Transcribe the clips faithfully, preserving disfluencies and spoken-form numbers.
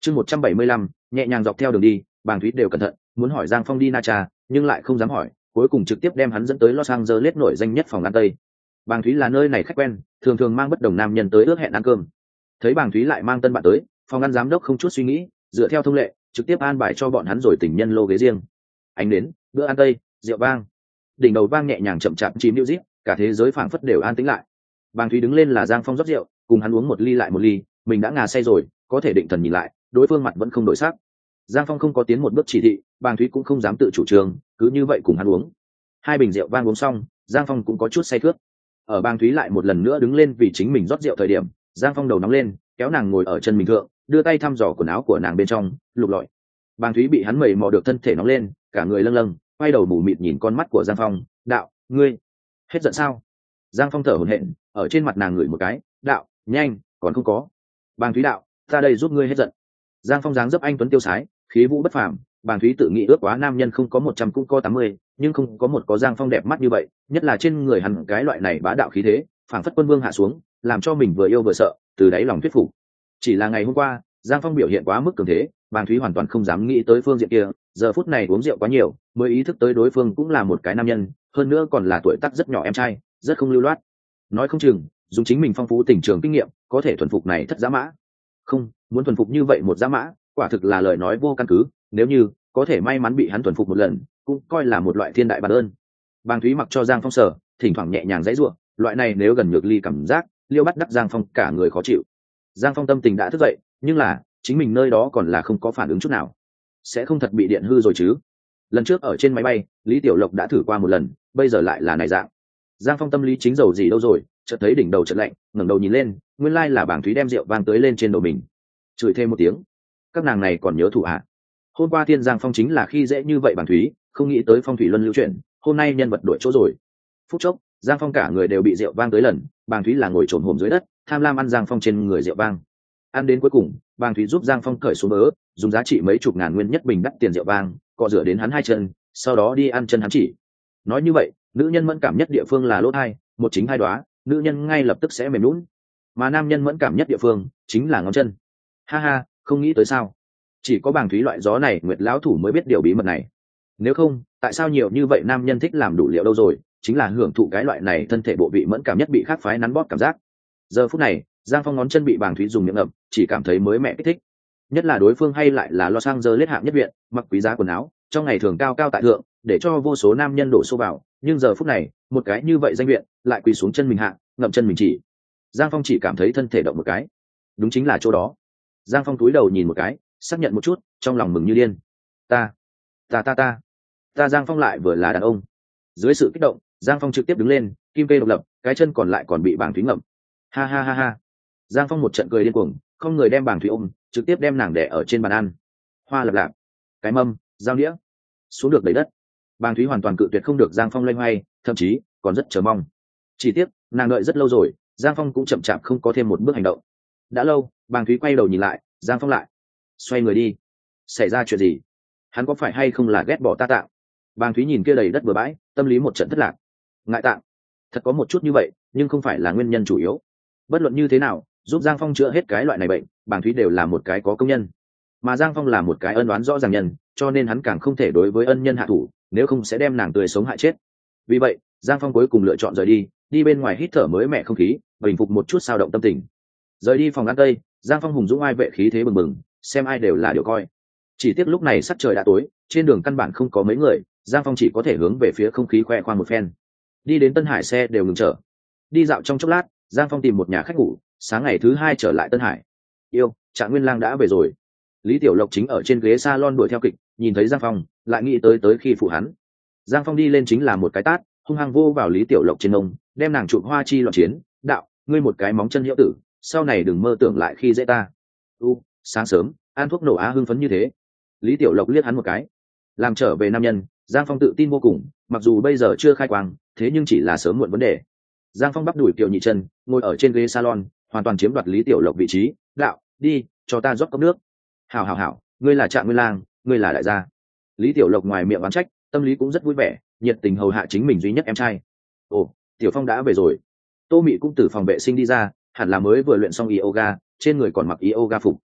chương một trăm bảy mươi lăm nhẹ nhàng dọc theo đường đi, Bàng Thúy đều cẩn thận muốn hỏi Giang Phong đi Na Tra nhưng lại không dám hỏi, cuối cùng trực tiếp đem hắn dẫn tới Los Angeles nổi danh nhất phòng ăn Tây. Bàng Thúy là nơi này khách quen, thường thường mang bất đồng nam nhân tới ước hẹn ăn cơm. Thấy Bàng Thúy lại mang tân bạn tới, phòng ăn giám đốc không chút suy nghĩ, dựa theo thông lệ trực tiếp an bài cho bọn hắn rồi tình nhân lô ghế riêng. Ánh đến bữa ăn Tây, rượu vang, đỉnh đầu vang nhẹ nhàng chậm chạp chìm music, cả thế giới phảng phất đều an tĩnh lại. Bàng Thúy đứng lên là Giang Phong rót rượu, cùng hắn uống một ly lại một ly, mình đã ngà say rồi, có thể định thần nhìn lại, đối phương mặt vẫn không đổi sắc. Giang Phong không có tiến một bước chỉ thị, Bàng Thúy cũng không dám tự chủ trương, cứ như vậy cùng hắn uống. Hai bình rượu vang uống xong, Giang Phong cũng có chút say khướt. Ở Bàng Thúy lại một lần nữa đứng lên vì chính mình rót rượu thời điểm, Giang Phong đầu nóng lên, kéo nàng ngồi ở chân mình thượng, đưa tay thăm dò quần áo của nàng bên trong, lục lọi. Bàng Thúy bị hắn mầy mò được thân thể nóng lên, cả người lâng lâng, quay đầu mù mịt nhìn con mắt của Giang Phong, đạo, ngươi hết giận sao? Giang Phong thở hổn hển, ở trên mặt nàng ngửi một cái, đạo, nhanh, còn không có. Bàng Thúy đạo, ta đây giúp ngươi hết giận. Giang Phong dáng dấp anh tuấn tiêu sái, khí vũ bất phàm. Bàng Thúy tự nghĩ ước quá nam nhân không có một trăm cũng có tám mươi, nhưng không có một có Giang Phong đẹp mắt như vậy, nhất là trên người hắn cái loại này bá đạo khí thế, phảng phất quân vương hạ xuống, làm cho mình vừa yêu vừa sợ, từ đáy lòng thuyết phục. Chỉ là ngày hôm qua, Giang Phong biểu hiện quá mức cường thế, Bàng Thúy hoàn toàn không dám nghĩ tới phương diện kia, giờ phút này uống rượu quá nhiều, mới ý thức tới đối phương cũng là một cái nam nhân, hơn nữa còn là tuổi tác rất nhỏ em trai, rất không lưu loát. Nói không chừng, dùng chính mình phong phú tình trường kinh nghiệm, có thể thuần phục này thất giá mã. Không, muốn thuần phục như vậy một giá mã, quả thực là lời nói vô căn cứ, nếu như có thể may mắn bị hắn thuần phục một lần, cũng coi là một loại thiên đại bản ơn. Bàng Thúy mặc cho Giang Phong sở, thỉnh thoảng nhẹ nhàng dãy giụa, loại này nếu gần nhược ly cảm giác, liêu bắt đắc Giang Phong cả người khó chịu. Giang Phong tâm tình đã thức dậy, nhưng là chính mình nơi đó còn là không có phản ứng chút nào, sẽ không thật bị điện hư rồi chứ? Lần trước ở trên máy bay, Lý Tiểu Lộc đã thử qua một lần, bây giờ lại là này dạng. Giang Phong tâm lý chính dầu gì đâu rồi, chợt thấy đỉnh đầu chợt lạnh, ngẩng đầu nhìn lên, nguyên lai là Bàng Thúy đem rượu vang tới lên trên đầu mình, chửi thêm một tiếng. Các nàng này còn nhớ thủ hạ. Hôm qua Thiên Giang Phong chính là khi dễ như vậy Bàng Thúy, không nghĩ tới phong thủy luân lưu chuyển, hôm nay nhân vật đổi chỗ rồi. Phút chốc, Giang Phong cả người đều bị rượu vang tới lần, Bàng Thúy là ngồi trồn hổm dưới đất, tham lam ăn Giang Phong trên người rượu vang. Ăn đến cuối cùng, Bàng Thúy giúp Giang Phong cởi xuống bớ, dùng giá trị mấy chục ngàn nguyên nhất bình đắt tiền rượu vang, cọ rửa đến hắn hai chân, sau đó đi ăn chân hắn chỉ. Nói như vậy, nữ nhân mẫn cảm nhất địa phương là lỗ hai, một chính hai đóa, nữ nhân ngay lập tức sẽ mềm nhũn. Mà nam nhân mẫn cảm nhất địa phương chính là ngón chân. Ha ha, không nghĩ tới sao? Chỉ có Bàng Thúy loại gió này Nguyệt lão thủ mới biết điều bí mật này. Nếu không, tại sao nhiều như vậy nam nhân thích làm đủ liệu đâu rồi, chính là hưởng thụ cái loại này thân thể bộ vị mẫn cảm nhất bị khác phái nắn bóp cảm giác. Giờ phút này, Giang Phong ngón chân bị Bàng Thúy dùng miệng ngậm, chỉ cảm thấy mới mẹ kích thích. Nhất là đối phương hay lại là Los Angeles hạng nhất viện, mặc quý giá quần áo, trong ngày thường cao cao tại thượng, để cho vô số nam nhân đổ xô vào, nhưng giờ phút này, một cái như vậy danh viện, lại quỳ xuống chân mình hạ, ngậm chân mình chỉ. Giang Phong chỉ cảm thấy thân thể động một cái. Đúng chính là chỗ đó. Giang Phong cúi đầu nhìn một cái, xác nhận một chút, trong lòng mừng như điên. Ta, ta ta ta, ta Giang Phong lại vừa là đàn ông. Dưới sự kích động, Giang Phong trực tiếp đứng lên, kim kê độc lập, cái chân còn lại còn bị Bàng Thúy ngậm. Ha ha ha ha. Giang Phong một trận cười điên cuồng, không người đem Bàng Thúy ôm, trực tiếp đem nàng đè ở trên bàn ăn. Hoa lập lạp, cái mâm, dao đĩa, xuống được đầy đất. Bàng Thúy hoàn toàn cự tuyệt không được Giang Phong loay hoay, thậm chí còn rất chờ mong. Chỉ tiếc, nàng đợi rất lâu rồi, Giang Phong cũng chậm chạp không có thêm một bước hành động. Đã lâu, Bàng Thúy quay đầu nhìn lại, Giang Phong lại xoay người đi. Xảy ra chuyện gì? Hắn có phải hay không là ghét bỏ ta Tạng? Bàng Thúy nhìn kia đầy đất bừa bãi, tâm lý một trận thất lạc. Ngại Tạng, thật có một chút như vậy, nhưng không phải là nguyên nhân chủ yếu. Bất luận như thế nào, giúp Giang Phong chữa hết cái loại này bệnh, Bàng Thúy đều là một cái có công nhân, mà Giang Phong là một cái ân oán rõ ràng nhân, cho nên hắn càng không thể đối với ân nhân hạ thủ, nếu không sẽ đem nàng tươi sống hại chết. Vì vậy, Giang Phong cuối cùng lựa chọn rời đi, đi bên ngoài hít thở mới mẻ không khí, bình phục một chút sao động tâm tình. Rời đi phòng ăn Tây, Giang Phong hùng dũng ai vệ khí thế bừng bừng, xem ai đều là điều coi. Chỉ tiếc lúc này sắc trời đã tối, trên đường căn bản không có mấy người, Giang Phong chỉ có thể hướng về phía không khí khoe khoang một phen. Đi đến Tân Hải xe đều ngừng chở. Đi dạo trong chốc lát, Giang Phong tìm một nhà khách ngủ, sáng ngày thứ hai trở lại Tân Hải. Yêu, Trạng Nguyên Lang đã về rồi. Lý Tiểu Lộc chính ở trên ghế salon đuổi theo kịch, nhìn thấy Giang Phong, lại nghĩ tới tới khi phụ hắn. Giang Phong đi lên chính là một cái tát, hung hăng vô vào Lý Tiểu Lộc trên ông, đem nàng chụp hoa chi loạn chiến, đạo, ngươi một cái móng chân hiệu tử, sau này đừng mơ tưởng lại khi dễ ta. U, sáng sớm, ăn thuốc nổ á hưng phấn như thế. Lý Tiểu Lộc liếc hắn một cái. Làm trở về nam nhân, Giang Phong tự tin vô cùng, mặc dù bây giờ chưa khai quang, thế nhưng chỉ là sớm muộn vấn đề. Giang Phong bắp đuổi Tiểu Nhị chân, ngồi ở trên ghế salon, hoàn toàn chiếm đoạt Lý Tiểu Lộc vị trí, đạo, đi, cho ta rót cốc nước. Hảo hảo hảo, ngươi là Trạng Nguyên Lang, ngươi là đại gia. Lý Tiểu Lộc ngoài miệng oán trách, tâm lý cũng rất vui vẻ, nhiệt tình hầu hạ chính mình duy nhất em trai. Ồ, Tiểu Phong đã về rồi. Tô Mị cũng từ phòng vệ sinh đi ra, hẳn là mới vừa luyện xong yoga, trên người còn mặc yoga phục.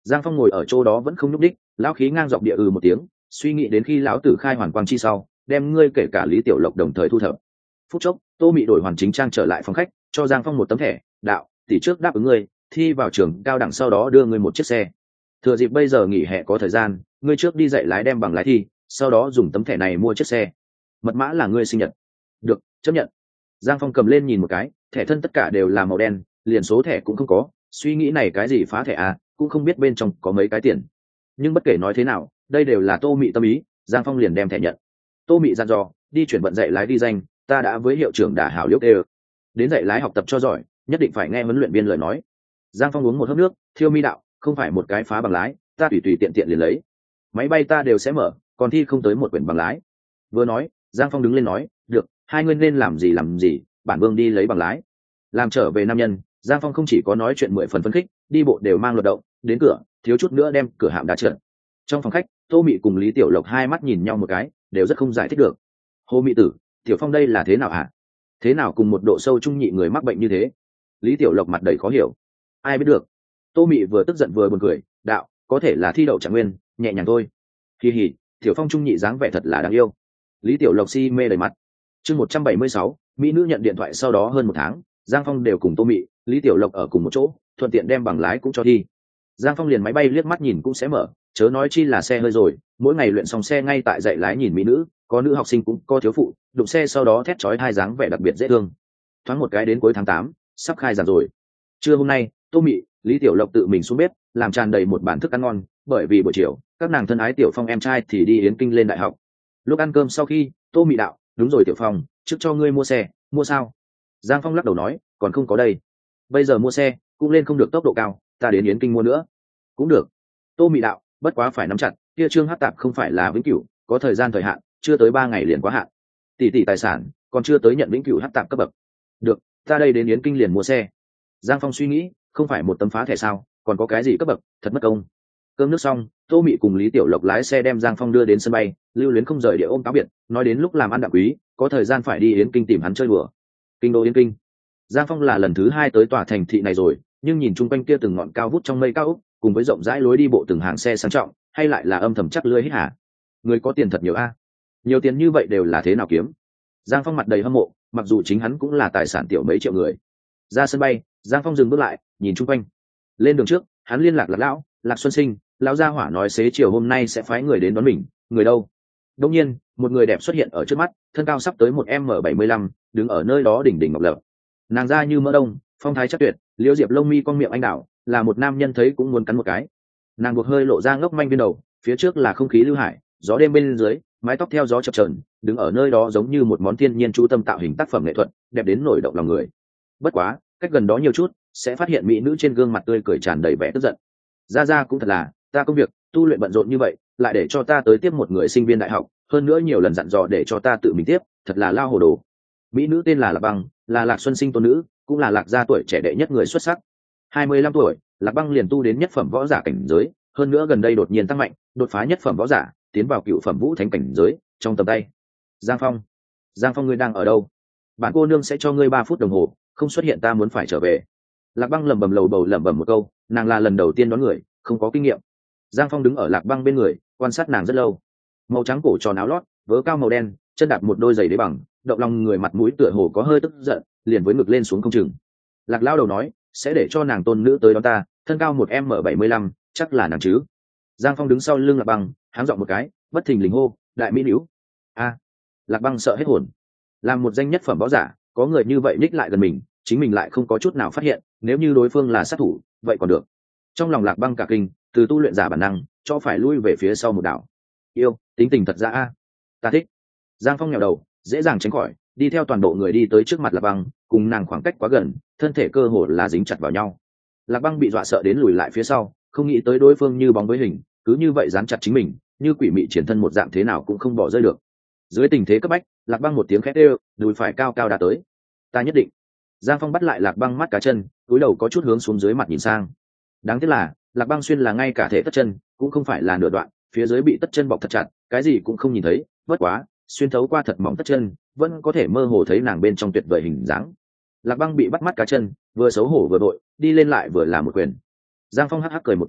Giang Phong ngồi ở chỗ đó vẫn không nhúc đích, lão khí ngang dọc địa ừ một tiếng, suy nghĩ đến khi lão tử khai hoàn quang chi sau, đem ngươi kể cả Lý Tiểu Lộc đồng thời thu thập. Phút chốc, Tô Mị đổi hoàn chính trang trở lại phòng khách, cho Giang Phong một tấm thẻ, đạo, tỷ trước đáp ứng ngươi, thi vào trường cao đẳng sau đó đưa ngươi một chiếc xe. Thừa dịp bây giờ nghỉ hè có thời gian, ngươi trước đi dạy lái đem bằng lái thi, sau đó dùng tấm thẻ này mua chiếc xe. Mật mã là ngươi sinh nhật. Được, chấp nhận. Giang Phong cầm lên nhìn một cái, thẻ thân tất cả đều là màu đen, liền số thẻ cũng không có, suy nghĩ này cái gì phá thẻ à, cũng không biết bên trong có mấy cái tiền. Nhưng bất kể nói thế nào, đây đều là Tô Mị tâm ý, Giang Phong liền đem thẻ nhận. Tô Mị dặn dò, đi chuyển vận dạy lái đi danh, ta đã với hiệu trưởng đả hảo liếc đều. Đến dạy lái học tập cho giỏi, nhất định phải nghe huấn luyện viên lời nói. Giang Phong uống một hớp nước, thiêu mi đạo, không phải một cái phá bằng lái, ta tùy tùy tiện tiện liền lấy. Máy bay ta đều sẽ mở, còn thi không tới một quyển bằng lái. Vừa nói, Giang Phong đứng lên nói, được, hai ngươi nên làm gì làm gì, bản vương đi lấy bằng lái. Làm trở về nam nhân, Giang Phong không chỉ có nói chuyện mười phần phấn khích, đi bộ đều mang luật động, đến cửa, thiếu chút nữa đem cửa hạm đá trượt. Trong phòng khách, Tô Mị cùng Lý Tiểu Lộc hai mắt nhìn nhau một cái, đều rất không giải thích được. Hồ Mị tử, Tiểu Phong đây là thế nào hả? Thế nào cùng một độ sâu trung nhị người mắc bệnh như thế? Lý Tiểu Lộc mặt đầy khó hiểu. Ai biết được? Tô Mị vừa tức giận vừa buồn cười, đạo, có thể là thi đậu trạng nguyên, nhẹ nhàng thôi. Kỳ hỉ, Tiểu Phong trung nhị dáng vẻ thật là đáng yêu. Lý Tiểu Lộc si mê đầy mặt. Chương một trăm bảy mươi sáu, mỹ nữ nhận điện thoại sau đó hơn một tháng, Giang Phong đều cùng Tô Mị, Lý Tiểu Lộc ở cùng một chỗ, thuận tiện đem bằng lái cũng cho thi. Giang Phong liền máy bay liếc mắt nhìn cũng sẽ mở, chớ nói chi là xe hơi rồi, mỗi ngày luyện xong xe ngay tại dạy lái nhìn mỹ nữ, có nữ học sinh cũng có thiếu phụ, đụng xe sau đó thét chói hai dáng vẻ đặc biệt dễ thương. Thoáng một cái đến cuối tháng tám, sắp khai giảng rồi. Trưa hôm nay, Tô Mị, Lý Tiểu Lộc tự mình xuống bếp, làm tràn đầy một bàn thức ăn ngon, bởi vì buổi chiều, các nàng thân ái Tiểu Phong em trai thì đi Yến Kinh lên đại học. Lúc ăn cơm sau khi, Tô Mị đạo, đúng rồi Tiểu Phong, trước cho ngươi mua xe, mua sao? Giang Phong lắc đầu nói, còn không có đây. Bây giờ mua xe, cũng lên không được tốc độ cao, ta đến Yến Kinh mua nữa. Cũng được. Tô Mị đạo, bất quá phải nắm chặt, kia trương hát tạp không phải là vĩnh cửu, có thời gian thời hạn, chưa tới ba ngày liền quá hạn. Tỷ tỷ tài sản, còn chưa tới nhận vĩnh cửu hát tạp cấp bậc. Được, ta đây đến Yến Kinh liền mua xe. Giang Phong suy nghĩ, không phải một tấm phá thẻ sao, còn có cái gì cấp bậc, thật mất công. Cơm nước xong, Tô Mị cùng Lý Tiểu Lộc lái xe đem Giang Phong đưa đến sân bay, lưu luyến không rời địa ôm cáo biệt, nói đến lúc làm ăn đặng quý, có thời gian phải đi Yến Kinh tìm hắn chơi đùa. Kinh đô Yến Kinh. Giang Phong là lần thứ hai tới tòa thành thị này rồi, nhưng nhìn chung quanh kia từng ngọn cao vút trong mây cao ốc, cùng với rộng rãi lối đi bộ từng hàng xe sang trọng, hay lại là âm thầm chắc lưỡi hít hả? Người có tiền thật nhiều a. Nhiều tiền như vậy đều là thế nào kiếm? Giang Phong mặt đầy hâm mộ, mặc dù chính hắn cũng là tài sản tiểu mấy triệu người. Ra sân bay, Giang Phong dừng bước lại, nhìn chung quanh. Lên đường trước, hắn liên lạc Lạc lão, Lạc Xuân Sinh, lão gia hỏa nói xế chiều hôm nay sẽ phái người đến đón mình, người đâu? Đương nhiên, một người đẹp xuất hiện ở trước mắt, thân cao sắp tới một m bảy mươi lăm, đứng ở nơi đó đỉnh đỉnh ngọc lập. Nàng da như mỡ đông, phong thái chắc tuyệt, liễu diệp lông mi con miệng anh đào, là một nam nhân thấy cũng muốn cắn một cái. Nàng buộc hơi lộ ra ngốc manh bên đầu, phía trước là không khí lưu hải, gió đêm bên dưới, mái tóc theo gió chập chờn, đứng ở nơi đó giống như một món thiên nhiên chú tâm tạo hình tác phẩm nghệ thuật, đẹp đến nổi động lòng người. Bất quá, cách gần đó nhiều chút, sẽ phát hiện mỹ nữ trên gương mặt tươi cười tràn đầy vẻ tức giận. Ra ra cũng thật là, ta công việc, tu luyện bận rộn như vậy, lại để cho ta tới tiếp một người sinh viên đại học, hơn nữa nhiều lần dặn dò để cho ta tự mình tiếp, thật là lao hồ đồ. Mỹ nữ tên là Lạc Băng, là Lạc Xuân Sinh tôn nữ, cũng là Lạc gia tuổi trẻ đệ nhất người xuất sắc. hai mươi lăm tuổi, Lạc Băng liền tu đến nhất phẩm võ giả cảnh giới, hơn nữa gần đây đột nhiên tăng mạnh, đột phá nhất phẩm võ giả, tiến vào cựu phẩm vũ thánh cảnh giới, trong tầm tay. Giang Phong, Giang Phong ngươi đang ở đâu? Bản cô nương sẽ cho ngươi ba phút đồng hồ, không xuất hiện ta muốn phải trở về. Lạc Băng lẩm bẩm lầu bầu lẩm bẩm một câu, nàng là lần đầu tiên đón người, không có kinh nghiệm. Giang Phong đứng ở Lạc Băng bên người, quan sát nàng rất lâu. Màu trắng cổ tròn áo lót, vớ cao màu đen, chân đạp một đôi giày đế bằng, động lòng người mặt mũi tựa hồ có hơi tức giận, liền với ngực lên xuống không chừng. Lạc lao đầu nói, sẽ để cho nàng tôn nữ tới đón ta, thân cao một m bảy mươi lăm, chắc là nàng chứ. Giang Phong đứng sau lưng Lạc Băng, háng giọng một cái, bất thình lình hô, đại mỹ nữ. A. Lạc Băng sợ hết hồn. Làm một danh nhất phẩm võ giả, có người như vậy ních lại gần mình, chính mình lại không có chút nào phát hiện, nếu như đối phương là sát thủ, vậy còn được. Trong lòng Lạc Băng cả kinh, từ tu luyện giả bản năng, cho phải lui về phía sau một đảo. Yêu, tính tình thật ra a. Ta thích. Giang Phong nhào đầu, dễ dàng tránh khỏi, đi theo toàn bộ người đi tới trước mặt Lạc Băng, cùng nàng khoảng cách quá gần, thân thể cơ hồ là dính chặt vào nhau. Lạc Băng bị dọa sợ đến lùi lại phía sau, không nghĩ tới đối phương như bóng với hình, cứ như vậy dán chặt chính mình, như quỷ mị triển thân một dạng thế nào cũng không bỏ rơi được. Dưới tình thế cấp bách, Lạc Băng một tiếng khét ê, đùi phải cao cao đã tới. Ta nhất định. Giang Phong bắt lại Lạc Băng mắt cá chân, cúi đầu có chút hướng xuống dưới mặt nhìn sang. Đáng tiếc là, Lạc Băng xuyên là ngay cả thể tất chân, cũng không phải là nửa đoạn, phía dưới bị tất chân bọc thật chặt, cái gì cũng không nhìn thấy, bất quá, xuyên thấu qua thật mỏng tất chân, vẫn có thể mơ hồ thấy nàng bên trong tuyệt vời hình dáng. Lạc Băng bị bắt mắt cá chân, vừa xấu hổ vừa đội, đi lên lại vừa làm một quyền. Giang Phong hắc hắc cười một tiếng,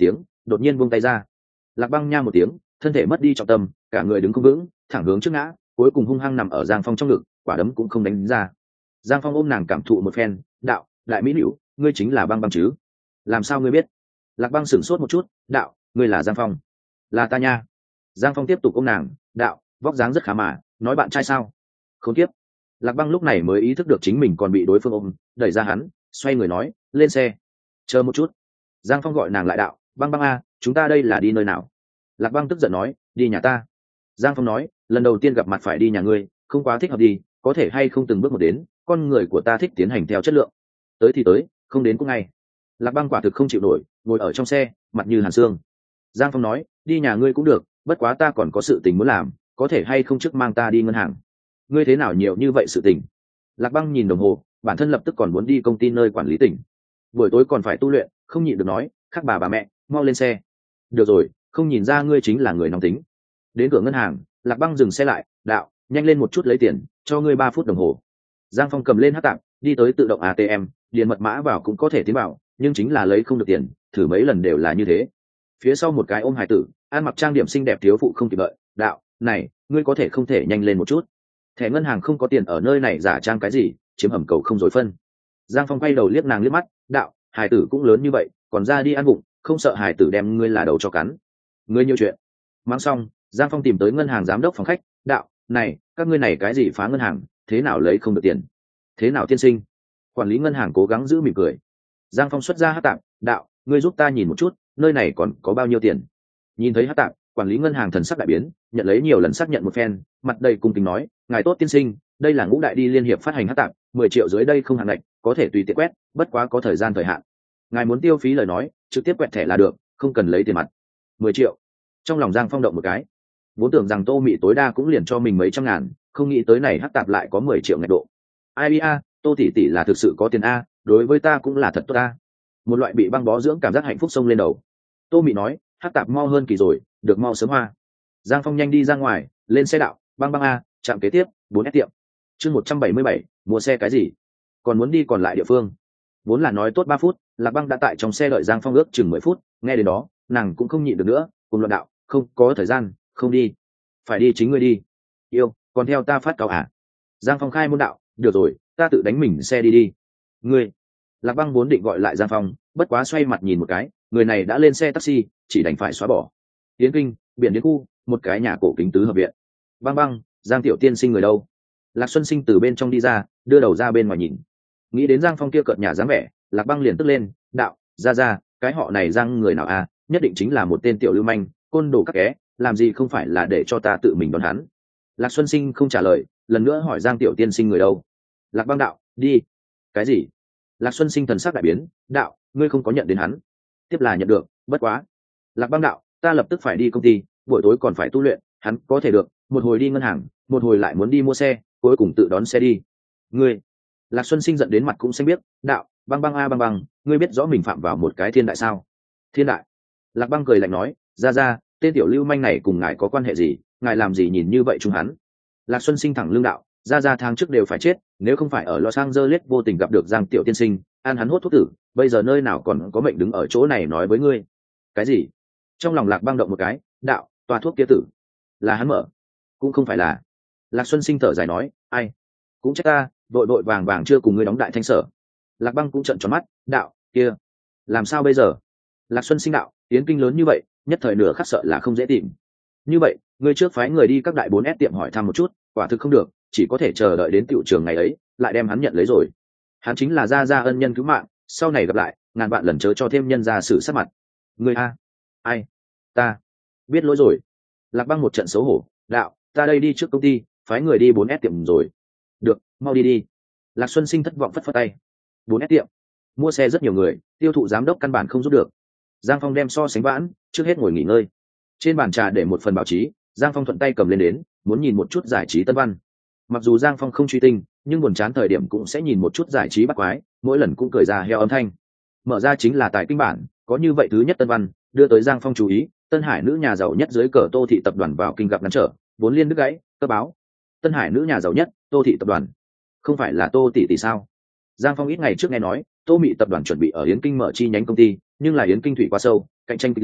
đột nhiên buông tay ra. Lạc Băng nha một tiếng, thân thể mất đi trọng tâm, cả người đứng không vững, thẳng hướng trước ngã, cuối cùng hung hăng nằm ở Giang Phong trong ngực, quả đấm cũng không đánh ra. Giang Phong ôm nàng cảm thụ một phen, đạo, đại mỹ nữ, ngươi chính là Băng Băng chứ? Làm sao ngươi biết? Lạc Băng sửng sốt một chút, đạo, ngươi là Giang Phong? Là ta nha. Giang Phong tiếp tục ôm nàng, đạo, vóc dáng rất khá mà, nói bạn trai sao? Khốn kiếp. Lạc Băng lúc này mới ý thức được chính mình còn bị đối phương ôm, đẩy ra hắn, xoay người nói, lên xe. Chờ một chút. Giang Phong gọi nàng lại, đạo, Băng Băng a, chúng ta đây là đi nơi nào? Lạc Băng tức giận nói, đi nhà ta. Giang Phong nói, lần đầu tiên gặp mặt phải đi nhà ngươi, không quá thích hợp đi, có thể hay không từng bước một đến, con người của ta thích tiến hành theo chất lượng. Tới thì tới, không đến cũng ngay. Lạc Băng quả thực không chịu nổi, ngồi ở trong xe, mặt như hàn xương. Giang Phong nói, đi nhà ngươi cũng được, bất quá ta còn có sự tình muốn làm, có thể hay không trước mang ta đi ngân hàng? Ngươi thế nào nhiều như vậy sự tình? Lạc Băng nhìn đồng hồ, bản thân lập tức còn muốn đi công ty nơi quản lý tỉnh, buổi tối còn phải tu luyện, không nhịn được nói, khác bà bà mẹ, mau lên xe. Được rồi, không nhìn ra ngươi chính là người nóng tính. Đến cửa ngân hàng, Lạc Băng dừng xe lại, đạo, nhanh lên một chút lấy tiền, cho ngươi ba phút đồng hồ. Giang Phong cầm lên hát tạm, đi tới tự động a tê em, điền mật mã vào cũng có thể tiến vào, nhưng chính là lấy không được tiền, thử mấy lần đều là như thế. Phía sau một cái ôm hài tử, ăn mặc trang điểm xinh đẹp thiếu phụ không kịp đợi, đạo, này, ngươi có thể không thể nhanh lên một chút? Thẻ ngân hàng không có tiền ở nơi này giả trang cái gì, chiếm hầm cầu không dối phân. Giang Phong quay đầu liếc nàng liếc mắt, đạo, hài tử cũng lớn như vậy, còn ra đi ăn vụng, không sợ hài tử đem ngươi là đầu cho cắn. Ngươi nhiều chuyện. Mang xong, Giang Phong tìm tới ngân hàng giám đốc phòng khách, đạo, này, các ngươi này cái gì phá ngân hàng, thế nào lấy không được tiền? Thế nào tiên sinh? Quản lý ngân hàng cố gắng giữ mỉm cười. Giang Phong xuất ra hát tạm, đạo, ngươi giúp ta nhìn một chút, nơi này còn có bao nhiêu tiền? Nhìn thấy hát tạm, quản lý ngân hàng thần sắc đại biến, nhận lấy nhiều lần xác nhận một phen, mặt đầy cung kính nói, ngài tốt tiên sinh, đây là Ngũ Đại đi liên hiệp phát hành hát tạm, mười triệu dưới đây không hạn ngạch, có thể tùy tiện quét, bất quá có thời gian thời hạn. Ngài muốn tiêu phí lời nói, trực tiếp quẹt thẻ là được, không cần lấy tiền mặt. Mười triệu. Trong lòng Giang Phong động một cái, vốn tưởng rằng Tô Mị tối đa cũng liền cho mình mấy trăm ngàn, không nghĩ tới này hát tạp lại có mười triệu ngạch độ. Ai a, Tô tỷ tỷ là thực sự có tiền a, đối với ta cũng là thật tốt a. Một loại bị băng bó dưỡng cảm giác hạnh phúc xông lên đầu. Tô Mị nói, hát tạp mau hơn kỳ rồi, được mau sớm hoa. Giang Phong nhanh đi ra ngoài, lên xe đạo, băng băng a, chạm kế tiếp, bốn S tiệm. Chương một trăm bảy mươi bảy, mua xe cái gì? Còn muốn đi còn lại địa phương. Vốn là nói tốt ba phút, Lạc Băng đã tại trong xe đợi Giang Phong ước chừng mười phút, nghe đến đó, nàng cũng không nhịn được nữa, cùng luận đạo, không có thời gian, không đi. Phải đi chính ngươi đi. Yêu, còn theo ta phát cáo à? Giang Phong khai môn đạo, được rồi, ta tự đánh mình xe đi đi. Ngươi. Lạc Băng vốn định gọi lại Giang Phong, bất quá xoay mặt nhìn một cái, người này đã lên xe taxi, chỉ đành phải xóa bỏ. Tiến kinh, biển Điến khu, một cái nhà cổ kính tứ hợp viện. Băng Băng, Giang tiểu tiên sinh người đâu? Lạc Xuân Sinh từ bên trong đi ra, đưa đầu ra bên ngoài nhìn. Nghĩ đến Giang Phong kia cợt nhà dáng vẻ, Lạc Băng liền tức lên, đạo, ra ra, cái họ này Giang người nào à, nhất định chính là một tên tiểu lưu manh, côn đồ các ké, làm gì không phải là để cho ta tự mình đón hắn. Lạc Xuân Sinh không trả lời, lần nữa hỏi Giang tiểu tiên sinh người đâu. Lạc Băng đạo, đi. Cái gì? Lạc Xuân Sinh thần sắc đại biến, đạo, ngươi không có nhận đến hắn. Tiếp là nhận được, bất quá. Lạc Băng đạo, ta lập tức phải đi công ty, buổi tối còn phải tu luyện, hắn có thể được, một hồi đi ngân hàng, một hồi lại muốn đi mua xe, cuối cùng tự đón xe đi. Ngươi. Lạc Xuân Sinh giận đến mặt cũng xanh biết, đạo, Băng Băng a Băng Băng, ngươi biết rõ mình phạm vào một cái thiên đại sao? Thiên đại. Lạc Băng cười lạnh nói, ra ra, tên tiểu lưu manh này cùng ngài có quan hệ gì, ngài làm gì nhìn như vậy chung hắn? Lạc Xuân Sinh thẳng lưng đạo, ra ra tháng trước đều phải chết, nếu không phải ở Los Angeles vô tình gặp được Giang tiểu tiên sinh, ăn hắn hốt thuốc tử, bây giờ nơi nào còn có mệnh đứng ở chỗ này nói với ngươi. Cái gì? Trong lòng Lạc Băng động một cái, đạo, toa thuốc kia tử là hắn mở? Cũng không phải là. Lạc Xuân Sinh thở dài nói, ai? Cũng trách ta, vội vội vàng vàng chưa cùng ngươi đóng đại thanh sở. Lạc Băng cũng trợn tròn mắt, đạo, kia, làm sao bây giờ? Lạc Xuân Sinh đạo, tiến kinh lớn như vậy, nhất thời nửa khắc sợ là không dễ tìm. Như vậy, ngươi trước phái người đi các đại bốn S tiệm hỏi thăm một chút, quả thực không được, chỉ có thể chờ đợi đến tiểu trường ngày ấy, lại đem hắn nhận lấy rồi. Hắn chính là gia gia ân nhân cứu mạng, sau này gặp lại, ngàn vạn lần chớ cho thêm nhân gia sự sát mặt. Ngươi a? Ai? Ta biết lỗi rồi. Lạc Băng một trận xấu hổ, đạo, ta đây đi trước công ty, phái người đi bốn S tiệm rồi. Được, mau đi đi. Lạc Xuân Sinh thất vọng phất phất tay. bốn S tiệm, mua xe rất nhiều người, tiêu thụ giám đốc căn bản không giúp được. Giang Phong đem so sánh vãn, trước hết ngồi nghỉ ngơi. Trên bàn trà để một phần báo chí, Giang Phong thuận tay cầm lên đến, muốn nhìn một chút giải trí tân văn. Mặc dù Giang Phong không truy tinh, nhưng buồn chán thời điểm cũng sẽ nhìn một chút giải trí bắt quái, mỗi lần cũng cười ra heo âm thanh. Mở ra chính là tài kinh bản, có như vậy thứ nhất tân văn, đưa tới Giang Phong chú ý, Tân Hải nữ nhà giàu nhất dưới cờ Tô thị tập đoàn vào kinh gặp ngăn trở, vốn liên đứt gãy, cơ báo. Tân Hải nữ nhà giàu nhất, Tô thị tập đoàn. Không phải là Tô tỷ tỷ sao? Giang Phong ít ngày trước nghe nói, Tô Mị tập đoàn chuẩn bị ở Yến Kinh mở chi nhánh công ty, nhưng là Yến Kinh thủy quá sâu, cạnh tranh kịch liệt,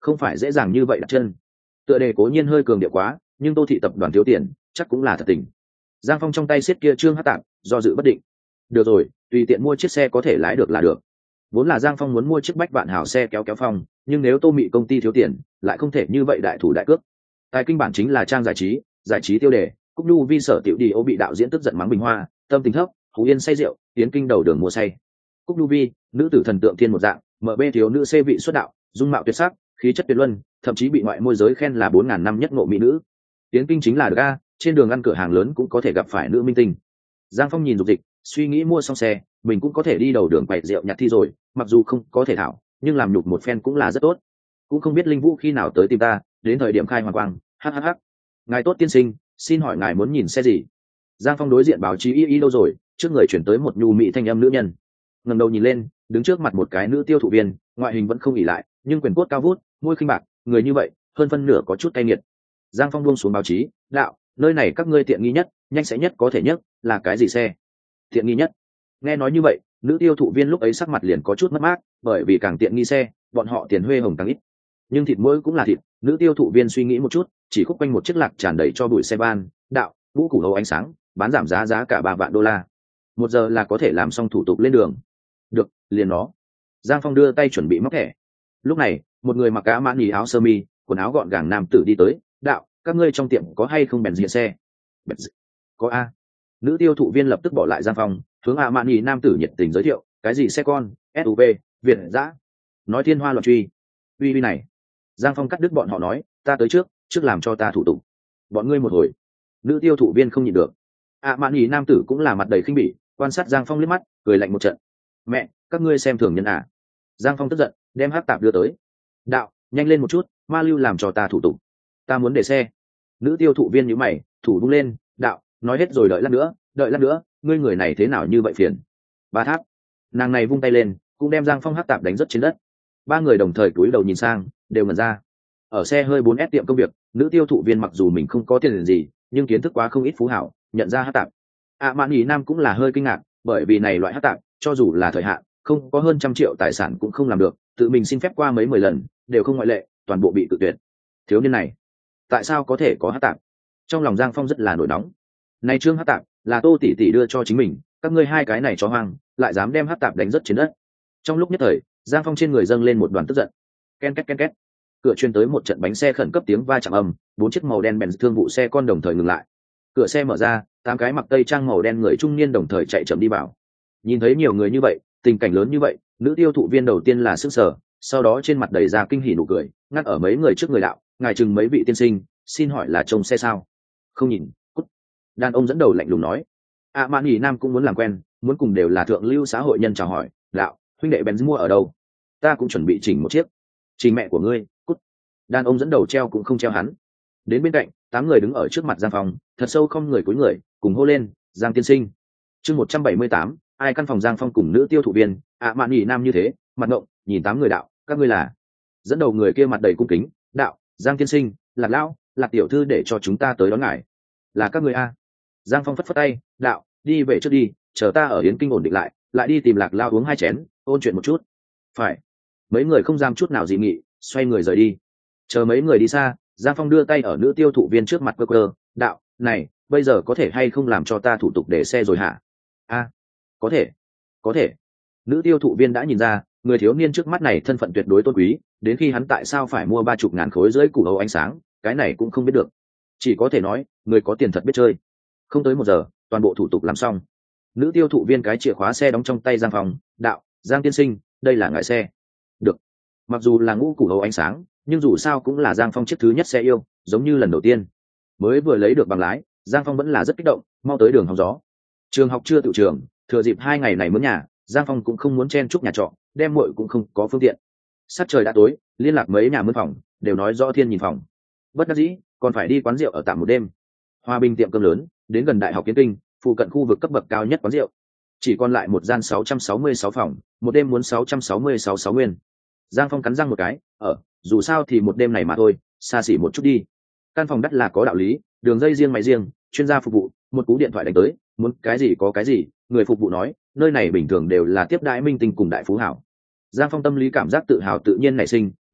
không phải dễ dàng như vậy đặt chân. Tựa đề cố nhiên hơi cường điệu quá, nhưng Tô thị tập đoàn thiếu tiền, chắc cũng là thật tình. Giang Phong trong tay siết kia trương hát tạm, do dự bất định. Được rồi, tùy tiện mua chiếc xe có thể lái được là được. Vốn là Giang Phong muốn mua chiếc bách vạn hào xe kéo kéo phong, nhưng nếu Tô Mị công ty thiếu tiền, lại không thể như vậy đại thủ đại cước. Tài kinh bản chính là trang giải trí, giải trí tiêu đề, Cúc Nhu vi sở tiểu đi ô bị đạo diễn tức giận mắng bình hoa, tâm tình thấp, Phú Yên say rượu, tiến kinh đầu đường mua say. Cúc Nhu vi, nữ tử thần tượng thiên một dạng, em bê thiếu nữ xê vị xuất đạo, dung mạo tuyệt sắc, khí chất tuyệt luân, thậm chí bị ngoại môi giới khen là bốn ngàn năm nhất ngộ mỹ nữ. Tiến kinh chính là được a, trên đường ăn cửa hàng lớn cũng có thể gặp phải nữ minh tinh. Giang Phong nhìn dục dịch, suy nghĩ mua xong xe, mình cũng có thể đi đầu đường quậy rượu nhặt thi rồi, mặc dù không có thể thảo, nhưng làm nhục một phen cũng là rất tốt. Cũng không biết Linh Vũ khi nào tới tìm ta, đến thời điểm khai hoàng quang, hhh. Ngài tốt tiên sinh, xin hỏi ngài muốn nhìn xe gì? Giang Phong đối diện báo chí y y đâu rồi, trước người chuyển tới một nhu mỹ thanh âm nữ nhân. Ngẩng đầu nhìn lên, đứng trước mặt một cái nữ tiêu thụ viên, ngoại hình vẫn không ỉ lại, nhưng quyền cốt cao vút, môi khinh bạc, người như vậy, hơn phân nửa có chút cay nghiệt. Giang Phong buông xuống báo chí, đạo, nơi này các ngươi tiện nghi nhất, nhanh sẽ nhất có thể nhất, là cái gì xe? Tiện nghi nhất. Nghe nói như vậy, nữ tiêu thụ viên lúc ấy sắc mặt liền có chút mất mát, bởi vì càng tiện nghi xe, bọn họ tiền huê hồng càng ít. Nhưng thịt muối cũng là thịt, nữ tiêu thụ viên suy nghĩ một chút, chỉ khúc quanh một chiếc lạc tràn đầy cho bụi xe ban, đạo, vũ củ hầu ánh sáng, bán giảm giá giá cả ba vạn đô la. Một giờ là có thể làm xong thủ tục lên đường. Được, liền nó. Giang Phong đưa tay chuẩn bị móc thẻ. Lúc này, một người mặc cá mãn nhì áo sơ mi, quần áo gọn gàng nam tử đi tới, đạo, các ngươi trong tiệm có hay không bèn diện xe? Bèn d... có a. Nữ tiêu thụ viên lập tức bỏ lại Giang Phong, hướng ạ mãn nhì nam tử nhiệt tình giới thiệu, cái gì xe con, ét u vê, Việt dã. Nói thiên hoa loạn truy. Uy uy này. Giang Phong cắt đứt bọn họ nói, ta tới trước, trước làm cho ta thủ tục. Bọn ngươi một hồi. Nữ tiêu thụ viên không nhịn được. ạ mãn nhì nam tử cũng là mặt đầy khinh bỉ, quan sát Giang Phong liếc mắt, cười lạnh một trận. Mẹ, các ngươi xem thường nhân à? Giang Phong tức giận, đem hắc tạp đưa tới. Đạo, nhanh lên một chút, ma lưu làm cho ta thủ tục. Ta muốn để xe. Nữ tiêu thụ viên nhíu mày, thủ vung lên, đạo, nói hết rồi đợi lát nữa, đợi lát nữa, ngươi người này thế nào như vậy phiền? Ba tháp. Nàng này vung tay lên, cũng đem Giang Phong hắc tạp đánh rất trên đất. Ba người đồng thời cúi đầu nhìn sang, đều ngẩn ra. Ở xe hơi bốn S tiệm công việc, nữ tiêu thụ viên mặc dù mình không có tiền gì, nhưng kiến thức quá không ít phú hảo, nhận ra hắc tạp. ạ mãn nhì nam cũng là hơi kinh ngạc, bởi vì này loại hắc tạp, cho dù là thời hạn, không có hơn trăm triệu tài sản cũng không làm được, tự mình xin phép qua mấy mười lần, đều không ngoại lệ, toàn bộ bị tự tuyệt. Thiếu niên này, tại sao có thể có hắc tạp? Trong lòng Giang Phong rất là nổi nóng. Này trương hắc tạp, là Tô tỷ tỷ đưa cho chính mình, các ngươi hai cái này chó hoang, lại dám đem hắc tạp đánh rất trên đất. Trong lúc nhất thời, Giang Phong trên người dâng lên một đoàn tức giận. Ken két ken két. Cửa chuyên tới một trận bánh xe khẩn cấp tiếng va chạm âm, bốn chiếc màu đen Benz thương vụ xe con đồng thời ngừng lại. Cửa xe mở ra, tám cái mặc tây trang màu đen người trung niên đồng thời chạy chậm đi vào. Nhìn thấy nhiều người như vậy, tình cảnh lớn như vậy, nữ tiêu thụ viên đầu tiên là sức sở, sau đó trên mặt đầy ra kinh hỉ nụ cười, ngắt ở mấy người trước người đạo, ngài chừng mấy vị tiên sinh, xin hỏi là trông xe sao? Không nhìn, cút. Đàn ông dẫn đầu lạnh lùng nói. À mạn nhì nam cũng muốn làm quen, muốn cùng đều là thượng lưu xã hội nhân chào hỏi, đạo, huynh đệ Benz mua ở đâu? Ta cũng chuẩn bị chỉnh một chiếc. Trình mẹ của ngươi, cút. Đàn ông dẫn đầu treo cũng không treo hắn. Đến bên cạnh, tám người đứng ở trước mặt Giang Phong, thật sâu không người cúi người, cùng hô lên, Giang tiên sinh. Chương một trăm bảy mươi tám, ai căn phòng Giang Phong cùng nữ tiêu thụ viên, ạ mạn nhì nam như thế, mặt ngộng, nhìn tám người đạo, các ngươi là? Dẫn đầu người kia mặt đầy cung kính, đạo, Giang tiên sinh, Lạc lão, Lạc tiểu thư để cho chúng ta tới đón ngài. Là các ngươi a? Giang Phong phất phất tay, đạo, đi về trước đi, chờ ta ở Yến Kinh ổn định lại, lại đi tìm Lạc lao uống hai chén, ôn chuyện một chút. Phải. Mấy người không dám chút nào dị nghị, xoay người rời đi. Chờ mấy người đi xa, Giang Phong đưa tay ở nữ tiêu thụ viên trước mặt cơ cơ, đạo, này, bây giờ có thể hay không làm cho ta thủ tục để xe rồi hả? A, có thể, có thể. Nữ tiêu thụ viên đã nhìn ra, người thiếu niên trước mắt này thân phận tuyệt đối tôn quý, đến khi hắn tại sao phải mua ba chục ngàn khối dưới củ hấu ánh sáng, cái này cũng không biết được. Chỉ có thể nói, người có tiền thật biết chơi. Không tới một giờ, toàn bộ thủ tục làm xong. Nữ tiêu thụ viên cái chìa khóa xe đóng trong tay Giang Phong, đạo, Giang tiên sinh, đây là ngại xe. Được. Mặc dù là ngũ củ hấu ánh sáng, nhưng dù sao cũng là Giang Phong chiếc thứ nhất xe yêu, giống như lần đầu tiên. Mới vừa lấy được bằng lái, Giang Phong vẫn là rất kích động, mau tới đường hóng gió. Trường học chưa tự trường, thừa dịp hai ngày này mướn nhà, Giang Phong cũng không muốn chen chúc nhà trọ, đem muội cũng không có phương tiện. Sát trời đã tối, liên lạc mấy nhà mướn phòng, đều nói rõ thiên nhìn phòng. Bất đắc dĩ, còn phải đi quán rượu ở tạm một đêm. Hòa Bình tiệm cơm lớn, đến gần Đại học Kiến Kinh, phụ cận khu vực cấp bậc cao nhất quán rượu. Chỉ còn lại một gian sáu trăm sáu mươi sáu phòng, một đêm muốn sáu trăm sáu mươi sáu sáu nguyên. Giang Phong cắn răng một cái, ở, dù sao thì một đêm này mà thôi, xa xỉ một chút đi. Căn phòng đắt là có đạo lý, đường dây riêng máy riêng, chuyên gia phục vụ, một cú điện thoại đánh tới, muốn cái gì có cái gì, người phục vụ nói, nơi này bình thường đều là tiếp đãi minh tinh cùng đại phú hảo. Giang Phong tâm lý cảm giác tự hào tự nhiên nảy sinh,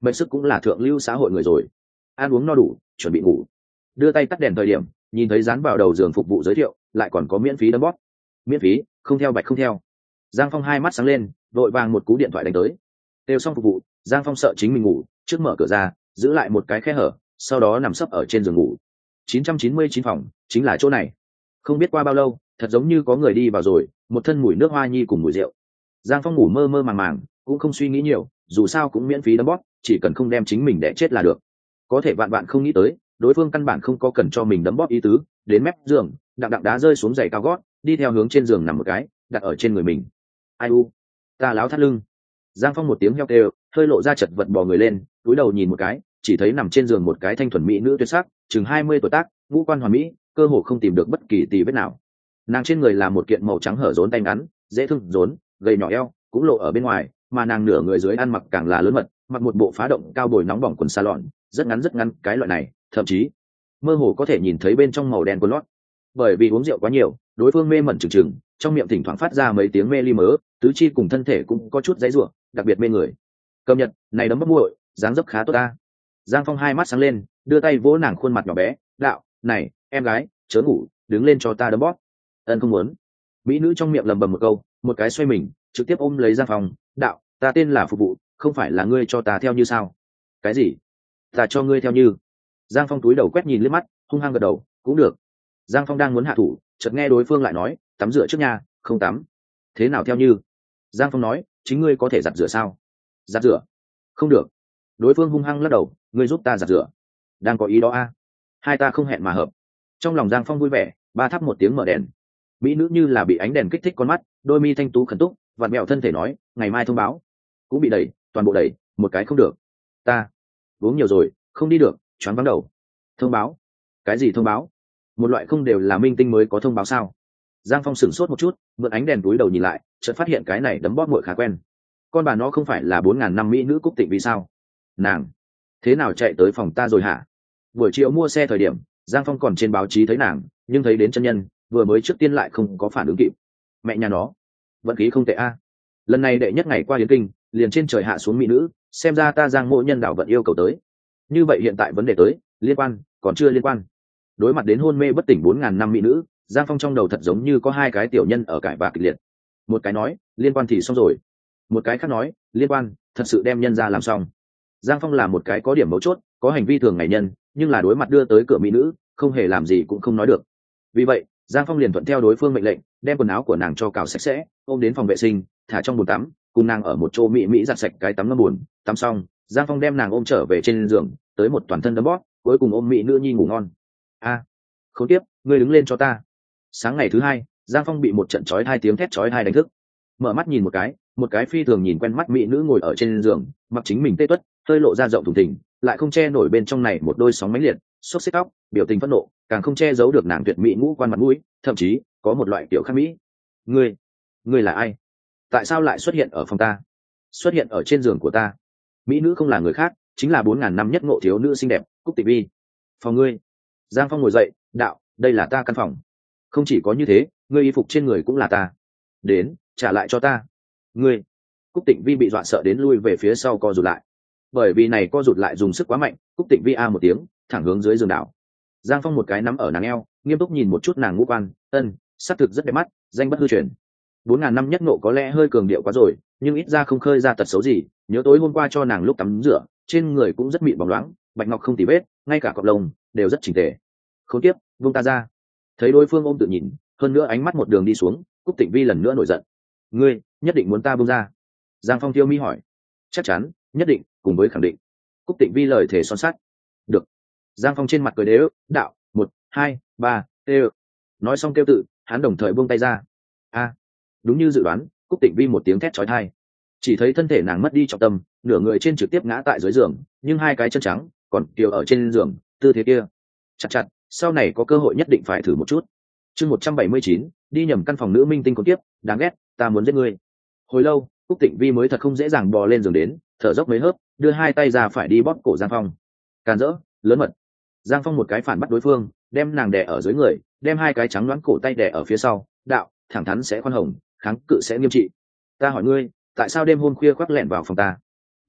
mệnh sức cũng là thượng lưu xã hội người rồi. Ăn uống no đủ, chuẩn bị ngủ. Đưa tay tắt đèn thời điểm, nhìn thấy dán vào đầu giường phục vụ giới thiệu, lại còn có miễn phí đấm bóp. Miễn phí, không theo bạch không theo. Giang Phong hai mắt sáng lên, vội vàng một cú điện thoại đánh tới. Đều xong phục vụ, Giang Phong sợ chính mình ngủ, trước mở cửa ra, giữ lại một cái khe hở, sau đó nằm sấp ở trên giường ngủ. chín trăm chín mươi chín phòng, chính là chỗ này. Không biết qua bao lâu, thật giống như có người đi vào rồi, một thân mùi nước hoa nhi cùng mùi rượu. Giang Phong ngủ mơ mơ màng màng, cũng không suy nghĩ nhiều, dù sao cũng miễn phí đấm bóp, chỉ cần không đem chính mình đẻ chết là được. Có thể vạn bạn không nghĩ tới, đối phương căn bản không có cần cho mình đấm bóp ý tứ, đến mép giường, đặng đặng đá rơi xuống giày cao gót, đi theo hướng trên giường nằm một cái, đặt ở trên người mình. Ai u, ta láo thắt lưng. Giang Phong một tiếng heo kêu, hơi lộ ra chật vật bò người lên, cúi đầu nhìn một cái, chỉ thấy nằm trên giường một cái thanh thuần mỹ nữ tuyệt sắc, chừng hai mươi tuổi tác, ngũ quan hoàn mỹ, cơ hồ không tìm được bất kỳ tì vết nào. Nàng trên người là một kiện màu trắng hở rốn tay ngắn, dễ thương rốn, gầy nhỏ eo, cũng lộ ở bên ngoài, mà nàng nửa người dưới ăn mặc càng là lớn mật, mặc một bộ phá động cao bồi nóng bỏng quần salon, rất ngắn rất ngắn, cái loại này, thậm chí mơ hồ có thể nhìn thấy bên trong màu đen quần lót. Bởi vì uống rượu quá nhiều, đối phương mê mẩn trừng trừng, trong miệng thỉnh thoảng phát ra mấy tiếng mê ly mớ, tứ chi cùng thân thể cũng có chút giãy giụa, đặc biệt mê người. Cầm nhật, này đấm bắp muội, dáng dấp khá tốt ta. Giang Phong hai mắt sáng lên, đưa tay vỗ nàng khuôn mặt nhỏ bé, đạo, này, em gái, chớ ngủ, đứng lên cho ta đấm bóp. Ân không muốn. Mỹ nữ trong miệng lầm bầm một câu, một cái xoay mình, trực tiếp ôm lấy Giang Phong, đạo, ta tên là phục vụ, không phải là ngươi cho ta theo như sao? Cái gì? Ta cho ngươi theo như? Giang Phong túi đầu quét nhìn liếc mắt, hung hăng gật đầu, cũng được. Giang Phong đang muốn hạ thủ, chợt nghe đối phương lại nói, tắm rửa trước nha, không tắm. Thế nào theo như? Giang Phong nói, chính ngươi có thể giặt rửa sao? Giặt rửa? Không được. Đối phương hung hăng lắc đầu, ngươi giúp ta giặt rửa. Đang có ý đó a? À? Hai ta không hẹn mà hợp. Trong lòng Giang Phong vui vẻ, ba thắp một tiếng mở đèn. Mỹ nữ như là bị ánh đèn kích thích con mắt, đôi mi thanh tú khẩn túc, vặn mẹo thân thể nói, ngày mai thông báo. Cũng bị đẩy, toàn bộ đẩy, một cái không được. Ta uống nhiều rồi, không đi được, choáng vắng đầu. Thông báo? Cái gì thông báo? Một loại không đều là minh tinh mới có thông báo sao? Giang Phong sửng sốt một chút, mượn ánh đèn túi đầu nhìn lại, chợt phát hiện cái này đấm bóp muội khá quen. Con bà nó không phải là bốn ngàn năm mỹ nữ Cúc Tịnh vì sao? Nàng thế nào chạy tới phòng ta rồi hả? Buổi chiều mua xe thời điểm, Giang Phong còn trên báo chí thấy nàng, nhưng thấy đến chân nhân, vừa mới trước tiên lại không có phản ứng kịp. Mẹ nhà nó, vận khí không tệ a. Lần này đệ nhất ngày qua Yến Kinh, liền trên trời hạ xuống mỹ nữ, xem ra ta Giang Mộ Nhân đảo vận yêu cầu tới. Như vậy hiện tại vấn đề tới, liên quan, còn chưa liên quan. Đối mặt đến hôn mê bất tỉnh bốn ngàn năm mỹ nữ, Giang Phong trong đầu thật giống như có hai cái tiểu nhân ở cãi vã kịch liệt. Một cái nói, liên quan thì xong rồi. Một cái khác nói, liên quan, thật sự đem nhân ra làm xong. Giang Phong là một cái có điểm mấu chốt, có hành vi thường ngày nhân, nhưng là đối mặt đưa tới cửa mỹ nữ, không hề làm gì cũng không nói được. Vì vậy, Giang Phong liền thuận theo đối phương mệnh lệnh, đem quần áo của nàng cho cào sạch sẽ, ôm đến phòng vệ sinh, thả trong bồn tắm, cùng nàng ở một chỗ mỹ mỹ giặt sạch cái tắm ngâm bồn, tắm xong, Giang Phong đem nàng ôm trở về trên giường, tới một toàn thân đấm bóp, cuối cùng ôm mỹ nữ nhi ngủ ngon. A, à, không tiếp, ngươi đứng lên cho ta. Sáng ngày thứ hai, Giang Phong bị một trận chói hai tiếng thét chói hai đánh thức. Mở mắt nhìn một cái, một cái phi thường nhìn quen mắt mỹ nữ ngồi ở trên giường, mặc chính mình tê tuất, hơi lộ ra rộng thùng thình, lại không che nổi bên trong này một đôi sóng mãnh liệt, xốc xếp tóc, biểu tình phẫn nộ, càng không che giấu được nàng tuyệt mỹ ngũ quan mặt mũi, thậm chí có một loại kiểu khác mỹ. Ngươi, ngươi là ai? Tại sao lại xuất hiện ở phòng ta? Xuất hiện ở trên giường của ta? Mỹ nữ không là người khác, chính là bốn ngàn năm nhất ngộ thiếu nữ xinh đẹp, Cúc Tịnh Vi. Phòng ngươi. Giang Phong ngồi dậy, đạo, đây là ta căn phòng. Không chỉ có như thế, ngươi y phục trên người cũng là ta. Đến, trả lại cho ta. Ngươi. Cúc Tịnh Vi bị dọa sợ đến lui về phía sau co rụt lại. Bởi vì này co rụt lại dùng sức quá mạnh, Cúc Tịnh Vi a một tiếng, thẳng hướng dưới giường đảo. Giang Phong một cái nắm ở nàng eo, nghiêm túc nhìn một chút nàng ngũ quan, ân, sắc thực rất đẹp mắt, danh bất hư truyền. Bốn ngàn năm nhất ngộ có lẽ hơi cường điệu quá rồi, nhưng ít ra không khơi ra tật xấu gì. Nhớ tối hôm qua cho nàng lúc tắm rửa, trên người cũng rất mịn bóng loáng, bạch ngọc không tì vết, ngay cả cọp lông đều rất chỉnh tề. Khốn kiếp, buông ta ra. Thấy đối phương ôm tự nhìn, hơn nữa ánh mắt một đường đi xuống, Cúc Tịnh Vi lần nữa nổi giận. Ngươi nhất định muốn ta buông ra? Giang Phong tiêu mi hỏi. Chắc chắn, nhất định, cùng với khẳng định. Cúc Tịnh Vi lời thề son sắt. Được. Giang Phong trên mặt cười đế ức, đạo, một, hai, ba, tê. Nói xong kêu tự, hắn đồng thời buông tay ra. A, đúng như dự đoán, Cúc Tịnh Vi một tiếng thét chói tai. Chỉ thấy thân thể nàng mất đi trọng tâm, nửa người trên trực tiếp ngã tại dưới giường, nhưng hai cái chân trắng còn kiều ở trên giường, tư thế kia chặt chặt, sau này có cơ hội nhất định phải thử một chút. Chương một trăm bảy mươi chín, đi nhầm căn phòng nữ minh tinh con tiếp, đáng ghét, ta muốn giết ngươi. Hồi lâu, Cúc Tịnh Vi mới thật không dễ dàng bò lên giường đến, thở dốc mấy hớp, đưa hai tay ra phải đi bóp cổ Giang Phong. Càn rỡ, lớn mật. Giang Phong một cái phản bắt đối phương, đem nàng đè ở dưới người, đem hai cái trắng đoán cổ tay đè ở phía sau, đạo, thẳng thắn sẽ khoan hồng, kháng cự sẽ nghiêm trị. Ta hỏi ngươi, tại sao đêm hôm khuya khoác lẹn vào phòng ta? Nói,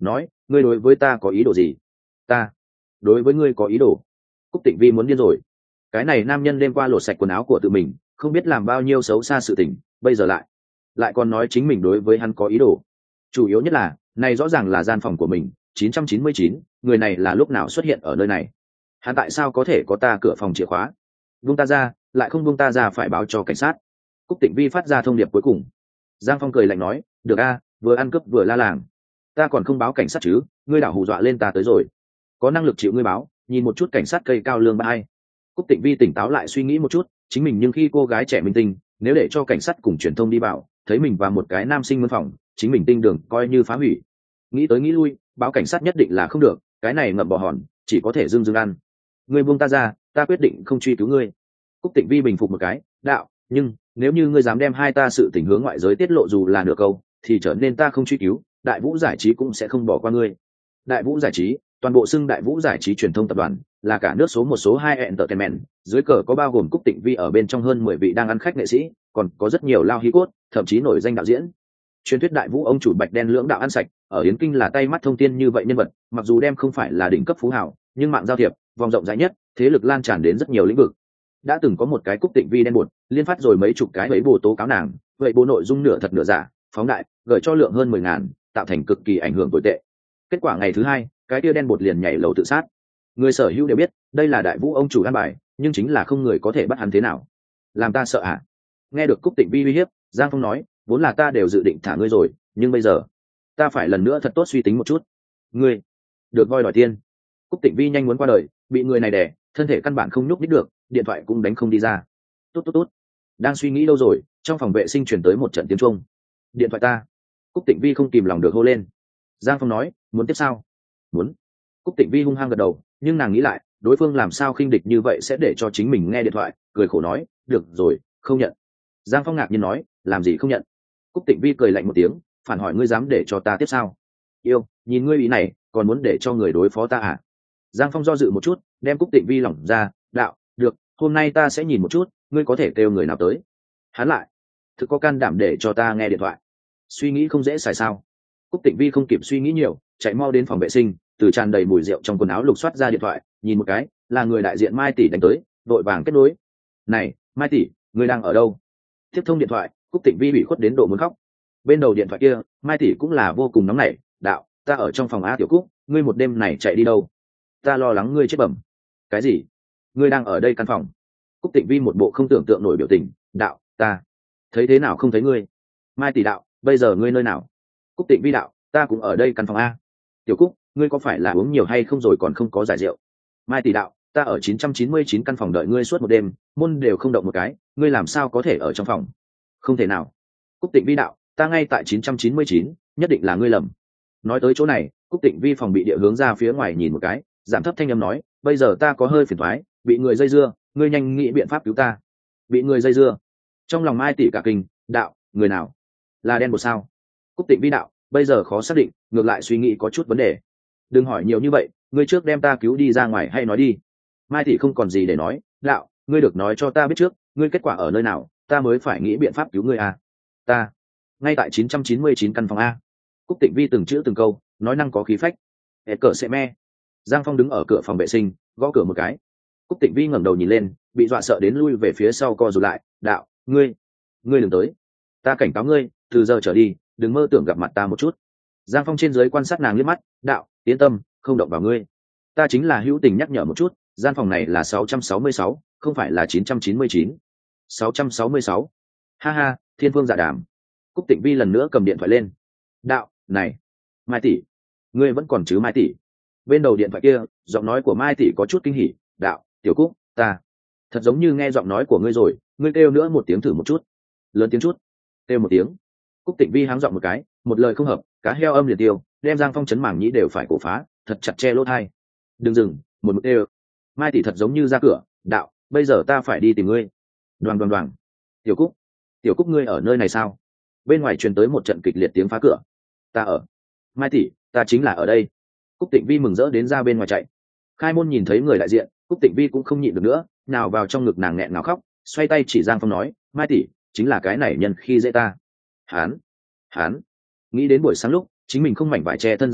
ngươi đối với ta có ý đồ gì? Ta đối với ngươi có ý đồ? Cúc Tịnh Vi muốn điên rồi. Cái này nam nhân đêm qua lột sạch quần áo của tự mình, không biết làm bao nhiêu xấu xa sự tình, bây giờ lại lại còn nói chính mình đối với hắn có ý đồ. Chủ yếu nhất là này rõ ràng là gian phòng của mình. chín trăm chín mươi chín, người này là lúc nào xuất hiện ở nơi này? Hắn tại sao có thể có ta cửa phòng chìa khóa? Buông ta ra, lại không buông ta ra phải báo cho cảnh sát. Cúc Tịnh Vi phát ra thông điệp cuối cùng. Giang Phong cười lạnh nói, được a, vừa ăn cướp vừa la làng, ta còn không báo cảnh sát chứ? Ngươi đảo hù dọa lên ta tới rồi, có năng lực chịu ngươi báo, nhìn một chút cảnh sát cây cao lương ba ai. Cúc Tịnh Vi tỉnh táo lại suy nghĩ một chút, chính mình nhưng khi cô gái trẻ minh tinh, nếu để cho cảnh sát cùng truyền thông đi vào, thấy mình và một cái nam sinh mân phòng, chính mình tinh đường coi như phá hủy. Nghĩ tới nghĩ lui, báo cảnh sát nhất định là không được, cái này ngậm bò hòn, chỉ có thể dưng dưng ăn. Ngươi buông ta ra, ta quyết định không truy cứu ngươi. Cúc Tịnh Vi bình phục một cái, đạo, nhưng nếu như ngươi dám đem hai ta sự tình hướng ngoại giới tiết lộ dù là nửa câu, thì trở nên ta không truy cứu, Đại Vũ Giải Trí cũng sẽ không bỏ qua ngươi. Đại Vũ Giải Trí, toàn bộ xưng Đại Vũ Giải Trí truyền thông tập đoàn, là cả nước số một số hai entertainment, dưới cờ có bao gồm Cúc Tịnh Vi ở bên trong hơn mười vị đang ăn khách nghệ sĩ, còn có rất nhiều lao hí cốt, thậm chí nổi danh đạo diễn. Truyền thuyết Đại Vũ ông chủ bạch đen lưỡng đạo ăn sạch, ở Yến Kinh là tay mắt thông tiên như vậy nhân vật, mặc dù đem không phải là đỉnh cấp phú hào, nhưng mạng giao thiệp, vòng rộng rãi nhất, thế lực lan tràn đến rất nhiều lĩnh vực. Đã từng có một cái Cúc Tịnh Vi đen bột, liên phát rồi mấy chục cái ấy bồ tố cáo nàng, vậy bồ nội dung nửa thật nửa giả, phóng đại, gửi cho lượng hơn mười ngàn, tạo thành cực kỳ ảnh hưởng tồi tệ. Kết quả ngày thứ hai, cái kia đen bột liền nhảy lầu tự sát. Người sở hữu đều biết, đây là Đại Vũ ông chủ an bài, nhưng chính là không người có thể bắt hắn thế nào. Làm ta sợ hả? Nghe được Cúc Tịnh Vi uy hiếp, Giang Phong nói, vốn là ta đều dự định thả ngươi rồi, nhưng bây giờ ta phải lần nữa thật tốt suy tính một chút. Ngươi được voi đòi tiên. Cúc Tịnh Vi nhanh muốn qua đời, bị người này đè, thân thể căn bản không nhúc nhích được, điện thoại cũng đánh không đi ra. Tốt tốt tốt. Đang suy nghĩ đâu rồi, trong phòng vệ sinh truyền tới một trận tiếng chuông. Điện thoại ta. Cúc Tịnh Vi không kìm lòng được hô lên. Giang Phong nói, muốn tiếp sao? Muốn. Cúc Tịnh Vi hung hăng gật đầu, nhưng nàng nghĩ lại, đối phương làm sao khinh địch như vậy sẽ để cho chính mình nghe điện thoại, cười khổ nói, được rồi, không nhận. Giang Phong ngạc nhiên nói, làm gì không nhận? Cúc Tịnh Vi cười lạnh một tiếng, phản hỏi, ngươi dám để cho ta tiếp sao? Yêu, nhìn ngươi ý này, còn muốn để cho người đối phó ta à? Giang Phong do dự một chút, đem Cúc Tịnh Vi lỏng ra, đạo, được, hôm nay ta sẽ nhìn một chút, ngươi có thể kêu người nào tới. Hắn lại, thực có can đảm để cho ta nghe điện thoại. Suy nghĩ không dễ xài sao? Cúc Tịnh Vi không kịp suy nghĩ nhiều, chạy mau đến phòng vệ sinh, từ tràn đầy mùi rượu trong quần áo lục soát ra điện thoại, nhìn một cái, là người đại diện Mai tỷ đánh tới, vội vàng kết nối. Này, Mai tỷ, ngươi đang ở đâu? Tiếp thông điện thoại, Cúc Tịnh Vi bị khuất đến độ muốn khóc. Bên đầu điện thoại kia, Mai tỷ cũng là vô cùng nóng nảy, đạo, ta ở trong phòng A Tiểu Cúc, ngươi một đêm này chạy đi đâu? Ta lo lắng ngươi chết bẩm. Cái gì? Ngươi đang ở đây căn phòng? Cúc Tịnh Vi một bộ không tưởng tượng nổi biểu tình, đạo, ta thấy thế nào không thấy ngươi? Mai tỷ đạo, bây giờ ngươi nơi nào? Cúc Tịnh Vi đạo, ta cũng ở đây căn phòng A. Tiểu Cúc, ngươi có phải là uống nhiều hay không rồi còn không có giải rượu? Mai tỷ đạo, ta ở chín trăm chín mươi chín căn phòng đợi ngươi suốt một đêm, môn đều không động một cái, ngươi làm sao có thể ở trong phòng? Không thể nào. Cúc Tịnh Vi đạo, ta ngay tại chín trăm chín mươi chín, nhất định là ngươi lầm. Nói tới chỗ này, Cúc Tịnh Vi phòng bị địa hướng ra phía ngoài nhìn một cái, giảm thấp thanh âm nói, bây giờ ta có hơi phiền toái, bị người dây dưa, ngươi nhanh nghĩ biện pháp cứu ta. Bị người dây dưa? Trong lòng Mai tỷ cả kinh, đạo, người nào? Là đen bột sao? Cúc Tịnh Vi đạo, bây giờ khó xác định, ngược lại suy nghĩ có chút vấn đề. Đừng hỏi nhiều như vậy, ngươi trước đem ta cứu đi ra ngoài hay nói đi. Mai tỷ không còn gì để nói, đạo, ngươi được nói cho ta biết trước, ngươi kết quả ở nơi nào, ta mới phải nghĩ biện pháp cứu ngươi à. Ta ngay tại chín trăm chín mươi chín căn phòng A. Cúc Tịnh Vi từng chữ từng câu, nói năng có khí phách. Hệt cỡ sẽ me. Giang Phong đứng ở cửa phòng vệ sinh, gõ cửa một cái. Cúc Tịnh Vi ngẩng đầu nhìn lên, bị dọa sợ đến lui về phía sau co rụt lại, đạo, ngươi ngươi đừng tới, ta cảnh cáo ngươi, từ giờ trở đi đừng mơ tưởng gặp mặt ta một chút. Giang Phong trên dưới quan sát nàng liếc mắt, đạo, yên tâm, không động vào ngươi, ta chính là hữu tình nhắc nhở một chút, gian phòng này là sáu trăm sáu mươi sáu, không phải là chín trăm chín mươi chín. sáu trăm sáu mươi sáu. Ha ha, thiên phương dạ đàm. Cúc Tịnh Vi lần nữa cầm điện thoại lên, đạo, này, Mai tỷ, ngươi vẫn còn chứ Mai tỷ? Bên đầu điện thoại kia, giọng nói của Mai tỷ có chút kinh hỉ, đạo, Tiểu Cúc, ta thật giống như nghe giọng nói của ngươi rồi, ngươi kêu nữa một tiếng thử một chút. Lớn tiếng chút. Kêu một tiếng. Cúc Tịnh Vi háng giọng một cái, một lời không hợp, cá heo âm liền tiêu, đem Giang Phong chấn mảng nhĩ đều phải cổ phá, thật chặt che lỗ tai. Đừng dừng, một mực đều. Mai tỷ thật giống như ra cửa, đạo, bây giờ ta phải đi tìm ngươi. Đoàng đoàng đoàng. Tiểu Cúc, Tiểu Cúc ngươi ở nơi này sao? Bên ngoài truyền tới một trận kịch liệt tiếng phá cửa. Ta ở. Mai tỷ, ta chính là ở đây. Cúc Tịnh Vi mừng rỡ đến ra bên ngoài chạy. Khai môn nhìn thấy người đại diện, Cúc Tịnh Vi cũng không nhịn được nữa, nào vào trong ngực nàng nghẹn ngào khóc, xoay tay chỉ Giang Phong nói, Mai tỷ, chính là cái này nhân khi dễ ta. Hán, hán. Nghĩ đến buổi sáng lúc chính mình không mảnh vải che thân dáng vẻ,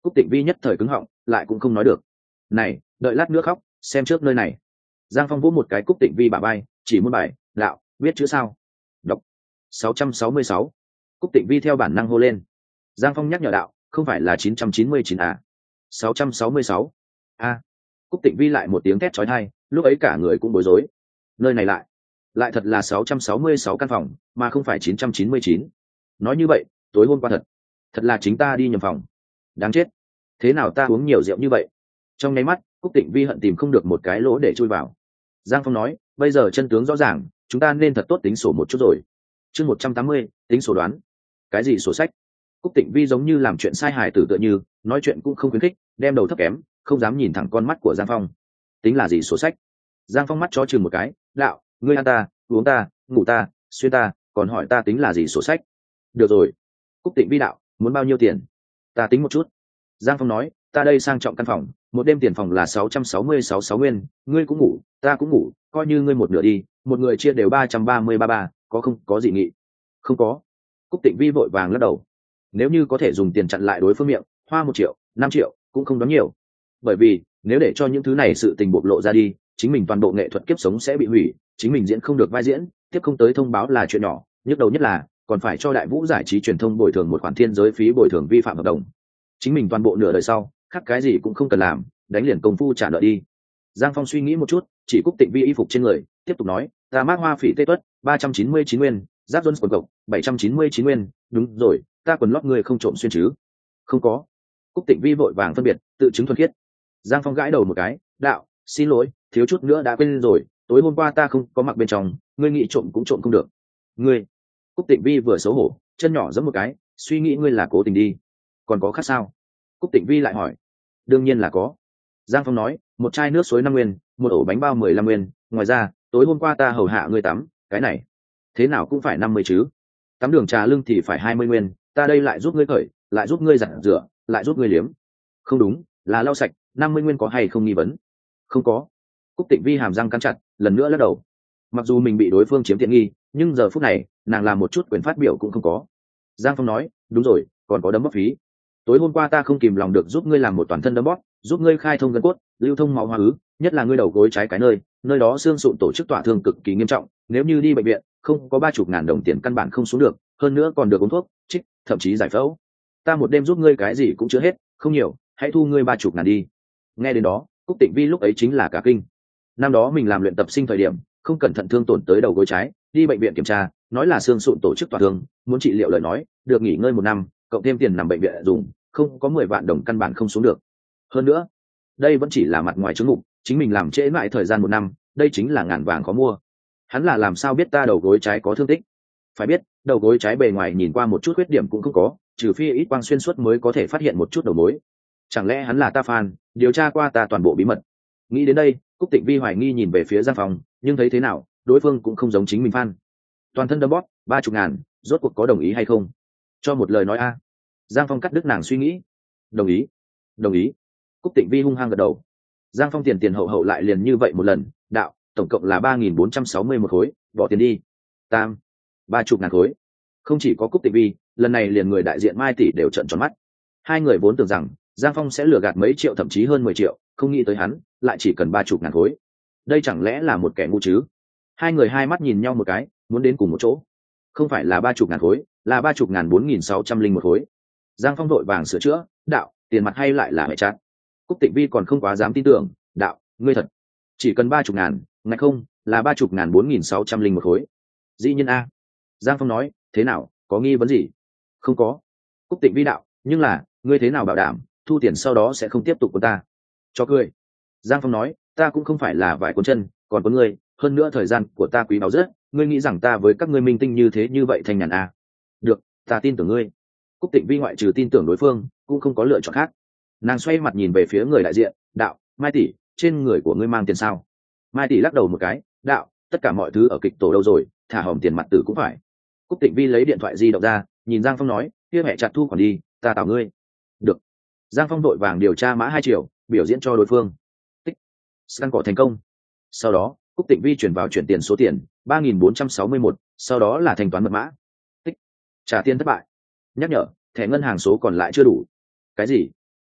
Cúc Tịnh Vi nhất thời cứng họng, lại cũng không nói được. Này, đợi lát nữa khóc, xem trước nơi này. Giang Phong vỗ một cái Cúc Tịnh Vi bả vai, chỉ muốn bài, đạo, biết chữ sao? Đọc. sáu trăm sáu mươi sáu. Cúc Tịnh Vi theo bản năng hô lên. Giang Phong nhắc nhở đạo, không phải là chín trăm chín mươi chín à? sáu trăm sáu mươi sáu. A. Cúc Tịnh Vi lại một tiếng thét chói tai, lúc ấy cả người cũng bối rối. Nơi này lại, lại thật là sáu trăm sáu mươi sáu căn phòng, mà không phải chín trăm chín mươi chín. Nói như vậy, tối hôm qua thật, thật là chính ta đi nhầm phòng. Đáng chết. Thế nào ta uống nhiều rượu như vậy? Trong nháy mắt, Cúc Tịnh Vi hận tìm không được một cái lỗ để chui vào. Giang Phong nói, bây giờ chân tướng rõ ràng, chúng ta nên thật tốt tính sổ một chút rồi. Chương một trăm tám mươi, tính sổ đoán. Cái gì sổ sách? Cúc Tịnh Vi giống như làm chuyện sai hài tử tựa như, nói chuyện cũng không khuyến khích, đem đầu thấp kém, không dám nhìn thẳng con mắt của Giang Phong. Tính là gì sổ sách? Giang Phong mắt chó chừng một cái, đạo, ngươi ăn ta, uống ta, ngủ ta, xuyên ta, còn hỏi ta tính là gì sổ sách? Được rồi. Cúc Tịnh Vi đạo, muốn bao nhiêu tiền? Ta tính một chút. Giang Phong nói, ta đây sang trọng căn phòng, một đêm tiền phòng là sáu trăm sáu mươi sáu sáu nguyên, ngươi cũng ngủ, ta cũng ngủ, coi như ngươi một nửa đi, một người chia đều ba trăm ba mươi ba ba, có không có gì nghị? Không có. Cúc Tịnh Vi vội vàng lắc đầu. Nếu như có thể dùng tiền chặn lại đối phương miệng, hoa một triệu, năm triệu, cũng không đáng nhiều. Bởi vì, nếu để cho những thứ này sự tình bộc lộ ra đi, chính mình toàn bộ nghệ thuật kiếp sống sẽ bị hủy, chính mình diễn không được vai diễn, tiếp không tới thông báo là chuyện nhỏ, nhức đầu nhất là còn phải cho Đại Vũ giải trí truyền thông bồi thường một khoản thiên giới phí bồi thường vi phạm hợp đồng. Chính mình toàn bộ nửa đời sau, khác cái gì cũng không cần làm, đánh liền công phu trả nợ đi. Giang Phong suy nghĩ một chút, chỉ Cúc Tịnh Vi y phục trên người, tiếp tục nói, ta mác hoa phỉ tê tuất, ba trăm chín mươi chín nguyên, giáp Jones quần cộc, bảy trăm chín mươi chín nguyên, đúng rồi, ta quần lót người không trộm xuyên chứ? Không có. Cúc Tịnh Vi vội vàng phân biệt, tự chứng thuần khiết. Giang Phong gãi đầu một cái, đạo, xin lỗi, thiếu chút nữa đã quên rồi, tối hôm qua ta không có mặc bên trong, ngươi nghĩ trộm cũng trộm không được. Ngươi? Cúc Tịnh Vi vừa xấu hổ, chân nhỏ giẫm một cái, suy nghĩ ngươi là cố tình đi. Còn có khác sao? Cúc Tịnh Vi lại hỏi. Đương nhiên là có. Giang Phong nói, một chai nước suối năm nguyên, một ổ bánh bao mười lăm nguyên, ngoài ra, tối hôm qua ta hầu hạ ngươi tắm, cái này, thế nào cũng phải năm mươi chứ. Tắm đường trà lưng thì phải hai mươi nguyên, ta đây lại giúp ngươi cởi, lại giúp ngươi giặt rửa, lại giúp ngươi liếm. Không đúng, là lau sạch, năm mươi nguyên có hay không nghi vấn? Không có. Cúc Tịnh Vi hàm răng cắn chặt, lần nữa lắc đầu. Mặc dù mình bị đối phương chiếm tiện nghi, nhưng giờ phút này, nàng làm một chút quyền phát biểu cũng không có. Giang Phong nói, đúng rồi, còn có đấm bóp phí. Tối hôm qua ta không kìm lòng được giúp ngươi làm một toàn thân đấm bóp, giúp ngươi khai thông gân cốt, lưu thông máu hóa ứ, nhất là ngươi đầu gối trái cái nơi, nơi đó xương sụn tổ chức tỏa thương cực kỳ nghiêm trọng, nếu như đi bệnh viện, không có ba chục ngàn đồng tiền căn bản không xuống được, hơn nữa còn được uống thuốc, trích, thậm chí giải phẫu. Ta một đêm giúp ngươi cái gì cũng chưa hết, không nhiều, hãy thu ngươi ba chục ngàn đi. Nghe đến đó, Cúc Tịnh Vi lúc ấy chính là cả kinh. Năm đó mình làm luyện tập sinh thời điểm, không cẩn thận thương tổn tới đầu gối trái, đi bệnh viện kiểm tra, nói là xương sụn tổ chức tỏa thương, muốn trị liệu lời nói, được nghỉ ngơi một năm, cộng thêm tiền nằm bệnh viện dùng, không có mười vạn đồng căn bản không xuống được. Hơn nữa, đây vẫn chỉ là mặt ngoài chứng ngục, chính mình làm trễ mãi thời gian một năm, đây chính là ngàn vàng khó mua. Hắn là làm sao biết ta đầu gối trái có thương tích? Phải biết, đầu gối trái bề ngoài nhìn qua một chút khuyết điểm cũng không có, trừ phi ít quang xuyên suốt mới có thể phát hiện một chút đầu mối. Chẳng lẽ hắn là ta fan, điều tra qua ta toàn bộ bí mật? Nghĩ đến đây, Cúc Tịnh Vi hoài nghi nhìn về phía Giang Phong, nhưng thấy thế nào, đối phương cũng không giống chính mình fan. Toàn thân đấm bóp, ba chục ngàn, rốt cuộc có đồng ý hay không? Cho một lời nói a. Giang Phong cắt đứt nàng suy nghĩ. Đồng ý, đồng ý. Cúc Tịnh Vi hung hăng gật đầu. Giang Phong tiền tiền hậu hậu lại liền như vậy một lần, đạo, tổng cộng là ba nghìn bốn trăm sáu mươi một khối, bỏ tiền đi. Tam, ba chục ngàn khối. Không chỉ có Cúc Tịnh Vi, lần này liền người đại diện Mai tỷ đều trợn tròn mắt. Hai người vốn tưởng rằng Giang Phong sẽ lừa gạt mấy triệu thậm chí hơn mười triệu, không nghĩ tới hắn lại chỉ cần ba chục ngàn khối. Đây chẳng lẽ là một kẻ ngu chứ? Hai người hai mắt nhìn nhau một cái, muốn đến cùng một chỗ. Không phải là ba chục ngàn khối, là ba chục ngàn bốn nghìn sáu trăm linh một khối. Giang Phong đội vàng sửa chữa, đạo, tiền mặt hay lại là hệ chát? Cúc Tịnh Vi còn không quá dám tin tưởng, đạo, ngươi thật chỉ cần ba chục ngàn, ngạch không, là ba chục ngàn bốn nghìn sáu trăm linh một khối. Dĩ nhiên a. Giang Phong nói, thế nào, có nghi vấn gì? Không có. Cúc Tịnh Vi đạo, nhưng là, ngươi thế nào bảo đảm, thu tiền sau đó sẽ không tiếp tục của ta? Cho cười. Giang Phong nói, ta cũng không phải là vải cuốn chân, còn có ngươi, hơn nữa thời gian của ta quý báu rất, ngươi nghĩ rằng ta với các ngươi minh tinh như thế như vậy thành nhàn a? Được, ta tin tưởng ngươi. Cúc Tịnh Vi ngoại trừ tin tưởng đối phương, cũng không có lựa chọn khác. Nàng xoay mặt nhìn về phía người đại diện, đạo, Mai tỷ, trên người của ngươi mang tiền sao? Mai tỷ lắc đầu một cái, đạo, tất cả mọi thứ ở kịch tổ đâu rồi, thả hòm tiền mặt tử cũng phải. Cúc Tịnh Vi lấy điện thoại di động ra, nhìn Giang Phong nói, kia mẹ chặt thu còn đi, ta tào ngươi. Được. Giang Phong đội vàng điều tra mã hai triệu, biểu diễn cho đối phương. Tích. Scan cỏ thành công. Sau đó, Cúc Tịnh Vi chuyển vào chuyển tiền số tiền ba nghìn bốn trăm sáu mươi mốt, sau đó là thanh toán mật mã. Tích. Trả tiền thất bại. Nhắc nhở, thẻ ngân hàng số còn lại chưa đủ. Cái gì?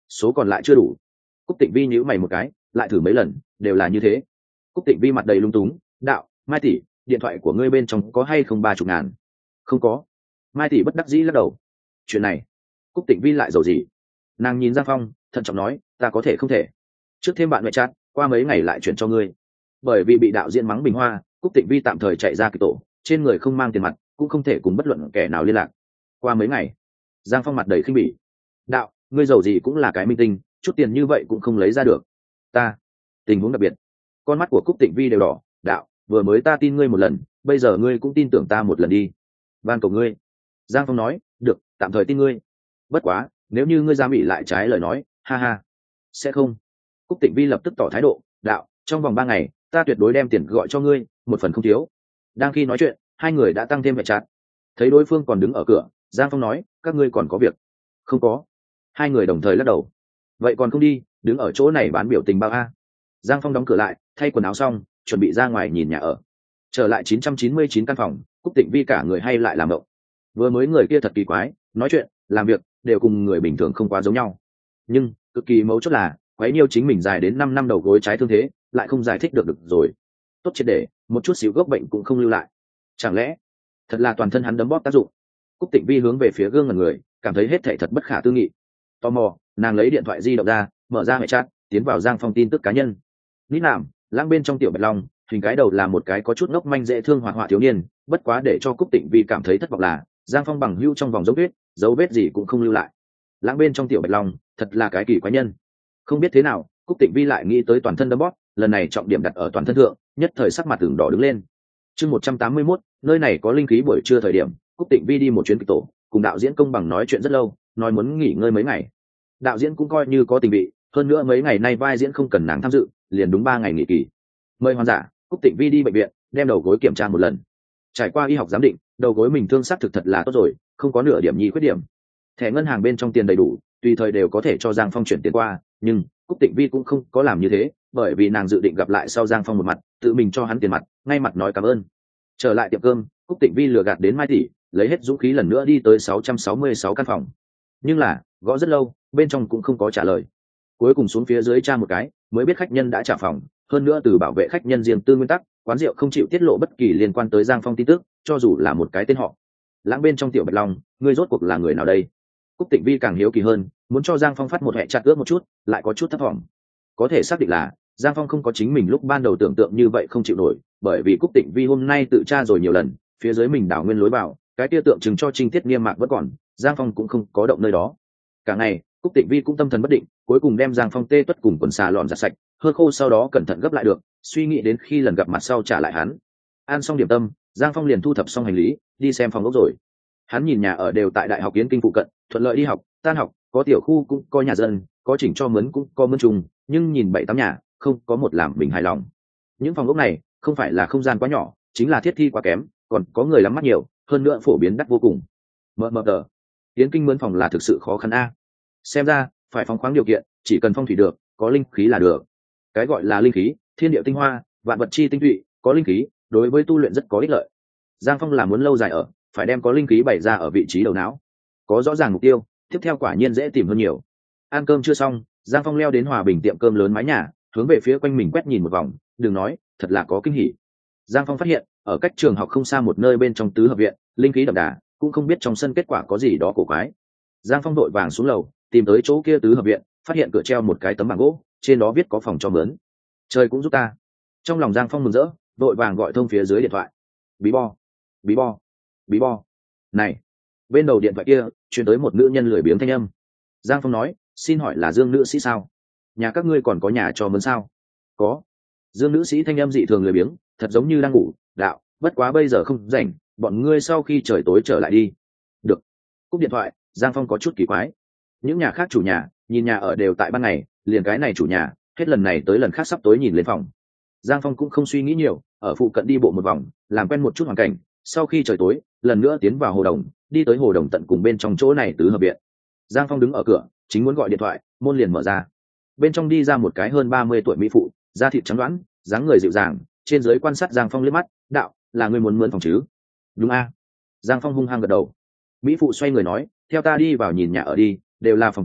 số còn lại chưa đủ. Cúc Tịnh Vi nhíu mày một cái, lại thử mấy lần đều là như thế. Cúc Tịnh Vi mặt đầy lung túng, đạo, Mai tỷ, điện thoại của ngươi bên trong có hay không ba chục ngàn? Không có. Mai tỷ bất đắc dĩ lắc đầu. Chuyện này, Cúc Tịnh Vi lại giàu gì? Nàng nhìn Giang Phong, thận trọng nói, ta có thể không thể. Trước thêm bạn mẹ chat, qua mấy ngày lại chuyển cho ngươi. Bởi vì bị đạo diễn mắng bình hoa, Cúc Tịnh Vi tạm thời chạy ra kịch tổ, trên người không mang tiền mặt, cũng không thể cùng bất luận kẻ nào liên lạc. Qua mấy ngày, Giang Phong mặt đầy khinh bỉ. Đạo, ngươi giàu gì cũng là cái minh tinh, chút tiền như vậy cũng không lấy ra được. Ta, tình huống đặc biệt. Con mắt của Cúc Tịnh Vi đều đỏ. Đạo, vừa mới ta tin ngươi một lần, bây giờ ngươi cũng tin tưởng ta một lần đi. Van cầu ngươi. Giang Phong nói, được, tạm thời tin ngươi. Bất quá, nếu như ngươi dám bị lại trái lời nói, ha ha. Sẽ không. Cúc Tịnh Vi lập tức tỏ thái độ. Đạo, trong vòng ba ngày, ta tuyệt đối đem tiền gọi cho ngươi, một phần không thiếu. Đang khi nói chuyện, hai người đã tăng thêm vệ chặt. Thấy đối phương còn đứng ở cửa, Giang Phong nói, các ngươi còn có việc? Không có. Hai người đồng thời lắc đầu. Vậy còn không đi, đứng ở chỗ này bán biểu tình bao a? Giang Phong đóng cửa lại, thay quần áo xong, chuẩn bị ra ngoài nhìn nhà ở. Trở lại chín trăm chín mươi chín căn phòng, Cúc Tịnh Vi cả người hay lại làm mộng. Vừa mới người kia thật kỳ quái, nói chuyện, làm việc đều cùng người bình thường không quá giống nhau. Nhưng cực kỳ mấu chốt là, quấy nhiêu chính mình dài đến năm năm đầu gối trái thương thế, lại không giải thích được được rồi. Tốt triệt để, một chút xíu gốc bệnh cũng không lưu lại. Chẳng lẽ thật là toàn thân hắn đấm bóp tác dụng? Cúc Tịnh Vi hướng về phía gương ngẩn người, cảm thấy hết thảy thật bất khả tư nghị. Tò mò, nàng lấy điện thoại di động ra, mở ra hệ chat, tiến vào Giang Phong tin tức cá nhân. Nít làm, lãng bên trong tiểu bạch long, hình cái đầu là một cái có chút ngốc manh dễ thương hoạt họa thiếu niên, bất quá để cho Cúc Tịnh Vi cảm thấy thất vọng là, Giang Phong bằng hữu trong vòng dấu vết, dấu vết gì cũng không lưu lại. Lãng bên trong tiểu bạch long, thật là cái kỳ quái nhân. Không biết thế nào, Cúc Tịnh Vi lại nghĩ tới toàn thân đấm bóp, lần này trọng điểm đặt ở toàn thân thượng, nhất thời sắc mặt tưởng đỏ đứng lên. Chương một trăm tám mươi mốt, nơi này có linh khí. Buổi trưa thời điểm, Cúc Tịnh Vi đi một chuyến kịch tổ, cùng đạo diễn Công Bằng nói chuyện rất lâu, nói muốn nghỉ ngơi mấy ngày. Đạo diễn cũng coi như có tình vị, hơn nữa mấy ngày nay vai diễn không cần nàng tham dự, liền đúng ba ngày nghỉ kỳ. Mời hoàn giả, Cúc Tịnh Vi đi bệnh viện, đem đầu gối kiểm tra một lần. Trải qua y học giám định, đầu gối mình thương xác thực thật là tốt rồi, không có nửa điểm nhi khuyết điểm. Thẻ ngân hàng bên trong tiền đầy đủ, tùy thời đều có thể cho Giang Phong chuyển tiền qua, nhưng Cúc Tịnh Vi cũng không có làm như thế, bởi vì nàng dự định gặp lại sau Giang Phong một mặt, tự mình cho hắn tiền mặt, ngay mặt nói cảm ơn. Trở lại tiệm cơm, Cúc Tịnh Vi lừa gạt đến Mai tỷ, lấy hết dũng khí lần nữa đi tới sáu trăm sáu mươi sáu căn phòng. Nhưng là, gõ rất lâu, bên trong cũng không có trả lời. Cuối cùng xuống phía dưới tra một cái, mới biết khách nhân đã trả phòng, hơn nữa từ bảo vệ khách nhân riêng tư nguyên tắc, quán rượu không chịu tiết lộ bất kỳ liên quan tới Giang Phong tin tức, cho dù là một cái tên họ. Lãng bên trong tiểu bạch long, ngươi rốt cuộc là người nào đây? Cúc Tịnh Vi càng hiếu kỳ hơn, muốn cho Giang Phong phát một hệ chặt ước một chút, lại có chút thất vọng. Có thể xác định là Giang Phong không có chính mình lúc ban đầu tưởng tượng như vậy không chịu nổi, bởi vì Cúc Tịnh Vi hôm nay tự tra rồi nhiều lần, phía dưới mình đảo nguyên lối vào, cái kia tượng trưng cho trinh tiết nghiêm mạc vẫn còn, Giang Phong cũng không có động nơi đó. Cả ngày, Cúc Tịnh Vi cũng tâm thần bất định, cuối cùng đem Giang Phong tê tuất cùng quần xà lọn giặt sạch, hơ khô sau đó cẩn thận gấp lại được, suy nghĩ đến khi lần gặp mặt sau trả lại hắn. Ăn xong điểm tâm, Giang Phong liền thu thập xong hành lý, đi xem phòng ốc rồi. Hắn nhìn nhà ở đều tại Đại học Yến Kinh phụ cận, thuận lợi đi học, tan học, có tiểu khu cũng có nhà dân, có chỉnh cho mướn cũng có mướn chung, nhưng nhìn bảy tám nhà, không có một làm mình hài lòng. Những phòng ốc này không phải là không gian quá nhỏ, chính là thiết thi quá kém, còn có người lắm mắt nhiều, hơn nữa phổ biến đắt vô cùng. Mờ mờ tờ, Yến Kinh mướn phòng là thực sự khó khăn a. Xem ra phải phóng khoáng điều kiện, chỉ cần phong thủy được, có linh khí là được. Cái gọi là linh khí, thiên địa tinh hoa, vạn vật chi tinh thụy, có linh khí, đối với tu luyện rất có ích lợi. Giang Phong là muốn lâu dài ở, phải đem có linh khí bày ra ở vị trí đầu não, có rõ ràng mục tiêu, tiếp theo quả nhiên dễ tìm hơn nhiều. Ăn cơm chưa xong, Giang Phong leo đến Hòa Bình tiệm cơm lớn mái nhà, hướng về phía quanh mình quét nhìn một vòng, đừng nói, thật là có kinh hỉ. Giang Phong phát hiện, ở cách trường học không xa một nơi bên trong tứ hợp viện, linh khí đậm đà, cũng không biết trong sân kết quả có gì đó cổ quái. Giang Phong đội vàng xuống lầu, tìm tới chỗ kia tứ hợp viện, phát hiện cửa treo một cái tấm bảng gỗ, trên đó viết có phòng cho mướn. Trời cũng giúp ta. Trong lòng Giang Phong mừng rỡ, đội vàng gọi thông phía dưới điện thoại. Bí bo, bí bo, bí bo. Này, bên đầu điện thoại kia truyền tới một nữ nhân lười biếng thanh âm. Giang Phong nói, xin hỏi là Dương nữ sĩ sao? Nhà các ngươi còn có nhà cho mướn sao? Có. Dương nữ sĩ thanh âm dị thường lười biếng, thật giống như đang ngủ. Đạo, bất quá bây giờ không rảnh, bọn ngươi sau khi trời tối trở lại đi. Được. Cúp điện thoại, Giang Phong có chút kỳ quái. Những nhà khác chủ nhà nhìn nhà ở đều tại ban ngày, liền cái này chủ nhà hết lần này tới lần khác sắp tối nhìn lên phòng. Giang Phong cũng không suy nghĩ nhiều, ở phụ cận đi bộ một vòng, làm quen một chút hoàn cảnh. Sau khi trời tối, lần nữa tiến vào hồ đồng, đi tới hồ đồng tận cùng bên trong chỗ này tứ hợp viện. Giang Phong đứng ở cửa, chính muốn gọi điện thoại, môn liền mở ra. Bên trong đi ra một cái hơn ba mươi tuổi mỹ phụ, da thịt trắng đoán, dáng người dịu dàng, trên dưới quan sát Giang Phong liếc mắt, đạo, là người muốn mướn phòng chứ? Đúng a. Giang Phong hung hăng gật đầu. Mỹ phụ xoay người nói, theo ta đi vào nhìn nhà ở đi, đều là phòng trống,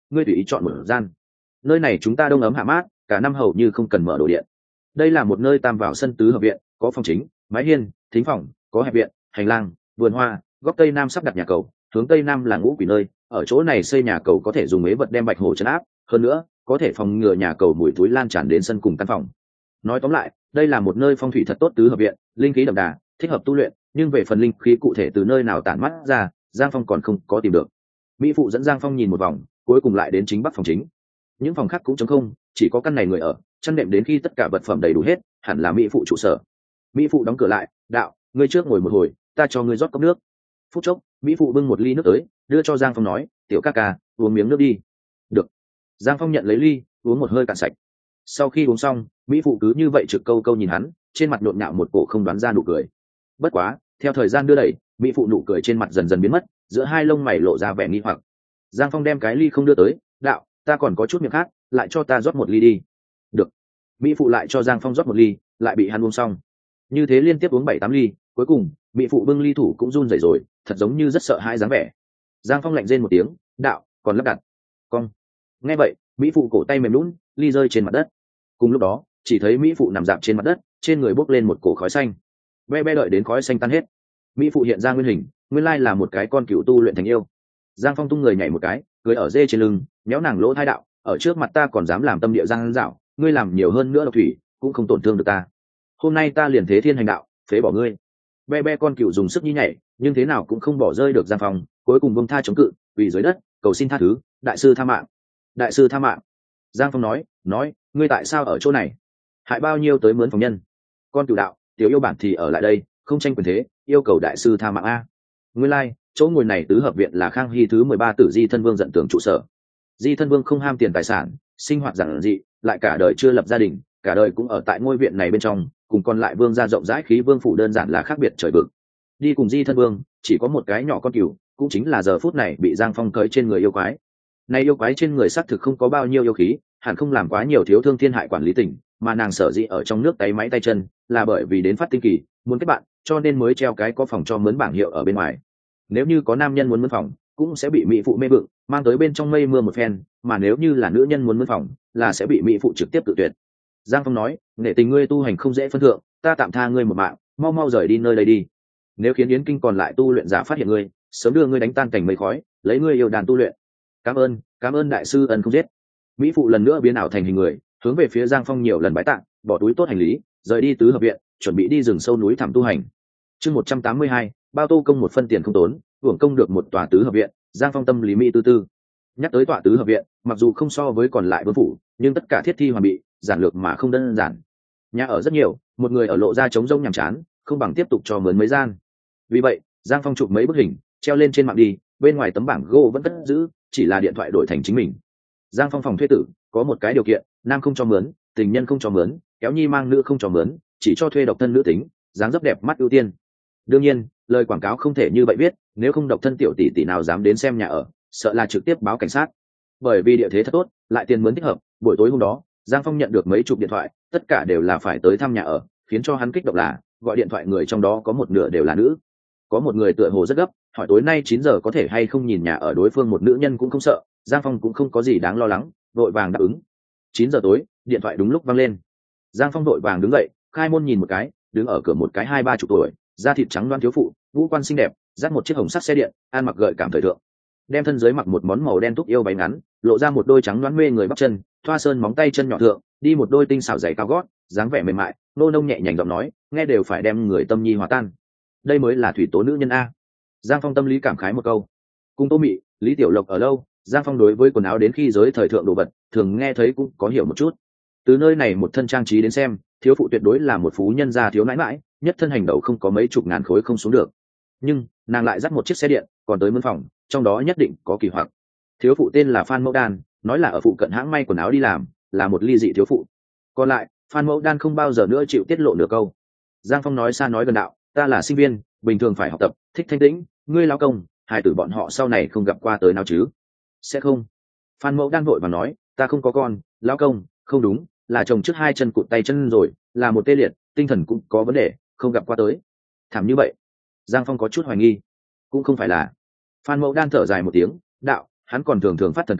ngươi tùy ý chọn một gian. Nơi này chúng ta đông ấm hạ mát, cả năm hầu như không cần mở đồ điện. Đây là một nơi tam vào sân tứ hợp viện, có phòng chính, mái hiên, thính phòng, có hẹp viện, hành lang, vườn hoa, góc tây nam sắp đặt nhà cầu, hướng tây nam là ngũ quỷ nơi, ở chỗ này xây nhà cầu có thể dùng ế vật đem bạch hổ trấn áp, hơn nữa có thể phòng ngừa nhà cầu mùi túi lan tràn đến sân cùng căn phòng. Nói tóm lại, đây là một nơi phong thủy thật tốt tứ hợp viện, linh khí đậm đà, thích hợp tu luyện, nhưng về phần linh khí cụ thể từ nơi nào tản mắt ra, Giang Phong còn không có tìm được. Mỹ phụ dẫn Giang Phong nhìn một vòng, cuối cùng lại đến chính bắc phòng chính. Những phòng khác cũng trống không, chỉ có căn này người ở, chăn đệm đến khi tất cả vật phẩm đầy đủ hết, hẳn là Mỹ phụ trụ sở. Mỹ phụ đóng cửa lại, đạo, ngươi trước ngồi một hồi, ta cho ngươi rót cốc nước. Phút chốc, Mỹ phụ bưng một ly nước tới, đưa cho Giang Phong nói, tiểu ca ca, uống miếng nước đi. Được. Giang Phong nhận lấy ly, uống một hơi cạn sạch. Sau khi uống xong, Mỹ phụ cứ như vậy trực câu câu nhìn hắn, trên mặt nhộn nhạo một cổ không đoán ra nụ cười. Bất quá, theo thời gian đưa đẩy, Mỹ phụ nụ cười trên mặt dần dần biến mất, giữa hai lông mày lộ ra vẻ nghi hoặc. Giang Phong đem cái ly không đưa tới, đạo, ta còn có chút miệng khác, lại cho ta rót một ly đi. Được. Mỹ phụ lại cho Giang Phong rót một ly, lại bị hắn uống xong. Như thế liên tiếp uống bảy tám ly, cuối cùng Mỹ phụ bưng ly thủ cũng run rẩy rồi, thật giống như rất sợ hãi dáng vẻ. Giang Phong lạnh rên một tiếng, đạo, còn lắp đặt. Cong. Nghe vậy, Mỹ phụ cổ tay mềm lún, ly rơi trên mặt đất. Cùng lúc đó, chỉ thấy Mỹ phụ nằm dạp trên mặt đất, trên người bốc lên một cổ khói xanh. Be be đợi đến khói xanh tan hết, Mỹ phụ hiện ra nguyên hình, nguyên lai là một cái con cừu tu luyện thành yêu. Giang Phong tung người nhảy một cái, cưỡi ở dê trên lưng, méo nàng lỗ thai đạo, ở trước mặt ta còn dám làm tâm địa giang dạo, ngươi làm nhiều hơn nữa độc thủy, cũng không tổn thương được ta. Hôm nay ta liền thế thiên hành đạo, phế bỏ ngươi. Be be con cừu dùng sức như nhảy, nhưng thế nào cũng không bỏ rơi được Giang Phong, cuối cùng buông tha chống cự, quỳ dưới đất, cầu xin tha thứ, đại sư tha mạng, đại sư tha mạng. Giang Phong nói, nói, ngươi tại sao ở chỗ này? Hại bao nhiêu tới mướn phòng nhân? Con cừu đạo, tiểu yêu bản thì ở lại đây, không tranh quyền thế, yêu cầu đại sư tha mạng a. Nguyên lai, like, chỗ ngồi này tứ hợp viện là Khang Hy thứ mười ba tử Di Thân Vương giận tưởng trụ sở. Di Thân Vương không ham tiền tài sản, sinh hoạt giản dị, lại cả đời chưa lập gia đình, cả đời cũng ở tại ngôi viện này bên trong, cùng còn lại vương gia rộng rãi khí vương phủ đơn giản là khác biệt trời vực. Đi cùng Di Thân Vương, chỉ có một cái nhỏ con cừu, cũng chính là giờ phút này bị Giang Phong cưỡi trên người yêu quái. Này yêu quái trên người xác thực không có bao nhiêu yêu khí, hẳn không làm quá nhiều thiếu thương thiên hại quản lý tỉnh, mà nàng sở dĩ ở trong nước tay máy tay chân, là bởi vì đến phát tinh kỳ, muốn kết bạn, cho nên mới treo cái có phòng cho mướn bảng hiệu ở bên ngoài. Nếu như có nam nhân muốn mướn phòng, cũng sẽ bị mỹ phụ mê vựng, mang tới bên trong mây mưa một phen, mà nếu như là nữ nhân muốn mướn phòng, là sẽ bị mỹ phụ trực tiếp tự tuyệt. Giang Phong nói, nể tình ngươi tu hành không dễ phân thượng, ta tạm tha ngươi một mạng, mau mau rời đi nơi đây đi. Nếu khiến Yến Kinh còn lại tu luyện giả phát hiện ngươi, sớm đưa ngươi đánh tan cảnh mây khói, lấy ngươi yêu đàn tu luyện. Cảm ơn, cảm ơn đại sư ân không giết. Mỹ phụ lần nữa biến ảo thành hình người, hướng về phía Giang Phong nhiều lần bái tạ, bỏ túi tốt hành lý, rời đi tứ hợp viện, chuẩn bị đi rừng sâu núi thẳm tu hành. Chương một trăm tám mươi hai, bao tô công một phân tiền không tốn, hưởng công được một tòa tứ hợp viện. Giang Phong tâm lý mỹ tư tư. Nhắc tới tòa tứ hợp viện, mặc dù không so với còn lại vương phủ, nhưng tất cả thiết thi hoàn bị, giản lược mà không đơn giản. Nhà ở rất nhiều, một người ở lộ ra trống rỗng nhàm chán, không bằng tiếp tục cho mướn mấy gian. Vì vậy, Giang Phong chụp mấy bức hình, treo lên trên mạng đi, bên ngoài tấm bảng gỗ vẫn cất giữ, chỉ là điện thoại đổi thành chính mình. Giang Phong phòng thuê tử, có một cái điều kiện, nam không cho mướn, tình nhân không cho mướn, kéo nhi mang nữ không cho mướn, chỉ cho thuê độc thân nữ tính, dáng dấp đẹp mắt ưu tiên. Đương nhiên, lời quảng cáo không thể như vậy viết, nếu không độc thân tiểu tỷ tỷ nào dám đến xem nhà ở, sợ là trực tiếp báo cảnh sát. Bởi vì địa thế thật tốt, lại tiền mướn thích hợp, buổi tối hôm đó, Giang Phong nhận được mấy chục điện thoại, tất cả đều là phải tới thăm nhà ở, khiến cho hắn kích động là, gọi điện thoại người trong đó có một nửa đều là nữ. Có một người tựa hồ rất gấp, hỏi tối nay chín giờ có thể hay không nhìn nhà ở đối phương, một nữ nhân cũng không sợ, Giang Phong cũng không có gì đáng lo lắng, vội vàng đáp ứng. Chín giờ tối, điện thoại đúng lúc vang lên. Giang Phong vội vàng đứng dậy, khai môn nhìn một cái, đứng ở cửa một cái hai ba chục tuổi, da thịt trắng loáng thiếu phụ, ngũ quan xinh đẹp, dắt một chiếc hồng sắt xe điện, ăn mặc gợi cảm thời thượng. Đem thân dưới mặc một món màu đen túc yêu váy ngắn, lộ ra một đôi trắng loáng mê người bắp chân, thoa sơn móng tay chân nhỏ thượng, đi một đôi tinh xảo giày cao gót, dáng vẻ mềm mại, nô nông nhẹ nhàng giọng nói, nghe đều phải đem người tâm nhi hòa tan. Đây mới là thủy tố nữ nhân a. Giang Phong tâm lý cảm khái một câu. Cùng Tô Mị, Lý Tiểu Lộc ở lâu, Giang Phong đối với quần áo đến khi giới thời thượng đồ vật, thường nghe thấy cũng có hiểu một chút. Từ nơi này một thân trang trí đến xem, thiếu phụ tuyệt đối là một phú nhân gia thiếu nãi mãi, nhất thân hành đầu không có mấy chục ngàn khối không xuống được. Nhưng nàng lại dắt một chiếc xe điện, còn tới mướn phòng, trong đó nhất định có kỳ hoặc. Thiếu phụ tên là Phan Mẫu Đan, nói là ở phụ cận hãng may quần áo đi làm, là một ly dị thiếu phụ. Còn lại, Phan Mẫu Đan không bao giờ nữa chịu tiết lộ nửa câu. Giang Phong nói xa nói gần đạo, ta là sinh viên, bình thường phải học tập, thích thanh tĩnh, ngươi lao công, hai tử bọn họ sau này không gặp qua tới nào chứ? Sẽ không. Phan Mẫu Đan vội và nói, ta không có con, lao công, không đúng, là chồng trước hai chân cụt tay chân rồi, là một tê liệt, tinh thần cũng có vấn đề, không gặp qua tới. Thảm như vậy. Giang Phong có chút hoài nghi. Cũng không phải là. Phan Mẫu Đan thở dài một tiếng, đạo, hắn còn thường thường phát thần kinh,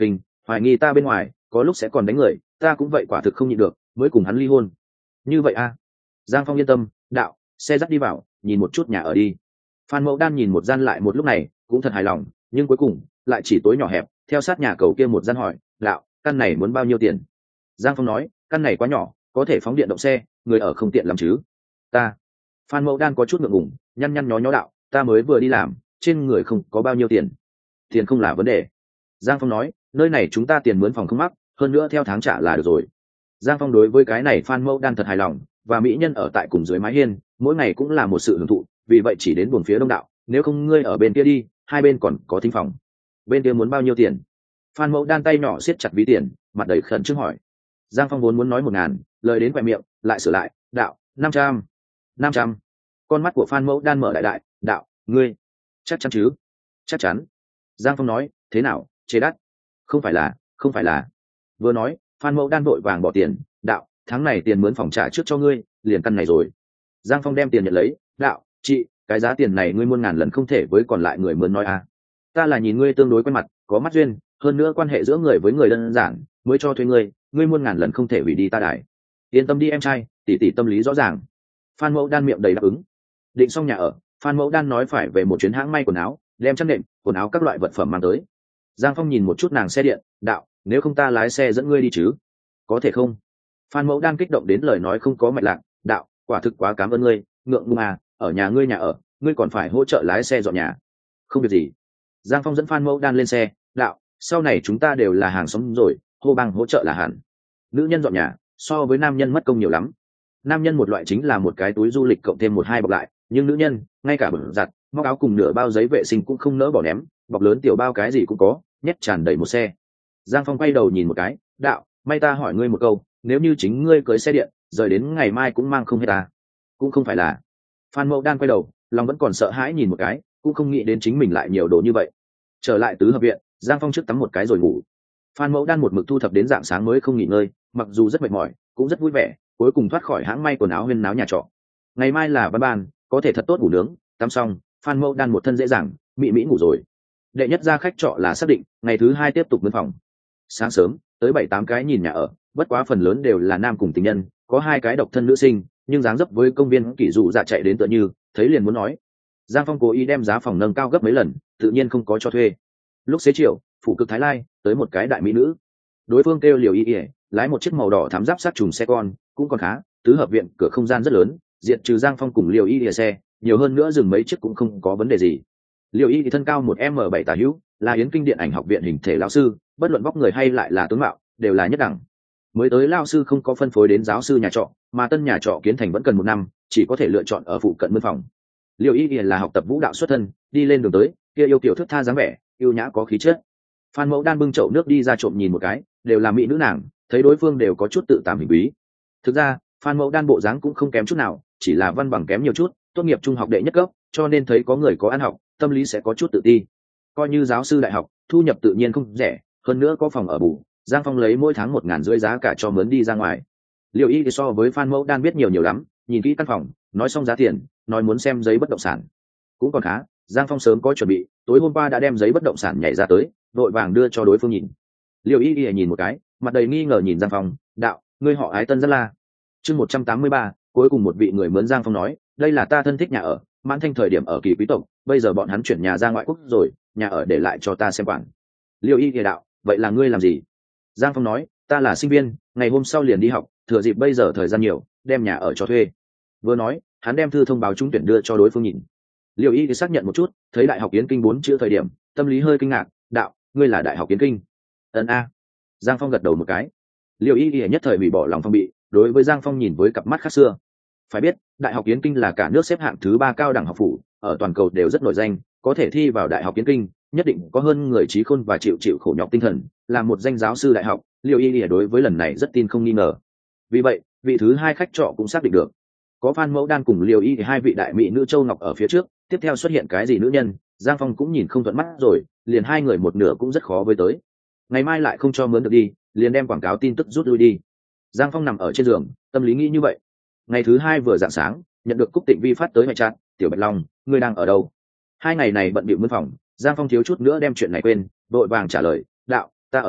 hoài nghi ta bên ngoài, có lúc sẽ còn đánh người, ta cũng vậy quả thực không nhịn được, mới cùng hắn ly hôn. Như vậy a à? Giang Phong yên tâm, đạo, xe dắt đi vào, nhìn một chút nhà ở đi. Phan Mẫu Đan nhìn một gian lại một lúc này, cũng thật hài lòng, nhưng cuối cùng lại chỉ tối nhỏ hẹp, theo sát nhà cầu kia một gian hỏi, đạo, căn này muốn bao nhiêu tiền? Giang Phong nói, căn này quá nhỏ, có thể phóng điện động xe, người ở không tiện làm chứ. Ta. Phan Mẫu Đan có chút ngượng ngùng, nhăn nhăn nhó nhó đạo, ta mới vừa đi làm, trên người không có bao nhiêu tiền. Tiền không là vấn đề. Giang Phong nói, nơi này chúng ta tiền mướn phòng không mắc, hơn nữa theo tháng trả là được rồi. Giang Phong đối với cái này Phan Mẫu Đan thật hài lòng, và mỹ nhân ở tại cùng dưới mái hiên, mỗi ngày cũng là một sự hưởng thụ, vì vậy chỉ đến buồng phía đông đạo, nếu không ngươi ở bên kia đi, hai bên còn có thính phòng. Bên kia muốn bao nhiêu tiền? Phan Mẫu Đan tay nhỏ siết chặt ví tiền, mặt đầy khẩn trương hỏi. Giang Phong vốn muốn nói một ngàn, lời đến quẹt miệng, lại sửa lại, đạo, năm trăm, năm trăm. Con mắt của Phan Mẫu Đan mở đại đại, đạo, ngươi, chắc chắn chứ? Chắc chắn. Giang Phong nói, thế nào, chế đắt? Không phải là, không phải là. Vừa nói, Phan Mẫu Đan vội vàng bỏ tiền, đạo, tháng này tiền mướn phòng trả trước cho ngươi, liền căn này rồi. Giang Phong đem tiền nhận lấy, đạo, chị, cái giá tiền này ngươi muôn ngàn lần không thể với còn lại người mướn nói à. Ta là nhìn ngươi tương đối quen mặt, có mắt duyên, hơn nữa quan hệ giữa người với người đơn giản, mới cho thuê ngươi, ngươi muôn ngàn lần không thể hủy đi ta đài. Yên tâm đi em trai, tỷ tỷ tâm lý rõ ràng. Phan Mẫu Đan miệng đầy đáp ứng. Định xong nhà ở, Phan Mẫu Đan nói phải về một chuyến hãng may quần áo, đem chăn nệm, quần áo các loại vật phẩm mang tới. Giang Phong nhìn một chút nàng xe điện, đạo, nếu không ta lái xe dẫn ngươi đi chứ? Có thể không? Phan Mẫu Đan kích động đến lời nói không có mạch lạc, đạo, quả thực quá cảm ơn ngươi, ngượng ngùng à, ở nhà ngươi nhà ở, ngươi còn phải hỗ trợ lái xe dọn nhà. Không việc gì. Giang Phong dẫn Phan Mẫu Đan lên xe, đạo, sau này chúng ta đều là hàng xóm rồi, hô bằng hỗ trợ là hẳn. Nữ nhân dọn nhà, so với nam nhân mất công nhiều lắm. Nam nhân một loại chính là một cái túi du lịch cộng thêm một hai bọc lại, nhưng nữ nhân, ngay cả bẩn giặt, móc áo cùng nửa bao giấy vệ sinh cũng không nỡ bỏ ném, bọc lớn tiểu bao cái gì cũng có, nhét tràn đầy một xe. Giang Phong quay đầu nhìn một cái, đạo, may ta hỏi ngươi một câu, nếu như chính ngươi cưới xe điện, rời đến ngày mai cũng mang không hết ta. Cũng không phải là. Phan Mẫu Đan quay đầu, lòng vẫn còn sợ hãi nhìn một cái, cũng không nghĩ đến chính mình lại nhiều đồ như vậy. Trở lại tứ hợp viện, Giang Phong trước tắm một cái rồi ngủ. Phan Mẫu Đan một mực thu thập đến rạng sáng mới không nghỉ ngơi, mặc dù rất mệt mỏi, cũng rất vui vẻ, cuối cùng thoát khỏi hãng may quần áo huyên náo nhà trọ. Ngày mai là văn ban, có thể thật tốt ngủ nướng, tắm xong, Phan Mẫu Đan một thân dễ dàng, mị mỹ ngủ rồi. Đệ nhất ra khách trọ là xác định, ngày thứ hai tiếp tục mướn phòng. Sáng sớm, tới bảy tám cái nhìn nhà ở, bất quá phần lớn đều là nam cùng tình nhân, có hai cái độc thân nữ sinh, nhưng dáng dấp với công viên kỷ dụ dạ chạy đến tựa như, thấy liền muốn nói. Giang Phong cố ý đem giá phòng nâng cao gấp mấy lần, tự nhiên không có cho thuê. Lúc xế chiều, phủ cực Thái Lai tới một cái đại mỹ nữ, đối phương kêu Liều Y Y, lái một chiếc màu đỏ thám giáp sát trùng xe con, cũng còn khá. Tứ hợp viện cửa không gian rất lớn, diện trừ Giang Phong cùng Liều Y Y xe, nhiều hơn nữa dừng mấy chiếc cũng không có vấn đề gì. Liều Y thì thân cao một m bảy tả hữu, là Yến Kinh Điện ảnh học viện hình thể lão sư, bất luận vóc người hay lại là tướng mạo, đều là nhất đẳng. Mới tới lão sư không có phân phối đến giáo sư nhà trọ, mà tân nhà trọ kiến thành vẫn cần một năm, chỉ có thể lựa chọn ở phụ cận mướn phòng. Liều Y Y là học tập vũ đạo xuất thân, đi lên đường tới, kia yêu kiểu thước tha dáng vẻ, yêu nhã có khí chất. Phan Mẫu Đan bưng chậu nước đi ra trộm nhìn một cái, đều là mỹ nữ nàng, thấy đối phương đều có chút tự tạm hình quý. Thực ra, Phan Mẫu Đan bộ dáng cũng không kém chút nào, chỉ là văn bằng kém nhiều chút, tốt nghiệp trung học đệ nhất cấp, cho nên thấy có người có ăn học, tâm lý sẽ có chút tự ti. Coi như giáo sư đại học, thu nhập tự nhiên không rẻ, hơn nữa có phòng ở bù, Giang Phong lấy mỗi tháng một ngàn rưỡi giá cả cho mướn đi ra ngoài. Liều Y thì so với Phan Mẫu Đan biết nhiều nhiều lắm, nhìn kỹ căn phòng, nói xong giá tiền, nói muốn xem giấy bất động sản. Cũng còn khá, Giang Phong sớm có chuẩn bị, tối hôm qua đã đem giấy bất động sản nhảy ra tới, vội vàng đưa cho đối phương nhìn. Liều Y Y nhìn một cái, mặt đầy nghi ngờ nhìn Giang Phong, đạo, ngươi họ Ái Tân rất la. Chương một trăm tám mươi ba, cuối cùng một vị người mướn. Giang Phong nói, đây là ta thân thích nhà ở, mãn thanh thời điểm ở kỳ quý tộc, bây giờ bọn hắn chuyển nhà ra ngoại quốc rồi, nhà ở để lại cho ta xem quản. Liêu Y thì đạo, vậy là ngươi làm gì? Giang Phong nói, ta là sinh viên, ngày hôm sau liền đi học, thừa dịp bây giờ thời gian nhiều, đem nhà ở cho thuê. Vừa nói, hắn đem thư thông báo trúng tuyển đưa cho đối phương nhìn. Liêu Y thì xác nhận một chút, thấy đại học Yến Kinh bốn chữ thời điểm, tâm lý hơi kinh ngạc, đạo, ngươi là đại học Yến Kinh? Ấn a. Giang Phong gật đầu một cái. Liêu Y thì nhất thời hủy bỏ lòng phong bị, đối với Giang Phong nhìn với cặp mắt khác xưa. Phải biết, đại học Yến Kinh là cả nước xếp hạng thứ ba cao đẳng học phủ, ở toàn cầu đều rất nổi danh, có thể thi vào đại học Yến Kinh, nhất định có hơn người trí khôn và chịu chịu khổ nhọc tinh thần, là một danh giáo sư đại học. Liêu Y Y đối với lần này rất tin không nghi ngờ. Vì vậy, vị thứ hai khách trọ cũng xác định được, có Phan Mẫu Đan cùng Liêu Y thì hai vị đại mỹ nữ châu ngọc ở phía trước, tiếp theo xuất hiện cái gì nữ nhân, Giang Phong cũng nhìn không thuận mắt rồi, liền hai người một nửa cũng rất khó với tới. Ngày mai lại không cho mướn được đi, liền đem quảng cáo tin tức rút lui đi. Giang Phong nằm ở trên giường, tâm lý nghĩ như vậy. Ngày thứ hai vừa rạng sáng, nhận được Cúc Tịnh Vi phát tới ngoại trạng, tiểu Bạch Long, ngươi đang ở đâu? Hai ngày này bận bịu mướn phòng, Giang Phong thiếu chút nữa đem chuyện này quên, vội vàng trả lời, đạo, ta ở nhà,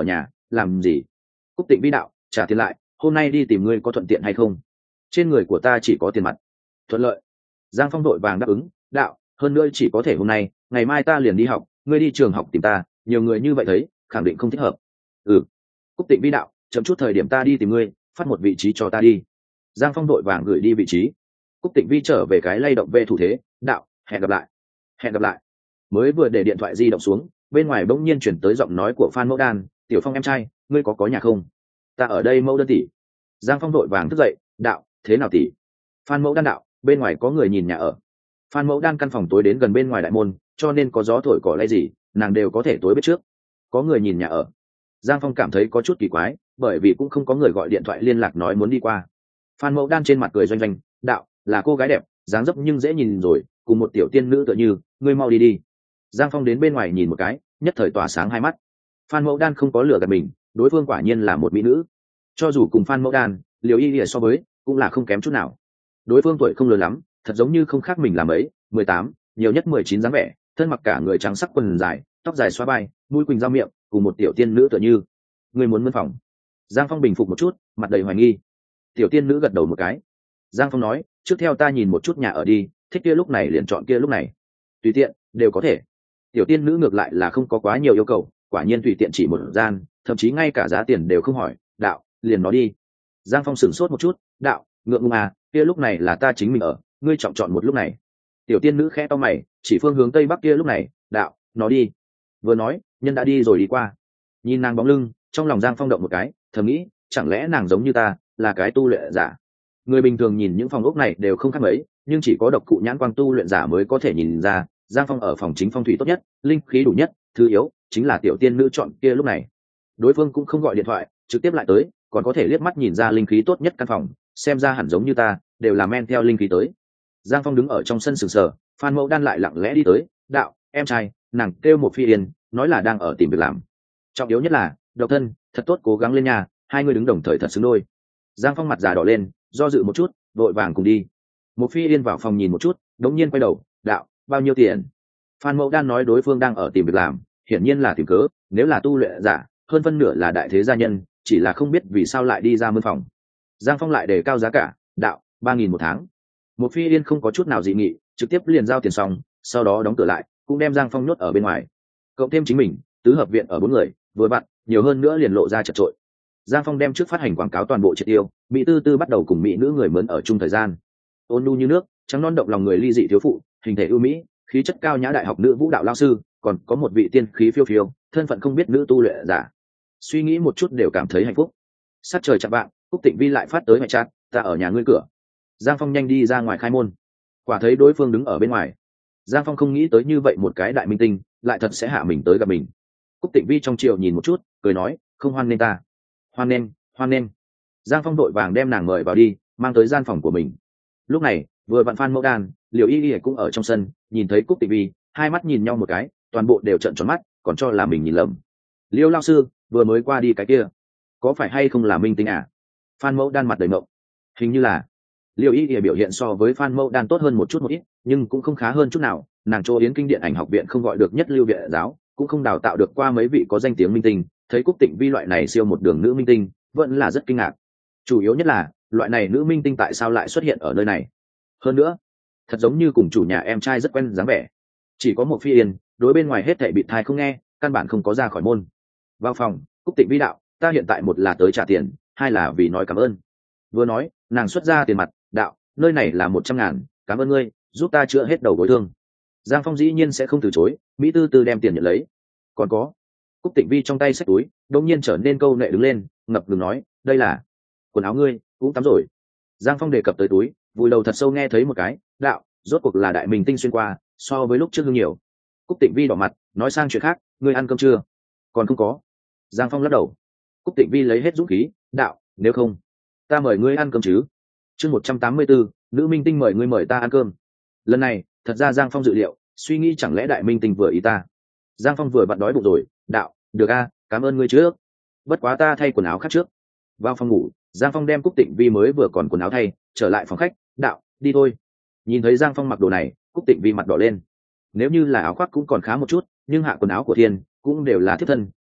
làm gì? Cúc Tịnh Vi đạo, trả tiền lại, hôm nay đi tìm ngươi có thuận tiện hay không? Trên người của ta chỉ có tiền mặt. Thuận lợi. Giang Phong đội vàng đáp ứng, đạo, hơn nữa chỉ có thể hôm nay, ngày mai ta liền đi học, ngươi đi trường học tìm ta, nhiều người như vậy thấy, khẳng định không thích hợp. Ừ. Cúc Tịnh Vi đạo, chậm chút thời điểm ta đi tìm ngươi, phát một vị trí cho ta đi. Giang Phong đội vàng gửi đi vị trí. Cúc Tịnh Vi trở về cái lay động về thủ thế, đạo, hẹn gặp lại. Hẹn gặp lại. Mới vừa để điện thoại di động xuống, bên ngoài bỗng nhiên chuyển tới giọng nói của Phan Mẫu Đan, Tiểu Phong em trai, ngươi có có nhà không? Ta ở đây Mẫu Đơn tỷ. Giang Phong đội vàng thức dậy, đạo, thế nào tỷ? Phan Mẫu Đan đạo, bên ngoài có người nhìn nhà ở. Phan Mẫu Đan căn phòng tối đến gần bên ngoài đại môn, cho nên có gió thổi cỏ lay gì, nàng đều có thể tối biết trước. Có người nhìn nhà ở. Giang Phong cảm thấy có chút kỳ quái, bởi vì cũng không có người gọi điện thoại liên lạc nói muốn đi qua. Phan Mẫu Đan trên mặt cười doanh doanh, đạo, là cô gái đẹp, dáng dấp nhưng dễ nhìn rồi, cùng một tiểu tiên nữ tựa như, ngươi mau đi đi. Giang Phong đến bên ngoài nhìn một cái, nhất thời tỏa sáng hai mắt. Phan Mẫu Đan không có lừa gạt mình, đối phương quả nhiên là một mỹ nữ. Cho dù cùng Phan Mẫu Đan, Liều Y Lìa so với, cũng là không kém chút nào. Đối phương tuổi không lớn lắm, thật giống như không khác mình làm ấy, mười tám, nhiều nhất mười chín dáng vẻ, thân mặc cả người trắng sắc quần dài, tóc dài xóa vai, mũi quỳnh dao miệng, cùng một tiểu tiên nữ tựa như. Ngươi muốn mướn phòng? Giang Phong bình phục một chút, mặt đầy hoài nghi. Tiểu tiên nữ gật đầu một cái. Giang Phong nói, trước theo ta nhìn một chút nhà ở đi, thích kia lúc này liền chọn kia lúc này. Tùy tiện, đều có thể. Tiểu tiên nữ ngược lại là không có quá nhiều yêu cầu, quả nhiên tùy tiện chỉ một gian, thậm chí ngay cả giá tiền đều không hỏi, đạo, liền nói đi. Giang Phong sửng sốt một chút, đạo, ngượng ngùng à, kia lúc này là ta chính mình ở, ngươi chọn chọn một lúc này. Tiểu tiên nữ khẽ to mày, chỉ phương hướng tây bắc kia lúc này, đạo, nó đi. Vừa nói, nhân đã đi rồi đi qua. Nhìn nàng bóng lưng, trong lòng Giang Phong động một cái, thầm nghĩ, chẳng lẽ nàng giống như ta, là cái tu luyện giả? Người bình thường nhìn những phòng ốc này đều không khác mấy, nhưng chỉ có độc cụ nhãn quang tu luyện giả mới có thể nhìn ra, Giang Phong ở phòng chính phong thủy tốt nhất, linh khí đủ nhất, thứ yếu chính là tiểu tiên nữ chọn kia lúc này. Đối phương cũng không gọi điện thoại, trực tiếp lại tới, còn có thể liếc mắt nhìn ra linh khí tốt nhất căn phòng, xem ra hẳn giống như ta, đều là men theo linh khí tới. Giang Phong đứng ở trong sân sừng sờ, Phan Mẫu Đan lại lặng lẽ đi tới, đạo, em trai, nàng kêu một phi yên, nói là đang ở tìm việc làm. Trọng yếu nhất là, độc thân, thật tốt cố gắng lên nhà, hai người đứng đồng thời thật xứng đôi. Giang Phong mặt già đỏ lên, do dự một chút, vội vàng cùng đi. Một phi yên vào phòng nhìn một chút, đống nhiên quay đầu, đạo, bao nhiêu tiền? Phan Mẫu Đan nói đối phương đang ở tìm việc làm, hiển nhiên là tìm cớ, nếu là tu luyện giả, hơn phân nửa là đại thế gia nhân, chỉ là không biết vì sao lại đi ra mân phòng. Giang Phong lại đề cao giá cả, đạo, ba nghìn một tháng. Một phi yên không có chút nào dị nghị, trực tiếp liền giao tiền xong, sau đó đóng cửa lại, cũng đem Giang Phong nhốt ở bên ngoài. Cộng thêm chính mình, tứ hợp viện ở bốn người, vừa vặn, nhiều hơn nữa liền lộ ra chật trội. Giang Phong đem trước phát hành quảng cáo toàn bộ triệt tiêu, mỹ tư tư bắt đầu cùng mỹ nữ người mướn ở chung thời gian. Ôn nhu như nước, trắng non động lòng người ly dị thiếu phụ, hình thể ưu mỹ, khí chất cao nhã đại học nữ vũ đạo lao sư, còn có một vị tiên khí phiêu phiêu, thân phận không biết nữ tu luyện giả. Suy nghĩ một chút đều cảm thấy hạnh phúc. Sát trời chạm vạng, Cúc Tịnh Vi lại phát tới mẹ chat, ta ở nhà ngươi cửa. Giang Phong nhanh đi ra ngoài khai môn, quả thấy đối phương đứng ở bên ngoài. Giang Phong không nghĩ tới như vậy một cái đại minh tinh, lại thật sẽ hạ mình tới gặp mình. Cúc Tịnh Vi trong chiều nhìn một chút, cười nói, không hoan nên ta. Hoan nên, hoan nên. Giang Phong đội vàng đem nàng mời vào đi, mang tới gian phòng của mình. Lúc này, vừa vặn Phan Mẫu Đan, Liều Y Y cũng ở trong sân, nhìn thấy Cúc Tịnh Vi, hai mắt nhìn nhau một cái, toàn bộ đều trợn tròn mắt, còn cho là mình nhìn lầm. Liêu lao sư, vừa mới qua đi cái kia, có phải hay không là minh tinh à? Phan Mẫu Đan mặt đầy mộng. Hình như là. Liêu Y Y biểu hiện so với Phan Mẫu Đan tốt hơn một chút một ít, nhưng cũng không khá hơn chút nào. Nàng chỗ Yến Kinh Điện ảnh học viện không gọi được nhất lưu viện giáo, cũng không đào tạo được qua mấy vị có danh tiếng minh tinh. Thấy Cúc Tịnh Vi loại này siêu một đường nữ minh tinh, vẫn là rất kinh ngạc. Chủ yếu nhất là, loại này nữ minh tinh tại sao lại xuất hiện ở nơi này? Hơn nữa, thật giống như cùng chủ nhà em trai rất quen dáng vẻ. Chỉ có một phi yên, đối bên ngoài hết thảy bị thai không nghe, căn bản không có ra khỏi môn. Vào phòng, Cúc Tịnh Vi đạo, ta hiện tại một là tới trả tiền, hai là vì nói cảm ơn. Vừa nói, nàng xuất ra tiền mặt, đạo, nơi này là một trăm ngàn, cảm ơn ngươi, giúp ta chữa hết đầu gối thương. Giang Phong dĩ nhiên sẽ không từ chối, mỹ tư tư đem tiền nhận lấy. Còn có, Cúc Tịnh Vi trong tay xách túi, đột nhiên trở nên câu nệ đứng lên, ngập ngừng nói, đây là quần áo ngươi, cũng tắm rồi. Giang Phong đề cập tới túi, vùi đầu thật sâu nghe thấy một cái, đạo, rốt cuộc là đại minh tinh xuyên qua, so với lúc trước hương nhiều. Cúc Tịnh Vi đỏ mặt, nói sang chuyện khác, ngươi ăn cơm chưa? Còn không có. Giang Phong lắc đầu. Cúc Tịnh Vi lấy hết dũng khí, đạo, nếu không, ta mời ngươi ăn cơm chứ. Chương một trăm tám mươi bốn, nữ minh tinh mời ngươi mời ta ăn cơm. Lần này, thật ra Giang Phong dự liệu, suy nghĩ chẳng lẽ đại minh tinh vừa ý ta. Giang Phong vừa vặn đói bụng rồi, đạo, được a, cảm ơn ngươi trước. Bất quá ta thay quần áo khác trước. Vào phòng ngủ, Giang Phong đem Cúc Tịnh Vi mới vừa còn quần áo thay, trở lại phòng khách, đạo, đi thôi. Nhìn thấy Giang Phong mặc đồ này, Cúc Tịnh Vi mặt đỏ lên. Nếu như là áo khoác cũng còn khá một chút, nhưng hạ quần áo của Thiên cũng đều là thiết thân,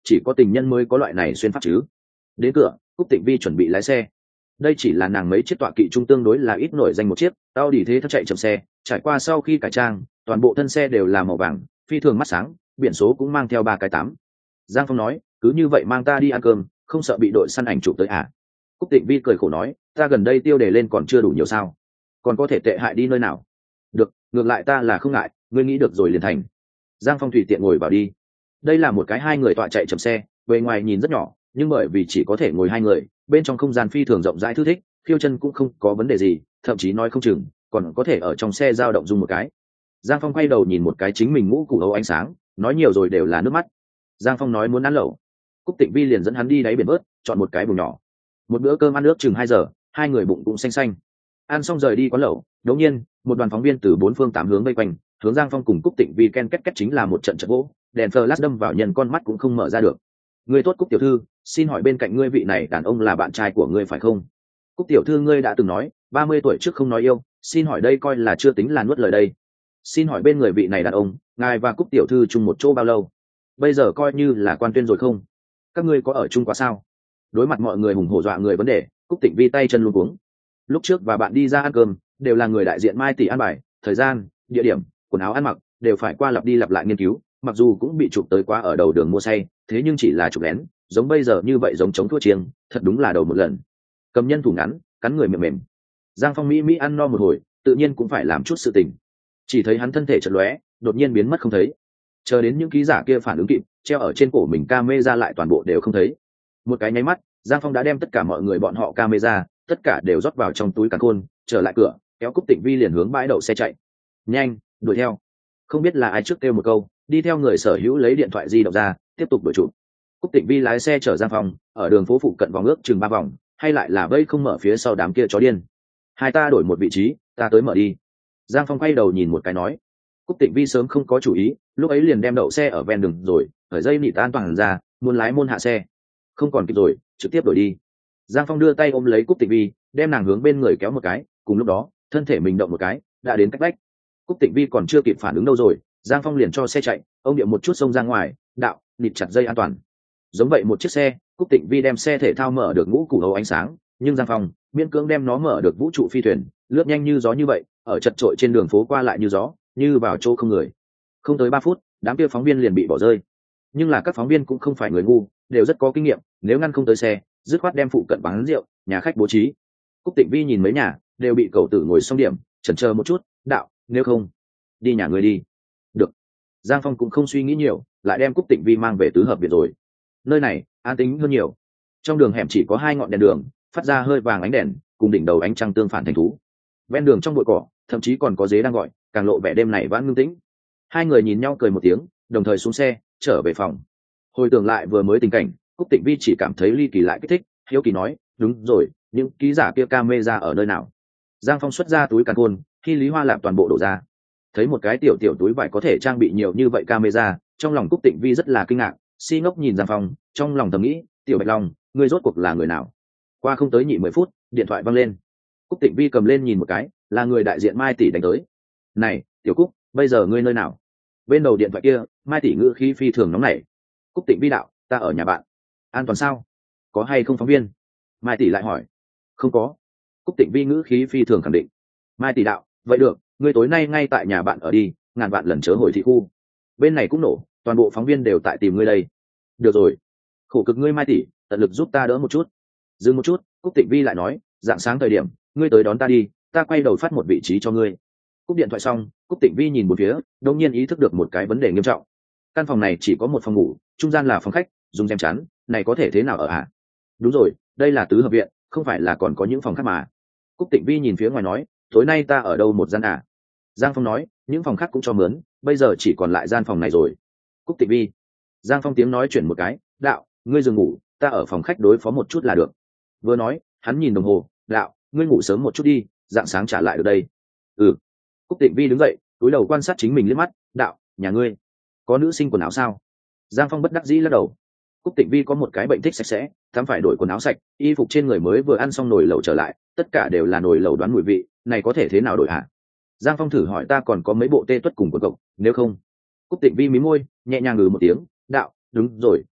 chỉ có tình nhân mới có loại này xuyên pháp chứ. Đến cửa, Cúc Tịnh Vi chuẩn bị lái xe. Đây chỉ là nàng mấy chiếc tọa kỵ trung tương đối là ít nổi danh một chiếc, tao đi thế thấp chạy chậm xe, trải qua sau khi cải trang, toàn bộ thân xe đều là màu vàng, phi thường mắt sáng, biển số cũng mang theo ba cái tám. Giang Phong nói, cứ như vậy mang ta đi ăn cơm, không sợ bị đội săn ảnh chụp tới à? Cúc Tịnh Vi cười khổ nói, ta gần đây tiêu đề lên còn chưa đủ nhiều sao, còn có thể tệ hại đi nơi nào? Được, ngược lại ta là không ngại, ngươi nghĩ được rồi liền thành. Giang Phong tùy tiện ngồi vào đi. Đây là một cái hai người tọa chạy chậm xe, bề ngoài nhìn rất nhỏ, nhưng bởi vì chỉ có thể ngồi hai người, bên trong không gian phi thường rộng rãi thư thích, khiêu chân cũng không có vấn đề gì, thậm chí nói không chừng còn có thể ở trong xe dao động dùng một cái. Giang Phong quay đầu nhìn một cái chính mình ngũ củ hấu ánh sáng, nói nhiều rồi đều là nước mắt. Giang Phong nói muốn ăn lẩu, Cúc Tịnh Vi liền dẫn hắn đi đáy biển bớt, chọn một cái bùng nhỏ. Một bữa cơm ăn nước chừng hai giờ, hai người bụng cũng xanh xanh. Ăn xong rời đi quán lẩu, đột nhiên một đoàn phóng viên từ bốn phương tám hướng vây quanh, hướng Giang Phong cùng Cúc Tịnh Vi ken két két chính là một trận trận gỗ, đèn flash đâm vào nhân con mắt cũng không mở ra được. Ngươi tốt Cúc tiểu thư, xin hỏi bên cạnh ngươi vị này đàn ông là bạn trai của ngươi phải không? Cúc tiểu thư, ngươi đã từng nói ba mươi tuổi trước không nói yêu, xin hỏi đây coi là chưa tính là nuốt lời đây. Xin hỏi bên người vị này đàn ông, ngài và Cúc tiểu thư chung một chỗ bao lâu? Bây giờ coi như là quan tuyên rồi không? Các ngươi có ở chung quá sao? Đối mặt mọi người hùng hổ dọa người vấn đề, Cúc Tịnh Vi tay chân luống cuống. Lúc trước và bạn đi ra ăn cơm đều là người đại diện Mai tỷ an bài, thời gian, địa điểm, quần áo ăn mặc đều phải qua lặp đi lặp lại nghiên cứu, mặc dù cũng bị chụp tới quá ở đầu đường mua say, thế nhưng chỉ là chụp lén, giống bây giờ như vậy giống chống thua chiêng, thật đúng là đầu một lần. Cầm nhân thủ ngắn, cắn người mềm mềm. Giang Phong mỹ mỹ ăn no một hồi, tự nhiên cũng phải làm chút sự tình. Chỉ thấy hắn thân thể chợt lóe, đột nhiên biến mất không thấy. Chờ đến những ký giả kia phản ứng kịp, treo ở trên cổ mình camera lại toàn bộ đều không thấy. Một cái nháy mắt, Giang Phong đã đem tất cả mọi người bọn họ camera, tất cả đều rót vào trong túi càn khôn, trở lại cửa, kéo Cúc Tịnh Vi liền hướng bãi đậu xe chạy. Nhanh, đuổi theo. Không biết là ai trước kêu một câu, đi theo người sở hữu lấy điện thoại di động ra, tiếp tục đuổi chụp. Cúc Tịnh Vi lái xe chở Giang Phong, ở đường phố phụ cận vòng ước chừng ba vòng, hay lại là vây không mở phía sau đám kia chó điên. Hai ta đổi một vị trí, ta tới mở đi. Giang Phong quay đầu nhìn một cái nói. Cúc Tịnh Vi sớm không có chủ ý, lúc ấy liền đem đậu xe ở ven đường rồi, ở dây nịt an toàn ra, muốn lái môn hạ xe. Không còn kịp rồi, trực tiếp đổi đi. Giang Phong đưa tay ôm lấy Cúc Tịnh Vi, đem nàng hướng bên người kéo một cái, cùng lúc đó, thân thể mình động một cái, đã đến cách vách. Cúc Tịnh Vi còn chưa kịp phản ứng đâu rồi, Giang Phong liền cho xe chạy, ông điệu một chút xông ra ngoài, đạo, nịt chặt dây an toàn. Giống vậy một chiếc xe, Cúc Tịnh Vi đem xe thể thao mở được ngũ củ hấu ánh sáng, nhưng Giang Phong miễn cưỡng đem nó mở được vũ trụ phi thuyền, lướt nhanh như gió như vậy, ở chật trội trên đường phố qua lại như gió, như vào chỗ không người. Không tới ba phút, đám kia phóng viên liền bị bỏ rơi. Nhưng là các phóng viên cũng không phải người ngu, đều rất có kinh nghiệm, nếu ngăn không tới xe, dứt khoát đem phụ cận bán rượu, nhà khách bố trí. Cúc Tịnh Vi nhìn mấy nhà, đều bị cầu tử ngồi xong điểm, chần chờ một chút, đạo, nếu không, đi nhà người đi. Được. Giang Phong cũng không suy nghĩ nhiều, lại đem Cúc Tịnh Vi mang về tứ hợp viện rồi. Nơi này an tĩnh hơn nhiều. Trong đường hẻm chỉ có hai ngọn đèn đường, phát ra hơi vàng ánh đèn, cùng đỉnh đầu ánh trăng tương phản thành thú. Ven đường trong bụi cỏ, thậm chí còn có dế đang gọi, càng lộ vẻ đêm này vãn ngưng tĩnh. Hai người nhìn nhau cười một tiếng, đồng thời xuống xe, trở về phòng. Hồi tưởng lại vừa mới tình cảnh, Cúc Tịnh Vi chỉ cảm thấy ly kỳ lại kích thích, hiếu kỳ nói, đúng rồi, những ký giả kia camera ở nơi nào? Giang Phong xuất ra túi càn khôn, khi Lý Hoa Lạp toàn bộ đổ ra. Thấy một cái tiểu tiểu túi vải có thể trang bị nhiều như vậy camera, trong lòng Cúc Tịnh Vi rất là kinh ngạc, si ngốc nhìn Giang Phong, trong lòng thầm nghĩ, tiểu Bạch Long, ngươi rốt cuộc là người nào? Qua không tới nhị mười phút, điện thoại văng lên. Cúc Tịnh Vi cầm lên nhìn một cái, là người đại diện Mai tỷ đánh tới. Này, tiểu Cúc, bây giờ ngươi nơi nào? Bên đầu điện thoại kia, Mai tỷ ngữ khí phi thường nóng nảy. Cúc Tịnh Vi đạo, ta ở nhà bạn. An toàn sao? Có hay không phóng viên? Mai tỷ lại hỏi. Không có. Cúc Tịnh Vi ngữ khí phi thường khẳng định. Mai tỷ đạo, vậy được, ngươi tối nay ngay tại nhà bạn ở đi, ngàn vạn lần chớ hồi thị khu. Bên này cũng nổ, toàn bộ phóng viên đều tại tìm ngươi đây. Được rồi, khổ cực ngươi Mai tỷ, tận lực giúp ta đỡ một chút. Dừng một chút, Cúc Tịnh Vi lại nói, dạng sáng thời điểm, ngươi tới đón ta đi, ta quay đầu phát một vị trí cho ngươi. Cúp điện thoại xong, Cúc Tịnh Vi nhìn một phía, đột nhiên ý thức được một cái vấn đề nghiêm trọng. Căn phòng này chỉ có một phòng ngủ, trung gian là phòng khách, dùng rèm chắn, này có thể thế nào ở hả? Đúng rồi, đây là tứ hợp viện, không phải là còn có những phòng khác mà. Cúc Tịnh Vi nhìn phía ngoài nói, tối nay ta ở đâu một gian à? Giang Phong nói, những phòng khác cũng cho mướn, bây giờ chỉ còn lại gian phòng này rồi. Cúc Tịnh Vi. Giang Phong tiếng nói chuyển một cái, đạo, ngươi dừng ngủ, ta ở phòng khách đối phó một chút là được. Vừa nói, hắn nhìn đồng hồ, đạo, ngươi ngủ sớm một chút đi, dạng sáng trả lại được đây. Ừ. Cúc Tịnh Vi đứng dậy, cúi đầu quan sát chính mình liếc mắt, đạo, nhà ngươi có nữ sinh quần áo sao? Giang Phong bất đắc dĩ lắc đầu. Cúc Tịnh Vi có một cái bệnh thích sạch sẽ, thắm phải đổi quần áo sạch, y phục trên người mới vừa ăn xong nồi lẩu trở lại, tất cả đều là nồi lẩu đoán mùi vị, này có thể thế nào đổi hả? Giang Phong thử hỏi, ta còn có mấy bộ tê tuất cùng quần cộc, nếu không? Cúc Tịnh Vi mí môi, nhẹ nhàng ngừ một tiếng, đạo, đúng rồi,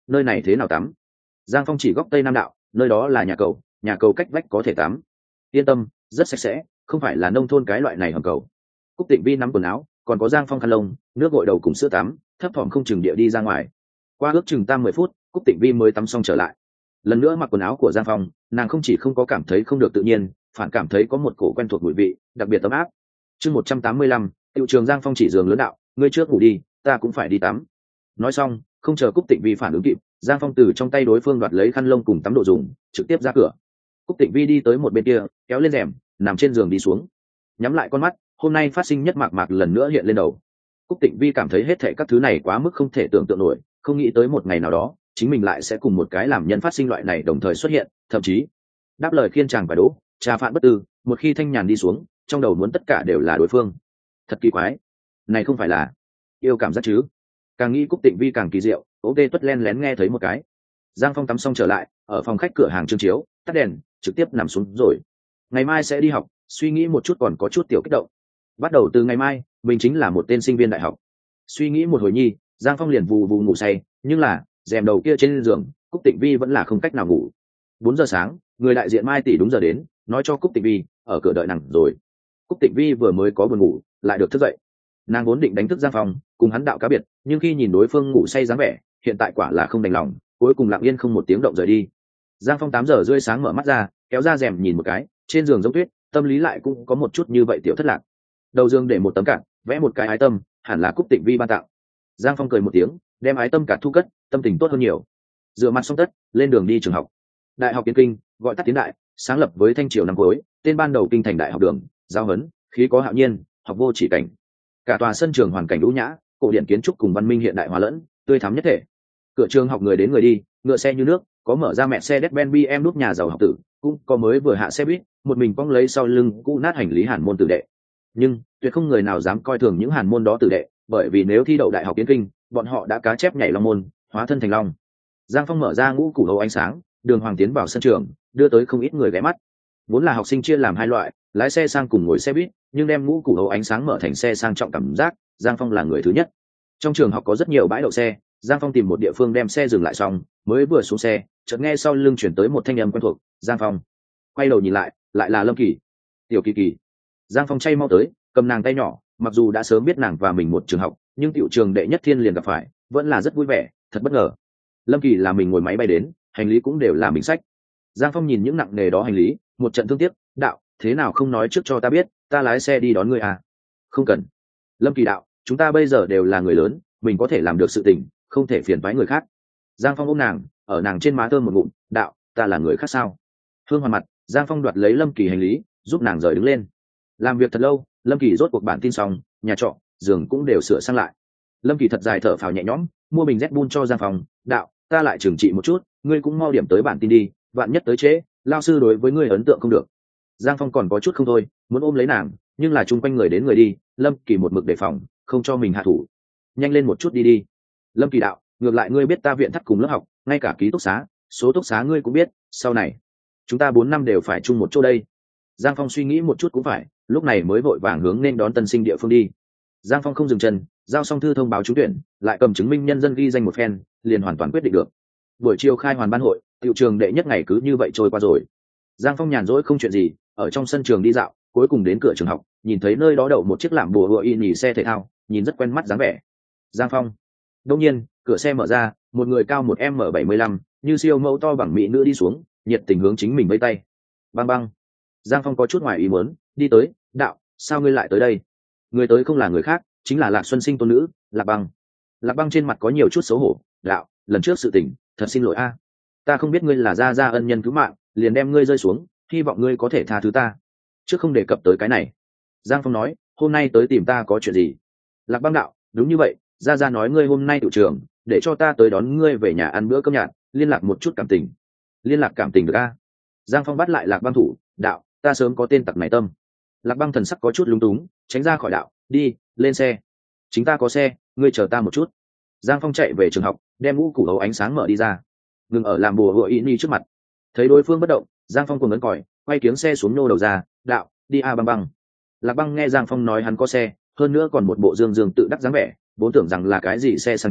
nơi này thế nào tắm? Giang Phong chỉ góc tây nam đạo, nơi đó là nhà cầu, nhà cầu cách vách có thể tắm. Yên tâm, rất sạch sẽ, không phải là nông thôn cái loại này hầm cầu. Cúc Tịnh Vi nắm quần áo, còn có Giang Phong khăn lông, nước gội đầu cùng sữa tắm, thấp thỏm không chừng địa đi ra ngoài. Qua ước chừng tam mười phút, Cúc Tịnh Vi mới tắm xong trở lại. Lần nữa mặc quần áo của Giang Phong, nàng không chỉ không có cảm thấy không được tự nhiên, phản cảm thấy có một cổ quen thuộc mùi vị, đặc biệt ấm áp. Chương một trăm tám mươi lăm, Tiểu trường Giang Phong chỉ giường lớn đạo, ngươi trước ngủ đi, ta cũng phải đi tắm. Nói xong, không chờ Cúc Tịnh Vi phản ứng kịp, Giang Phong từ trong tay đối phương đoạt lấy khăn lông cùng tắm đồ dùng, trực tiếp ra cửa. Cúc Tịnh Vi đi tới một bên kia, kéo lên rèm, nằm trên giường đi xuống, nhắm lại con mắt. Hôm nay phát sinh nhất mạc mạc lần nữa hiện lên đầu. Cúc Tịnh Vi cảm thấy hết thảy các thứ này quá mức không thể tưởng tượng nổi, không nghĩ tới một ngày nào đó chính mình lại sẽ cùng một cái làm nhân phát sinh loại này đồng thời xuất hiện, thậm chí đáp lời khiên chàng phải đố trà phạn bất tư. Một khi thanh nhàn đi xuống, trong đầu muốn tất cả đều là đối phương. Thật kỳ quái, này không phải là yêu cảm giác chứ? Càng nghĩ Cúc Tịnh Vi càng kỳ diệu. Ok, tuất len lén nghe thấy một cái. Giang Phong tắm xong trở lại, ở phòng khách cửa hàng trương chiếu, tắt đèn, trực tiếp nằm xuống rồi. Ngày mai sẽ đi học, suy nghĩ một chút còn có chút tiểu kích động. Bắt đầu từ ngày mai, mình chính là một tên sinh viên đại học. Suy nghĩ một hồi nhi, Giang Phong liền vù vù ngủ say, nhưng là rèm đầu kia trên giường, Cúc Tịnh Vi vẫn là không cách nào ngủ. Bốn giờ sáng, người đại diện Mai tỷ đúng giờ đến, nói cho Cúc Tịnh Vi ở cửa đợi nàng rồi. Cúc Tịnh Vi vừa mới có buồn ngủ, lại được thức dậy. Nàng vốn định đánh thức Giang Phong, cùng hắn đạo cá biệt, nhưng khi nhìn đối phương ngủ say dáng vẻ, hiện tại quả là không đành lòng, cuối cùng lặng yên không một tiếng động rời đi. Giang Phong tám giờ rưỡi sáng mở mắt ra, kéo ra rèm nhìn một cái, trên giường giống tuyết, tâm lý lại cũng có một chút như vậy tiểu thất lạc. Đầu giường để một tấm card, vẽ một cái ái tâm, hẳn là Cúc Tịnh Vi ban tặng. Giang Phong cười một tiếng, đem ái tâm card thu cất, tâm tình tốt hơn nhiều. Rửa mặt xong tất, lên đường đi trường học. Đại học Kiến Kinh, gọi tắt Tiến Đại, sáng lập với thanh triều năm cuối, tên ban đầu kinh thành đại học đường, giao hấn, khí có hạo nhiên, học vô chỉ cảnh. Cả tòa sân trường hoàn cảnh đũ nhã, cổ điển kiến trúc cùng văn minh hiện đại hòa lẫn, tươi thắm nhất thể. Cửa trường học người đến người đi, ngựa xe như nước, có mở ra mẹ xe Mercedes-Benz bê em nút nhà giàu học tử, cũng có mới vừa hạ xe buýt, một mình cong lấy sau lưng cũ nát hành lý hàn môn tử đệ. Nhưng tuyệt không người nào dám coi thường những hàn môn đó tử đệ, bởi vì nếu thi đậu đại học Kiến Kinh, bọn họ đã cá chép nhảy long môn, hóa thân thành long. Giang Phong mở ra ngũ củ hầu ánh sáng, đường hoàng tiến vào sân trường, đưa tới không ít người ghé mắt. Vốn là học sinh chia làm hai loại, lái xe sang cùng ngồi xe buýt, nhưng đem ngũ củ hầu ánh sáng mở thành xe sang trọng cảm giác, Giang Phong là người thứ nhất. Trong trường học có rất nhiều bãi đậu xe, Giang Phong tìm một địa phương đem xe dừng lại xong, mới vừa xuống xe, chợt nghe sau lưng chuyển tới một thanh âm quen thuộc. Giang Phong quay đầu nhìn lại, lại là Lâm Kỳ. Tiểu Kỳ Kỳ. Giang Phong chay mau tới, cầm nàng tay nhỏ, mặc dù đã sớm biết nàng và mình một trường học, nhưng tiểu trường đệ nhất thiên liền gặp phải, vẫn là rất vui vẻ, thật bất ngờ. Lâm Kỳ là mình ngồi máy bay đến, hành lý cũng đều là mình xách. Giang Phong nhìn những nặng nề đó hành lý, một trận thương tiếc, đạo, thế nào không nói trước cho ta biết, ta lái xe đi đón ngươi à? Không cần. Lâm Kỳ đạo, chúng ta bây giờ đều là người lớn, mình có thể làm được sự tình, không thể phiền toái người khác. Giang Phong ôm nàng, ở nàng trên má thơm một ngụm, đạo, ta là người khác sao? Hương hoàn mặt, Giang Phong đoạt lấy Lâm Kỳ hành lý, giúp nàng rời đứng lên. Làm việc thật lâu, Lâm Kỳ rốt cuộc bản tin xong, nhà trọ, giường cũng đều sửa sang lại. Lâm Kỳ thật dài thở phào nhẹ nhõm, mua bình Red Bull cho Giang Phong, đạo, ta lại trừng trị một chút, ngươi cũng mau điểm tới bản tin đi, vạn nhất tới trễ, lao sư đối với ngươi ấn tượng không được. Giang Phong còn có chút không thôi, muốn ôm lấy nàng, nhưng là chung quanh người đến người đi, Lâm Kỳ một mực đề phòng, không cho mình hạ thủ. Nhanh lên một chút đi đi. Lâm Kỳ đạo, ngược lại ngươi biết ta viện thắt cùng lớp học, ngay cả ký túc xá, số túc xá ngươi cũng biết, sau này chúng ta bốn năm đều phải chung một chỗ đây. Giang Phong suy nghĩ một chút cũng phải, lúc này mới vội vàng hướng nên đón tân sinh địa phương đi. Giang Phong không dừng chân, giao xong thư thông báo trúng tuyển, lại cầm chứng minh nhân dân ghi danh một phen, liền hoàn toàn quyết định được. Buổi chiều khai hoàn ban hội, tiểu trường đệ nhất ngày cứ như vậy trôi qua rồi. Giang Phong nhàn rỗi không chuyện gì, ở trong sân trường đi dạo, cuối cùng đến cửa trường học, nhìn thấy nơi đó đậu một chiếc làm bùa hựa y nhì xe thể thao, nhìn rất quen mắt dáng vẻ. Giang Phong. Đương nhiên, cửa xe mở ra, một người cao một m bảy mươi lăm, như siêu mẫu to bằng mỹ nữ đi xuống, nhiệt tình hướng chính mình vẫy tay. Bang bang. Giang Phong có chút ngoài ý muốn, đi tới, đạo, sao ngươi lại tới đây? Người tới không là người khác, chính là Lạc Xuân Sinh tôn nữ, Lạc Băng. Lạc Băng trên mặt có nhiều chút xấu hổ, đạo, lần trước sự tình, thật xin lỗi a, ta không biết ngươi là gia gia ân nhân cứu mạng, liền đem ngươi rơi xuống, hy vọng ngươi có thể tha thứ ta. Trước không đề cập tới cái này. Giang Phong nói, hôm nay tới tìm ta có chuyện gì? Lạc Băng đạo, đúng như vậy, gia gia nói ngươi hôm nay tự trường, để cho ta tới đón ngươi về nhà ăn bữa cơm nhạt, liên lạc một chút cảm tình. Liên lạc cảm tình được a? Giang Phong bắt lại Lạc Băng thủ, đạo, ta sớm có tên tặc này tâm. Lạc Băng thần sắc có chút lúng túng, tránh ra khỏi đạo, đi, lên xe. Chính ta có xe, ngươi chờ ta một chút. Giang Phong chạy về trường học, đem ngũ củ hấu ánh sáng mở đi ra, ngừng ở làm bùa hựa y ni trước mặt. Thấy đối phương bất động, Giang Phong cùng ấn còi, quay kiếng xe xuống nô đầu ra, đạo, đi a Băng Băng. Lạc Băng nghe Giang Phong nói hắn có xe, hơn nữa còn một bộ dương dương tự đắc dáng vẻ, vốn tưởng rằng là cái gì xe sang trọng,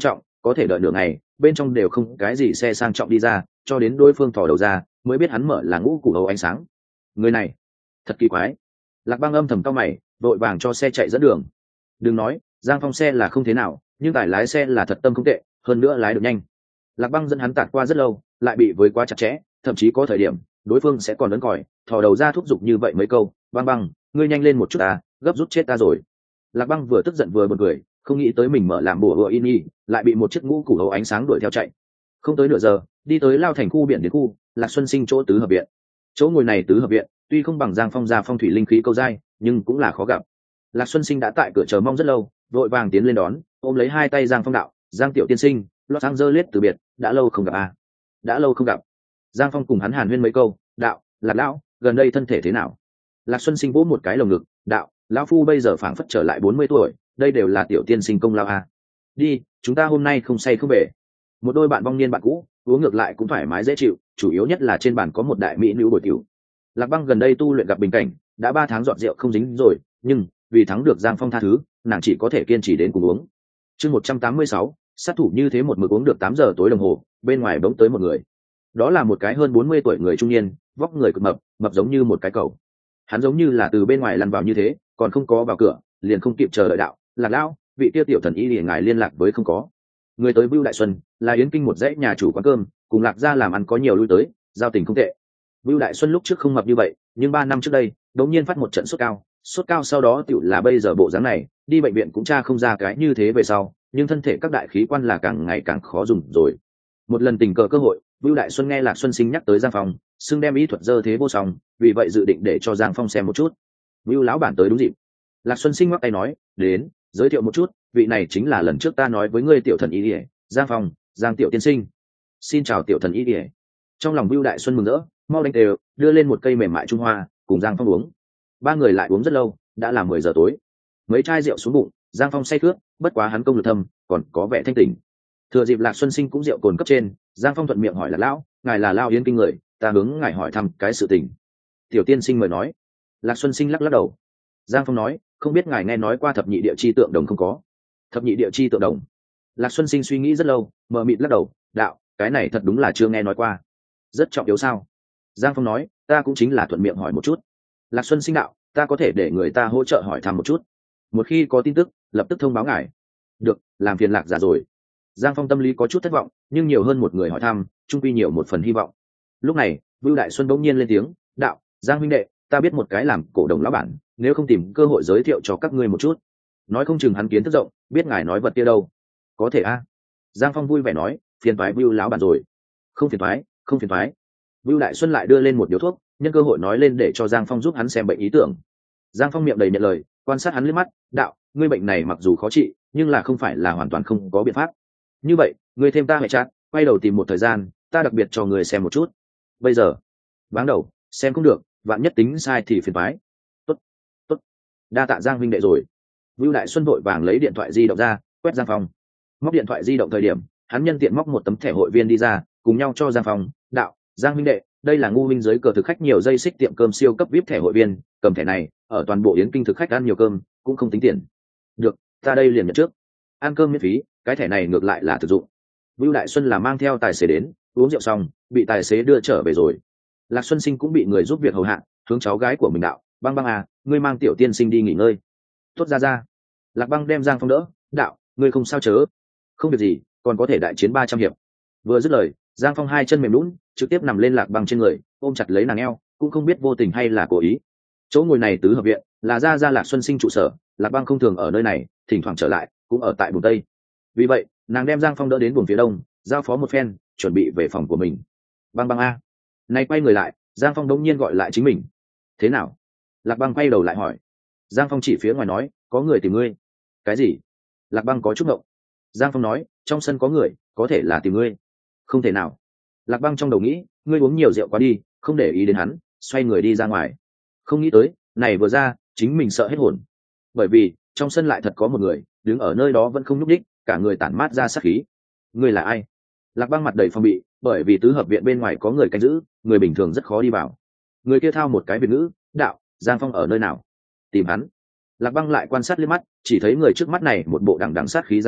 có thể đợi nửa ngày bên trong đều không cái gì xe sang trọng đi ra, cho đến đối phương thò đầu ra mới biết hắn mở là ngũ củ hầu ánh sáng. Người này thật kỳ quái. Lạc Băng âm thầm cau mày, vội vàng cho xe chạy dẫn đường. Đừng nói Giang Phong xe là không thế nào, nhưng tài lái xe là thật tâm không tệ, hơn nữa lái được nhanh. Lạc Băng dẫn hắn tạt qua rất lâu, lại bị với quá chặt chẽ, thậm chí có thời điểm đối phương sẽ còn ấn còi thò đầu ra thúc giục như vậy mấy câu. Băng Băng, ngươi nhanh lên một chút à, gấp rút chết ta rồi. Lạc Băng vừa tức giận vừa buồn cười, không nghĩ tới mình mở làm bùa hựa in y lại bị một chiếc ngũ củ hầu ánh sáng đuổi theo chạy. Không tới nửa giờ đi tới lao thành khu biển đến khu Lạc Xuân Sinh chỗ tứ hợp viện. Chỗ ngồi này tứ hợp viện tuy không bằng Giang Phong ra phong thủy linh khí câu dai, nhưng cũng là khó gặp. Lạc Xuân Sinh đã tại cửa chờ mong rất lâu, vội vàng tiến lên đón, ôm lấy hai tay Giang Phong đạo: Giang tiểu tiên sinh, Los Angeles từ biệt, đã lâu không gặp à? Đã lâu không gặp. Giang Phong cùng hắn hàn huyên mấy câu, đạo: Lạc lão, gần đây thân thể thế nào? Lạc Xuân Sinh vỗ một cái lồng ngực, đạo: lão phu bây giờ phảng phất trở lại bốn mươi tuổi, đây đều là tiểu tiên sinh công lao à? Đi, chúng ta hôm nay không say không về. Một đôi bạn vong niên bạn cũ, uống ngược lại cũng thoải mái dễ chịu, chủ yếu nhất là trên bàn có một đại mỹ nữ bồi tiểu. Lạc Băng gần đây tu luyện gặp bình cảnh, đã ba tháng dọn rượu không dính rồi, nhưng vì thắng được Giang Phong tha thứ, nàng chỉ có thể kiên trì đến cùng uống. Chương một trăm tám mươi sáu, sát thủ như thế một mực uống được tám giờ tối đồng hồ, bên ngoài bỗng tới một người. Đó là một cái hơn bốn mươi tuổi người trung niên, vóc người cực mập, mập giống như một cái cầu. Hắn giống như là từ bên ngoài lăn vào như thế, còn không có vào cửa, liền không kịp chờ đợi đạo: Lạc lão, vị tiêu tiểu thần y liền ngài liên lạc với không có. Người tới Bưu Đại Xuân, là Yến Kinh một dãy nhà chủ quán cơm, cùng Lạc gia làm ăn có nhiều lui tới, giao tình không tệ. Bưu Đại Xuân lúc trước không mập như vậy, nhưng ba năm trước đây, đột nhiên phát một trận sốt cao, sốt cao sau đó tiểu là bây giờ bộ dáng này, đi bệnh viện cũng tra không ra cái như thế về sau, nhưng thân thể các đại khí quan là càng ngày càng khó dùng rồi. Một lần tình cờ cơ hội, Bưu Đại Xuân nghe Lạc Xuân Sinh nhắc tới Giang Phong, xưng đem ý thuật dơ thế vô song, vì vậy dự định để cho Giang Phong xem một chút. Bưu lão bản tới đúng dịp. Lạc Xuân Sinh ngoắc tay nói: đến, giới thiệu một chút, vị này chính là lần trước ta nói với ngươi tiểu thần y điển, Giang Phong, Giang tiểu tiên sinh. Xin chào tiểu thần y điển. Trong lòng Bưu Đại Xuân mừng rỡ, mau đánh đều, đưa lên một cây mềm mại trung hoa, cùng Giang Phong uống. Ba người lại uống rất lâu, đã là mười giờ tối. Mấy chai rượu xuống bụng, Giang Phong say khướt, bất quá hắn công lực thâm, còn có vẻ thanh tỉnh. Thừa dịp Lạc Xuân Sinh cũng rượu cồn cấp trên, Giang Phong thuận miệng hỏi Lạc lão, ngài là Lao Yến Kinh người, ta hướng ngài hỏi thăm cái sự tình. Tiểu tiên sinh mời nói. Lạc Xuân Sinh lắc lắc đầu. Giang Phong nói: không biết ngài nghe nói qua thập nhị địa chi tượng đồng không có? Thập nhị địa chi tượng đồng. Lạc Xuân Sinh suy nghĩ rất lâu, mờ mịt lắc đầu, đạo: cái này thật đúng là chưa nghe nói qua. Rất trọng yếu sao? Giang Phong nói: ta cũng chính là thuận miệng hỏi một chút. Lạc Xuân Sinh đạo: ta có thể để người ta hỗ trợ hỏi thăm một chút, một khi có tin tức lập tức thông báo ngài. Được, làm phiền Lạc giả rồi. Giang Phong tâm lý có chút thất vọng, nhưng nhiều hơn một người hỏi thăm, chung quy nhiều một phần hy vọng. Lúc này Bưu Đại Xuân bỗng nhiên lên tiếng, đạo: Giang huynh đệ, ta biết một cái làm cổ đồng lão bản, nếu không tìm cơ hội giới thiệu cho các ngươi một chút. Nói không chừng hắn kiến thức rộng, biết ngài nói vật kia đâu. Có thể a. Giang Phong vui vẻ nói: phiền toái Bưu lão bản rồi. Không phiền toái, không phiền toái. Bưu Đại Xuân lại đưa lên một điếu thuốc, nhân cơ hội nói lên để cho Giang Phong giúp hắn xem bệnh ý tưởng. Giang Phong miệng đầy nhận lời, quan sát hắn liếc mắt, đạo: ngươi bệnh này mặc dù khó trị, nhưng là không phải là hoàn toàn không có biện pháp. Như vậy, ngươi thêm ta hệ chat, quay đầu tìm một thời gian, ta đặc biệt cho người xem một chút. Bây giờ, váng đầu, xem không được, vạn nhất tính sai thì phiền toái. Tốt, tốt. Đa tạ Giang huynh đệ rồi. Bưu Đại Xuân vội vàng lấy điện thoại di động ra, quét Giang Phong. Móc điện thoại di động thời điểm, hắn nhân tiện móc một tấm thẻ hội viên đi ra, cùng nhau cho Giang Phong, đạo: Giang huynh đệ, đây là ngu minh giới cờ thực khách nhiều dây xích tiệm cơm siêu cấp vê i pê thẻ hội viên, cầm thẻ này, ở toàn bộ Yến Kinh thực khách ăn nhiều cơm, cũng không tính tiền. Được, ta đây liền nhận trước. Ăn cơm miễn phí, cái thẻ này ngược lại là thực dụng. Bưu Đại Xuân là mang theo tài xế đến, uống rượu xong, bị tài xế đưa trở về rồi. Lạc Xuân Sinh cũng bị người giúp việc hầu hạ, hướng cháu gái của mình đạo: Băng Băng à, ngươi mang tiểu tiên sinh đi nghỉ ngơi. Tốt ra ra. Lạc Băng đem Giang Phong đỡ, đạo: ngươi không sao chớ? Không việc gì, còn có thể đại chiến ba trăm hiệp. Vừa dứt lời, Giang Phong hai chân mềm lún, trực tiếp nằm lên Lạc Băng trên người, ôm chặt lấy nàng eo, cũng không biết vô tình hay là cố ý. Chỗ ngồi này tứ hợp viện, là ra ra Lạc Xuân Sinh trụ sở, Lạc Băng không thường ở nơi này, thỉnh thoảng trở lại, cũng ở tại buồng tây. Vì vậy, nàng đem Giang Phong đỡ đến buồng phía đông, giao phó một phen, chuẩn bị về phòng của mình. Băng Băng a. Nay quay người lại, Giang Phong đống nhiên gọi lại chính mình. Thế nào? Lạc Băng quay đầu lại hỏi. Giang Phong chỉ phía ngoài nói: có người tìm ngươi. Cái gì? Lạc Băng có chút ngộng. Giang Phong nói: trong sân có người, có thể là tìm ngươi. Không thể nào. Lạc Băng trong đầu nghĩ: ngươi uống nhiều rượu quá đi, không để ý đến hắn, xoay người đi ra ngoài. Không nghĩ tới, này vừa ra, chính mình sợ hết hồn. Bởi vì, trong sân lại thật có một người, đứng ở nơi đó vẫn không nhúc nhích, cả người tản mát ra sát khí. Ngươi là ai? Lạc Băng mặt đầy phong bị, bởi vì tứ hợp viện bên ngoài có người canh giữ, người bình thường rất khó đi vào. Người kia thao một cái Việt ngữ, đạo: Giang Phong ở nơi nào? Tìm hắn. Lạc Băng lại quan sát liếc mắt, chỉ thấy người trước mắt này một bộ đằng đằng sát khí dáng vẻ,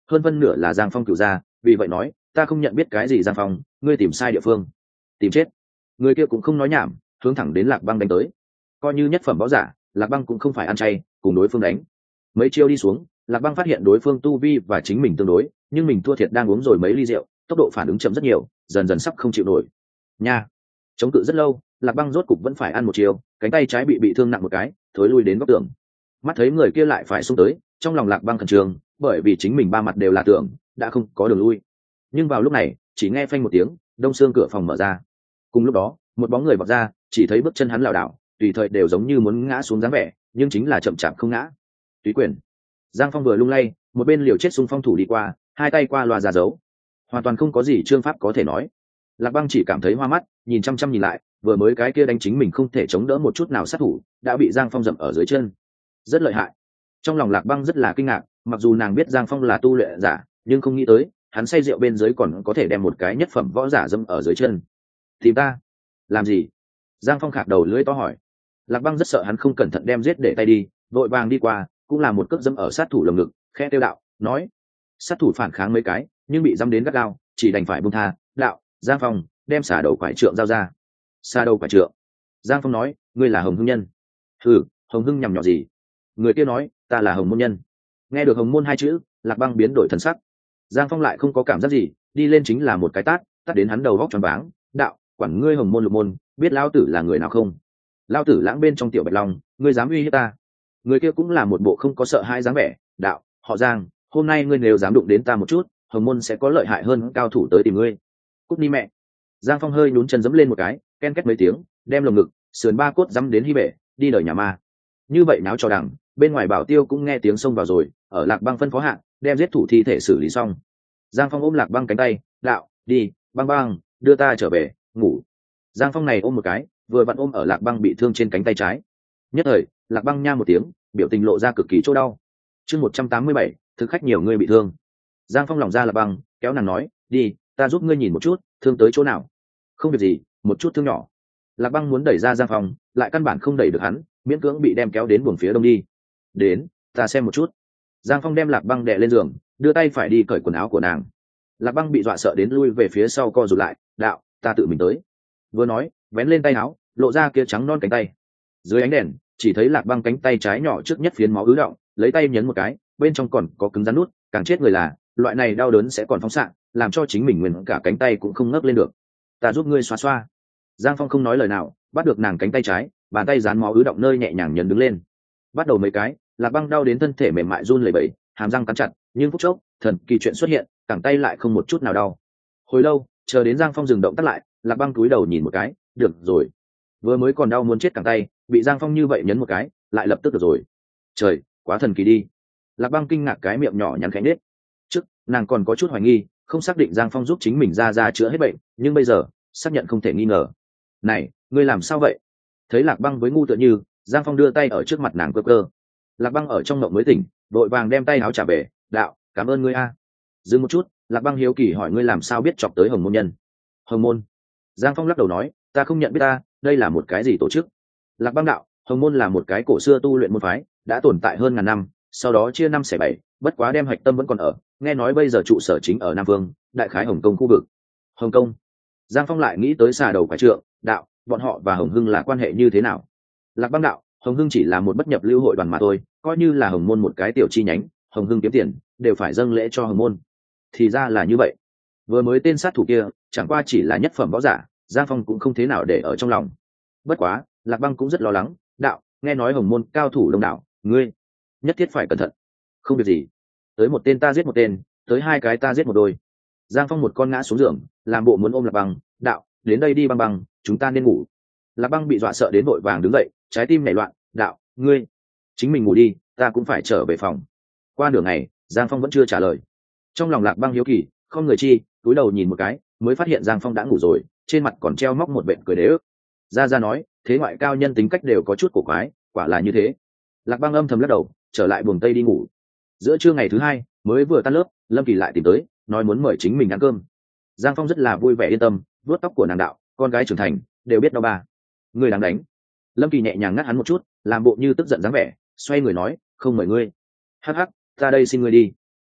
hơn phân nửa là Giang Phong cựu gia, vì vậy nói ta không nhận biết cái gì Giang Phong, ngươi tìm sai địa phương. Tìm chết. Người kia cũng không nói nhảm, hướng thẳng đến Lạc Băng đánh tới. Coi như nhất phẩm võ giả, Lạc Băng cũng không phải ăn chay, cùng đối phương đánh. Mấy chiêu đi xuống, Lạc Băng phát hiện đối phương tu vi và chính mình tương đối, nhưng mình thua thiệt đang uống rồi mấy ly rượu, tốc độ phản ứng chậm rất nhiều, dần dần sắp không chịu nổi. Nha. Chống cự rất lâu, Lạc Băng rốt cục vẫn phải ăn một chiêu, cánh tay trái bị bị thương nặng một cái, thối lui đến góc tường. Mắt thấy người kia lại phải xung tới, trong lòng Lạc Băng khẩn trương, bởi vì chính mình ba mặt đều là tường, đã không có đường lui. Nhưng vào lúc này, chỉ nghe phanh một tiếng, đông xương cửa phòng mở ra. Cùng lúc đó, một bóng người vọt ra, chỉ thấy bước chân hắn lảo đảo, tùy thời đều giống như muốn ngã xuống dáng vẻ, nhưng chính là chậm chạp không ngã. Túy Quyền. Giang Phong vừa lung lay, một bên liều chết xung phong thủ đi qua, hai tay qua loa ra dấu, hoàn toàn không có gì trương pháp có thể nói. Lạc Băng chỉ cảm thấy hoa mắt, nhìn chăm chăm nhìn lại, vừa mới cái kia đánh chính mình không thể chống đỡ một chút nào sát thủ, đã bị Giang Phong dậm ở dưới chân, rất lợi hại. Trong lòng Lạc Băng rất là kinh ngạc, mặc dù nàng biết Giang Phong là tu luyện giả, nhưng không nghĩ tới hắn say rượu bên dưới còn có thể đem một cái nhất phẩm võ giả dâm ở dưới chân. Tìm ta làm gì? Giang Phong khạc đầu lưỡi to hỏi. Lạc Băng rất sợ hắn không cẩn thận đem giết để tay đi, vội vàng đi qua, cũng là một cước dâm ở sát thủ lồng ngực, khẽ tiêu đạo nói. Sát thủ phản kháng mấy cái, nhưng bị dâm đến gắt gao, chỉ đành phải buông tha. Đạo, Giang Phong, đem xà đầu quải trượng giao ra. Xà đầu quải trượng? Giang Phong nói, ngươi là Hồng Hưng nhân. Ừ, Hồng Hưng nhằm nhỏ gì? Người kia nói, ta là Hồng Môn nhân. Nghe được Hồng Môn hai chữ, Lạc Băng biến đổi thần sắc. Giang Phong lại không có cảm giác gì, đi lên chính là một cái tát, tát đến hắn đầu góc choáng váng. Đạo, quản ngươi Hồng Môn Lục Môn, biết lao tử là người nào không? Lao tử lãng bên trong tiểu Bạch Long, ngươi dám uy hiếp ta? Người kia cũng là một bộ không có sợ hai dáng vẻ. Đạo, họ Giang, hôm nay ngươi nếu dám đụng đến ta một chút, Hồng Môn sẽ có lợi hại hơn cao thủ tới tìm ngươi. Cút đi mẹ. Giang Phong hơi nhún chân giẫm lên một cái, ken két mấy tiếng, đem lồng ngực sườn ba cốt dẫm đến hy bể, đi đời nhà ma. Như vậy náo cho đằng, bên ngoài Bảo Tiêu cũng nghe tiếng xông vào rồi, ở Lạc Băng phân phó hạng, đem giết thủ thi thể xử lý xong. Giang Phong ôm Lạc Băng cánh tay, đạo, đi, Băng Băng, đưa ta trở về, ngủ. Giang Phong này ôm một cái, vừa vặn ôm ở Lạc Băng bị thương trên cánh tay trái. Nhất thời, Lạc Băng nha một tiếng, biểu tình lộ ra cực kỳ chỗ đau. Chương một trăm tám mươi bảy, thực khách nhiều người bị thương. Giang Phong lòng ra Lạc Băng, kéo nàng nói, đi, ta giúp ngươi nhìn một chút, thương tới chỗ nào? Không việc gì, một chút thương nhỏ. Lạc Băng muốn đẩy ra Giang Phong, lại căn bản không đẩy được hắn, miễn cưỡng bị đem kéo đến buồng phía đông đi. Đến, ta xem một chút. Giang Phong đem Lạc Băng đè lên giường, đưa tay phải đi cởi quần áo của nàng. Lạc Băng bị dọa sợ đến lui về phía sau co rụt lại, đạo, ta tự mình tới. Vừa nói, vén lên tay áo, lộ ra kia trắng non cánh tay. Dưới ánh đèn, chỉ thấy Lạc Băng cánh tay trái nhỏ trước nhất phiến máu ứ động, lấy tay nhấn một cái, bên trong còn có cứng rắn nút, càng chết người là, loại này đau đớn sẽ còn phóng xạ, làm cho chính mình nguyên cả cánh tay cũng không ngấc lên được. Ta giúp ngươi xoa xoa. Giang Phong không nói lời nào, bắt được nàng cánh tay trái, bàn tay dán máu ứ động nơi nhẹ nhàng nhấn đứng lên. Bắt đầu mấy cái, Lạc Băng đau đến thân thể mềm mại run lẩy bẩy, hàm răng cắn chặt, nhưng phút chốc, thần kỳ chuyện xuất hiện, cẳng tay lại không một chút nào đau. Hồi lâu, chờ đến Giang Phong dừng động tác lại, Lạc Băng cúi đầu nhìn một cái, được rồi. Vừa mới còn đau muốn chết cẳng tay, bị Giang Phong như vậy nhấn một cái, lại lập tức được rồi. Trời, quá thần kỳ đi. Lạc Băng kinh ngạc cái miệng nhỏ nhắn khẽ nết. Trước, nàng còn có chút hoài nghi, không xác định Giang Phong giúp chính mình ra ra chữa hết bệnh, nhưng bây giờ, xác nhận không thể nghi ngờ. Này, ngươi làm sao vậy? Thấy Lạc Băng với ngu tựa như, Giang Phong đưa tay ở trước mặt nàng cơ cơ. Lạc Băng ở trong mộng mới tỉnh, đội vàng đem tay áo trả về, đạo, cảm ơn ngươi a. Dừng một chút, Lạc Băng hiếu kỳ hỏi ngươi làm sao biết chọc tới Hồng Môn nhân? Hồng Môn? Giang Phong lắc đầu nói, ta không nhận biết ta, đây là một cái gì tổ chức? Lạc Băng đạo, Hồng Môn là một cái cổ xưa tu luyện môn phái, đã tồn tại hơn ngàn năm, sau đó chia năm xẻ bảy, bất quá đem hạch tâm vẫn còn ở, nghe nói bây giờ trụ sở chính ở Nam Vương, đại khái Hồng Kông khu vực. Hồng Kông? Giang Phong lại nghĩ tới xà đầu quả trượng, đạo, bọn họ và Hồng Hưng là quan hệ như thế nào? Lạc Băng đạo, Hồng Hưng chỉ là một bất nhập lưu hội đoàn mà thôi, coi như là Hồng Môn một cái tiểu chi nhánh, Hồng Hưng kiếm tiền, đều phải dâng lễ cho Hồng Môn. Thì ra là như vậy. Vừa mới tên sát thủ kia, chẳng qua chỉ là nhất phẩm võ giả, Giang Phong cũng không thế nào để ở trong lòng. Bất quá, Lạc Băng cũng rất lo lắng, đạo, nghe nói Hồng Môn cao thủ đông đảo, ngươi nhất thiết phải cẩn thận. Không việc gì, tới một tên ta giết một tên, tới hai cái ta giết một đôi. Giang Phong một con ngã xuống giường, làm bộ muốn ôm Lạc Băng, đạo, đến đây đi Băng Băng, chúng ta nên ngủ. Lạc Băng bị dọa sợ đến vội vàng đứng dậy, trái tim nảy loạn, đạo, ngươi chính mình ngủ đi, ta cũng phải trở về phòng. Qua nửa ngày, Giang Phong vẫn chưa trả lời. Trong lòng Lạc Băng hiếu kỳ, không người chi, cúi đầu nhìn một cái, mới phát hiện Giang Phong đã ngủ rồi, trên mặt còn treo móc một vệt cười đế ức. Ra ra nói, thế ngoại cao nhân tính cách đều có chút cổ quái, quả là như thế. Lạc Băng âm thầm lắc đầu, trở lại buồng tây đi ngủ. Giữa trưa ngày thứ hai, mới vừa tan lớp, Lâm Kỳ lại tìm tới, nói muốn mời chính mình ăn cơm. Giang Phong rất là vui vẻ yên tâm, vuốt tóc của nàng đạo, con gái trưởng thành, đều biết đau bà. Người đáng đánh. Lâm Kỳ nhẹ nhàng ngắt hắn một chút, làm bộ như tức giận dáng vẻ, xoay người nói, không mời ngươi. Hắc hắc, ta đây xin ngươi đi.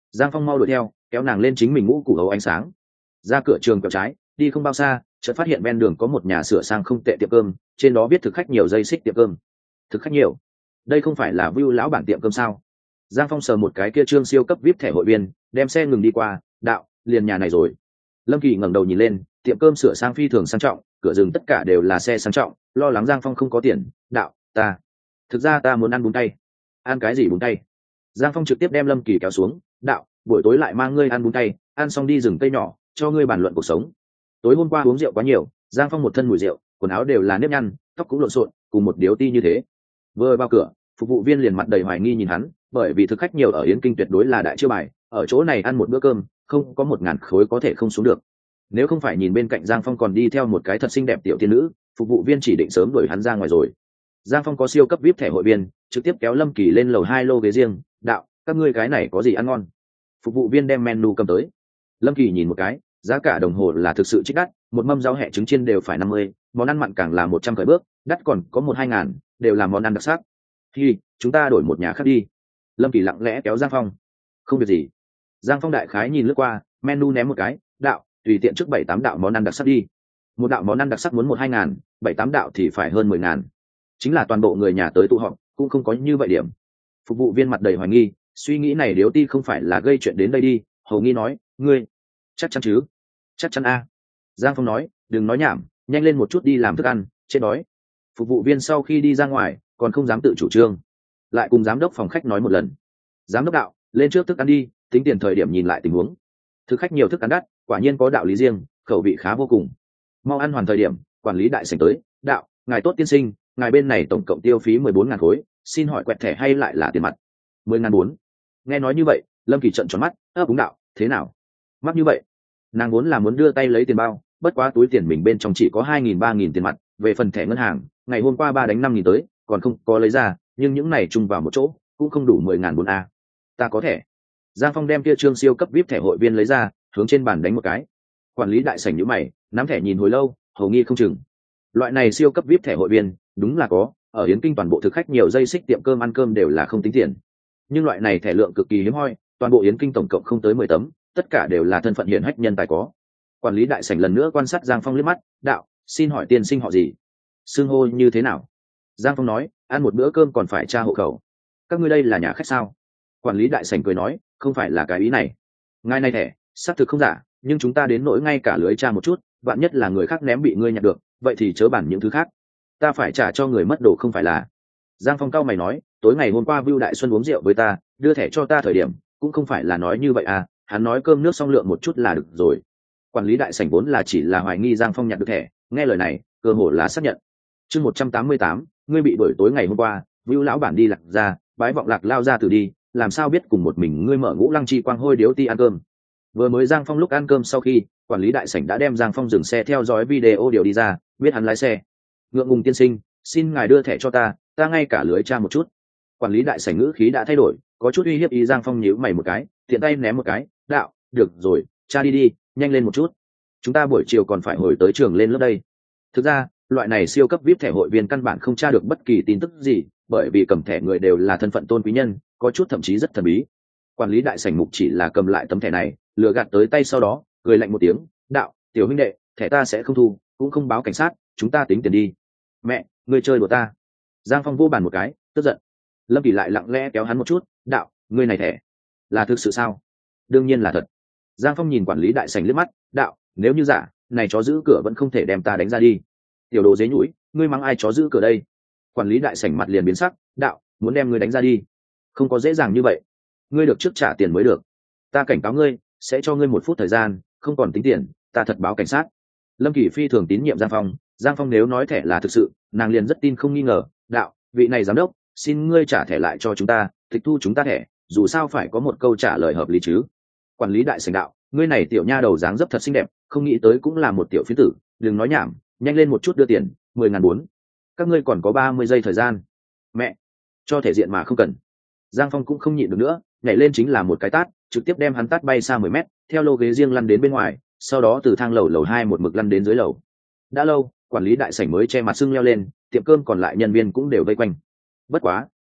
Giang Phong mau đuổi theo, kéo nàng lên chính mình ngũ củ hấu ánh sáng. Ra cửa trường quẹo trái, đi không bao xa, chợt phát hiện ven đường có một nhà sửa sang không tệ tiệm cơm, trên đó viết thực khách nhiều dây xích tiệm cơm. Thực khách nhiều? Đây không phải là Vưu lão bản tiệm cơm sao? Giang Phong sờ một cái kia trương siêu cấp vê i pê thẻ hội viên, đem xe ngừng đi qua, đạo, liền nhà này rồi. Lâm Kỳ ngẩng đầu nhìn lên, tiệm cơm sửa sang phi thường sang trọng, cửa dừng tất cả đều là xe sang trọng, lo lắng Giang Phong không có tiền, đạo, ta, thực ra ta muốn ăn bún tay. Ăn cái gì bún tay? Giang Phong trực tiếp đem Lâm Kỳ kéo xuống, đạo, buổi tối lại mang ngươi ăn bún tay, ăn xong đi rừng cây nhỏ, cho ngươi bàn luận cuộc sống. Tối hôm qua uống rượu quá nhiều, Giang Phong một thân mùi rượu, quần áo đều là nếp nhăn, tóc cũng lộn xộn, cùng một điếu ti như thế. Vừa vào cửa, phục vụ viên liền mặt đầy hoài nghi nhìn hắn, bởi vì thực khách nhiều ở Yến Kinh tuyệt đối là đại chiêu bài, ở chỗ này ăn một bữa cơm, không có một ngàn khối có thể không xuống được. Nếu không phải nhìn bên cạnh Giang Phong còn đi theo một cái thật xinh đẹp tiểu tiên nữ, phục vụ viên chỉ định sớm đuổi hắn ra ngoài rồi. Giang Phong có siêu cấp vê i pê thẻ hội viên, trực tiếp kéo Lâm Kỳ lên lầu hai lô ghế riêng, đạo, các ngươi cái này có gì ăn ngon? Phục vụ viên đem menu cầm tới. Lâm Kỳ nhìn một cái, giá cả đồng hồ là thực sự trích đắt, một mâm rau hẹ trứng chiên đều phải năm mươi, món ăn mặn càng là một trăm khởi bước, đắt còn có một hai ngàn, đều là món ăn đặc sắc. Thì chúng ta đổi một nhà khác đi. Lâm Kỳ lặng lẽ kéo Giang Phong. Không việc gì. Giang Phong đại khái nhìn lướt qua, menu ném một cái, đạo, tùy tiện trước bảy tám đạo món ăn đặc sắc đi. Một đạo món ăn đặc sắc muốn một hai ngàn, bảy tám đạo thì phải hơn mười ngàn. Chính là toàn bộ người nhà tới tụ họp, cũng không có như vậy điểm. Phục vụ viên mặt đầy hoài nghi, suy nghĩ này điếu ti không phải là gây chuyện đến đây đi. Hầu nghi nói, ngươi chắc chắn chứ? Chắc chắn a. Giang Phong nói, đừng nói nhảm, nhanh lên một chút đi làm thức ăn, chết đói. Phục vụ viên sau khi đi ra ngoài, còn không dám tự chủ trương, lại cùng giám đốc phòng khách nói một lần. Giám đốc đạo, lên trước thức ăn đi, tính tiền thời điểm nhìn lại tình huống. Thực khách nhiều thức ăn đắt, quả nhiên có đạo lý riêng, khẩu vị khá vô cùng. Mau ăn hoàn thời điểm, quản lý đại sảnh tới, đạo, ngài tốt tiên sinh, ngài bên này tổng cộng tiêu phí mười bốn ngàn khối, xin hỏi quẹt thẻ hay lại là tiền mặt? Mười ngàn bốn. Nghe nói như vậy, Lâm Kỳ trợn tròn mắt, ơ đúng đạo, thế nào? Mắc như vậy? Nàng vốn là muốn đưa tay lấy tiền bao, bất quá túi tiền mình bên trong chỉ có hai nghìn ba nghìn tiền mặt, về phần thẻ ngân hàng, ngày hôm qua ba đánh năm nghìn tới, còn không có lấy ra, nhưng những này chung vào một chỗ, cũng không đủ mười ngàn bốn a. Ta có thẻ. Giang Phong đem kia trương siêu cấp vê i pê thẻ hội viên lấy ra, hướng trên bàn đánh một cái. Quản lý đại sảnh nhíu mày, nắm thẻ nhìn hồi lâu, hầu nghi không chừng. Loại này siêu cấp vê i pê thẻ hội viên, đúng là có, ở Yến Kinh toàn bộ thực khách nhiều dây xích tiệm cơm ăn cơm đều là không tính tiền. Nhưng loại này thẻ lượng cực kỳ hiếm hoi, toàn bộ Yến Kinh tổng cộng không tới mười tấm, tất cả đều là thân phận hiển hách nhân tài có. Quản lý đại sảnh lần nữa quan sát Giang Phong liếc mắt, đạo, xin hỏi tiên sinh họ gì, xưng hô như thế nào? Giang Phong nói, ăn một bữa cơm còn phải tra hộ khẩu. Các ngươi đây là nhà khách sao? Quản lý đại sảnh cười nói, không phải là cái ý này. Ngài này thẻ xác thực không giả, nhưng chúng ta đến nỗi ngay cả lưới tra một chút, vạn nhất là người khác ném bị ngươi nhặt được, vậy thì chớ bản những thứ khác. Ta phải trả cho người mất đồ không phải là? Giang Phong cao mày nói, tối ngày hôm qua Vưu Đại Xuân uống rượu với ta, đưa thẻ cho ta thời điểm, cũng không phải là nói như vậy à, hắn nói cơm nước xong lượng một chút là được rồi. Quản lý đại sảnh vốn là chỉ là hoài nghi Giang Phong nhặt được thẻ, nghe lời này, cơ hồ là xác nhận. Chương một trăm tám mươi tám, ngươi bị buổi tối ngày hôm qua, Vưu lão bản đi Lạc ra, bái vọng Lạc lao ra từ đi, làm sao biết cùng một mình ngươi mở Ngũ Lăng Chi quang hôi điếu ti ăn cơm. Vừa mới Giang Phong lúc ăn cơm sau khi, quản lý đại sảnh đã đem Giang Phong dừng xe theo dõi video điều đi ra, biết hắn lái xe. Ngượng ngùng tiên sinh, xin ngài đưa thẻ cho ta, ta ngay cả lưới tra một chút. Quản lý đại sảnh ngữ khí đã thay đổi, có chút uy hiếp ý. Giang Phong nhíu mày một cái, tiện tay ném một cái, đạo, được rồi, tra đi đi, nhanh lên một chút, chúng ta buổi chiều còn phải hồi tới trường lên lớp đây. Thực ra loại này siêu cấp vê i pê thẻ hội viên căn bản không tra được bất kỳ tin tức gì, bởi vì cầm thẻ người đều là thân phận tôn quý nhân, có chút thậm chí rất thần bí. Quản lý đại sảnh mục chỉ là cầm lại tấm thẻ này, lừa gạt tới tay, sau đó cười lạnh một tiếng, đạo, tiểu huynh đệ, thẻ ta sẽ không thu, cũng không báo cảnh sát, chúng ta tính tiền đi. Mẹ, ngươi chơi đùa ta. Giang Phong vô bàn một cái, tức giận. Lâm Kỳ lại lặng lẽ kéo hắn một chút, đạo, ngươi này thẻ là thực sự sao? Đương nhiên là thật. Giang Phong nhìn quản lý đại sảnh liếc mắt, đạo, nếu như giả, này chó giữ cửa vẫn không thể đem ta đánh ra đi. Tiểu đồ dế nhũi, ngươi mắng ai chó giữ cửa đây? Quản lý đại sảnh mặt liền biến sắc, đạo, muốn đem ngươi đánh ra đi, không có dễ dàng như vậy, ngươi được trước trả tiền mới được. Ta cảnh cáo ngươi, sẽ cho ngươi một phút thời gian, không còn tính tiền, ta thật báo cảnh sát. Lâm Kỳ phi thường tín nhiệm Giang Phong, Giang Phong nếu nói thẻ là thực sự, nàng liền rất tin không nghi ngờ, đạo, vị này giám đốc, xin ngươi trả thẻ lại cho chúng ta, tịch thu chúng ta thẻ, dù sao phải có một câu trả lời hợp lý chứ. Quản lý đại sảnh đạo, ngươi này tiểu nha đầu dáng dấp thật xinh đẹp, không nghĩ tới cũng là một tiểu phiến tử, đừng nói nhảm, nhanh lên một chút đưa tiền, mười ngàn bốn. Các ngươi còn có ba mươi giây thời gian. Mẹ, cho thể diện mà không cần. Giang Phong cũng không nhịn được nữa, nhảy lên chính là một cái tát, trực tiếp đem hắn tát bay xa mười mét, theo lô ghế riêng lăn đến bên ngoài, sau đó từ thang lầu lầu hai một mực lăn đến dưới lầu. Đã lâu, quản lý đại sảnh mới che mặt sưng leo lên, tiệm cơm còn lại nhân viên cũng đều vây quanh. Bất quá,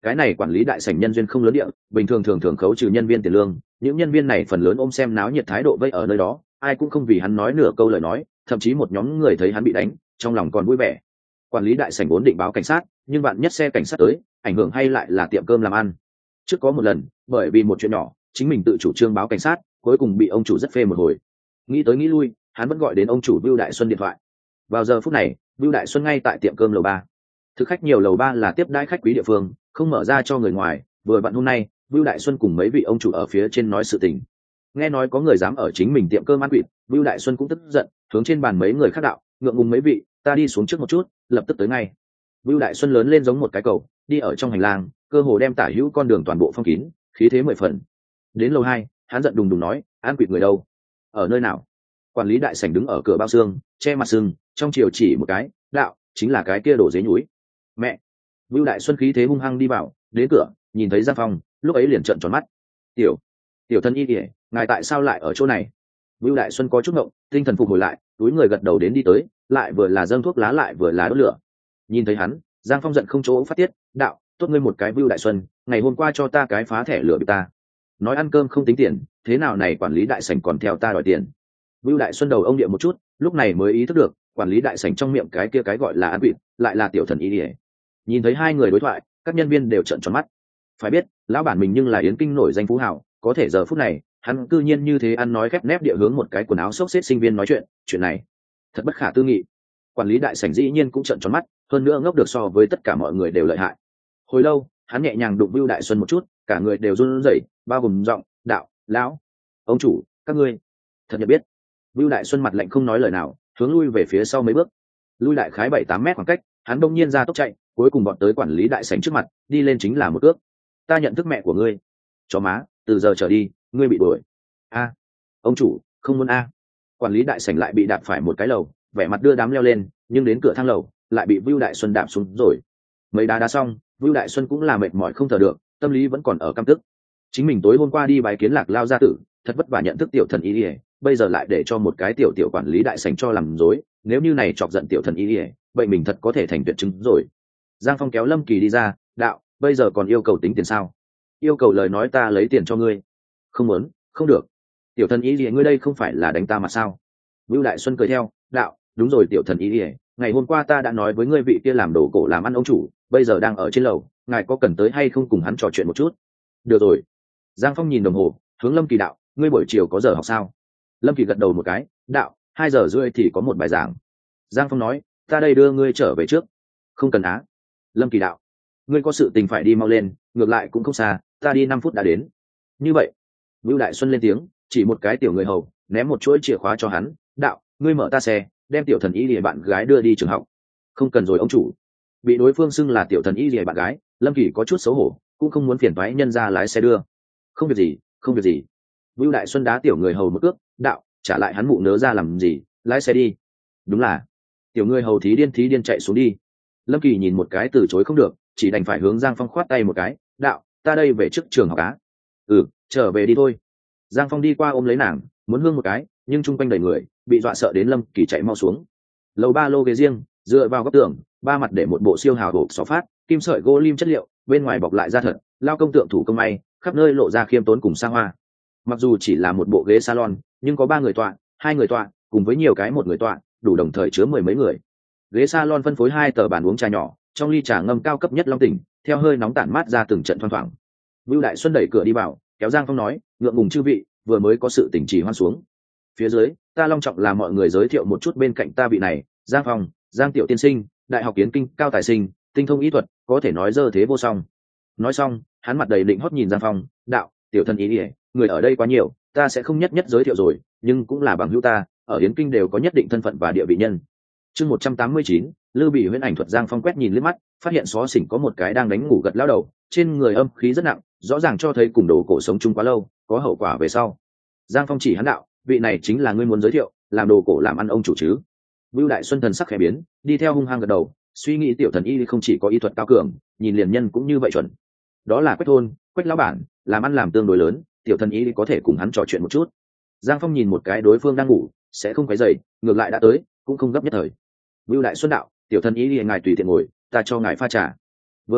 cái này quản lý đại sảnh nhân duyên không lớn địa, bình thường thường thường khấu trừ nhân viên tiền lương, những nhân viên này phần lớn ôm xem náo nhiệt thái độ vây ở nơi đó, ai cũng không vì hắn nói nửa câu lời nói, thậm chí một nhóm người thấy hắn bị đánh, trong lòng còn vui vẻ. Quản lý đại sảnh vốn định báo cảnh sát, nhưng bạn nhất xe cảnh sát tới, ảnh hưởng hay lại là tiệm cơm làm ăn. Trước có một lần, bởi vì một chuyện nhỏ, chính mình tự chủ trương báo cảnh sát, cuối cùng bị ông chủ rất phê một hồi. Nghĩ tới nghĩ lui, hắn vẫn gọi đến ông chủ Vưu Đại Xuân điện thoại. Vào giờ phút này, Vưu Đại Xuân ngay tại tiệm cơm lầu ba. Thực khách nhiều lầu ba là tiếp đãi khách quý địa phương, không mở ra cho người ngoài. Vừa vặn hôm nay, Vưu Đại Xuân cùng mấy vị ông chủ ở phía trên nói sự tình. Nghe nói có người dám ở chính mình tiệm cơm ăn quỵt, Vưu Đại Xuân cũng tức giận, hướng trên bàn mấy người khác đạo, ngượng ngùng mấy vị, ta đi xuống trước một chút, lập tức tới ngay. Vưu Đại Xuân lớn lên giống một cái cầu, đi ở trong hành lang, cơ hồ đem tả hữu con đường toàn bộ phong kín, khí thế mười phần. Đến lầu hai, hắn giận đùng đùng nói, ăn quỵt người đâu? Ở nơi nào? Quản lý đại sảnh đứng ở cửa bao xương, che mặt sưng, trong chiều chỉ một cái, đạo, chính là cái kia đổ dế nhúi. Mẹ! Vưu Đại Xuân khí thế hung hăng đi vào, đến cửa, nhìn thấy Giang Phong, lúc ấy liền trợn tròn mắt. Tiểu, tiểu thân y kìa, ngài tại sao lại ở chỗ này? Vưu Đại Xuân có chút ngộng, tinh thần phục hồi lại, túi người gật đầu đến đi tới, lại vừa là dâng thuốc lá lại vừa là đốt lửa. Nhìn thấy hắn, Giang Phong giận không chỗ phát tiết, đạo, tốt ngươi một cái Vưu Đại Xuân, ngày hôm qua cho ta cái phá thẻ lửa bị ta. Nói ăn cơm không tính tiền, thế nào này quản lý đại sảnh còn theo ta đòi tiền. Vưu Đại Xuân đầu ông địa một chút, lúc này mới ý thức được, quản lý đại sảnh trong miệng cái kia cái gọi là ăn vịt, lại là tiểu thần y ỉa. Nhìn thấy hai người đối thoại, các nhân viên đều trợn tròn mắt. Phải biết, lão bản mình nhưng là Yến Kinh nổi danh phú hào, có thể giờ phút này, hắn cư nhiên như thế ăn nói khép nép địa hướng một cái quần áo xốc xếp sinh viên nói chuyện, chuyện này thật bất khả tư nghị. Quản lý đại sảnh dĩ nhiên cũng trợn tròn mắt, hơn nữa ngốc được so với tất cả mọi người đều lợi hại. Hồi lâu, hắn nhẹ nhàng đụng Vưu Đại Xuân một chút, cả người đều run rẩy, bao gồm giọng, đạo, lão, ông chủ, các ngươi thật nhận biết. Vưu Đại Xuân mặt lạnh không nói lời nào, hướng lui về phía sau mấy bước, lui lại khái bảy tám mét khoảng cách, hắn đông nhiên ra tốc chạy, cuối cùng bọn tới quản lý đại sảnh trước mặt, đi lên chính là một ước. Ta nhận thức mẹ của ngươi. Chó má, từ giờ trở đi, ngươi bị đuổi. A, ông chủ, không muốn a. Quản lý đại sảnh lại bị đạp phải một cái lầu, vẻ mặt đưa đám leo lên, nhưng đến cửa thang lầu, lại bị Vưu Đại Xuân đạp xuống rồi. Mấy đá đá xong, Vưu Đại Xuân cũng là mệt mỏi không thở được, tâm lý vẫn còn ở căm tức. Chính mình tối hôm qua đi bái kiến Lạc Lao gia tử, thật vất vả nhận thức tiểu thần y ỉa, bây giờ lại để cho một cái tiểu tiểu quản lý đại sảnh cho làm dối, nếu như này chọc giận tiểu thần y ỉa, vậy mình thật có thể thành tuyệt chứng rồi. Giang Phong kéo Lâm Kỳ đi ra, đạo, bây giờ còn yêu cầu tính tiền sao? Yêu cầu lời nói ta lấy tiền cho ngươi. Không muốn, không được. Tiểu thần y ỉa, ngươi đây không phải là đánh ta mà sao? Vưu Đại Xuân cười theo, đạo, đúng rồi tiểu thần y ỉa, ngày hôm qua ta đã nói với ngươi vị kia làm đồ cổ làm ăn ông chủ, bây giờ đang ở trên lầu, ngài có cần tới hay không cùng hắn trò chuyện một chút? Được rồi. Giang Phong nhìn đồng hồ, hướng Lâm Kỳ đạo, ngươi buổi chiều có giờ học sao? Lâm Kỳ gật đầu một cái, đạo, hai giờ rưỡi thì có một bài giảng. Giang Phong nói, ta đây đưa ngươi trở về trước. Không cần á. Lâm Kỳ đạo, ngươi có sự tình phải đi mau lên, ngược lại cũng không xa, ta đi năm phút đã đến. Như vậy. Vưu Đại Xuân lên tiếng, chỉ một cái tiểu người hầu, ném một chuỗi chìa khóa cho hắn, đạo, ngươi mở ta xe, đem tiểu thần y lìa bạn gái đưa đi trường học. Không cần rồi ông chủ. Bị đối phương xưng là tiểu thần y lìa bạn gái, Lâm Kỳ có chút xấu hổ, cũng không muốn phiền toái nhân ra lái xe đưa. Không việc gì, không việc gì. Vưu Đại Xuân đá tiểu người hầu một cước, đạo, trả lại hắn mụ nớ ra làm gì, lái xe đi. Đúng là. Tiểu người hầu thí điên thí điên chạy xuống đi. Lâm Kỳ nhìn một cái từ chối không được, chỉ đành phải hướng Giang Phong khoát tay một cái, đạo, ta đây về trước trường học á. Ừ, trở về đi thôi. Giang Phong đi qua ôm lấy nàng, muốn hương một cái, nhưng chung quanh đầy người, bị dọa sợ đến Lâm Kỳ chạy mau xuống. Lầu ba lô ghế riêng, dựa vào góc tường, ba mặt để một bộ siêu hào hộp xó phát, kim sợi gỗ lim chất liệu, bên ngoài bọc lại da thật, lao công tượng thủ công may, khắp nơi lộ ra khiêm tốn cùng xa hoa. Mặc dù chỉ là một bộ ghế salon, nhưng có ba người tọa, hai người tọa, cùng với nhiều cái một người tọa, đủ đồng thời chứa mười mấy người. Ghế salon phân phối hai tờ bàn uống trà nhỏ, trong ly trà ngâm cao cấp nhất long tỉnh, theo hơi nóng tản mát ra từng trận thoang thoảng. Vưu Đại Xuân đẩy cửa đi vào, kéo Giang Phong nói, ngượng ngùng chư vị, vừa mới có sự tỉnh trì hoan xuống. Phía dưới, ta long trọng là mọi người giới thiệu một chút bên cạnh ta vị này, Giang Phong, Giang Tiểu tiên sinh, đại học Yến Kinh, cao tài sinh, tinh thông y thuật, có thể nói dơ thế vô song. Nói xong, hắn mặt đầy định hót nhìn Giang Phong, đạo, tiểu thân ý ỉa, người ở đây quá nhiều, ta sẽ không nhất nhất giới thiệu rồi, nhưng cũng là bằng hữu ta, ở Yến Kinh đều có nhất định thân phận và địa vị nhân. Chương một trăm tám mươi chín, Lư Bị huyễn ảnh thuật. Giang Phong quét nhìn liếc mắt, phát hiện xó xỉnh có một cái đang đánh ngủ gật lão đầu, trên người âm khí rất nặng, rõ ràng cho thấy cùng đồ cổ sống chung quá lâu, có hậu quả về sau. Giang Phong chỉ hắn đạo, vị này chính là ngươi muốn giới thiệu, làm đồ cổ làm ăn ông chủ chứ? Vưu Đại Xuân thần sắc khẽ biến, đi theo hung hăng gật đầu, suy nghĩ tiểu thần y không chỉ có y thuật cao cường, nhìn liền nhân cũng như vậy chuẩn. Đó là Quách thôn, Quách lão bản, làm ăn làm tương đối lớn, tiểu thần y có thể cùng hắn trò chuyện một chút. Giang Phong nhìn một cái đối phương đang ngủ, sẽ không quấy rầy, ngược lại đã tới, cũng không gấp nhất thời. Vưu Đại Xuân đạo, tiểu thần y ngài tùy tiện ngồi, ta cho ngài pha trà. Vừa nói,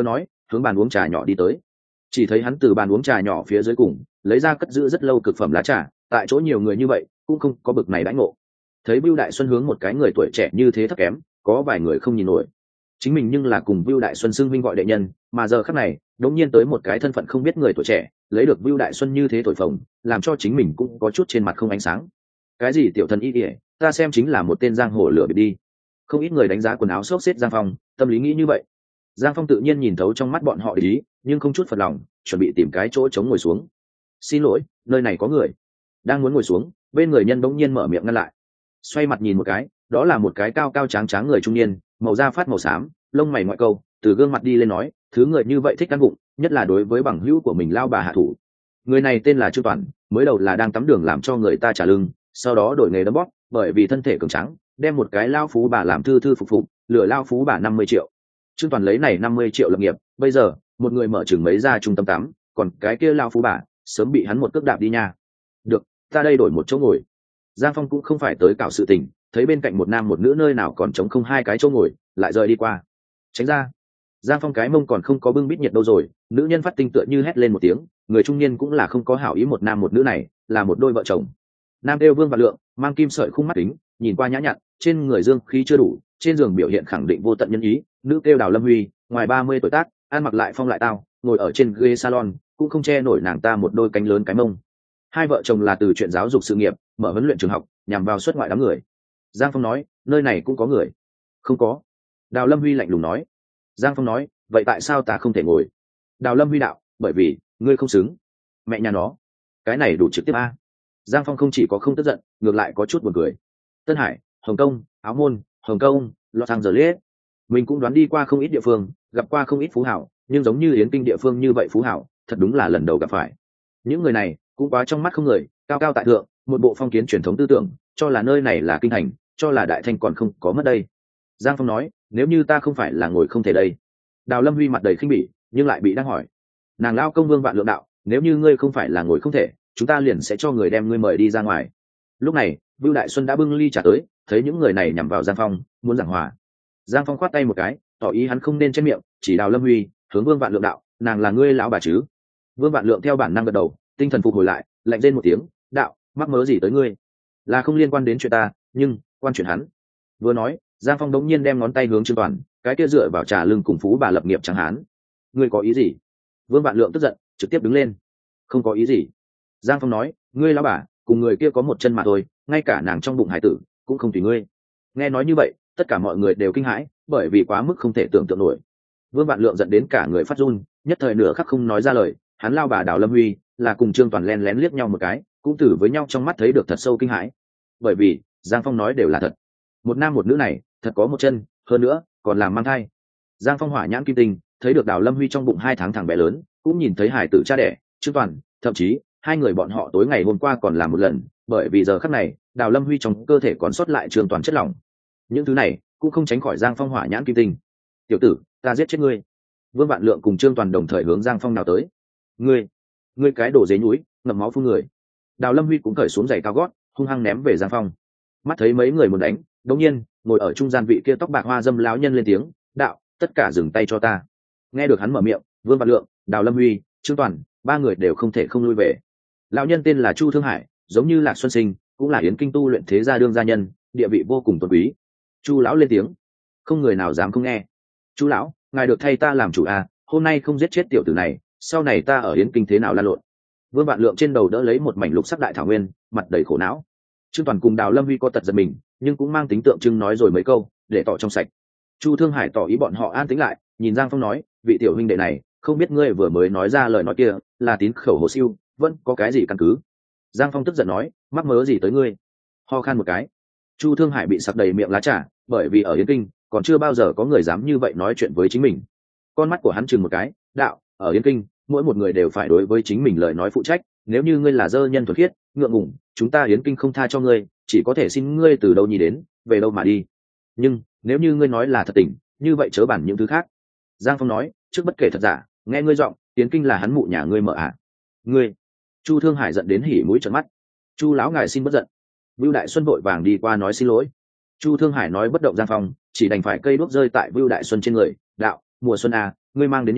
hướng bàn uống trà nhỏ đi tới. Chỉ thấy hắn từ bàn uống trà nhỏ phía dưới cùng lấy ra cất giữ rất lâu cực phẩm lá trà, tại chỗ nhiều người như vậy cũng không có bực này đãi ngộ. Thấy Bưu Đại Xuân hướng một cái người tuổi trẻ như thế thấp kém, có vài người không nhìn nổi. Chính mình nhưng là cùng Bưu Đại Xuân xưng huynh gọi đệ nhân, mà giờ khắc này đống nhiên tới một cái thân phận không biết người tuổi trẻ lấy được Bưu Đại Xuân như thế thổi phồng, làm cho chính mình cũng có chút trên mặt không ánh sáng. Cái gì tiểu thần y ỉa, ta xem chính là một tên giang hồ lửa bịp đi. Không ít người đánh giá quần áo xốc xếp Giang Phong, tâm lý nghĩ như vậy. Giang Phong tự nhiên nhìn thấu trong mắt bọn họ để ý, nhưng không chút phật lòng, chuẩn bị tìm cái chỗ trống ngồi xuống. Xin lỗi, nơi này có người. Đang muốn ngồi xuống, bên người nhân bỗng nhiên mở miệng ngăn lại. Xoay mặt nhìn một cái, đó là một cái cao cao tráng tráng người trung niên, màu da phát màu xám, lông mày ngoại câu, từ gương mặt đi lên nói, thứ người như vậy thích ăn bụng, nhất là đối với bằng hữu của mình lao bà hạ thủ. Người này tên là Trương Toàn, mới đầu là đang tắm đường làm cho người ta trả lưng, sau đó đổi nghề đấm bóp, bởi vì thân thể cường tráng, đem một cái lao phú bà làm thư thư phục phục, lừa lao phú bà năm mươi triệu. Trương Toàn lấy này năm mươi triệu lập nghiệp, bây giờ một người mở chừng mấy ra trung tâm tắm, còn cái kia lao phú bà sớm bị hắn một cước đạp đi nha. Được, ta đây đổi một chỗ ngồi. Giang Phong cũng không phải tới cạo sự tình, thấy bên cạnh một nam một nữ nơi nào còn trống không hai cái chỗ ngồi, lại rời đi qua. Tránh ra. Giang Phong cái mông còn không có bưng bít nhiệt đâu rồi, nữ nhân phát tinh tựa như hét lên một tiếng, người trung niên cũng là không có hảo ý, một nam một nữ này là một đôi vợ chồng. Nam kêu Vương Vạn Lượng, mang kim sợi khung mắt kính, nhìn qua nhã nhặn, trên người dương khí chưa đủ, trên giường biểu hiện khẳng định vô tận nhân ý. Nữ kêu Đào Lâm Huy, ngoài ba mươi tuổi tác, ăn mặc lại phong lại tao, ngồi ở trên ghế salon, cũng không che nổi nàng ta một đôi cánh lớn cái mông. Hai vợ chồng là từ chuyện giáo dục sự nghiệp, mở huấn luyện trường học, nhằm vào xuất ngoại đám người. Giang Phong nói, nơi này cũng có người. Không có. Đào Lâm Huy lạnh lùng nói. Giang Phong nói, vậy tại sao ta không thể ngồi? Đào Lâm Huy đạo, bởi vì ngươi không xứng. Mẹ nhà nó, cái này đủ trực tiếp a. Giang Phong không chỉ có không tức giận, ngược lại có chút buồn cười. Tân Hải, Hồng Kông, Áo Môn, Hồng Kông, Los Angeles, mình cũng đoán đi qua không ít địa phương, gặp qua không ít phú hảo, nhưng giống như Yến Kinh địa phương như vậy phú hảo, thật đúng là lần đầu gặp phải. Những người này cũng quá trong mắt không người, cao cao tại thượng, một bộ phong kiến truyền thống tư tưởng, cho là nơi này là kinh thành, cho là đại thanh còn không có mất đây. Giang Phong nói, nếu như ta không phải là ngồi không thể đây. Đào Lâm Huy mặt đầy khinh bỉ, nhưng lại bị đang hỏi. Nàng lao công Vương Vạn Lượng đạo, nếu như ngươi không phải là ngồi không thể, chúng ta liền sẽ cho người đem ngươi mời đi ra ngoài. Lúc này Vưu Đại Xuân đã bưng ly trà tới, thấy những người này nhằm vào Giang Phong, muốn giảng hòa. Giang Phong khoát tay một cái, tỏ ý hắn không nên trên miệng, chỉ Đào Lâm Huy hướng Vương Vạn Lượng đạo, nàng là ngươi lão bà chứ? Vương Vạn Lượng theo bản năng gật đầu, tinh thần phục hồi lại, lạnh lên một tiếng, đạo, mắc mớ gì tới ngươi? Là không liên quan đến chuyện ta, nhưng quan chuyện hắn. Vừa nói, Giang Phong đống nhiên đem ngón tay hướng Trương Toàn, cái kia dựa vào trà lưng cùng phú bà lập nghiệp chẳng hán. Ngươi có ý gì? Vương Vạn Lượng tức giận, trực tiếp đứng lên. Không có ý gì. Giang Phong nói, ngươi lão bà cùng người kia có một chân mà thôi, ngay cả nàng trong bụng hải tử cũng không tùy ngươi. Nghe nói như vậy, tất cả mọi người đều kinh hãi, bởi vì quá mức không thể tưởng tượng nổi. Vương Vạn Lượng giận đến cả người phát run, nhất thời nửa khắc không nói ra lời. Hắn lao bà Đào Lâm Huy là cùng Trương Toàn len lén liếc nhau một cái, cũng tử với nhau trong mắt thấy được thật sâu kinh hãi. Bởi vì Giang Phong nói đều là thật, một nam một nữ này thật có một chân, hơn nữa còn làm mang thai. Giang Phong hỏa nhãn kim tinh, thấy được Đào Lâm Huy trong bụng hai tháng thằng bé lớn, cũng nhìn thấy hải tử cha đẻ Trương Toàn, thậm chí hai người bọn họ tối ngày hôm qua còn làm một lần, bởi vì giờ khắc này Đào Lâm Huy trong cơ thể còn sót lại Trương Toàn chất lỏng. Những thứ này cũng không tránh khỏi Giang Phong hỏa nhãn kim tinh. Tiểu tử, ta giết chết ngươi. Vương Vạn Lượng cùng Trương Toàn đồng thời hướng Giang Phong nào tới. Ngươi, ngươi cái đồ dế núi, ngậm máu phun người. Đào Lâm Huy cũng cởi xuống giày cao gót, hung hăng ném về Giang Phong. Mắt thấy mấy người muốn đánh, đột nhiên ngồi ở trung gian vị kia tóc bạc hoa dâm lão nhân lên tiếng, đạo, tất cả dừng tay cho ta. Nghe được hắn mở miệng, Vương Vạn Lượng, Đào Lâm Huy, Trương Toàn, ba người đều không thể không lui về. Lão nhân tên là Chu Thương Hải, giống như Lạc Xuân Sinh, cũng là Yến Kinh tu luyện thế gia đương gia nhân, địa vị vô cùng tôn quý. Chu lão lên tiếng, không người nào dám không nghe. Chu lão, ngài được thay ta làm chủ à, hôm nay không giết chết tiểu tử này, sau này ta ở Yến Kinh thế nào lan lộn. Vương Vạn Lượng trên đầu đỡ lấy một mảnh lục sắc đại thảo nguyên, mặt đầy khổ não. Trương Toàn cùng Đào Lâm Huy có tật giật mình, nhưng cũng mang tính tượng trưng nói rồi mấy câu để tỏ trong sạch. Chu Thương Hải tỏ ý bọn họ an tĩnh lại, nhìn Giang Phong nói, vị tiểu huynh đệ này, không biết ngươi vừa mới nói ra lời nói kia là tín khẩu hồ siêu, vẫn có cái gì căn cứ? Giang Phong tức giận nói, mắc mớ gì tới ngươi? Ho khan một cái. Chu Thương Hải bị sặc đầy miệng lá trà, bởi vì ở Yến Kinh còn chưa bao giờ có người dám như vậy nói chuyện với chính mình. Con mắt của hắn chừng một cái, đạo, ở Yến Kinh mỗi một người đều phải đối với chính mình lời nói phụ trách, nếu như ngươi là dơ nhân thuần khiết, ngượng ngùng, chúng ta Yến Kinh không tha cho ngươi, chỉ có thể xin ngươi từ đâu nhì đến, về đâu mà đi. Nhưng nếu như ngươi nói là thật tình, như vậy chớ bản những thứ khác. Giang Phong nói, trước bất kể thật giả, nghe ngươi giọng, Yến Kinh là hắn mụ nhà ngươi mở ạ. À? Ngươi. Chu Thương Hải giận đến hỉ mũi trợn mắt. Chu lão ngài xin bất giận. Vưu Đại Xuân vội vàng đi qua nói xin lỗi. Chu Thương Hải nói bất động Giang Phong, chỉ đành phải cây đuốc rơi tại Vưu Đại Xuân trên người, đạo, mùa xuân à, ngươi mang đến nhân,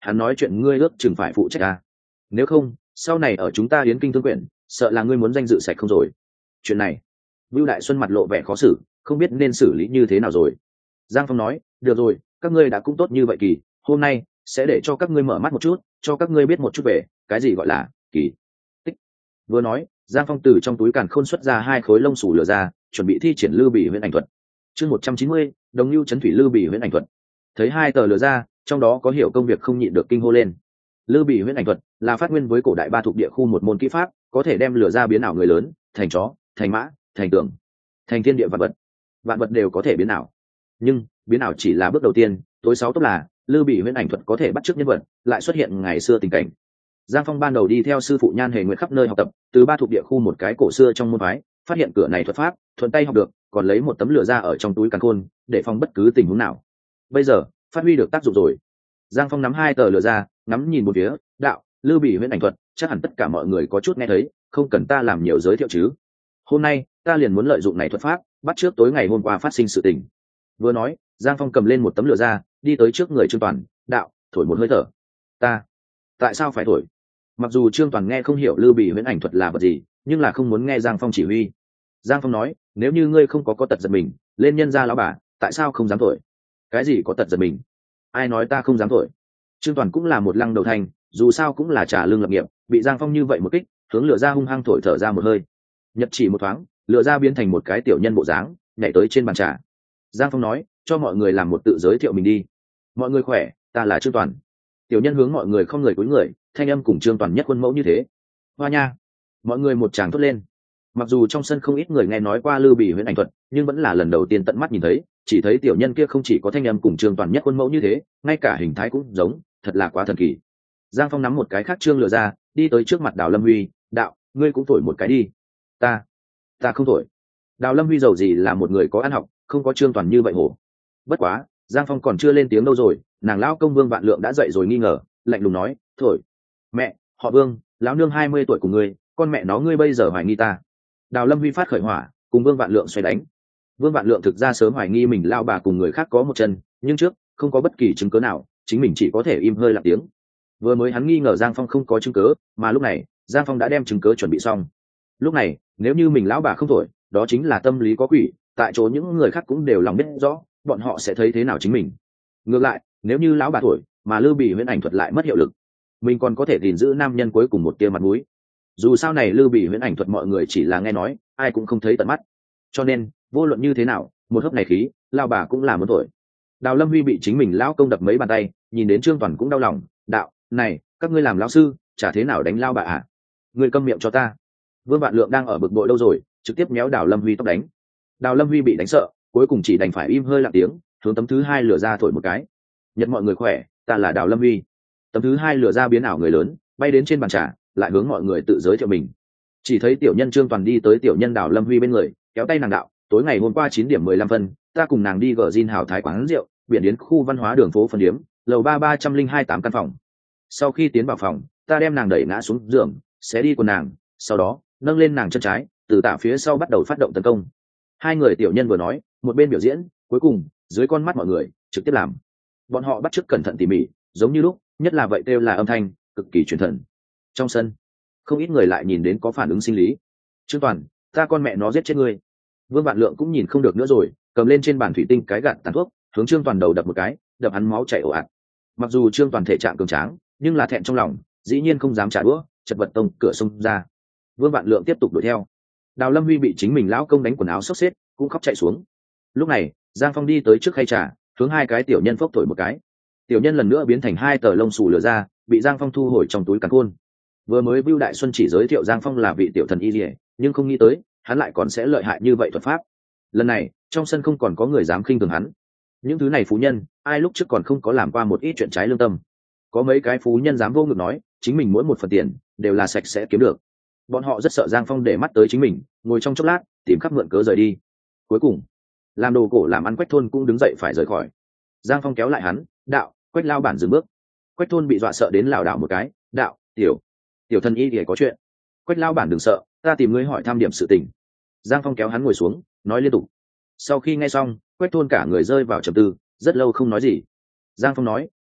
hắn nói chuyện ngươi ước chừng phải phụ trách ta. Nếu không sau này ở chúng ta Yến Kinh Thương Quyển sợ là ngươi muốn danh dự sạch không rồi. Chuyện này Vưu Đại Xuân mặt lộ vẻ khó xử, không biết nên xử lý như thế nào rồi. Giang Phong nói, được rồi, các ngươi đã cũng tốt như vậy kỳ, hôm nay sẽ để cho các ngươi mở mắt một chút, cho các ngươi biết một chút về cái gì gọi là kỳ tích. Vừa nói, Giang Phong từ trong túi càn khôn xuất ra hai khối lông sủ lửa ra, chuẩn bị thi triển Lư Bỉ Huyễn Ảnh Thuật. Chương một trăm chín mươi, Đồng Nưu Chấn Thủy Lư Bỉ Huyễn Ảnh Thuật. Thấy hai tờ lửa ra, trong đó có hiểu công việc không nhịn được kinh hô lên. Lư Bỉ Huyễn Ảnh Thuật là phát nguyên với cổ đại ba thuộc địa khu một môn kỹ pháp, có thể đem lửa ra biến ảo người lớn, thành chó, thành mã, thành tượng, thành thiên địa vạn vật. Vạn vật đều có thể biến ảo. Nhưng, biến ảo chỉ là bước đầu tiên, tối sáu tốt là Lư Bỉ Huyễn Ảnh Thuật có thể bắt chước nhân vật, lại xuất hiện ngày xưa tình cảnh. Giang Phong ban đầu đi theo sư phụ Nhan Hề Nguyệt khắp nơi học tập, từ ba thuộc địa khu một cái cổ xưa trong môn phái, phát hiện cửa này thuật pháp, thuận tay học được, còn lấy một tấm lửa ra ở trong túi càn khôn, để phòng bất cứ tình huống nào. Bây giờ, phát huy được tác dụng rồi. Giang Phong nắm hai tờ lửa ra, ngắm nhìn một phía, đạo, Lư Bỉ Huyễn Ảnh Thuật, chắc hẳn tất cả mọi người có chút nghe thấy, không cần ta làm nhiều giới thiệu chứ. Hôm nay, ta liền muốn lợi dụng này thuật pháp, bắt trước tối ngày hôm qua phát sinh sự tình. Vừa nói, Giang Phong cầm lên một tấm lửa ra, đi tới trước người Trương Toàn, đạo, thổi một hơi thở. Ta, tại sao phải thổi? Mặc dù Trương Toàn nghe không hiểu Lư Bỉ Huyễn Ảnh Thuật là vật gì, nhưng là không muốn nghe Giang Phong chỉ huy. Giang Phong nói, nếu như ngươi không có có tật giật mình, lên nhân gia lão bà, tại sao không dám thổi? Cái gì có tật giật mình? Ai nói ta không dám thổi? Trương Toàn cũng là một lăng đầu thành, dù sao cũng là trả lương lập nghiệp, bị Giang Phong như vậy một kích, hướng lửa ra hung hăng thổi thở ra một hơi. Nhật chỉ một thoáng, lửa ra biến thành một cái tiểu nhân bộ dáng, nhảy tới trên bàn trà. Giang Phong nói, cho mọi người làm một tự giới thiệu mình đi. Mọi người khỏe, ta là Trương Toàn. Tiểu nhân hướng mọi người không người cúi người, thanh âm cùng Trương Toàn nhất khuôn mẫu như thế. Hoa nha! Mọi người một tràng thốt lên. Mặc dù trong sân không ít người nghe nói qua Lư Bỉ Huyễn Ảnh Thuật, nhưng vẫn là lần đầu tiên tận mắt nhìn thấy, chỉ thấy tiểu nhân kia không chỉ có thanh âm cùng Trương Toàn nhất khuôn mẫu như thế, ngay cả hình thái cũng giống, thật là quá thần kỳ. Giang Phong nắm một cái khác trương lửa ra, đi tới trước mặt Đào Lâm Huy, đạo, ngươi cũng thổi một cái đi. Ta, ta không thổi. Đào Lâm Huy giàu gì là một người có ăn học, không có Trương Toàn như vậy hổ. Bất quá, Giang Phong còn chưa lên tiếng đâu rồi, nàng lão công Vương Vạn Lượng đã dậy rồi nghi ngờ, lạnh lùng nói, thổi. Mẹ, họ Vương, lão nương hai mươi tuổi của ngươi, con mẹ nó ngươi bây giờ hoài nghi ta. Đào Lâm Huy phát khởi hỏa, cùng Vương Vạn Lượng xoay đánh. Vương Vạn Lượng thực ra sớm hoài nghi mình lao bà cùng người khác có một chân, nhưng trước không có bất kỳ chứng cớ nào, chính mình chỉ có thể im hơi lặng tiếng. Vừa mới hắn nghi ngờ Giang Phong không có chứng cớ, mà lúc này Giang Phong đã đem chứng cớ chuẩn bị xong. Lúc này nếu như mình lão bà không thổi, đó chính là tâm lý có quỷ, tại chỗ những người khác cũng đều lòng biết rõ, bọn họ sẽ thấy thế nào chính mình. Ngược lại, nếu như lão bà thổi, mà Lư Bỉ Huyễn Ảnh Thuật lại mất hiệu lực, mình còn có thể gìn giữ nam nhân cuối cùng một tia mặt mũi. Dù sao này Lư Bỉ Huyễn Ảnh Thuật mọi người chỉ là nghe nói, ai cũng không thấy tận mắt, cho nên vô luận như thế nào, một hớp này khí, lão bà cũng là muốn thổi. Đào Lâm Huy bị chính mình lão công đập mấy bàn tay, nhìn đến Trương Toàn cũng đau lòng, đạo, này, các ngươi làm lão sư, chả thế nào đánh lao bà à? Ngươi câm miệng cho ta. Vương Vạn Lượng đang ở bực bội đâu rồi, trực tiếp méo Đào Lâm Huy tóc đánh. Đào Lâm Huy bị đánh sợ, cuối cùng chỉ đành phải im hơi lặng tiếng, hướng tấm thứ hai lửa ra thổi một cái. Nhật mọi người khỏe, ta là Đào Lâm Huy. Tấm thứ hai lửa ra biến ảo người lớn, bay đến trên bàn trà, lại hướng mọi người tự giới thiệu mình. Chỉ thấy tiểu nhân Trương Toàn đi tới tiểu nhân Đào Lâm Huy bên người, kéo tay nàng đạo, tối ngày hôm qua chín điểm mười lăm phân, ta cùng nàng đi gờ Jin Hảo Thái quán rượu, biển đến khu văn hóa đường phố phân điếm, lầu ba ba trăm linh hai tám căn phòng. Sau khi tiến vào phòng, ta đem nàng đẩy ngã xuống giường, xé đi quần nàng, sau đó nâng lên nàng chân trái, từ tạ phía sau bắt đầu phát động tấn công. Hai người tiểu nhân vừa nói, một bên biểu diễn, cuối cùng dưới con mắt mọi người trực tiếp làm. Bọn họ bắt chước cẩn thận tỉ mỉ, giống như lúc, nhất là vậy kêu là âm thanh cực kỳ truyền thần. Trong sân, không ít người lại nhìn đến có phản ứng sinh lý. Trương Toàn, ta con mẹ nó giết chết ngươi. Vương Vạn Lượng cũng nhìn không được nữa rồi, cầm lên trên bàn thủy tinh cái gạt tàn thuốc, hướng Trương Toàn đầu đập một cái, đập hắn máu chảy ồ ạt. Mặc dù Trương Toàn thể trạng cường tráng, nhưng là thẹn trong lòng, dĩ nhiên không dám trả đũa, chật vật tông cửa xông ra. Vương Vạn Lượng tiếp tục đuổi theo. Đào Lâm Huy bị chính mình lão công đánh quần áo xốc xếp, cũng khóc chạy xuống. Lúc này, Giang Phong đi tới trước khay trà, hướng hai cái tiểu nhân phốc thổi một cái. Tiểu nhân lần nữa biến thành hai tờ lông xù lửa ra, bị Giang Phong thu hồi trong túi càn khôn. Vừa mới Bưu Đại Xuân chỉ giới thiệu Giang Phong là vị tiểu thần y liễu, nhưng không nghĩ tới, hắn lại còn sẽ lợi hại như vậy thuật pháp. Lần này, trong sân không còn có người dám khinh thường hắn. Những thứ này phú nhân, ai lúc trước còn không có làm qua một ít chuyện trái lương tâm. Có mấy cái phú nhân dám vô ngực nói, chính mình mỗi một phần tiền đều là sạch sẽ kiếm được. Bọn họ rất sợ Giang Phong để mắt tới chính mình, ngồi trong chốc lát, tìm khắp mượn cớ rời đi. Cuối cùng, làm đồ cổ làm ăn Quách Thôn cũng đứng dậy phải rời khỏi. Giang Phong kéo lại hắn, đạo, Quách lao bản dừng bước. Quách Thôn bị dọa sợ đến lảo đảo một cái, đạo, tiểu, tiểu thần y thì có chuyện. Quách lao bản đừng sợ, ta tìm ngươi hỏi thăm điểm sự tình. Giang Phong kéo hắn ngồi xuống, nói liên tục. Sau khi nghe xong, Quách Thôn cả người rơi vào trầm tư, rất lâu không nói gì. Giang Phong nói,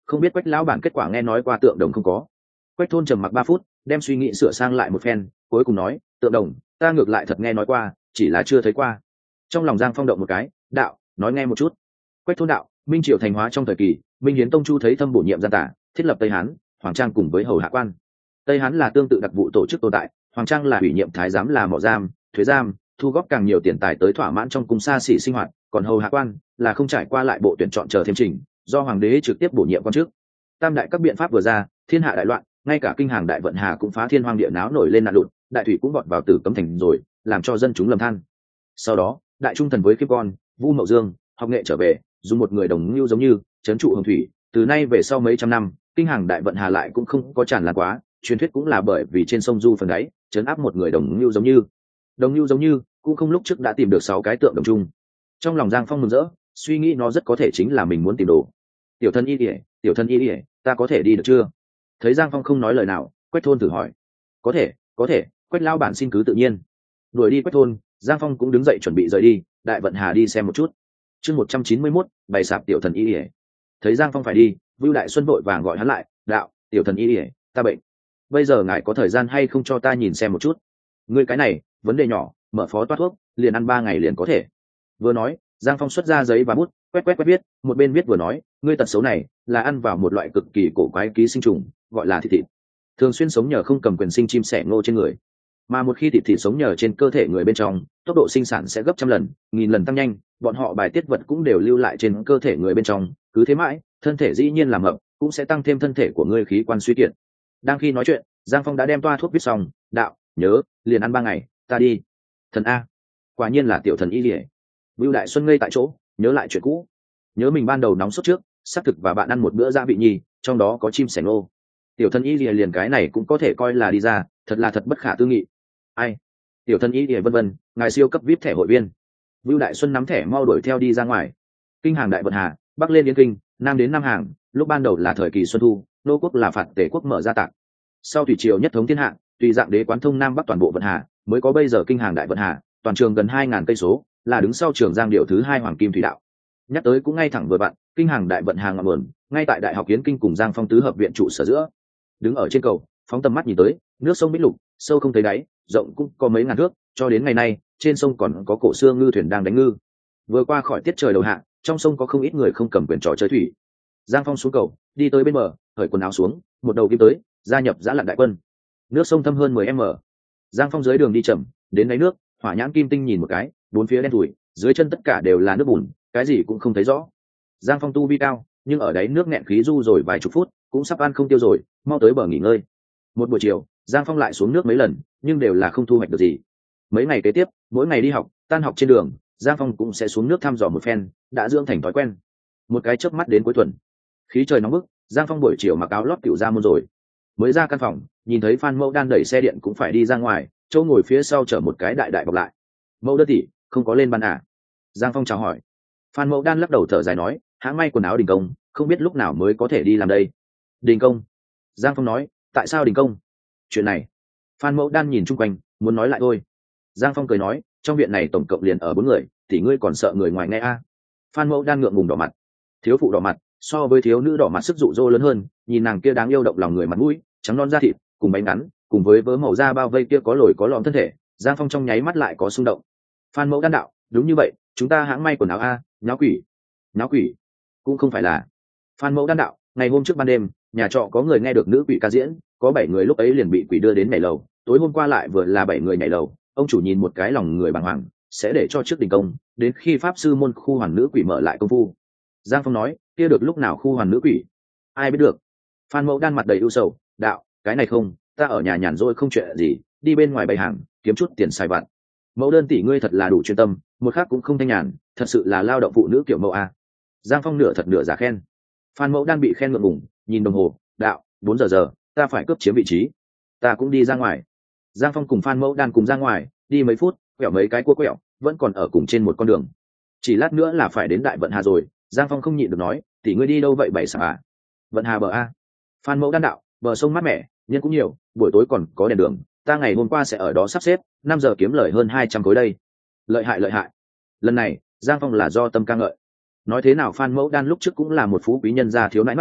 không biết Quách lão bản kết quả nghe nói qua tượng đồng không có. Quách thôn trầm mặc ba phút, đem suy nghĩ sửa sang lại một phen, cuối cùng nói, tượng đồng ta ngược lại thật nghe nói qua, chỉ là chưa thấy qua. Trong lòng Giang Phong động một cái, đạo, nói nghe một chút. Quách thôn đạo, minh triều thành hóa trong thời kỳ, minh hiến tông chu thấy thâm bổ nhiệm gian tả, thiết lập Tây Hán, Hoàng Trang cùng với hầu hạ quan. Tây Hán là tương tự đặc vụ tổ chức tồn tại, Hoàng Trang là ủy nhiệm thái giám là mỏ giam, thuế giam, thu góp càng nhiều tiền tài tới thỏa mãn trong cung xa xỉ sinh hoạt, còn hầu hạ quan là không trải qua lại bộ tuyển chọn chờ thêm trình, do hoàng đế trực tiếp bổ nhiệm quan chức. Tam đại các biện pháp vừa ra, thiên hạ đại loạn, ngay cả kinh hàng đại vận hà cũng phá thiên hoang địa náo nổi lên nạn lụt, đại thủy cũng vọt vào tử cấm thành rồi, làm cho dân chúng lầm than. Sau đó, đại trung thần với khiêm con, Vu Mậu Dương, học nghệ trở về, dùng một người đồng lưu giống như trấn trụ hồng thủy, từ nay về sau mấy trăm năm, kinh hàng đại vận hà lại cũng không có tràn lan quá, truyền thuyết cũng là bởi vì trên sông Du phần đáy, trấn áp một người đồng lưu giống như. Đồng lưu giống như cũng không lúc trước đã tìm được sáu cái tượng đồng chung. Trong lòng Giang Phong mừng rỡ, suy nghĩ nó rất có thể chính là mình muốn tìm đồ. Tiểu thân y ỉa, tiểu thân y ỉa, ta có thể đi được chưa? Thấy Giang Phong không nói lời nào, Quách thôn thử hỏi. Có thể, có thể, Quách lao bản xin cứ tự nhiên. Đuổi đi Quách thôn, Giang Phong cũng đứng dậy chuẩn bị rời đi, đại vận hà đi xem một chút. Chương một trăm chín mươi mốt, bày sạp tiểu thần y ỉa. Thấy Giang Phong phải đi, Vưu Đại Xuân vội vàng gọi hắn lại, đạo, tiểu thần y ỉa, ta bệnh. Bây giờ ngài có thời gian hay không cho ta nhìn xem một chút? Ngươi cái này, vấn đề nhỏ, mở phó toát thuốc, liền ăn ba ngày liền có thể. Vừa nói, Giang Phong xuất ra giấy và bút, quét quét quét viết, một bên viết vừa nói, ngươi tật xấu này là ăn vào một loại cực kỳ cổ quái ký sinh trùng, gọi là thịt thịt. Thường xuyên sống nhờ không cầm quyền sinh chim sẻ ngô trên người, mà một khi thịt thịt sống nhờ trên cơ thể người bên trong, tốc độ sinh sản sẽ gấp trăm lần, nghìn lần tăng nhanh, bọn họ bài tiết vật cũng đều lưu lại trên cơ thể người bên trong, cứ thế mãi, thân thể dĩ nhiên làm mập, cũng sẽ tăng thêm thân thể của ngươi khí quan suy kiệt. Đang khi nói chuyện, Giang Phong đã đem toa thuốc viết xong, đạo, nhớ, liền ăn ba ngày, ta đi. Thần a, quả nhiên là tiểu thần y liễu. Vưu Đại Xuân ngây tại chỗ, nhớ lại chuyện cũ, nhớ mình ban đầu nóng sốt trước, xác thực và bạn ăn một bữa gia vị nhì, trong đó có chim sẻ ngô. Tiểu thần y liễu liền cái này cũng có thể coi là đi ra, thật là thật bất khả tư nghị. Ai? Tiểu thần y liễu vân vân, ngài siêu cấp víp thẻ hội viên. Vưu Đại Xuân nắm thẻ mau đuổi theo đi ra ngoài. Kinh hàng đại vận hà, bắc lên Yên Kinh, nam đến Nam Hàng, lúc ban đầu là thời kỳ xuân thu, nô quốc là phạt tể quốc mở ra tạng. Sau thủy triều nhất thống thiên hạ, tùy dạng đế quán thông nam bắc toàn bộ vận hà, mới có bây giờ kinh hàng đại vận hà, toàn trường gần hai ngàn cây số, là đứng sau trường Giang Điệu thứ hai Hoàng Kim Thủy Đạo. Nhắc tới cũng ngay thẳng vừa bạn, kinh hàng đại vận hà ngọn nguồn, ngay tại Đại học Yến Kinh cùng Giang Phong tứ hợp viện trụ sở giữa. Đứng ở trên cầu, phóng tầm mắt nhìn tới, nước sông bích lục, sâu không thấy đáy, rộng cũng có mấy ngàn thước, cho đến ngày nay, trên sông còn có cổ xưa ngư thuyền đang đánh ngư. Vừa qua khỏi tiết trời đầu hạ, trong sông có không ít người không cầm quyền trò chơi thủy. Giang Phong xuống cầu, đi tới bên bờ, cởi quần áo xuống, một đầu kim tới, gia nhập giã lặn đại quân. Nước sông thâm hơn mười mét. Giang Phong dưới đường đi chậm, đến đáy nước, hỏa nhãn kim tinh nhìn một cái, bốn phía đen thủi, dưới chân tất cả đều là nước bùn, cái gì cũng không thấy rõ. Giang Phong tu vi cao, nhưng ở đáy nước nghẹn khí du rồi vài chục phút, cũng sắp ăn không tiêu rồi, mau tới bờ nghỉ ngơi. Một buổi chiều, Giang Phong lại xuống nước mấy lần, nhưng đều là không thu hoạch được gì. Mấy ngày kế tiếp, mỗi ngày đi học, tan học trên đường, Giang Phong cũng sẽ xuống nước thăm dò một phen, đã dưỡng thành thói quen. Một cái chớp mắt đến cuối tuần, khí trời nóng bức, Giang Phong buổi chiều mặc áo lót cựu ra môn rồi. Mới ra căn phòng, nhìn thấy Phan Mẫu Đan đẩy xe điện cũng phải đi ra ngoài, chỗ ngồi phía sau chở một cái đại đại bọc lại. Mẫu Đơn tỷ, không có lên ban à? Giang Phong chào hỏi. Phan Mẫu Đan lắc đầu thở dài nói, hãng may quần áo Đình Công, không biết lúc nào mới có thể đi làm đây. Đình Công? Giang Phong nói, tại sao Đình Công? Chuyện này. Phan Mẫu Đan nhìn chung quanh, muốn nói lại thôi. Giang Phong cười nói, trong viện này tổng cộng liền ở bốn người, thì ngươi còn sợ người ngoài nghe a? À? Phan Mẫu Đan ngượng ngùng đỏ mặt. Thiếu phụ đỏ mặt, so với thiếu nữ đỏ mặt sức dụ dỗ lớn hơn, nhìn nàng kia đáng yêu động lòng người mặt mũi, trắng non da thịt, cùng bánh ngắn, cùng với vớ màu da bao vây kia có lồi có lõm thân thể, Giang Phong trong nháy mắt lại có xung động. Phan Mẫu Đan đạo, đúng như vậy, chúng ta hãng may quần áo a, nháo quỷ. Nháo quỷ? Cũng không phải là. Phan Mẫu Đan đạo, ngày hôm trước ban đêm, nhà trọ có người nghe được nữ quỷ ca diễn, có bảy người lúc ấy liền bị quỷ đưa đến nhảy lầu, tối hôm qua lại vừa là bảy người nhảy lầu, ông chủ nhìn một cái lòng người bàng hoàng, sẽ để cho trước đình công, đến khi pháp sư môn khu hoàn nữ quỷ mở lại công phu. Giang Phong nói, kia được lúc nào khu hoàn nữ quỷ? Ai biết được. Phan Mẫu Đan mặt đầy ưu sầu, đạo, cái này không, ta ở nhà nhàn rỗi không chuyện gì, đi bên ngoài bày hàng, kiếm chút tiền xài vặt. Mẫu Đơn tỷ ngươi thật là đủ chuyên tâm, một khác cũng không thanh nhàn, thật sự là lao động phụ nữ kiểu mẫu a. Giang Phong nửa thật nửa giả khen. Phan Mẫu Đan bị khen ngượng ngùng, nhìn đồng hồ, đạo, bốn giờ giờ, ta phải cướp chiếm vị trí. Ta cũng đi ra ngoài. Giang Phong cùng Phan Mẫu Đan cùng ra ngoài, đi mấy phút, quẹo mấy cái cua quẹo, vẫn còn ở cùng trên một con đường. Chỉ lát nữa là phải đến Đại Vận Hà rồi, Giang Phong không nhịn được nói, tỷ ngươi đi đâu vậy bảy sả à? Vận Hà bờ a. Phan Mẫu Đan đạo, bờ sông mát mẻ, nhân cũng nhiều, buổi tối còn có đèn đường, ta ngày hôm qua sẽ ở đó sắp xếp, năm giờ kiếm lời hơn hai trăm khối đây. Lợi hại lợi hại. Lần này, Giang Phong là do tâm ca ngợi. Nói thế nào Phan Mẫu Đan lúc trước cũng là một phú quý nhân gia thiếu nãi mãi,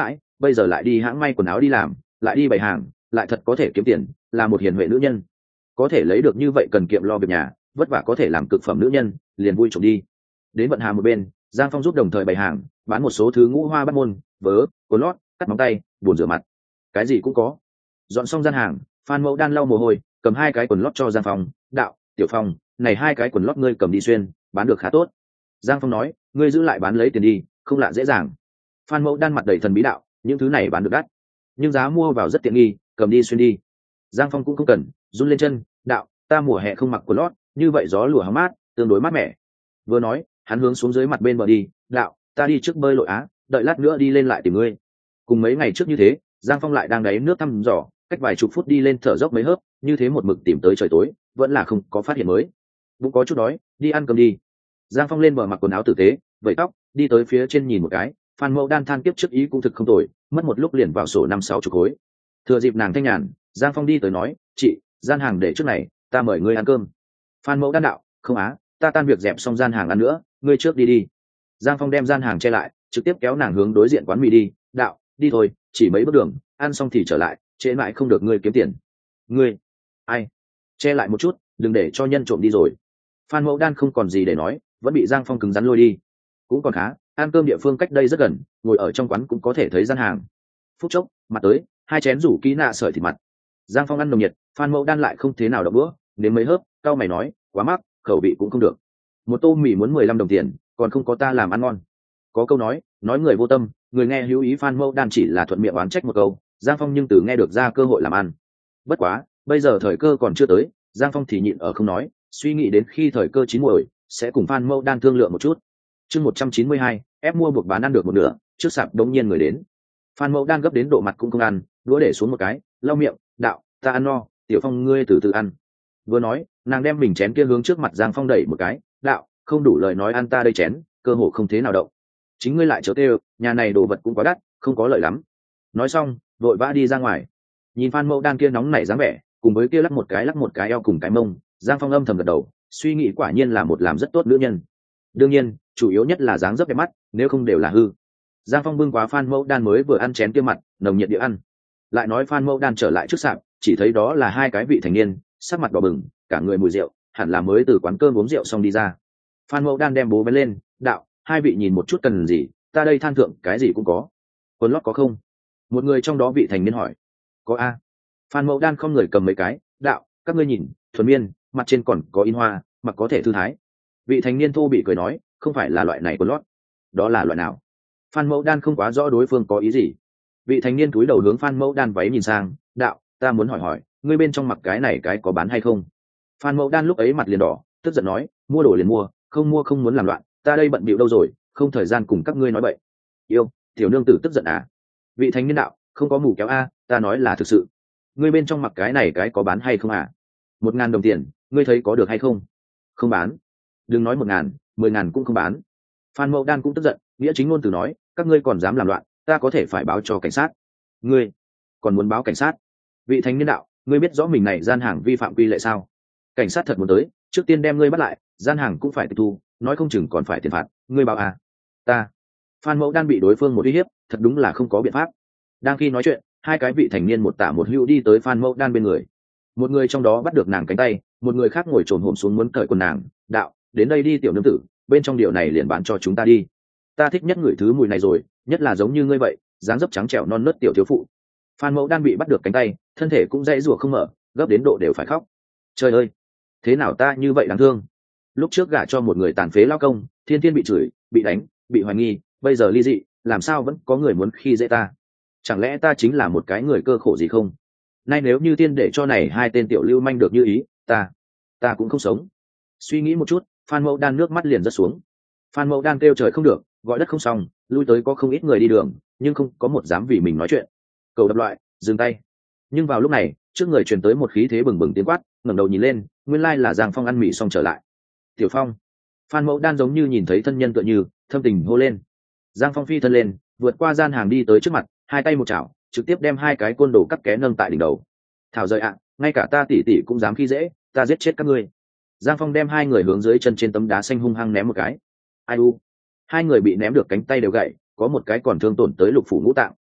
bây giờ lại đi hãng may quần áo đi làm, lại đi bày hàng, lại thật có thể kiếm tiền, là một hiền huệ nữ nhân. Có thể lấy được như vậy cần kiệm lo việc nhà, vất vả có thể làm cực phẩm nữ nhân, liền vui trộm đi. Đến vận hà một bên, Giang Phong giúp đồng thời bày hàng, bán một số thứ ngũ hoa bắt môn, vớ, quần lót, cắt móng tay, bồn rửa mặt, cái gì cũng có. Dọn xong gian hàng, Phan Mẫu Đan lau mồ hôi, cầm hai cái quần lót cho Giang Phong, đạo, Tiểu Phong, này hai cái quần lót ngươi cầm đi xuyên, bán được khá tốt. Giang Phong nói, ngươi giữ lại bán lấy tiền đi, không lạ dễ dàng. Phan Mẫu Đan mặt đầy thần bí đạo, những thứ này bán được đắt, nhưng giá mua vào rất tiện nghi, cầm đi xuyên đi. Giang Phong cũng không cần, run lên chân, đạo, ta mùa hè không mặc quần lót, như vậy gió lùa hóng mát, tương đối mát mẻ. Vừa nói, hắn hướng xuống dưới mặt bên bờ đi, đạo, ta đi trước bơi lội á, đợi lát nữa đi lên lại tìm ngươi. Cùng mấy ngày trước như thế, Giang Phong lại đang đáy nước thăm dò, cách vài chục phút đi lên thở dốc mấy hớp, như thế một mực tìm tới trời tối, vẫn là không có phát hiện mới. Bụng có chút đói, đi ăn cơm đi. Giang Phong lên bờ mặc quần áo tử tế, vẩy tóc, đi tới phía trên nhìn một cái, Phan Mẫu Đan than kiếp trước ý cũng thực không tồi, mất một lúc liền vào sổ năm sáu chục khối. Thừa dịp nàng thanh nhàn, Giang Phong đi tới nói, chị, gian hàng để trước này, ta mời ngươi ăn cơm. Phan Mẫu Đan đạo, không á, ta tan việc dẹp xong gian hàng ăn nữa, ngươi trước đi đi. Giang Phong đem gian hàng che lại, trực tiếp kéo nàng hướng đối diện quán mì đi, đạo, đi thôi, chỉ mấy bước đường, ăn xong thì trở lại, trễ mãi không được ngươi kiếm tiền. Ngươi, ai? Che lại một chút, đừng để cho nhân trộm đi rồi. Phan Mẫu Đan không còn gì để nói, vẫn bị Giang Phong cứng rắn lôi đi. Cũng còn khá, ăn cơm địa phương cách đây rất gần, ngồi ở trong quán cũng có thể thấy gian hàng. Phút chốc, mặt tới, hai chén rủ kỹ nạ sợi thịt mặt. Giang Phong ăn nồng nhiệt, Phan Mẫu Đan lại không thế nào đậm bữa, đến mấy hớp, cao mày nói, quá mắc, khẩu vị cũng không được. Một tô mì muốn mười lăm đồng tiền, còn không có ta làm ăn ngon. Có câu nói, nói người vô tâm, người nghe hữu ý. Phan Mẫu Đan chỉ là thuận miệng oán trách một câu, Giang Phong nhưng từ nghe được ra cơ hội làm ăn. Bất quá, bây giờ thời cơ còn chưa tới, Giang Phong thì nhịn ở không nói, suy nghĩ đến khi thời cơ chín muồi, sẽ cùng Phan Mẫu Đan thương lượng một chút. Chương một trăm chín mươi hai, ép mua buộc bán ăn được một nửa, trước sạp đống nhiên người đến. Phan Mẫu Đan gấp đến độ mặt cũng không ăn, đũa để xuống một cái, lau miệng, đạo, ta ăn no, Tiểu Phong ngươi từ từ ăn. Vừa nói, nàng đem mình chén kia hướng trước mặt Giang Phong đẩy một cái, đạo, không đủ lời nói ăn ta đây chén, cơ hồ không thế nào động. Chính ngươi lại chớ kêu, nhà này đồ vật cũng quá đắt, không có lợi lắm. Nói xong, vội vã đi ra ngoài. Nhìn Phan Mẫu Đan kia nóng nảy dáng vẻ, cùng với kia lắc một cái lắc một cái eo cùng cái mông, Giang Phong âm thầm gật đầu, suy nghĩ quả nhiên là một làm rất tốt nữ nhân. Đương nhiên, chủ yếu nhất là dáng dấp đẹp mắt, nếu không đều là hư. Giang Phong bưng quá Phan Mẫu Đan mới vừa ăn chén kia mặt, nồng nhiệt địa ăn. Lại nói Phan Mẫu Đan trở lại trước sạp, chỉ thấy đó là hai cái vị thành niên, sắc mặt đỏ bừng, cả người mùi rượu, hẳn là mới từ quán cơm uống rượu xong đi ra. Phan Mẫu Đan đem bố bén lên, đạo, hai vị nhìn một chút cần gì, ta đây than thượng cái gì cũng có. Quần lót có không? Một người trong đó vị thành niên hỏi. Có a. Phan Mẫu Đan không người cầm mấy cái, đạo, các ngươi nhìn, thuần miên, mặt trên còn có in hoa, mặc có thể thư thái. Vị thành niên thô bị cười nói, không phải là loại này quần lót. Đó là loại nào? Phan Mẫu Đan không quá rõ đối phương có ý gì. Vị thành niên cúi đầu hướng Phan Mẫu Đan váy nhìn sang, đạo, ta muốn hỏi hỏi, ngươi bên trong mặc cái này cái có bán hay không? Phan Mẫu Đan lúc ấy mặt liền đỏ, tức giận nói, mua đồ liền mua, không mua không muốn làm loạn, ta đây bận bịu đâu rồi, không thời gian cùng các ngươi nói bậy. Yêu, tiểu nương tử tức giận à? Vị thành niên đạo, không có mù kéo a, ta nói là thực sự. Ngươi bên trong mặc cái này cái có bán hay không à? Một ngàn đồng tiền, ngươi thấy có được hay không? Không bán. Đừng nói một ngàn, mười ngàn cũng không bán. Phan Mẫu Đan cũng tức giận, nghĩa chính ngôn từ nói, các ngươi còn dám làm loạn, ta có thể phải báo cho cảnh sát. Ngươi còn muốn báo cảnh sát? Vị thành niên đạo, ngươi biết rõ mình này gian hàng vi phạm quy lệ sao? Cảnh sát thật muốn tới, trước tiên đem ngươi bắt lại, gian hàng cũng phải tịch thu, nói không chừng còn phải tiền phạt, ngươi báo à? Ta. Phan Mẫu Đan bị đối phương một uy hiếp, thật đúng là không có biện pháp. Đang khi nói chuyện, hai cái vị thành niên một tả một hữu đi tới Phan Mẫu Đan bên người. Một người trong đó bắt được nàng cánh tay, một người khác ngồi trồn hổm xuống muốn cởi quần nàng, đạo, đến đây đi tiểu nương tử, bên trong điệu này liền bán cho chúng ta đi. Ta thích nhất người thứ mùi này rồi, nhất là giống như ngươi vậy, dáng dấp trắng trẻo non nớt tiểu thiếu phụ. Phan Mẫu Đan bị bắt được cánh tay, thân thể cũng dãy rủa không mở, gấp đến độ đều phải khóc. Trời ơi, thế nào ta như vậy đáng thương. Lúc trước gả cho một người tàn phế lao công, thiên thiên bị chửi, bị đánh, bị hoài nghi, bây giờ ly dị, làm sao vẫn có người muốn khi dễ ta? Chẳng lẽ ta chính là một cái người cơ khổ gì không? Nay nếu như tiên để cho này hai tên tiểu lưu manh được như ý, ta ta cũng không sống. Suy nghĩ một chút, Phan Mẫu Đan nước mắt liền rớt xuống. Phan Mẫu Đan kêu trời không được, gọi đất không xong, lui tới có không ít người đi đường, nhưng không có một dám vì mình nói chuyện. Cầu đập loại, dừng tay. Nhưng vào lúc này, trước người truyền tới một khí thế bừng bừng tiếng quát, ngẩng đầu nhìn lên, nguyên lai là Giang Phong ăn mì xong trở lại. Tiểu Phong. Phan Mẫu Đan giống như nhìn thấy thân nhân tựa như, thâm tình hô lên. Giang Phong phi thân lên, vượt qua gian hàng đi tới trước mặt, hai tay một chảo, trực tiếp đem hai cái côn đồ cắt ké nâng tại đỉnh đầu. Thảo rời ạ, ngay cả ta tỷ tỷ cũng dám khi dễ, ta giết chết các ngươi. Giang Phong đem hai người hướng dưới chân trên tấm đá xanh hung hăng ném một cái. Ai u. Hai người bị ném được cánh tay đều gãy, có một cái còn thương tổn tới lục phủ ngũ tạng,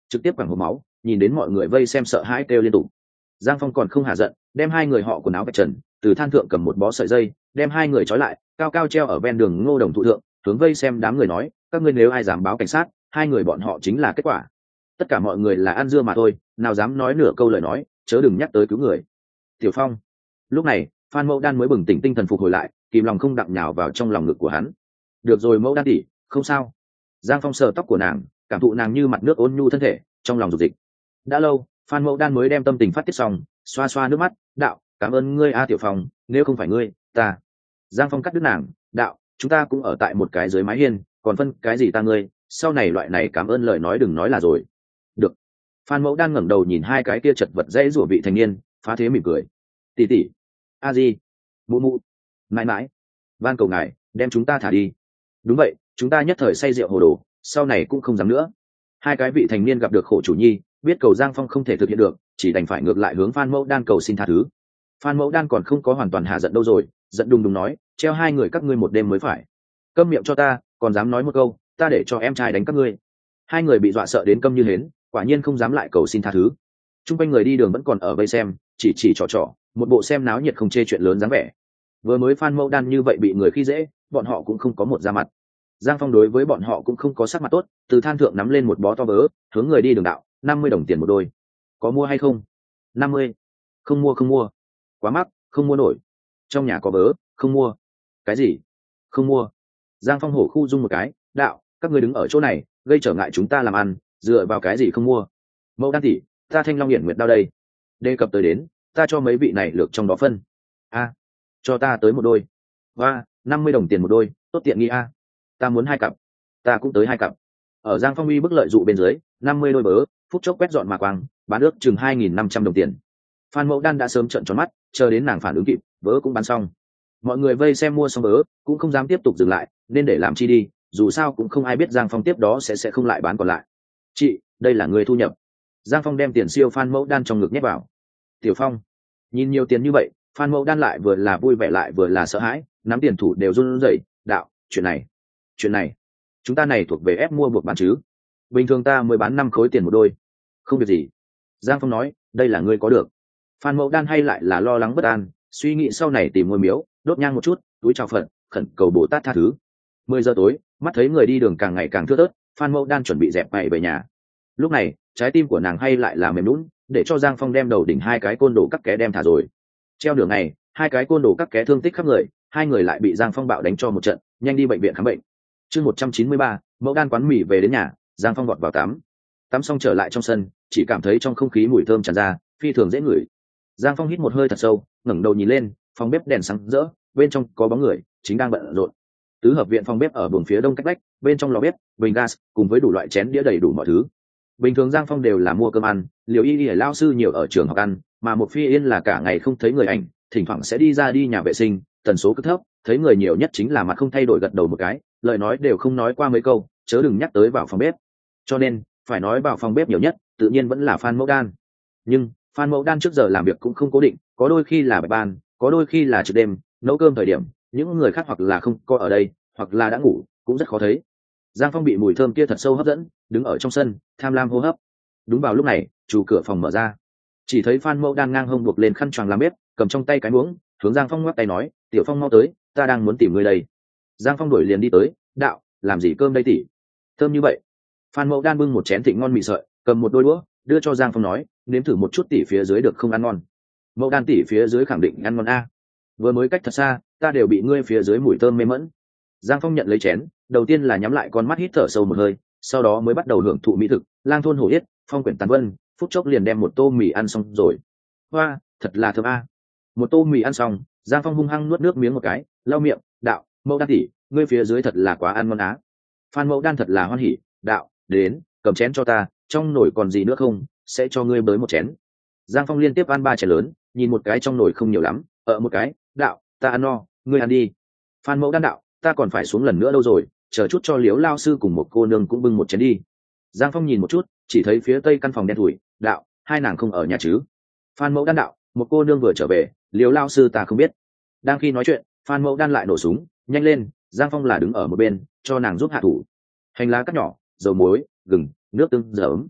trực tiếp quẳng hộp máu, nhìn đến mọi người vây xem sợ hãi kêu liên tục. Giang Phong còn không hạ giận, đem hai người họ quần áo vạch trần, từ than thượng cầm một bó sợi dây, đem hai người trói lại, cao cao treo ở ven đường Ngô Đồng thụ thượng, hướng vây xem đám người nói, các ngươi nếu ai dám báo cảnh sát, hai người bọn họ chính là kết quả. Tất cả mọi người là ăn dưa mà thôi, nào dám nói nửa câu lời nói, chớ đừng nhắc tới cứu người. Tiểu Phong. Lúc này, Phan Mẫu Đan mới bừng tỉnh tinh thần phục hồi lại, kìm lòng không đặng nhào vào trong lòng ngực của hắn. Được rồi Mẫu Đan tỷ, không sao. Giang Phong sờ tóc của nàng, cảm thụ nàng như mặt nước ôn nhu thân thể, trong lòng dục dịch. Đã lâu, Phan Mẫu Đan mới đem tâm tình phát tiết xong, xoa xoa nước mắt, đạo, cảm ơn ngươi a Tiểu Phong, nếu không phải ngươi, ta. Giang Phong cắt đứt nàng, đạo, chúng ta cũng ở tại một cái dưới mái hiên, còn phân cái gì ta ngươi, sau này loại này cảm ơn lời nói đừng nói là rồi. Được. Phan Mẫu Đan ngẩng đầu nhìn hai cái kia chật vật dễ rủa vị thành niên, phá thế mỉm cười. Tỷ tỷ, a di, mụ mụ, mãi mãi, van cầu ngài đem chúng ta thả đi. Đúng vậy, chúng ta nhất thời say rượu hồ đồ, sau này cũng không dám nữa. Hai cái vị thành niên gặp được khổ chủ nhi, biết cầu Giang Phong không thể thực hiện được, chỉ đành phải ngược lại hướng Phan Mẫu Đan cầu xin tha thứ. Phan Mẫu Đan còn không có hoàn toàn hạ giận đâu rồi, giận đùng đùng nói, treo hai người các ngươi một đêm mới phải. Câm miệng cho ta, còn dám nói một câu, ta để cho em trai đánh các ngươi. Hai người bị dọa sợ đến câm như hến, quả nhiên không dám lại cầu xin tha thứ. Trung quanh người đi đường vẫn còn ở vây xem, chỉ chỉ trò trò, một bộ xem náo nhiệt không chê chuyện lớn dáng vẻ. Vừa mới Phan Mẫu Đan như vậy bị người khi dễ, bọn họ cũng không có một da mặt. Giang Phong đối với bọn họ cũng không có sắc mặt tốt, từ than thượng nắm lên một bó to vớ, hướng người đi đường đạo, năm mươi đồng tiền một đôi. Có mua hay không? năm mươi. Không mua không mua. Quá mắc, không mua nổi. Trong nhà có vớ, không mua. Cái gì? Không mua. Giang Phong hổ khu dung một cái, đạo, các ngươi đứng ở chỗ này, gây trở ngại chúng ta làm ăn, dựa vào cái gì không mua? Mẫu Đan tỷ, ta Thanh Long Hiển Nguyệt đao đây. Đề cập tới đến, ta cho mấy vị này lược trong đó phân. A, cho ta tới một đôi. Và, năm mươi đồng tiền một đôi, tốt tiện nghi a. Ta muốn hai cặp. Ta cũng tới hai cặp. Ở Giang Phong uy bức lợi dụ bên dưới, năm mươi đôi bớ, phút chốc quét dọn mà quang, bán ước chừng hai nghìn năm trăm đồng tiền. Phan Mẫu Đan đã sớm trợn tròn mắt, chờ đến nàng phản ứng kịp, vớ cũng bán xong. Mọi người vây xem mua xong vớ, cũng không dám tiếp tục dừng lại, nên để làm chi đi, dù sao cũng không ai biết Giang Phong tiếp đó sẽ sẽ không lại bán còn lại. Chị, đây là người thu nhập. Giang Phong đem tiền siêu Phan Mẫu Đan trong ngực nhét vào. Tiểu Phong, nhìn nhiều tiền như vậy, Phan Mẫu Đan lại vừa là vui vẻ lại vừa là sợ hãi, nắm tiền thủ đều run rẩy, đạo, chuyện này, chuyện này, chúng ta này thuộc về ép mua buộc bán chứ? Bình thường ta mới bán năm khối tiền một đôi. Không việc gì. Giang Phong nói, đây là ngươi có được. Phan Mẫu Đan hay lại là lo lắng bất an, suy nghĩ sau này tìm ngôi miếu, đốt nhang một chút, túi chào Phật, khẩn cầu Bồ Tát tha thứ. Mười giờ tối, mắt thấy người đi đường càng ngày càng thưa thớt, Phan Mẫu Đan chuẩn bị dẹp ngày về nhà. Lúc này, trái tim của nàng hay lại là mềm lún, để cho Giang Phong đem đầu đỉnh hai cái côn đồ cắt ké đem thả rồi. Treo đường này, hai cái côn đồ cắt ké thương tích khắp người, hai người lại bị Giang Phong bạo đánh cho một trận, nhanh đi bệnh viện khám bệnh. Chương một trăm chín mươi ba, Mẫu Đan quán mì về đến nhà, Giang Phong vọt vào tắm. Tắm xong trở lại trong sân, chỉ cảm thấy trong không khí mùi thơm tràn ra, phi thường dễ ngửi. Giang Phong hít một hơi thật sâu, ngẩng đầu nhìn lên, phòng bếp đèn sáng rỡ, bên trong có bóng người chính đang bận rộn. Tứ hợp viện phòng bếp ở buồng phía đông cách vách, bên trong lò bếp, bình gas cùng với đủ loại chén đĩa đầy đủ mọi thứ. Bình thường Giang Phong đều là mua cơm ăn, Liều Y Y lao sư nhiều ở trường học ăn, mà một Phi Yên là cả ngày không thấy người ảnh, thỉnh thoảng sẽ đi ra đi nhà vệ sinh, tần số cực thấp, thấy người nhiều nhất chính là mặt không thay đổi gật đầu một cái, lời nói đều không nói qua mấy câu, chớ đừng nhắc tới vào phòng bếp. Cho nên, phải nói vào phòng bếp nhiều nhất, tự nhiên vẫn là Phan Mẫu Đan. Nhưng, Phan Mẫu Đan trước giờ làm việc cũng không cố định, có đôi khi là bạch ban, có đôi khi là trực đêm, nấu cơm thời điểm, những người khác hoặc là không có ở đây, hoặc là đã ngủ, cũng rất khó thấy. Giang Phong bị mùi thơm kia thật sâu hấp dẫn, đứng ở trong sân, tham lam hô hấp. Đúng vào lúc này, chủ cửa phòng mở ra, chỉ thấy Phan Mẫu Đan ngang hông buộc lên khăn choàng làm bếp, cầm trong tay cái muỗng, hướng Giang Phong ngoắc tay nói, "Tiểu Phong mau tới, ta đang muốn tìm ngươi đây." Giang Phong đuổi liền đi tới, "Đạo, làm gì cơm đây tỷ? Thơm như vậy." Phan Mẫu Đan bưng một chén thịnh ngon mì sợi, cầm một đôi đũa, đưa cho Giang Phong nói, "Nếm thử một chút tỷ phía dưới được không ăn ngon?" Mẫu Đan tỷ phía dưới khẳng định ăn ngon a. Vừa mới cách thật xa, ta đều bị ngươi phía dưới mùi thơm mê mẫn. Giang Phong nhận lấy chén, đầu tiên là nhắm lại con mắt hít thở sâu một hơi, sau đó mới bắt đầu hưởng thụ mỹ thực, lang thôn hổ yết, phong quyển tàn vân, phút chốc liền đem một tô mì ăn xong rồi. Hoa, thật là thơm a. Một tô mì ăn xong, Giang Phong hung hăng nuốt nước miếng một cái, lau miệng, đạo, Mẫu Đan tỷ, ngươi phía dưới thật là quá ăn ngon á. Phan Mẫu Đan thật là hoan hỉ, đạo, đến, cầm chén cho ta, trong nồi còn gì nữa không, sẽ cho ngươi bới một chén. Giang Phong liên tiếp ăn ba chén lớn, nhìn một cái trong nồi không nhiều lắm, ở một cái, đạo, ta ăn no, ngươi ăn đi. Phan Mẫu Đan đạo, ta còn phải xuống lần nữa đâu rồi, chờ chút cho Liếu lao sư cùng một cô nương cũng bưng một chén đi. Giang Phong nhìn một chút, chỉ thấy phía tây căn phòng đen thủi, đạo, hai nàng không ở nhà chứ? Phan Mẫu Đan đạo, một cô nương vừa trở về, Liếu lao sư ta không biết. Đang khi nói chuyện, Phan Mẫu Đan lại nổ súng, nhanh lên, Giang Phong là đứng ở một bên, cho nàng giúp hạ thủ. Hành lá cắt nhỏ, dầu muối, gừng, nước tương, giấm.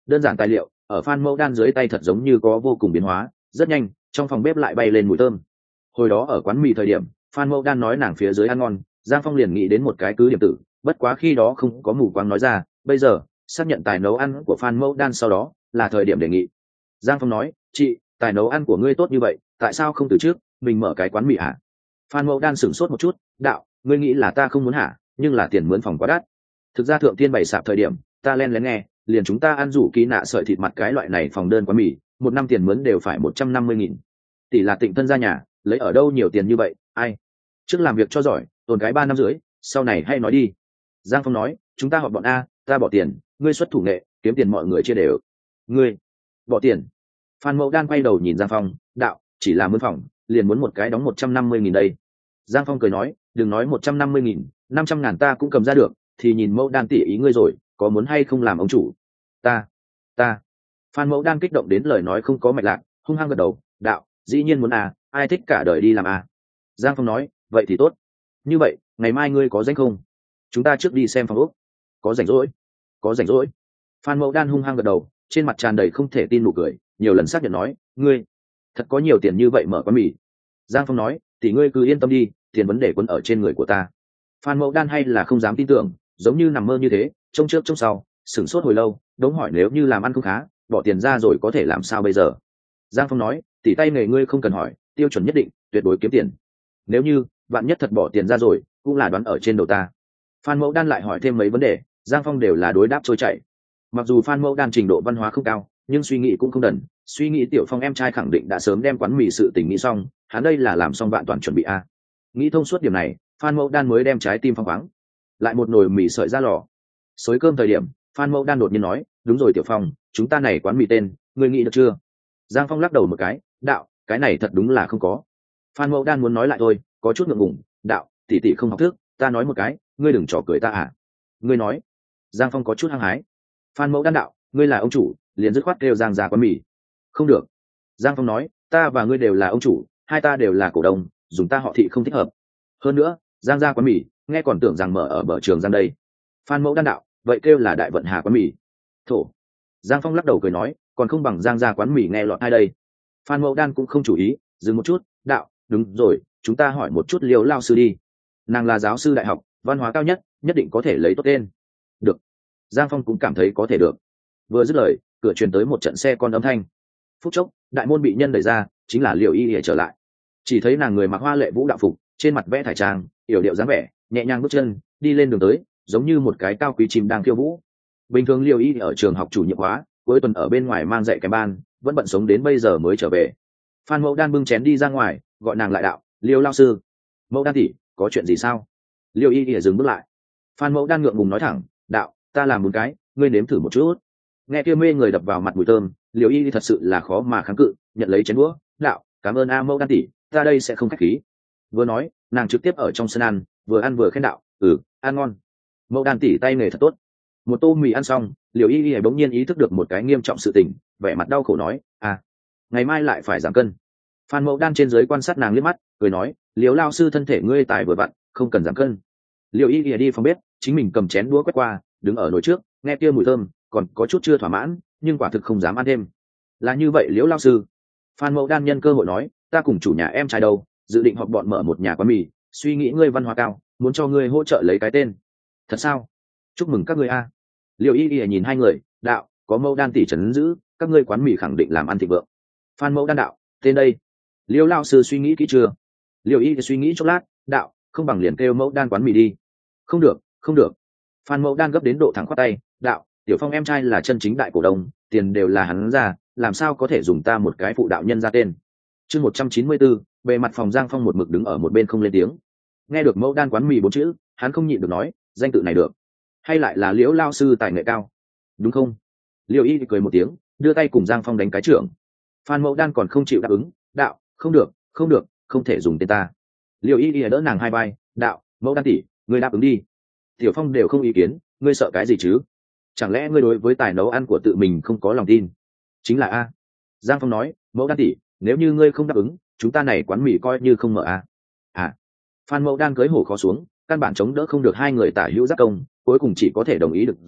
đơn giản tài liệu ở Phan Mẫu Đan dưới tay thật giống như có vô cùng biến hóa, rất nhanh trong phòng bếp lại bay lên mùi thơm. Hồi đó ở quán mì thời điểm, Phan Mẫu Đan nói nàng phía dưới ăn ngon, Giang Phong liền nghĩ đến một cái cứ điểm tử, bất quá khi đó không có mù quáng nói ra, bây giờ xác nhận tài nấu ăn của Phan Mẫu Đan sau đó là thời điểm đề nghị. Giang Phong nói, chị, tài nấu ăn của ngươi tốt như vậy, tại sao không từ trước mình mở cái quán mì hả? Phan Mẫu Đan sửng sốt một chút, đạo, ngươi nghĩ là ta không muốn hả? Nhưng là tiền mướn phòng quá đắt. Thực ra thượng tiên bày sạp thời điểm, ta len lén nghe, liền chúng ta ăn rủ ký nạ sợi thịt mặt cái loại này phòng đơn quán mì, một năm tiền mướn đều phải một trăm năm mươi nghìn. Tỷ là Tịnh thân ra nhà, lấy ở đâu nhiều tiền như vậy? Ai? Trước làm việc cho giỏi, tồn cái ba năm rưỡi, sau này hay nói đi. Giang Phong nói, chúng ta họp bọn a, ta bỏ tiền, ngươi xuất thủ nghệ, kiếm tiền mọi người chia đều. Ngươi bỏ tiền? Phan Mẫu Đan quay đầu nhìn Giang Phong, đạo, chỉ là mướn phòng, liền muốn một cái đóng một trăm năm mươi nghìn đây. Giang Phong cười nói, đừng nói một trăm năm mươi nghìn, năm trăm ngàn ta cũng cầm ra được, thì nhìn Mẫu Đan tỉ ý ngươi rồi, có muốn hay không làm ông chủ? Ta, ta. Phan Mẫu Đan kích động đến lời nói không có mạch lạc, hung hăng gật đầu, đạo, dĩ nhiên muốn à, ai thích cả đời đi làm à. Giang Phong nói, vậy thì tốt. Như vậy, ngày mai ngươi có rảnh không? Chúng ta trước đi xem phòng ốc. Có rảnh rỗi? Có rảnh rỗi. Phan Mẫu Đan hung hăng gật đầu, trên mặt tràn đầy không thể tin nụ cười, nhiều lần xác nhận nói, ngươi thật có nhiều tiền như vậy mở quán mì. Giang Phong nói, thì ngươi cứ yên tâm đi, tiền vấn đề quấn ở trên người của ta. Phan Mẫu Đan hay là không dám tin tưởng, giống như nằm mơ như thế, trông trước trông sau, sửng sốt hồi lâu, đống hỏi nếu như làm ăn không khá, bỏ tiền ra rồi có thể làm sao bây giờ. Giang Phong nói, tỉ tay nghề ngươi không cần hỏi, tiêu chuẩn nhất định, tuyệt đối kiếm tiền. Nếu như bạn nhất thật bỏ tiền ra rồi, cũng là đoán ở trên đầu ta. Phan Mẫu Đan lại hỏi thêm mấy vấn đề, Giang Phong đều là đối đáp trôi chảy. Mặc dù Phan Mẫu Đan trình độ văn hóa không cao, nhưng suy nghĩ cũng không đần, suy nghĩ Tiểu Phong em trai khẳng định đã sớm đem quán mì sự tình nghĩ xong, hắn đây là làm xong vạn toàn chuẩn bị a. Nghĩ thông suốt điểm này, Phan Mẫu Đan mới đem trái tim phong khoáng. Lại một nồi mì sợi ra lò. Xối cơm thời điểm, Phan Mẫu Đan đột nhiên nói, đúng rồi Tiểu Phong, chúng ta này quán mì tên, ngươi nghĩ được chưa? Giang Phong lắc đầu một cái, đạo, cái này thật đúng là không có. Phan Mẫu Đan muốn nói lại thôi, có chút ngượng ngùng, đạo, tỷ tỷ không học thức, ta nói một cái, ngươi đừng trò cười ta à? Ngươi nói. Giang Phong có chút hăng hái. Phan Mẫu Đan đạo, ngươi là ông chủ, liền dứt khoát kêu Giang ra quán mì. Không được. Giang Phong nói, ta và ngươi đều là ông chủ, hai ta đều là cổ đông, dùng ta họ thị không thích hợp. Hơn nữa, Giang ra quán mì, nghe còn tưởng rằng mở ở bờ trường Giang đây. Phan Mẫu Đan đạo, vậy kêu là Đại Vận Hà quán mì. Thổ. Giang Phong lắc đầu cười nói, còn không bằng Giang ra quán mì nghe lọt hai đây. Phan Mẫu Đan cũng không chủ ý, dừng một chút, đạo, đúng rồi, chúng ta hỏi một chút Liêu lao sư đi. Nàng là giáo sư đại học, văn hóa cao nhất, nhất định có thể lấy tốt tên. Được. Giang Phong cũng cảm thấy có thể được. Vừa dứt lời, cửa truyền tới một trận xe con âm thanh. Phút chốc, đại môn bị nhân đẩy ra, chính là Liêu Y Y trở lại. Chỉ thấy nàng người mặc hoa lệ vũ đạo phục, trên mặt vẽ thải trang, yểu điệu dáng vẻ, nhẹ nhàng bước chân, đi lên đường tới, giống như một cái cao quý chim đang khiêu vũ. Bình thường Liêu Y ở trường học chủ nhiệm khóa, cuối tuần ở bên ngoài mang dạy cái ban, vẫn bận sống đến bây giờ mới trở về. Phan Mẫu Đan bưng chén đi ra ngoài, gọi nàng lại đạo, Liêu lao sư. Mẫu Đan tỷ, có chuyện gì sao? Liêu Y Y dừng bước lại. Phan Mẫu Đan ngượng ngùng nói thẳng, đạo, ta làm một cái, ngươi nếm thử một chút. Nghe kia mê người đập vào mặt mùi thơm, Liêu Y Y thật sự là khó mà kháng cự, nhận lấy chén đũa, đạo, cảm ơn a Mẫu Đan tỷ, ta đây sẽ không khách khí. Vừa nói, nàng trực tiếp ở trong sân ăn, vừa ăn vừa khen đạo, ừ, ăn ngon. Mẫu Đan tỷ tay nghề thật tốt. Một tô mì ăn xong, Liêu Y Y bỗng nhiên ý thức được một cái nghiêm trọng sự tình, vẻ mặt đau khổ nói, à, ngày mai lại phải giảm cân. Phan Mẫu Đan trên dưới quan sát nàng liếc mắt, cười nói, Liêu lao sư thân thể ngươi tài vừa vặn, không cần giảm cân. Liêu Y Y đi phòng bếp, chính mình cầm chén đũa quét qua, đứng ở nồi trước, nghe kia mùi thơm, còn có chút chưa thỏa mãn, nhưng quả thực không dám ăn thêm. Là như vậy Liêu lao sư. Phan Mẫu Đan nhân cơ hội nói, ta cùng chủ nhà em trai đâu, dự định họp bọn mở một nhà quán mì, suy nghĩ ngươi văn hóa cao, muốn cho ngươi hỗ trợ lấy cái tên. Thật sao? Chúc mừng các ngươi a. Liêu Y Y nhìn hai người, đạo, có Mẫu Đan tỷ trấn giữ, các ngươi quán mì khẳng định làm ăn thịnh vượng. Phan Mẫu Đan đạo, tên đây. Liêu lao sư suy nghĩ kỹ chưa? Liêu Y suy nghĩ chốc lát, đạo, không bằng liền kêu Mẫu Đan quán mì đi. Không được, không được. Phan Mẫu Đan gấp đến độ thẳng khoát tay, đạo, Tiểu Phong em trai là chân chính đại cổ đông, tiền đều là hắn ra, làm sao có thể dùng ta một cái phụ đạo nhân ra tên. Chương một trăm chín mươi bốn, bề mặt phòng Giang Phong một mực đứng ở một bên không lên tiếng. Nghe được Mẫu Đan quán mì bốn chữ, hắn không nhịn được nói, danh tự này được, hay lại là Liễu lao sư tài nghệ cao, đúng không? Liêu Y cười một tiếng, đưa tay cùng Giang Phong đánh cái trưởng. Phan Mẫu Đan còn không chịu đáp ứng, đạo, không được, không được, không thể dùng tên ta. Liêu Y đỡ nàng hai vai, đạo, Mẫu Đan tỷ, ngươi đáp ứng đi. Tiểu Phong đều không ý kiến, ngươi sợ cái gì chứ? Chẳng lẽ ngươi đối với tài nấu ăn của tự mình không có lòng tin? Chính là a. Giang Phong nói, Mẫu Đan tỷ, nếu như ngươi không đáp ứng, chúng ta này quán mì coi như không mở a. À. Phan Mẫu Đan cưới hổ khó xuống, căn bản chống đỡ không được hai người tả hữu giác công, cuối cùng chỉ có thể đồng ý được rồi,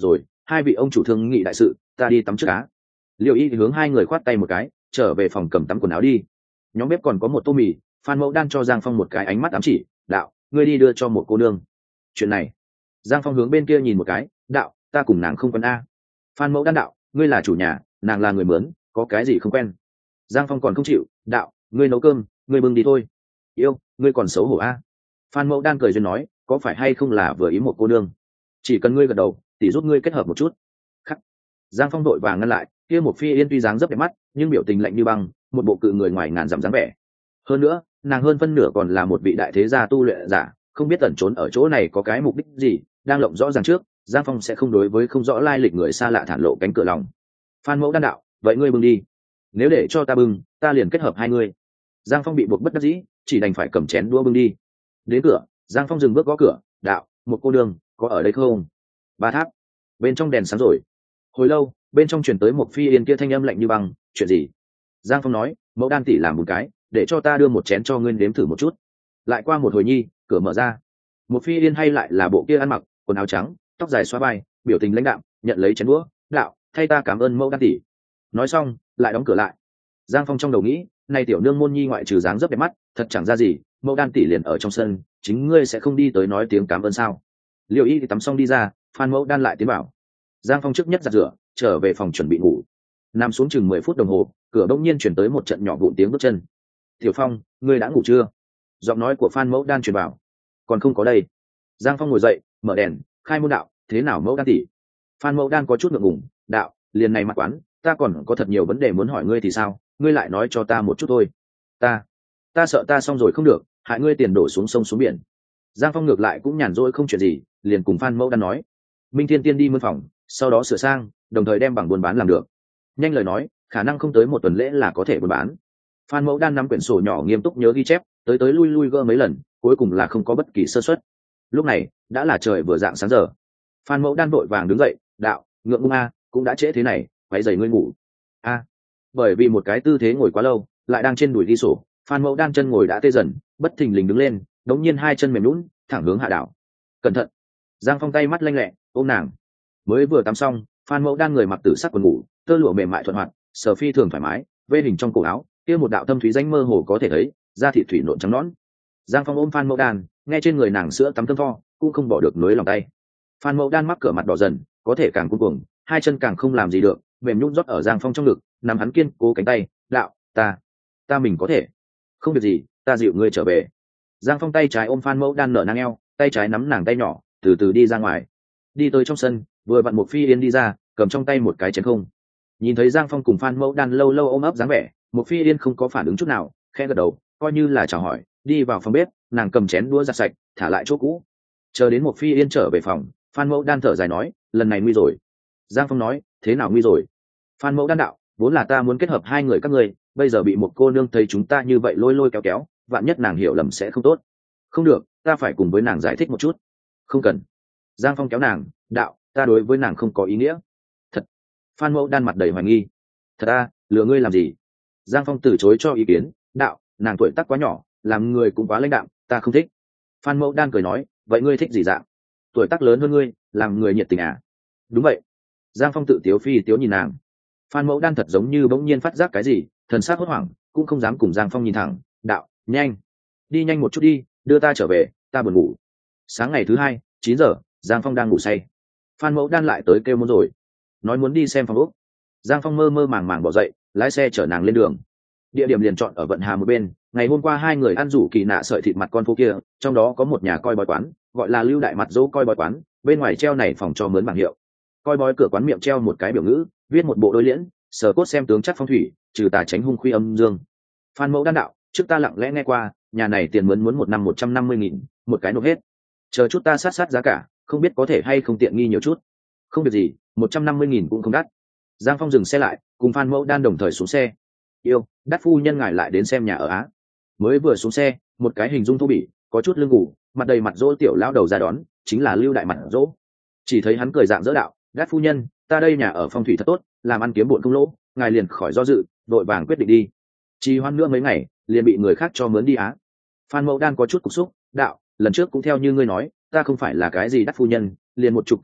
hai vị ông chủ thương nghị đại sự, ta đi tắm trước cá. Liệu y thì hướng hai người khoát tay một cái, trở về phòng cầm tắm quần áo đi. Nhóm bếp còn có một tô mì, Phan Mẫu Đan cho Giang Phong một cái ánh mắt ám chỉ, đạo, ngươi đi đưa cho một cô nương. Chuyện này, Giang Phong hướng bên kia nhìn một cái, đạo, ta cùng nàng không quen a. Phan Mẫu Đan đạo, ngươi là chủ nhà, nàng là người mướn, có cái gì không quen. Giang Phong còn không chịu, đạo, ngươi nấu cơm, ngươi bưng đi thôi. Yêu, ngươi còn xấu hổ a. Phan Mẫu Đan cười duyên nói, có phải hay không là vừa ý một cô nương, chỉ cần ngươi gật đầu tỷ giúp ngươi kết hợp một chút. Khắc. Giang Phong đội vàng ngăn lại, kia một phi yên tuy dáng dấp đẹp mắt nhưng biểu tình lạnh như băng, một bộ cự người ngoài ngàn dặm dáng vẻ. Hơn nữa nàng hơn phân nửa còn là một vị đại thế gia tu luyện giả, không biết tẩn trốn ở chỗ này có cái mục đích gì, đang lộng rõ ràng trước Giang Phong sẽ không đối với không rõ lai lịch người xa lạ thản lộ cánh cửa lòng. Phan Mẫu Đan đạo, vậy ngươi bưng đi, nếu để cho ta bưng ta liền kết hợp hai ngươi. Giang Phong bị buộc bất đắc dĩ, chỉ đành phải cầm chén đũa bưng đi. Đến cửa, Giang Phong dừng bước gõ cửa, đạo, một cô đường có ở đây không? Ba tháp. Bên trong đèn sáng rồi. Hồi lâu bên trong truyền tới một phi yên kia thanh âm lạnh như băng, chuyện gì? Giang Phong nói, Mẫu Đan tỷ làm một cái, để cho ta đưa một chén cho ngươi nếm thử một chút. Lại qua một hồi nhi, cửa mở ra. Một phi yên hay lại là bộ kia ăn mặc quần áo trắng, tóc dài xóa vai, biểu tình lãnh đạm, nhận lấy chén đũa, đạo, thay ta cảm ơn Mẫu Đan tỷ. Nói xong lại đóng cửa lại. Giang Phong trong đầu nghĩ, này tiểu nương môn nhi ngoại trừ dáng dấp đẹp mắt thật chẳng ra gì, Mẫu Đan tỷ liền ở trong sân, chính ngươi sẽ không đi tới nói tiếng cảm ơn sao? Liệu y thì tắm xong đi ra, Phan Mẫu Đan lại tiến bảo. Giang Phong trước nhất giặt rửa, trở về phòng chuẩn bị ngủ. Nằm xuống chừng mười phút đồng hồ, cửa bỗng nhiên chuyển tới một trận nhỏ vụn tiếng bước chân. Tiểu Phong, ngươi đã ngủ chưa? Giọng nói của Phan Mẫu Đan truyền vào. Còn không có đây. Giang Phong ngồi dậy, mở đèn, khai môn đạo, thế nào Mẫu Đan tỷ? Phan Mẫu Đan có chút ngượng ngùng, đạo, liền này mặt quán, ta còn có thật nhiều vấn đề muốn hỏi ngươi thì sao, ngươi lại nói cho ta một chút thôi. Ta, ta sợ ta xong rồi không được, hại ngươi tiền đổ xuống sông xuống biển. Giang Phong ngược lại cũng nhàn rỗi không chuyện gì, liền cùng Phan Mẫu Đan nói, Minh Thiên Tiên đi mân phòng, sau đó sửa sang, đồng thời đem bằng buôn bán làm được. Nhanh lời nói, khả năng không tới một tuần lễ là có thể buôn bán. Phan Mẫu Đan nắm quyển sổ nhỏ nghiêm túc nhớ ghi chép, tới tới lui lui gỡ mấy lần, cuối cùng là không có bất kỳ sơ suất. Lúc này đã là trời vừa dạng sáng giờ. Phan Mẫu Đan vội vàng đứng dậy, đạo, ngượng ngùng a, cũng đã trễ thế này, quấy rầy ngươi ngủ. A, bởi vì một cái tư thế ngồi quá lâu, lại đang trên đùi ghi sổ, Phan Mẫu Đan chân ngồi đã tê dần, bất thình lình đứng lên, đống nhiên hai chân mềm nhũn, thẳng hướng hạ đảo. Cẩn thận. Giang Phong tay mắt lanh lẹ, ôm nàng. Mới vừa tắm xong, Phan Mẫu Đan người mặc tử sắc quần ngủ, tơ lụa mềm mại thuận hoạt, sờ phi thường thoải mái, vê hình trong cổ áo, kia một đạo thâm thúy danh mơ hồ có thể thấy, da thịt thủy nộn trắng nõn. Giang Phong ôm Phan Mẫu Đan, nghe trên người nàng sữa tắm thơm tho, cũng không bỏ được nối lòng tay. Phan Mẫu Đan mắc cửa mặt đỏ dần, có thể càng cuống cuồng, hai chân càng không làm gì được, mềm nhũn rót ở Giang Phong trong ngực, nằm hắn kiên cố cánh tay, đạo, ta, ta mình có thể, không việc gì, ta dịu ngươi trở về. Giang Phong tay trái ôm Phan Mẫu Đan nở nang eo, tay trái nắm nàng tay nhỏ, từ từ đi ra ngoài. Đi tới trong sân, vừa vặn một phi yên đi ra, cầm trong tay một cái chén không. Nhìn thấy Giang Phong cùng Phan Mẫu Đan lâu lâu ôm ấp dáng vẻ, một phi yên không có phản ứng chút nào, khẽ gật đầu, coi như là chào hỏi, đi vào phòng bếp, nàng cầm chén đũa giặt sạch, thả lại chỗ cũ. Chờ đến một phi yên trở về phòng, Phan Mẫu Đan thở dài nói, lần này nguy rồi. Giang Phong nói, thế nào nguy rồi? Phan Mẫu Đan đạo, vốn là ta muốn kết hợp hai người các ngươi, bây giờ bị một cô nương thấy chúng ta như vậy lôi lôi kéo kéo, vạn nhất nàng hiểu lầm sẽ không tốt. Không được, ta phải cùng với nàng giải thích một chút. Không cần. Giang Phong kéo nàng, đạo, ta đối với nàng không có ý nghĩa. Thật. Phan Mẫu Đan mặt đầy hoài nghi. Thật à, lừa ngươi làm gì? Giang Phong từ chối cho ý kiến, đạo, nàng tuổi tác quá nhỏ, làm người cũng quá lãnh đạm, ta không thích. Phan Mẫu Đan cười nói, vậy ngươi thích gì dạng? Tuổi tác lớn hơn ngươi, làm người nhiệt tình à? Đúng vậy. Giang Phong tự tiếu phi tiếu nhìn nàng. Phan Mẫu Đan thật giống như bỗng nhiên phát giác cái gì, thần sắc hốt hoảng, cũng không dám cùng Giang Phong nhìn thẳng, đạo, nhanh, đi nhanh một chút đi, đưa ta trở về, ta buồn ngủ. Sáng ngày thứ hai, chín giờ, Giang Phong đang ngủ say. Phan Mẫu Đan lại tới kêu muốn rồi, nói muốn đi xem phòng ốc. Giang Phong mơ mơ màng màng bỏ dậy, lái xe chở nàng lên đường. Địa điểm liền chọn ở Vận Hà một bên. Ngày hôm qua hai người ăn rủ kỳ nạ sợi thịt mặt con phố kia, trong đó có một nhà coi bói quán, gọi là Lưu Đại Mặt Dỗ coi bói quán, bên ngoài treo này phòng cho mướn bảng hiệu. Coi bói cửa quán miệng treo một cái biểu ngữ, viết một bộ đôi liễn, sờ cốt xem tướng chắc phong thủy, trừ tà tránh hung khuy âm dương. Phan Mẫu Đan đạo, trước ta lặng lẽ nghe qua, nhà này tiền mướn muốn một năm một trăm năm mươi nghìn, một cái nộp hết. Chờ chút ta sát sát giá cả, không biết có thể hay không tiện nghi nhiều chút. Không việc gì, một trăm năm mươi nghìn cũng không đắt. Giang Phong dừng xe lại, cùng Phan Mẫu Đan đồng thời xuống xe. Yêu, đắt phu nhân ngài lại đến xem nhà ở Á. Mới vừa xuống xe, một cái hình dung thô bỉ, có chút lưng gù, mặt đầy mặt dỗ tiểu lão đầu ra đón, chính là Lưu Đại Mặt Dỗ. Chỉ thấy hắn cười dạng dỡ đạo, đắt phu nhân, ta đây nhà ở phong thủy thật tốt, làm ăn kiếm bộn không lỗ, ngài liền khỏi do dự, đội vàng quyết định đi. Trì hoãn nữa mấy ngày, liền bị người khác cho mướn đi Á. Phan Mẫu Đan có chút cục xúc, đạo, lần trước cũng theo như ngươi nói, ta không phải là cái gì đắt phu nhân, liền một chục công phu,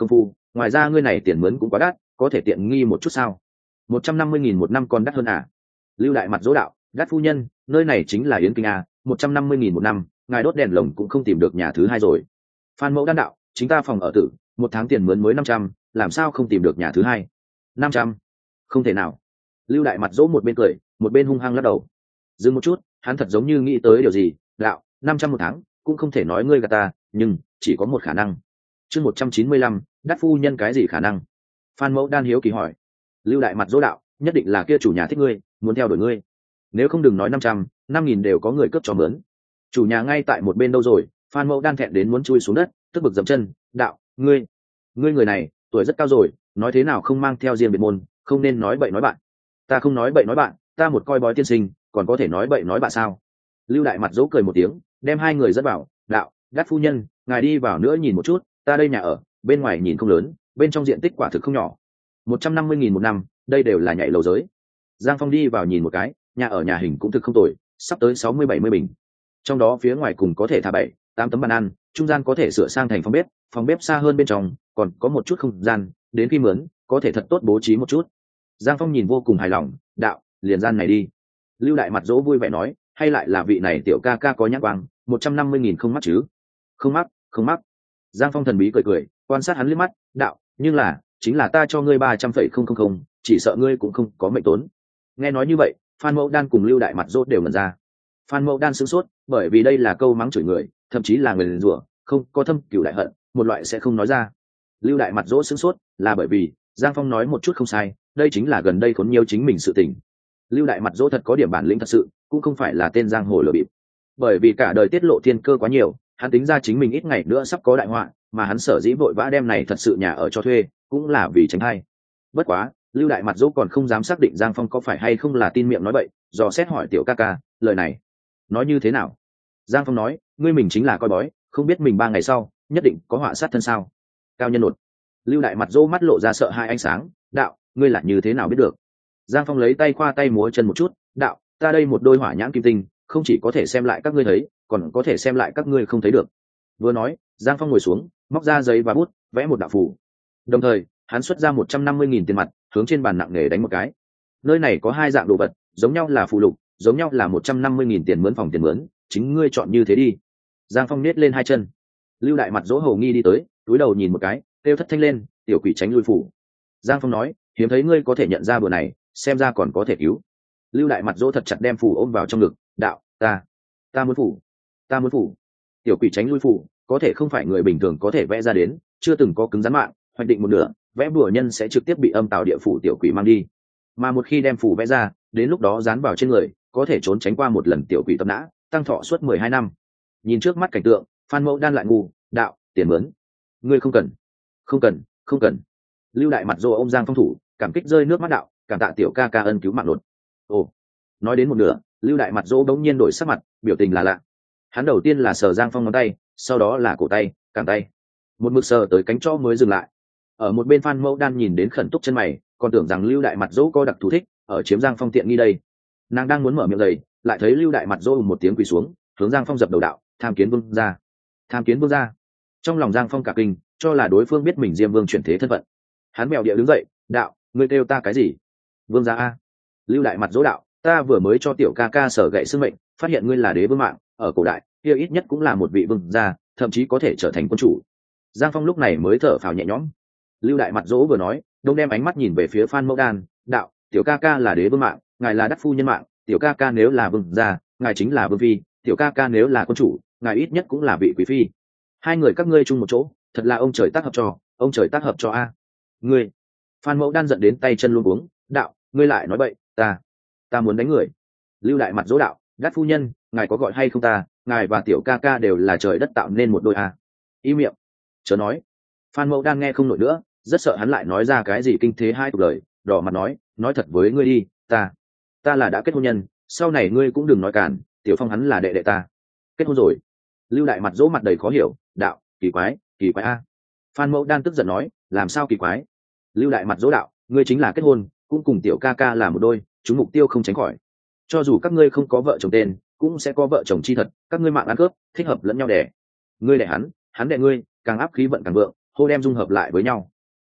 ngoài ra ngươi này tiền mướn cũng quá đắt, có thể tiện nghi một chút sao? Một trăm năm mươi nghìn một năm còn đắt hơn à? Lưu Đại mặt dỗ đạo, đắt phu nhân, nơi này chính là Yến Kinh à, một trăm năm mươi nghìn một năm, ngài đốt đèn lồng cũng không tìm được nhà thứ hai rồi. Phan Mẫu Đan đạo, chính ta phòng ở tử, một tháng tiền mướn mới năm trăm, làm sao không tìm được nhà thứ hai? Năm trăm? Không thể nào. Lưu Đại mặt dỗ một bên cười, một bên hung hăng lắc đầu. Dừng một chút, hắn thật giống như nghĩ tới điều gì, đạo, năm trăm một tháng, cũng không thể nói ngươi gạt ta, nhưng chỉ có một khả năng. Chương một trăm chín mươi lăm, đắt phu nhân cái gì khả năng? Phan Mẫu Đan hiếu kỳ hỏi. Lưu Đại mặt dỗ đạo, nhất định là kia chủ nhà thích ngươi, muốn theo đuổi ngươi. Nếu không đừng nói năm trăm, năm nghìn đều có người cướp cho mướn. Chủ nhà ngay tại một bên đâu rồi? Phan Mẫu Đan thẹn đến muốn chui xuống đất, tức bực dậm chân, đạo, ngươi, ngươi người này, tuổi rất cao rồi, nói thế nào không mang theo riêng biệt môn, không nên nói bậy nói bạn. Ta không nói bậy nói bạn, ta một coi bói tiên sinh, còn có thể nói bậy nói bạn sao? Lưu Đại mặt dỗ cười một tiếng, đem hai người dẫn vào, đạo, đắt phu nhân, ngài đi vào nữa nhìn một chút, ta đây nhà ở, bên ngoài nhìn không lớn, bên trong diện tích quả thực không nhỏ. Một trăm năm mươi nghìn một năm, đây đều là nhảy lầu giới. Giang Phong đi vào nhìn một cái, nhà ở nhà hình cũng thực không tồi, sắp tới sáu mươi bảy mươi bình. Trong đó phía ngoài cùng có thể thả bảy, tám tấm bàn ăn, trung gian có thể sửa sang thành phòng bếp, phòng bếp xa hơn bên trong, còn có một chút không gian, đến khi mướn, có thể thật tốt bố trí một chút. Giang Phong nhìn vô cùng hài lòng, đạo, liền gian này đi. Lưu Đại mặt dỗ vui vẻ nói, hay lại là vị này tiểu ca ca có nhãn quang, một trăm năm mươi nghìn không mắc chứ? Không mắc, không mắc. Giang Phong thần bí cười cười, quan sát hắn liếc mắt, đạo, nhưng là, chính là ta cho ngươi ba trăm phẩy không không không, chỉ sợ ngươi cũng không có mệnh tốn. Nghe nói như vậy, Phan Mẫu Đan cùng Lưu Đại mặt dỗ đều ngẩn ra. Phan Mẫu Đan sửng sốt, bởi vì đây là câu mắng chửi người, thậm chí là người liền rủa, không có thâm cửu đại hận, một loại sẽ không nói ra. Lưu Đại mặt dỗ sửng sốt, là bởi vì Giang Phong nói một chút không sai, đây chính là gần đây khốn nhiều chính mình sự tình. Lưu Đại mặt dỗ thật có điểm bản lĩnh thật sự, cũng không phải là tên giang hồ lừa bịp. Bởi vì cả đời tiết lộ thiên cơ quá nhiều, hắn tính ra chính mình ít ngày nữa sắp có đại họa, mà hắn sở dĩ vội vã đem này thật sự nhà ở cho thuê, cũng là vì tránh hay. Bất quá, Lưu Đại mặt dỗ còn không dám xác định Giang Phong có phải hay không là tin miệng nói bậy, dò xét hỏi tiểu ca ca, lời này nói như thế nào? Giang Phong nói, ngươi mình chính là coi bói, không biết mình ba ngày sau nhất định có họa sát thân sao? Cao nhân nột. Lưu Đại mặt dỗ mắt lộ ra sợ hai ánh sáng, đạo, ngươi là như thế nào biết được? Giang Phong lấy tay khoa tay múa chân một chút, đạo, ta đây một đôi hỏa nhãn kim tinh, không chỉ có thể xem lại các ngươi thấy, còn có thể xem lại các ngươi không thấy được. Vừa nói, Giang Phong ngồi xuống, móc ra giấy và bút, vẽ một đạo phù. Đồng thời, hắn xuất ra một trăm năm mươi nghìn tiền mặt, hướng trên bàn nặng nề đánh một cái. Nơi này có hai dạng đồ vật, giống nhau là phù lục, giống nhau là một trăm năm mươi nghìn tiền mướn phòng tiền mướn, chính ngươi chọn như thế đi. Giang Phong nết lên hai chân. Lưu Đại mặt dỗ hầu nghi đi tới, túi đầu nhìn một cái, kêu thất thanh lên, tiểu quỷ tránh lui phủ. Giang Phong nói, hiếm thấy ngươi có thể nhận ra bữa này, xem ra còn có thể cứu. Lưu Đại mặt dỗ thật chặt đem phủ ôm vào trong ngực, đạo, ta, ta muốn phủ, ta muốn phủ. Tiểu quỷ tránh lui phủ, có thể không phải người bình thường có thể vẽ ra đến, chưa từng có cứng rắn mạng, hoạch định một nửa, vẽ bùa nhân sẽ trực tiếp bị âm tào địa phủ tiểu quỷ mang đi. Mà một khi đem phủ vẽ ra, đến lúc đó dán vào trên người, có thể trốn tránh qua một lần tiểu quỷ tập nã, tăng thọ suốt mười hai năm. Nhìn trước mắt cảnh tượng, Phan Mẫu Đan lại ngu, đạo, tiền mướn, ngươi không cần, không cần, không cần. Lưu Đại mặt dỗ ôm Giang Phong thủ, cảm kích rơi nước mắt, đạo, cảm tạ tiểu ca ca ân cứu mạng lột. Ồ, nói đến một nửa, Lưu Đại mặt dỗ đống nhiên đổi sắc mặt, biểu tình là lạ. Hắn đầu tiên là sờ Giang Phong ngón tay, sau đó là cổ tay, cẳng tay, một mực sờ tới cánh chó mới dừng lại. Ở một bên Phan Mẫu Đan nhìn đến khẩn túc chân mày, còn tưởng rằng Lưu Đại mặt dỗ có đặc thù thích, ở chiếm Giang Phong tiện nghi đây. Nàng đang muốn mở miệng đầy, lại thấy Lưu Đại mặt dỗ một tiếng quỳ xuống, hướng Giang Phong dập đầu đạo, tham kiến vương gia, tham kiến vương gia. Trong lòng Giang Phong cả kinh, cho là đối phương biết mình Diêm Vương chuyển thế thân phận. Hắn mèo địa đứng dậy, đạo, ngươi kêu ta cái gì? Vương gia a. Lưu Đại mặt dỗ đạo, ta vừa mới cho tiểu ca ca sở gậy xương mệnh, phát hiện ngươi là đế vương mạng, ở cổ đại, kia ít nhất cũng là một vị vương gia, thậm chí có thể trở thành quân chủ. Giang Phong lúc này mới thở phào nhẹ nhõm. Lưu Đại mặt dỗ vừa nói, đông đem ánh mắt nhìn về phía Phan Mẫu Đan, đạo, tiểu ca ca là đế vương mạng, ngài là đắc phu nhân mạng, tiểu ca ca nếu là vương gia, ngài chính là vương phi, tiểu ca ca nếu là quân chủ, ngài ít nhất cũng là vị quý phi. Hai người các ngươi chung một chỗ, thật là ông trời tác hợp cho, ông trời tác hợp cho a. Ngươi. Phan Mẫu Đan giận đến tay chân luống cuống, đạo, ngươi lại nói bậy, ta, ta muốn đánh người. Lưu Đại mặt dỗ đạo, đắc phu nhân, ngài có gọi hay không ta, ngài và tiểu ca ca đều là trời đất tạo nên một đôi a. Im miệng, chớ nói. Phan Mẫu Đan nghe không nổi nữa, rất sợ hắn lại nói ra cái gì kinh thế hai tục lời, đỏ mặt nói, nói thật với ngươi đi, ta, ta là đã kết hôn nhân, sau này ngươi cũng đừng nói cản, tiểu Phong hắn là đệ đệ ta. Kết hôn rồi. Lưu Đại mặt dỗ mặt đầy khó hiểu, đạo, kỳ quái, kỳ quái a. Phan Mẫu Đan tức giận nói, làm sao kỳ quái? Lưu Đại mặt dỗ đạo, ngươi chính là kết hôn, cũng cùng tiểu ca ca là một đôi, chúng mục tiêu không tránh khỏi. Cho dù các ngươi không có vợ chồng tên, cũng sẽ có vợ chồng chi thật, các ngươi mạng ăn cướp, thích hợp lẫn nhau đẻ. Ngươi đẻ hắn, hắn đẻ ngươi, càng áp khí vận càng vượng, hô đem dung hợp lại với nhau.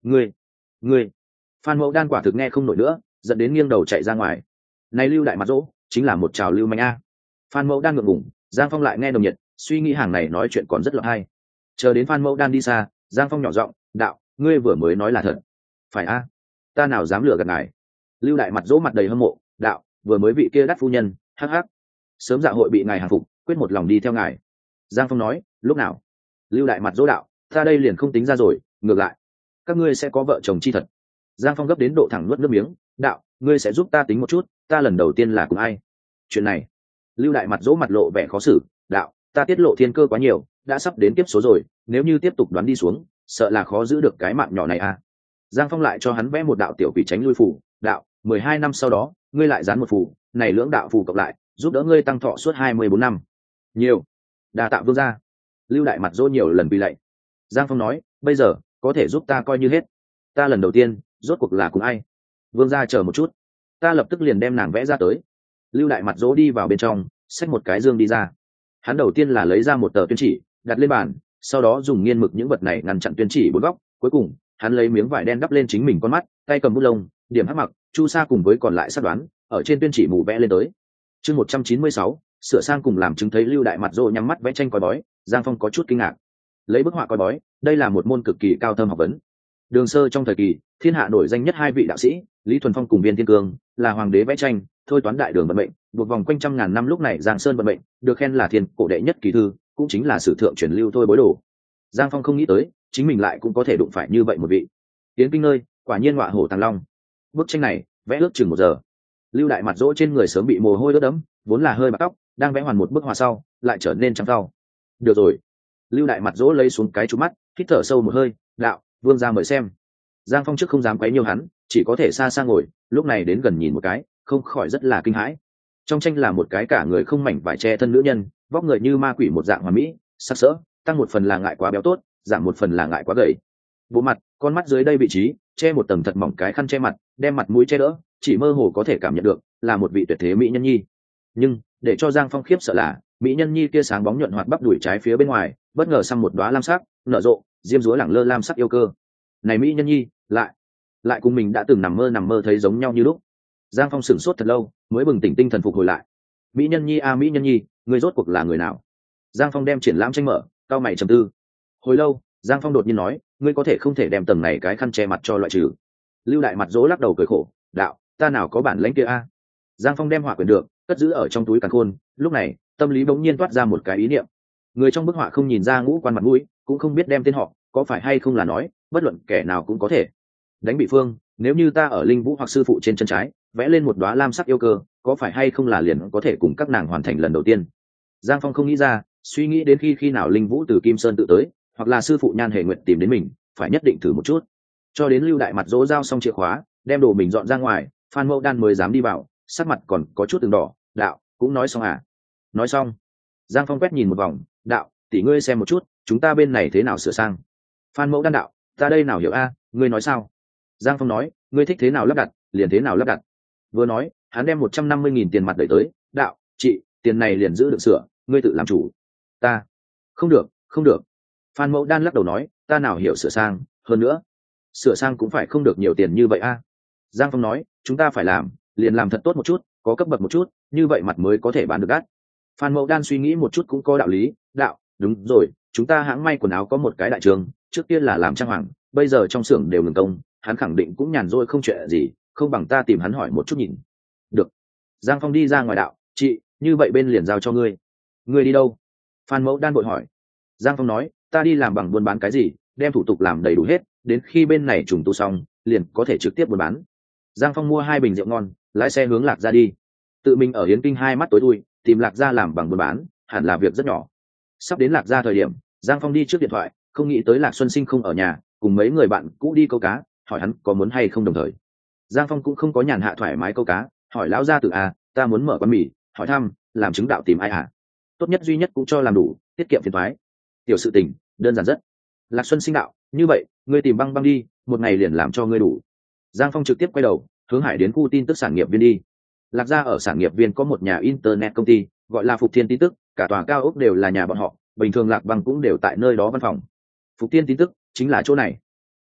ngươi ngươi Phan Mẫu Đan quả thực nghe không nổi nữa, dẫn đến nghiêng đầu chạy ra ngoài. Này Lưu Đại Mặt Dỗ chính là một trào lưu manh a. Phan Mẫu Đan ngượng ngùng, Giang Phong lại nghe đồng nhiệt, suy nghĩ hàng này nói chuyện còn rất lợi hay. Chờ đến Phan Mẫu Đan đi xa, Giang Phong nhỏ giọng, đạo, ngươi vừa mới nói là thật. Phải a, ta nào dám lừa gạt ngài. Lưu Đại Mặt Dỗ mặt đầy hâm mộ, đạo, vừa mới vị kia đắt phu nhân, hắc hắc. Sớm dạ hội bị ngài hàng phục, quyết một lòng đi theo ngài. Giang Phong nói, lúc nào? Lưu Đại Mặt Dỗ đạo, ta đây liền không tính ra rồi, ngược lại, các ngươi sẽ có vợ chồng chi thật. Giang Phong gấp đến độ thẳng nuốt nước miếng, đạo, ngươi sẽ giúp ta tính một chút, ta lần đầu tiên là cùng ai? Chuyện này, Lưu Đại Mặt Dỗ mặt lộ vẻ khó xử, đạo, ta tiết lộ thiên cơ quá nhiều, đã sắp đến kiếp số rồi, nếu như tiếp tục đoán đi xuống, sợ là khó giữ được cái mạng nhỏ này à. Giang Phong lại cho hắn vẽ một đạo tiểu quỷ tránh lui phù, đạo, mười hai năm sau đó, ngươi lại dán một phù, này lưỡng đạo phù cộng lại, giúp đỡ ngươi tăng thọ suốt hai mươi bốn năm. Nhiều. Đa tạ vương gia. Lưu Đại Mặt Dỗ nhiều lần quỳ lạy. Giang Phong nói, bây giờ, có thể giúp ta coi như hết. Ta lần đầu tiên, rốt cuộc là cùng ai? Vương gia chờ một chút, ta lập tức liền đem nàng vẽ ra tới. Lưu Đại Mặt Dỗ đi vào bên trong, xách một cái dương đi ra. Hắn đầu tiên là lấy ra một tờ tuyên chỉ, đặt lên bàn, sau đó dùng nghiên mực những vật này ngăn chặn tuyên chỉ bốn góc. Cuối cùng, hắn lấy miếng vải đen đắp lên chính mình con mắt, tay cầm bút lông, điểm hắc mặc, chu sa cùng với còn lại sát đoán, ở trên tuyên chỉ mù vẽ lên tới. Chương một trăm chín mươi sáu, sửa sang cùng làm chứng thấy Lưu Đại Mặt Dỗ nhắm mắt vẽ tranh coi bói, Giang Phong có chút kinh ngạc. Lấy bức họa coi bói, đây là một môn cực kỳ cao thâm học vấn. Đường sơ trong thời kỳ, thiên hạ nổi danh nhất hai vị đạo sĩ, Lý Thuần Phong cùng Viên Thiên Cương, là hoàng đế vẽ tranh, thôi toán đại đường vận mệnh, buộc vòng quanh trăm ngàn năm lúc này Giang Sơn vận mệnh, được khen là thiên cổ đệ nhất kỳ thư, cũng chính là sử thượng truyền lưu thôi bối đồ. Giang Phong không nghĩ tới, chính mình lại cũng có thể đụng phải như vậy một vị. Tiến kinh nơi, quả nhiên ngọa hổ tàng long. Bức tranh này, vẽ ước chừng một giờ. Lưu Đại Mặt Dỗ trên người sớm bị mồ hôi ướt đẫm, vốn là hơi bạc tóc, đang vẽ hoàn một bức họa sau, lại trở nên trắng phau. Được rồi. Lưu Đại Mặt Dỗ lấy xuống cái chú mắt, hít thở sâu một hơi, đạo, vương gia mời xem. Giang Phong trước không dám quấy nhiều hắn, chỉ có thể xa xa ngồi, lúc này đến gần nhìn một cái, không khỏi rất là kinh hãi. Trong tranh là một cái cả người không mảnh vải che thân nữ nhân, vóc người như ma quỷ một dạng hoàn mỹ, sắc sỡ, tăng một phần là ngại quá béo tốt, giảm một phần là ngại quá gầy. Bộ mặt, con mắt dưới đây vị trí, che một tầng thật mỏng cái khăn che mặt, đem mặt mũi che đỡ, chỉ mơ hồ có thể cảm nhận được là một vị tuyệt thế mỹ nhân nhi. Nhưng, để cho Giang Phong khiếp sợ là, mỹ nhân nhi kia sáng bóng nhuận hoạt bắp đùi trái phía bên ngoài, bất ngờ xăm một đóa lam sắc, nở rộ, diêm dúa lẳng lơ lam sắc yêu cơ. Này mỹ nhân nhi, lại lại cùng mình đã từng nằm mơ nằm mơ thấy giống nhau như lúc. Giang Phong sửng sốt thật lâu, mới bừng tỉnh tinh thần phục hồi lại. Mỹ nhân nhi a à, mỹ nhân nhi, người rốt cuộc là người nào? Giang Phong đem triển lãm tranh mở, cao mày trầm tư. Hồi lâu, Giang Phong đột nhiên nói, ngươi có thể không thể đem tầng này cái khăn che mặt cho loại trừ. Lưu Đại Mặt Dỗ lắc đầu cười khổ, đạo, ta nào có bản lãnh kia a. Giang Phong đem họa quyển được, cất giữ ở trong túi càn khôn. Lúc này, tâm lý bỗng nhiên toát ra một cái ý niệm. Người trong bức họa không nhìn ra ngũ quan mặt mũi, cũng không biết đem tên họ, có phải hay không là nói, bất luận kẻ nào cũng có thể đánh bị phương. Nếu như ta ở linh vũ hoặc sư phụ trên chân trái vẽ lên một đóa lam sắc yêu cơ, có phải hay không là liền có thể cùng các nàng hoàn thành lần đầu tiên? Giang Phong không nghĩ ra, suy nghĩ đến khi khi nào linh vũ từ Kim Sơn tự tới, hoặc là sư phụ Nhan Hề Nguyệt tìm đến mình, phải nhất định thử một chút. Cho đến Lưu Đại Mặt Dỗ giao xong chìa khóa, đem đồ mình dọn ra ngoài, Phan Mẫu Đan mới dám đi vào, sắc mặt còn có chút từng đỏ. Đạo, cũng nói xong à? Nói xong. Giang Phong quét nhìn một vòng, đạo, tỷ ngươi xem một chút, chúng ta bên này thế nào sửa sang? Phan Mẫu Đan đạo, ta đây nào hiểu a, ngươi nói sao? Giang Phong nói, ngươi thích thế nào lắp đặt, liền thế nào lắp đặt. Vừa nói, hắn đem một trăm năm mươi nghìn tiền mặt đẩy tới, đạo, chị, tiền này liền giữ được sửa, ngươi tự làm chủ. Ta, không được, không được. Phan Mẫu Đan lắc đầu nói, ta nào hiểu sửa sang, hơn nữa, sửa sang cũng phải không được nhiều tiền như vậy a. Giang Phong nói, chúng ta phải làm, liền làm thật tốt một chút, có cấp bậc một chút, như vậy mặt mới có thể bán được đắt. Phan Mẫu Đan suy nghĩ một chút cũng có đạo lý, đạo, đúng rồi, chúng ta hãng may quần áo có một cái đại trường, trước tiên là làm trang hoàng, bây giờ trong xưởng đều ngừng công, hắn khẳng định cũng nhàn rỗi không chuyện gì, không bằng ta tìm hắn hỏi một chút nhìn. Được. Giang Phong đi ra ngoài, đạo, chị, như vậy bên liền giao cho ngươi. Ngươi đi đâu? Phan Mẫu Đan vội hỏi. Giang Phong nói, ta đi làm bằng buôn bán cái gì, đem thủ tục làm đầy đủ hết, đến khi bên này trùng tu xong, liền có thể trực tiếp buôn bán. Giang Phong mua hai bình rượu ngon, lái xe hướng Lạc Gia đi. Tự mình ở Yến Kinh hai mắt tối thui, tìm Lạc Gia làm bằng buôn bán, hẳn là việc rất nhỏ. Sắp đến Lạc Gia thời điểm, Giang Phong đi trước điện thoại, không nghĩ tới Lạc Xuân Sinh không ở nhà, cùng mấy người bạn cũ đi câu cá, hỏi hắn có muốn hay không đồng thời. Giang Phong cũng không có nhàn hạ thoải mái câu cá, hỏi lão gia tử à, ta muốn mở quán mì, hỏi thăm, làm chứng đạo tìm ai à? Tốt nhất duy nhất cũng cho làm đủ, tiết kiệm phiền toái. Tiểu sự tình, đơn giản rất. Lạc Xuân Sinh đạo, như vậy, ngươi tìm băng băng đi, một ngày liền làm cho ngươi đủ. Giang Phong trực tiếp quay đầu, hướng Hải đến khu tin tức sản nghiệp viên đi. Lạc Gia ở sản nghiệp viên có một nhà internet công ty, gọi là Phục Thiên tin tức, cả tòa cao ốc đều là nhà bọn họ, bình thường Lạc Băng cũng đều tại nơi đó văn phòng. Phục Thiên tin tức chính là chỗ này.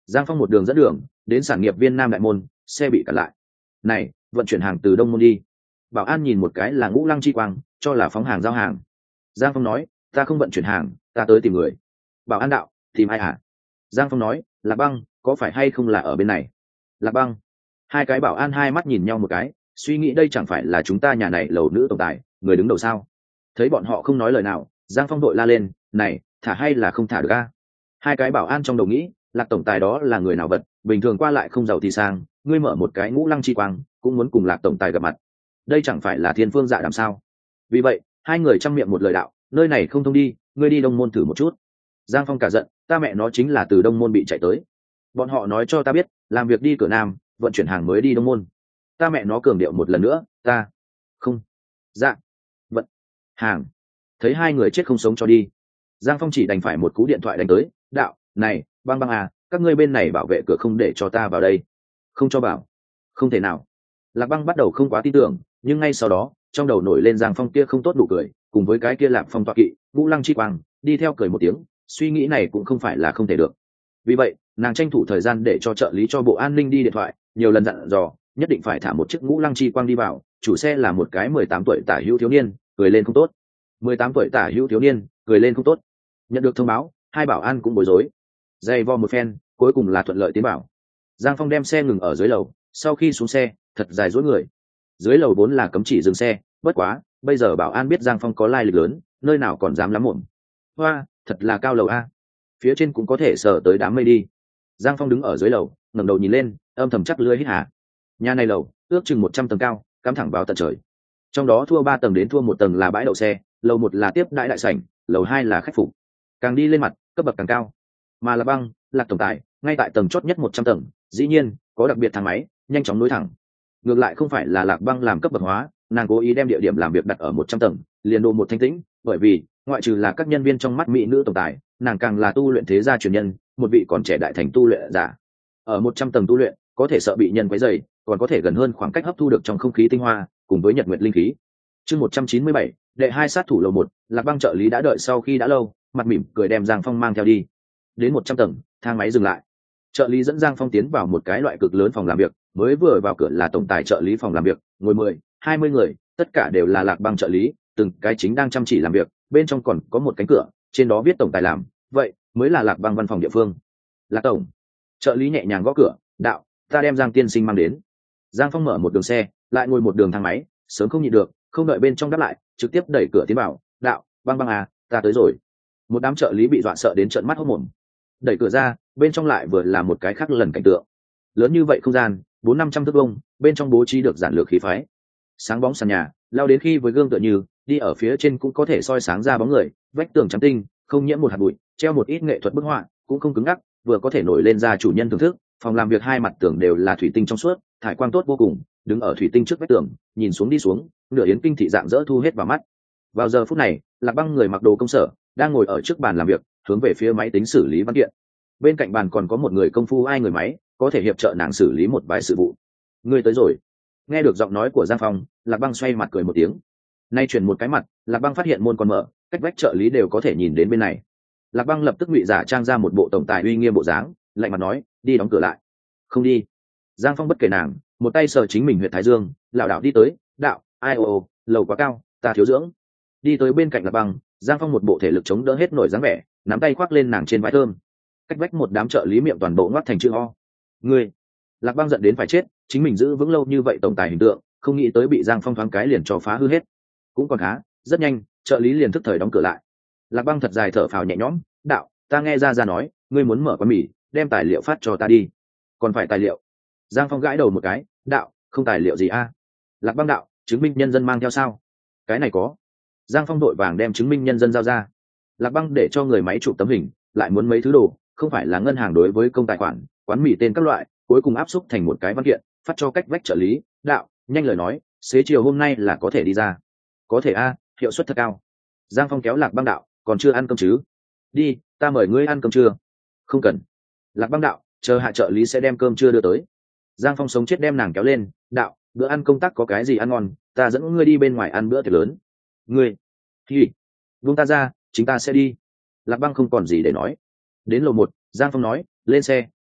Giang Phong một đường dẫn đường đến sản nghiệp viên Nam Đại Môn, xe bị cản lại. Này, vận chuyển hàng từ Đông Môn đi. Bảo an nhìn một cái là Ngũ Lăng Chi Quang, cho là phóng hàng giao hàng. Giang Phong nói, ta không vận chuyển hàng, ta tới tìm người. Bảo an đạo, tìm ai hả? Giang Phong nói, Lạc Băng, có phải hay không là ở bên này? Lạc Băng. Hai cái bảo an hai mắt nhìn nhau một cái, suy nghĩ đây chẳng phải là chúng ta nhà này lầu nữ tổng tài, người đứng đầu sao? Thấy bọn họ không nói lời nào, Giang Phong đội la lên, này, thả hay là không thả được a? Hai cái bảo an trong đầu nghĩ, Lạc tổng tài đó là người nào vật, bình thường qua lại không giàu thì sang, ngươi mở một cái Ngũ Lăng Chi Quang, cũng muốn cùng Lạc tổng tài gặp mặt. Đây chẳng phải là thiên phương dạ đàm sao? Vì vậy, hai người chăm miệng một lời đạo, nơi này không thông đi, ngươi đi Đông Môn thử một chút. Giang Phong cả giận, ta mẹ nó chính là từ Đông Môn bị chạy tới. Bọn họ nói cho ta biết, làm việc đi cửa Nam, vận chuyển hàng mới đi Đông Môn. Ta mẹ nó cường điệu một lần nữa, ta không dạ vận hàng. Thấy hai người chết không sống cho đi, Giang Phong chỉ đành phải một cú điện thoại đánh tới, đạo, này, Băng Băng à, các ngươi bên này bảo vệ cửa không để cho ta vào đây. Không cho bảo. Không thể nào. Lạc Băng bắt đầu không quá tin tưởng, nhưng ngay sau đó, trong đầu nổi lên Giang Phong kia không tốt đủ cười, cùng với cái kia Lạc Phong tọa kỵ, Ngũ Lăng Chi Quang, đi theo cười một tiếng, suy nghĩ này cũng không phải là không thể được. Vì vậy, nàng tranh thủ thời gian để cho trợ lý cho bộ an ninh đi điện thoại, nhiều lần dặn dò, nhất định phải thả một chiếc Ngũ Lăng Chi Quang đi vào, chủ xe là một cái mười tám tuổi tả hữu thiếu niên, cười lên không tốt. mười tám tuổi tả hữu thiếu niên, cười lên không tốt. Nhận được thông báo, hai bảo an cũng bối rối. Dày vò một phen, cuối cùng là thuận lợi tiến bảo. Giang Phong đem xe ngừng ở dưới lầu, sau khi xuống xe, thật dài dối người. Dưới lầu vốn là cấm chỉ dừng xe, bất quá, bây giờ bảo an biết Giang Phong có lai lịch lớn, nơi nào còn dám lắm muộn. Hoa, thật là cao lầu a. Phía trên cũng có thể sờ tới đám mây đi. Giang Phong đứng ở dưới lầu, ngẩng đầu nhìn lên, âm thầm chắc lưỡi hít hà. Nhà này lầu, ước chừng một trăm tầng cao, cắm thẳng vào tận trời. Trong đó thua ba tầng đến thua một tầng là bãi đậu xe, lầu một là tiếp đãi đại sảnh, lầu hai là khách phục. Càng đi lên mặt, cấp bậc càng cao. Mà Lạc Băng, Lạc tổng tài, ngay tại tầng chót nhất một trăm tầng, dĩ nhiên có đặc biệt thang máy, nhanh chóng nối thẳng. Ngược lại không phải là Lạc Băng làm cấp bậc hóa, nàng cố ý đem địa điểm làm việc đặt ở một trăm tầng, liền đồ một thanh tĩnh, bởi vì ngoại trừ là các nhân viên trong mắt mỹ nữ tổng tài, nàng càng là tu luyện thế gia truyền nhân, một vị còn trẻ đại thành tu luyện giả. Ở một trăm tầng tu luyện, có thể sợ bị nhân quấy rầy, còn có thể gần hơn khoảng cách hấp thu được trong không khí tinh hoa, cùng với nhật nguyệt linh khí. Chương một trăm chín mươi bảy, đệ hai sát thủ lầu một, Lạc Băng trợ lý đã đợi sau khi đã lâu, mặt mỉm cười đem Giang Phong mang theo đi. Đến một trăm tầng, thang máy dừng lại. Trợ lý dẫn Giang Phong tiến vào một cái loại cực lớn phòng làm việc, mới vừa vào cửa là tổng tài trợ lý phòng làm việc, ngồi mười, hai mươi người, tất cả đều là Lạc Băng trợ lý, từng cái chính đang chăm chỉ làm việc, bên trong còn có một cánh cửa, trên đó viết tổng tài làm, vậy mới là Lạc Băng văn phòng địa phương. Lạc tổng. Trợ lý nhẹ nhàng gõ cửa, đạo, ta đem Giang tiên sinh mang đến. Giang Phong mở một đường xe, lại ngồi một đường thang máy, sớm không nhịn được, không đợi bên trong đáp lại, trực tiếp đẩy cửa tiến vào, đạo, Băng Băng à, ta tới rồi. Một đám trợ lý bị dọa sợ đến trợn mắt hốt mồm. Đẩy cửa ra, bên trong lại vừa là một cái khác lần cảnh tượng. Lớn như vậy không gian, bốn năm trăm thước vuông, bên trong bố trí được giản lược khí phái. Sáng bóng sàn nhà, lao đến khi với gương tựa như, đi ở phía trên cũng có thể soi sáng ra bóng người, vách tường trắng tinh, không nhiễm một hạt bụi, treo một ít nghệ thuật bức họa, cũng không cứng ngắc, vừa có thể nổi lên ra chủ nhân thưởng thức. Phòng làm việc hai mặt tường đều là thủy tinh trong suốt, thải quang tốt vô cùng, đứng ở thủy tinh trước vách tường, nhìn xuống đi xuống, nửa yến kinh thị dạng dỡ thu hết vào mắt. Vào giờ phút này, Lạc Băng người mặc đồ công sở, đang ngồi ở trước bàn làm việc, hướng về phía máy tính xử lý văn kiện. Bên cạnh bàn còn có một người công phu ai người máy, có thể hiệp trợ nàng xử lý một vài sự vụ. Người tới rồi. Nghe được giọng nói của Giang Phong, Lạc Băng xoay mặt cười một tiếng. Nay chuyển một cái mặt, Lạc Băng phát hiện môn còn mở, cách vách trợ lý đều có thể nhìn đến bên này. Lạc Băng lập tức ngụy giả trang ra một bộ tổng tài uy nghiêm bộ dáng, lạnh mặt nói, đi đóng cửa lại. Không đi. Giang Phong bất kể nàng, một tay sờ chính mình huyệt thái dương, lảo đảo đi tới, đạo, ai ô ô, lầu quá cao, ta thiếu dưỡng. Đi tới bên cạnh Lạc Băng, Giang Phong một bộ thể lực chống đỡ hết nổi dáng vẻ, nắm tay khoác lên nàng trên vai thơm. Cách vách một đám trợ lý miệng toàn bộ ngoắt thành chữ O. Ngươi. Lạc Băng giận đến phải chết, chính mình giữ vững lâu như vậy tổng tài hình tượng, không nghĩ tới bị Giang Phong thoáng cái liền cho phá hư hết. Cũng còn khá, rất nhanh, trợ lý liền thức thời đóng cửa lại. Lạc Băng thật dài thở phào nhẹ nhõm, đạo, ta nghe ra ra nói, ngươi muốn mở quán mì, đem tài liệu phát cho ta đi. Còn phải tài liệu? Giang Phong gãi đầu một cái, đạo, không tài liệu gì a? Lạc Băng đạo, chứng minh nhân dân mang theo sao? Cái này có. Giang Phong đội vàng đem chứng minh nhân dân giao ra. Lạc Băng để cho người máy chụp tấm hình, lại muốn mấy thứ đồ, không phải là ngân hàng đối với công tài khoản, quán mì tên các loại, cuối cùng áp xúc thành một cái văn kiện, phát cho cách vách trợ lý, đạo, nhanh lời nói, xế chiều hôm nay là có thể đi ra. Có thể a, hiệu suất thật cao. Giang Phong kéo Lạc Băng đạo, còn chưa ăn cơm chứ? Đi, ta mời ngươi ăn cơm trưa. Không cần. Lạc Băng đạo, chờ hạ trợ lý sẽ đem cơm trưa đưa tới. Giang Phong sống chết đem nàng kéo lên, đạo, bữa ăn công tác có cái gì ăn ngon, ta dẫn ngươi đi bên ngoài ăn bữa tiệc lớn. Ngươi, thì, buông ta ra, chính ta sẽ đi. Lạc Băng không còn gì để nói. Đến lầu một, Giang Phong nói, lên xe,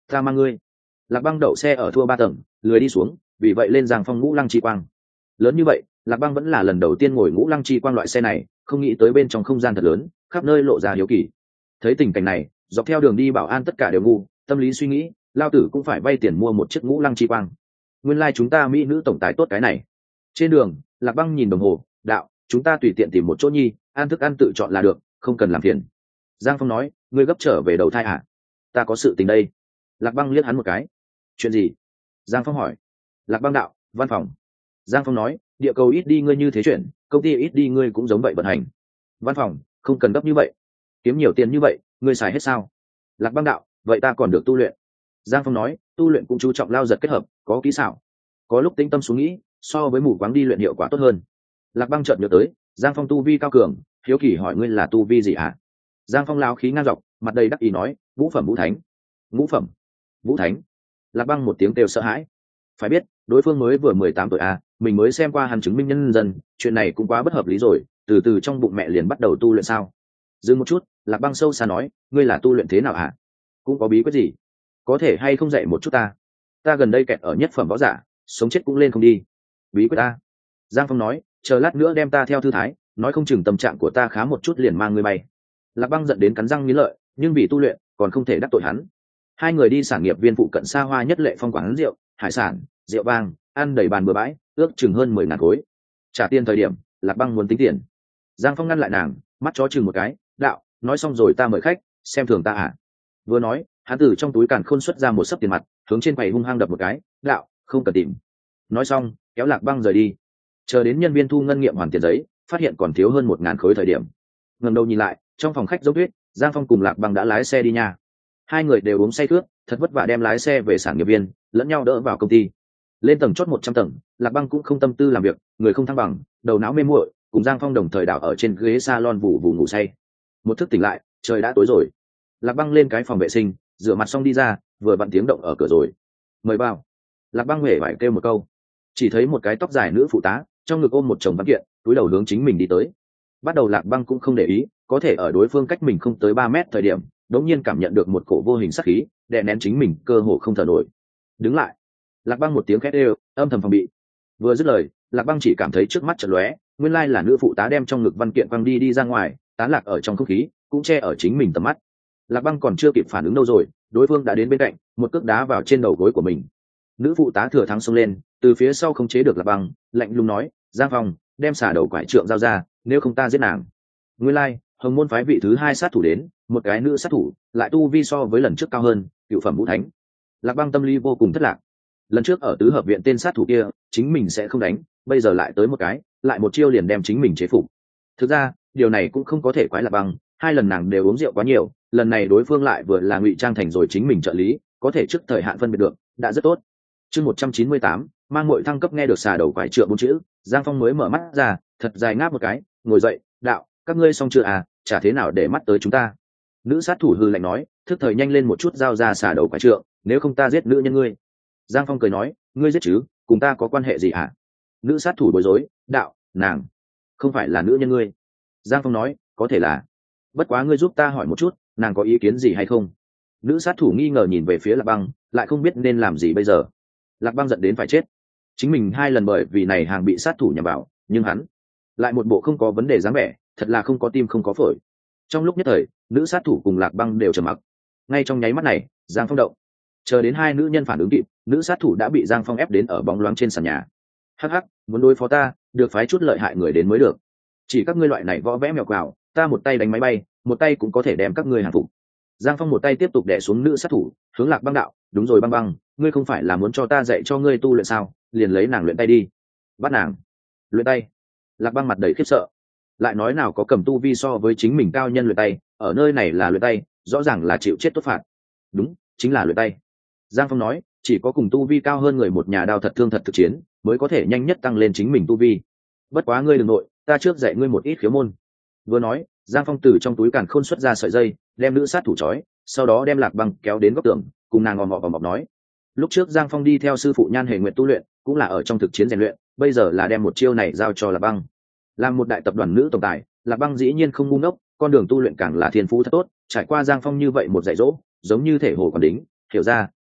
ta mang ngươi. Lạc Băng đậu xe ở thua ba tầng, lười đi xuống, vì vậy lên Giang Phong ngũ lăng chi quang. Lớn như vậy, Lạc Băng vẫn là lần đầu tiên ngồi ngũ lăng chi quang loại xe này, không nghĩ tới bên trong không gian thật lớn, khắp nơi lộ ra hiếu kỳ. Thấy tình cảnh này, dọc theo đường đi bảo an tất cả đều ngu, tâm lý suy nghĩ, lao tử cũng phải vay tiền mua một chiếc ngũ lăng chi quang. Nguyên lai like chúng ta mỹ nữ tổng tài tốt cái này. Trên đường, Lạc Băng nhìn đồng hồ, đạo, chúng ta tùy tiện tìm một chỗ nhi, ăn thức ăn tự chọn là được, không cần làm phiền. Giang Phong nói, ngươi gấp trở về đầu thai à? Ta có sự tình đây. Lạc Băng liếc hắn một cái. Chuyện gì? Giang Phong hỏi. Lạc Băng đạo, văn phòng. Giang Phong nói, địa cầu ít đi ngươi như thế chuyện, công ty ít đi ngươi cũng giống vậy vận hành. Văn phòng, không cần gấp như vậy. Kiếm nhiều tiền như vậy, ngươi xài hết sao? Lạc Băng đạo, vậy ta còn được tu luyện. Giang Phong nói, tu luyện cũng chú trọng lao giật kết hợp, có kỹ xảo. Có lúc tĩnh tâm xuống nghĩ, so với mù quáng đi luyện hiệu quả tốt hơn. Lạc Băng chợt nhớ tới, Giang Phong tu vi cao cường, hiếu kỳ hỏi ngươi là tu vi gì hả? Giang Phong lao khí ngang dọc, mặt đầy đắc ý nói, ngũ phẩm vũ thánh. Ngũ phẩm vũ thánh. Lạc Băng một tiếng kêu sợ hãi. Phải biết, đối phương mới vừa mười tám tuổi à, mình mới xem qua hắn chứng minh nhân dân, chuyện này cũng quá bất hợp lý rồi, từ từ trong bụng mẹ liền bắt đầu tu luyện sao? Dừng một chút, Lạc Băng sâu xa nói, ngươi là tu luyện thế nào hả? Cũng có bí quyết gì? Có thể hay không dạy một chút ta? Ta gần đây kẹt ở nhất phẩm võ giả, sống chết cũng lên không đi. Bí quyết ta? Giang Phong nói, chờ lát nữa đem ta theo thư thái, nói không chừng tâm trạng của ta khá một chút liền mang ngươi bay. Lạc Băng giận đến cắn răng nghiến lợi, nhưng vì tu luyện còn không thể đắc tội hắn. Hai người đi sản nghiệp viên phụ cận xa hoa nhất lệ phong quán rượu, hải sản, rượu vang, ăn đầy bàn bừa bãi, ước chừng hơn mười ngàn khối. Trả tiền thời điểm, Lạc Băng muốn tính tiền. Giang Phong ngăn lại nàng, mắt chó chừng một cái, đạo, nói xong rồi ta mời khách, xem thường ta à? Vừa nói, hắn từ trong túi càn khôn xuất ra một sấp tiền mặt, hướng trên quầy hung hăng đập một cái, đạo, không cần tìm. Nói xong, kéo Lạc Băng rời đi. Chờ đến nhân viên thu ngân nghiệm hoàn tiền giấy, phát hiện còn thiếu hơn một ngàn khối thời điểm. Ngẩng đầu nhìn lại, trong phòng khách giống tuyết, Giang Phong cùng Lạc Băng đã lái xe đi nha. Hai người đều uống say khướt, thật vất vả đem lái xe về sản nghiệp viên, lẫn nhau đỡ vào công ty. Lên tầng chót một trăm tầng, Lạc Băng cũng không tâm tư làm việc, người không thăng bằng, đầu não mê muội, cùng Giang Phong đồng thời đảo ở trên ghế salon vụ vụ ngủ say. Một thức tỉnh lại, trời đã tối rồi. Lạc Băng lên cái phòng vệ sinh, rửa mặt xong đi ra, vừa vặn tiếng động ở cửa rồi. Mời vào. Lạc Băng huệ vải kêu một câu, chỉ thấy một cái tóc dài nữ phụ tá, trong ngực ôm một chồng văn kiện, túi đầu hướng chính mình đi tới. Bắt đầu Lạc Băng cũng không để ý, có thể ở đối phương cách mình không tới ba mét thời điểm, đột nhiên cảm nhận được một cổ vô hình sát khí, đè nén chính mình, cơ hồ không thở nổi. Đứng lại. Lạc Băng một tiếng khét ê, âm thầm phòng bị. Vừa dứt lời, Lạc Băng chỉ cảm thấy trước mắt chợt lóe, nguyên lai là nữ phụ tá đem trong ngực văn kiện quăng đi đi ra ngoài, tán lạc ở trong không khí, cũng che ở chính mình tầm mắt. Lạc Băng còn chưa kịp phản ứng đâu rồi, đối phương đã đến bên cạnh, một cước đá vào trên đầu gối của mình. Nữ phụ tá thừa thắng xông lên, từ phía sau không chế được Lạc Băng, lạnh lùng nói, Giang Phong, đem xả đầu quải trượng giao ra, nếu không ta giết nàng. Nguyên lai, Hồng Môn phái vị thứ hai sát thủ đến, một cái nữ sát thủ, lại tu vi so với lần trước cao hơn, cựu phẩm vũ thánh. Lạc Băng tâm lý vô cùng thất lạc. Lần trước ở tứ hợp viện tên sát thủ kia, chính mình sẽ không đánh, bây giờ lại tới một cái, lại một chiêu liền đem chính mình chế phục. Thực ra, điều này cũng không có thể quái Lạc Băng, hai lần nàng đều uống rượu quá nhiều, lần này đối phương lại vừa là ngụy trang thành rồi chính mình trợ lý, có thể trước thời hạn phân biệt được, đã rất tốt. Chương một trăm chín mươi tám, mang muội thăng cấp nghe được xà đầu quải trượng bốn chữ, Giang Phong mới mở mắt ra, thật dài ngáp một cái, ngồi dậy, đạo, các ngươi xong chưa à, chả thế nào để mắt tới chúng ta. Nữ sát thủ hư lạnh nói, thức thời nhanh lên một chút giao ra xà đầu quải trượng, nếu không ta giết nữ nhân ngươi. Giang Phong cười nói, ngươi giết chứ, cùng ta có quan hệ gì hả? Nữ sát thủ bối rối, đạo, nàng không phải là nữ nhân ngươi. Giang Phong nói, có thể là, bất quá ngươi giúp ta hỏi một chút, nàng có ý kiến gì hay không? Nữ sát thủ nghi ngờ nhìn về phía Lạc Băng, lại không biết nên làm gì bây giờ. Lạc Băng giận đến phải chết, chính mình hai lần bởi vì này hàng bị sát thủ nhằm vào, nhưng hắn lại một bộ không có vấn đề dáng vẻ, thật là không có tim không có phổi. Trong lúc nhất thời, nữ sát thủ cùng Lạc Băng đều trầm mặc. Ngay trong nháy mắt này, Giang Phong động, chờ đến hai nữ nhân phản ứng kịp, nữ sát thủ đã bị Giang Phong ép đến ở bóng loáng trên sàn nhà. Hắc hắc, muốn đối phó ta, được phái chút lợi hại người đến mới được. Chỉ các ngươi loại này võ vẽ mèo quào, ta một tay đánh máy bay, một tay cũng có thể đem các ngươi hàng phục. Giang Phong một tay tiếp tục đè xuống nữ sát thủ, hướng Lạc Băng đạo, đúng rồi Băng Băng, ngươi không phải là muốn cho ta dạy cho ngươi tu luyện sao, liền lấy nàng luyện tay đi. Bắt nàng luyện tay? Lạc Băng mặt đầy khiếp sợ, lại nói nào có cầm tu vi so với chính mình cao nhân luyện tay, ở nơi này là luyện tay, rõ ràng là chịu chết tốt phạt. Đúng, chính là luyện tay. Giang Phong nói, chỉ có cùng tu vi cao hơn người một nhà đao thật thương thật thực chiến, mới có thể nhanh nhất tăng lên chính mình tu vi. Bất quá ngươi đừng nội, ta trước dạy ngươi một ít khiếu môn. Vừa nói, Giang Phong từ trong túi càn khôn xuất ra sợi dây, đem nữ sát thủ trói, sau đó đem Lạc Băng kéo đến góc tường, cùng nàng ngòm ngọ ngòm ngọt nói. Lúc trước Giang Phong đi theo sư phụ Nhan Hề Nguyệt tu luyện, cũng là ở trong thực chiến rèn luyện, bây giờ là đem một chiêu này giao cho Lạc Băng. Làm một đại tập đoàn nữ tổng tài, Lạc Băng dĩ nhiên không ngu ngốc, con đường tu luyện càng là thiên phú thật tốt, trải qua Giang Phong như vậy một dạy dỗ, giống như thể hồ còn đính, hiểu ra,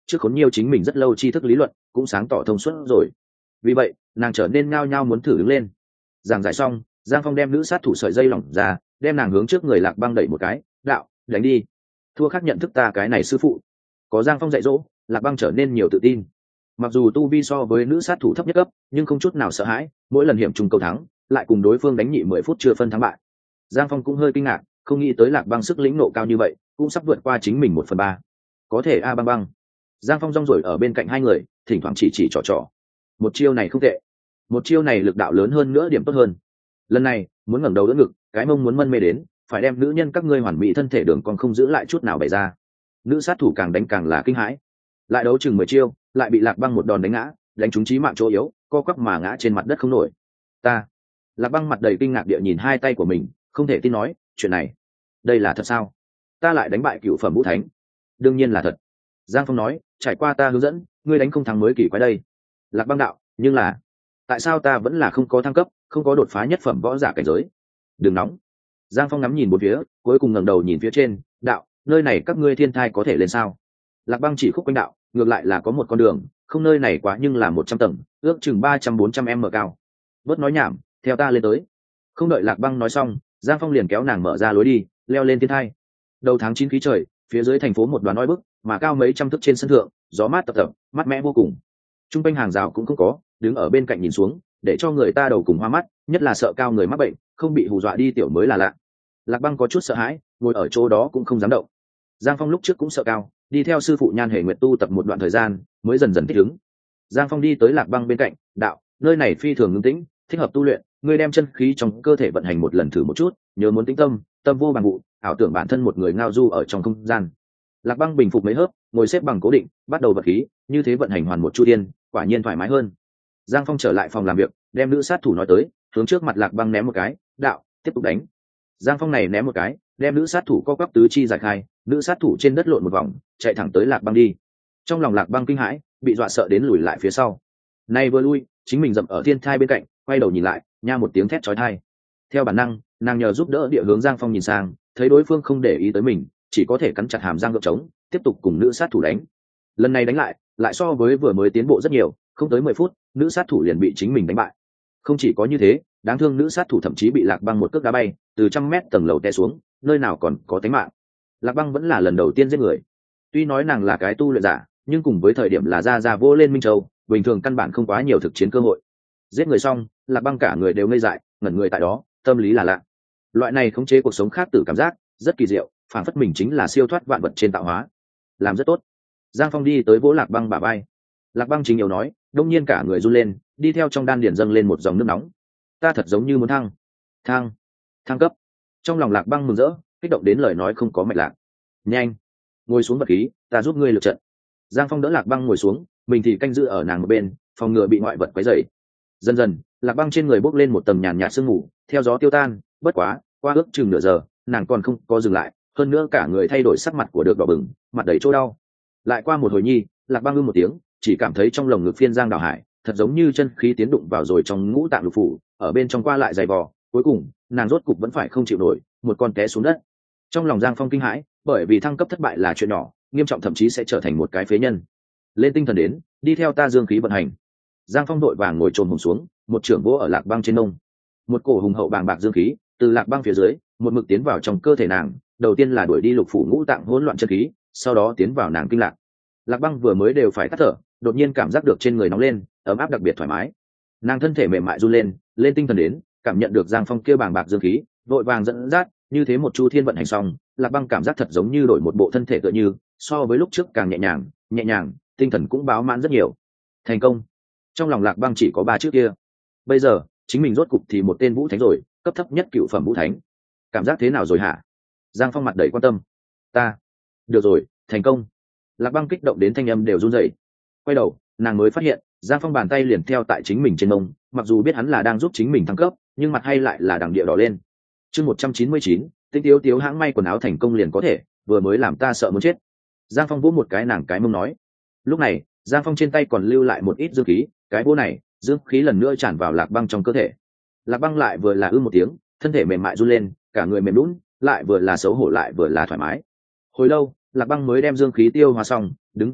trước khốn nhiều chính mình rất lâu tri thức lý luận cũng sáng tỏ thông suốt rồi. Vì vậy nàng trở nên ngao ngao muốn thử đứng lên. Giảng giải xong, Giang Phong đem nữ sát thủ sợi dây lỏng ra, đem nàng hướng trước người Lạc Băng đẩy một cái, đạo, đánh đi. Thua khác nhận thức ta cái này sư phụ. Có Giang Phong dạy dỗ, Lạc Băng trở nên nhiều tự tin. Mặc dù tu vi so với nữ sát thủ thấp nhất cấp, nhưng không chút nào sợ hãi, mỗi lần hiểm trùng cầu thắng, lại cùng đối phương đánh nhị mười phút chưa phân thắng bại. Giang Phong cũng hơi kinh ngạc, không nghĩ tới Lạc Băng sức lĩnh nộ cao như vậy, cũng sắp vượt qua chính mình một phần ba. Có thể a băng băng. Giang Phong rong ruổi ở bên cạnh hai người, thỉnh thoảng chỉ chỉ trò trò. Một chiêu này không tệ, một chiêu này lực đạo lớn hơn nữa điểm tốt hơn. Lần này muốn ngẩng đầu đỡ ngực, cái mông muốn mân mê đến, phải đem nữ nhân các ngươi hoàn mỹ thân thể đường còn không giữ lại chút nào bày ra. Nữ sát thủ càng đánh càng là kinh hãi, lại đấu chừng mười chiêu, lại bị Lạc Băng một đòn đánh ngã, đánh trúng chí mạng chỗ yếu, co quắp mà ngã trên mặt đất không nổi. Ta, Lạc Băng mặt đầy kinh ngạc địa nhìn hai tay của mình, không thể tin nói, chuyện này, đây là thật sao? Ta lại đánh bại cựu phẩm vũ thánh? Đương nhiên là thật. Giang Phong nói, trải qua ta hướng dẫn, ngươi đánh không thắng mới kỳ quái đây. Lạc Băng đạo, nhưng là, tại sao ta vẫn là không có thăng cấp, không có đột phá nhất phẩm võ giả cảnh giới? Đừng nóng. Giang Phong ngắm nhìn bốn phía, cuối cùng ngẩng đầu nhìn phía trên, đạo, nơi này các ngươi thiên thai có thể lên sao? Lạc Băng chỉ khúc quanh đạo, ngược lại là có một con đường, không nơi này quá nhưng là một trăm tầng, ước chừng ba trăm bốn trăm m cao. Bớt nói nhảm, theo ta lên tới. Không đợi Lạc Băng nói xong, Giang Phong liền kéo nàng mở ra lối đi, leo lên thiên thai. Đầu tháng chín khí trời, phía dưới thành phố một đoàn oi bức, mà cao mấy trăm thước trên sân thượng, gió mát tập tập, mát mẻ vô cùng. Trung quanh hàng rào cũng không có, đứng ở bên cạnh nhìn xuống, để cho người ta đầu cùng hoa mắt, nhất là sợ cao người mắc bệnh, không bị hù dọa đi tiểu mới là lạ. Lạc Băng có chút sợ hãi, ngồi ở chỗ đó cũng không dám động. Giang Phong lúc trước cũng sợ cao, đi theo sư phụ Nhan Hề Nguyệt tu tập một đoạn thời gian, mới dần dần thích ứng. Giang Phong đi tới Lạc Băng bên cạnh, đạo, nơi này phi thường ngưng tĩnh, thích hợp tu luyện, ngươi đem chân khí trong cơ thể vận hành một lần thử một chút, nhớ muốn tĩnh tâm, tâm vô bằng vụ, ảo tưởng bản thân một người ngao du ở trong không gian. Lạc Băng bình phục mấy hớp, ngồi xếp bằng cố định, bắt đầu vật khí, như thế vận hành hoàn một chu thiên, quả nhiên thoải mái hơn. Giang Phong trở lại phòng làm việc, đem nữ sát thủ nói tới, hướng trước mặt Lạc Băng ném một cái, đạo, tiếp tục đánh. Giang Phong này ném một cái, đem nữ sát thủ co quắp tứ chi giải khai, nữ sát thủ trên đất lộn một vòng, chạy thẳng tới Lạc Băng đi. Trong lòng Lạc Băng kinh hãi, bị dọa sợ đến lùi lại phía sau. Nay vừa lui, chính mình dậm ở thiên thai bên cạnh, quay đầu nhìn lại, nha một tiếng thét chói tai. Theo bản năng, nàng nhờ giúp đỡ địa hướng Giang Phong nhìn sang, thấy đối phương không để ý tới mình, chỉ có thể cắn chặt hàm răng gượng trống, tiếp tục cùng nữ sát thủ đánh. Lần này đánh lại, lại so với vừa mới tiến bộ rất nhiều, không tới mười phút, nữ sát thủ liền bị chính mình đánh bại. Không chỉ có như thế, đáng thương nữ sát thủ thậm chí bị Lạc Băng một cước đá bay, từ trăm mét tầng lầu té xuống, nơi nào còn có tính mạng. Lạc Băng vẫn là lần đầu tiên giết người. Tuy nói nàng là cái tu luyện giả, nhưng cùng với thời điểm là ra ra vô lên Minh Châu, bình thường căn bản không quá nhiều thực chiến cơ hội. Giết người xong, Lạc Băng cả người đều ngây dại, ngẩn người tại đó, tâm lý là lạ. Loại này khống chế cuộc sống khác tử cảm giác rất kỳ diệu, phản phất mình chính là siêu thoát vạn vật trên tạo hóa. Làm rất tốt. Giang Phong đi tới vỗ Lạc Băng bả vai. Lạc Băng chính yếu nói, đông nhiên cả người run lên, đi theo trong đan điền dâng lên một dòng nước nóng. Ta thật giống như muốn thăng, thăng, thăng cấp. Trong lòng Lạc Băng mừng rỡ, kích động đến lời nói không có mạch lạc. Nhanh, ngồi xuống vật khí, ta giúp ngươi lực trận. Giang Phong đỡ Lạc Băng ngồi xuống, mình thì canh giữ ở nàng một bên, phòng ngừa bị ngoại vật quấy rầy. Dần dần, Lạc Băng trên người bốc lên một tầng nhàn nhạt sương mù, theo gió tiêu tan. Bất quá, qua ước chừng nửa giờ, nàng còn không có dừng lại, hơn nữa cả người thay đổi sắc mặt của được đỏ bừng, mặt đầy chỗ đau. Lại qua một hồi nhi, Lạc Băng ư một tiếng, chỉ cảm thấy trong lồng ngực phiên giang đào hải, thật giống như chân khí tiến đụng vào rồi trong ngũ tạng lục phủ, ở bên trong qua lại dày vò, cuối cùng, nàng rốt cục vẫn phải không chịu nổi, một con té xuống đất. Trong lòng Giang Phong kinh hãi, bởi vì thăng cấp thất bại là chuyện nhỏ, nghiêm trọng thậm chí sẽ trở thành một cái phế nhân. Lên tinh thần đến, đi theo ta dương khí vận hành. Giang Phong đội vàng ngồi trồm hổm xuống, một trưởng vỗ ở Lạc Băng trên nông. Một cổ hùng hậu bàng bạc dương khí từ Lạc Băng phía dưới, một mực tiến vào trong cơ thể nàng, đầu tiên là đuổi đi lục phủ ngũ tạng hỗn loạn chân khí, sau đó tiến vào nàng kinh lạc. Lạc Băng vừa mới đều phải tắt thở, đột nhiên cảm giác được trên người nóng lên, ấm áp đặc biệt thoải mái. Nàng thân thể mềm mại run lên, lên tinh thần đến, cảm nhận được Giang Phong kia bàng bạc dương khí, vội vàng dẫn dắt, như thế một chu thiên vận hành xong, Lạc Băng cảm giác thật giống như đổi một bộ thân thể tựa như, so với lúc trước càng nhẹ nhàng, nhẹ nhàng, tinh thần cũng báo mãn rất nhiều. Thành công. Trong lòng Lạc Băng chỉ có ba chữ kia. Bây giờ, chính mình rốt cục thì một tên vũ thánh rồi, cấp thấp nhất cựu phẩm vũ thánh. Cảm giác thế nào rồi hả? Giang Phong mặt đầy quan tâm. Ta. Được rồi, thành công. Lạc Băng kích động đến thanh âm đều run rẩy. Quay đầu, nàng mới phát hiện, Giang Phong bàn tay liền theo tại chính mình trên mông, mặc dù biết hắn là đang giúp chính mình thăng cấp, nhưng mặt hay lại là đằng địa đỏ lên. Chương một trăm chín mươi chín, Tinh Tiếu Tiếu hãng may quần áo thành công liền có thể, vừa mới làm ta sợ muốn chết. Giang Phong vỗ một cái nàng cái mông nói. Lúc này, Giang Phong trên tay còn lưu lại một ít dương khí, cái vỗ này, dương khí lần nữa tràn vào Lạc Băng trong cơ thể. Lạc Băng lại vừa là ư một tiếng, thân thể mềm mại run lên, cả người mềm lún, lại vừa là xấu hổ lại vừa là thoải mái. Hồi lâu, Lạc Băng mới đem dương khí tiêu hóa xong, đứng dậy,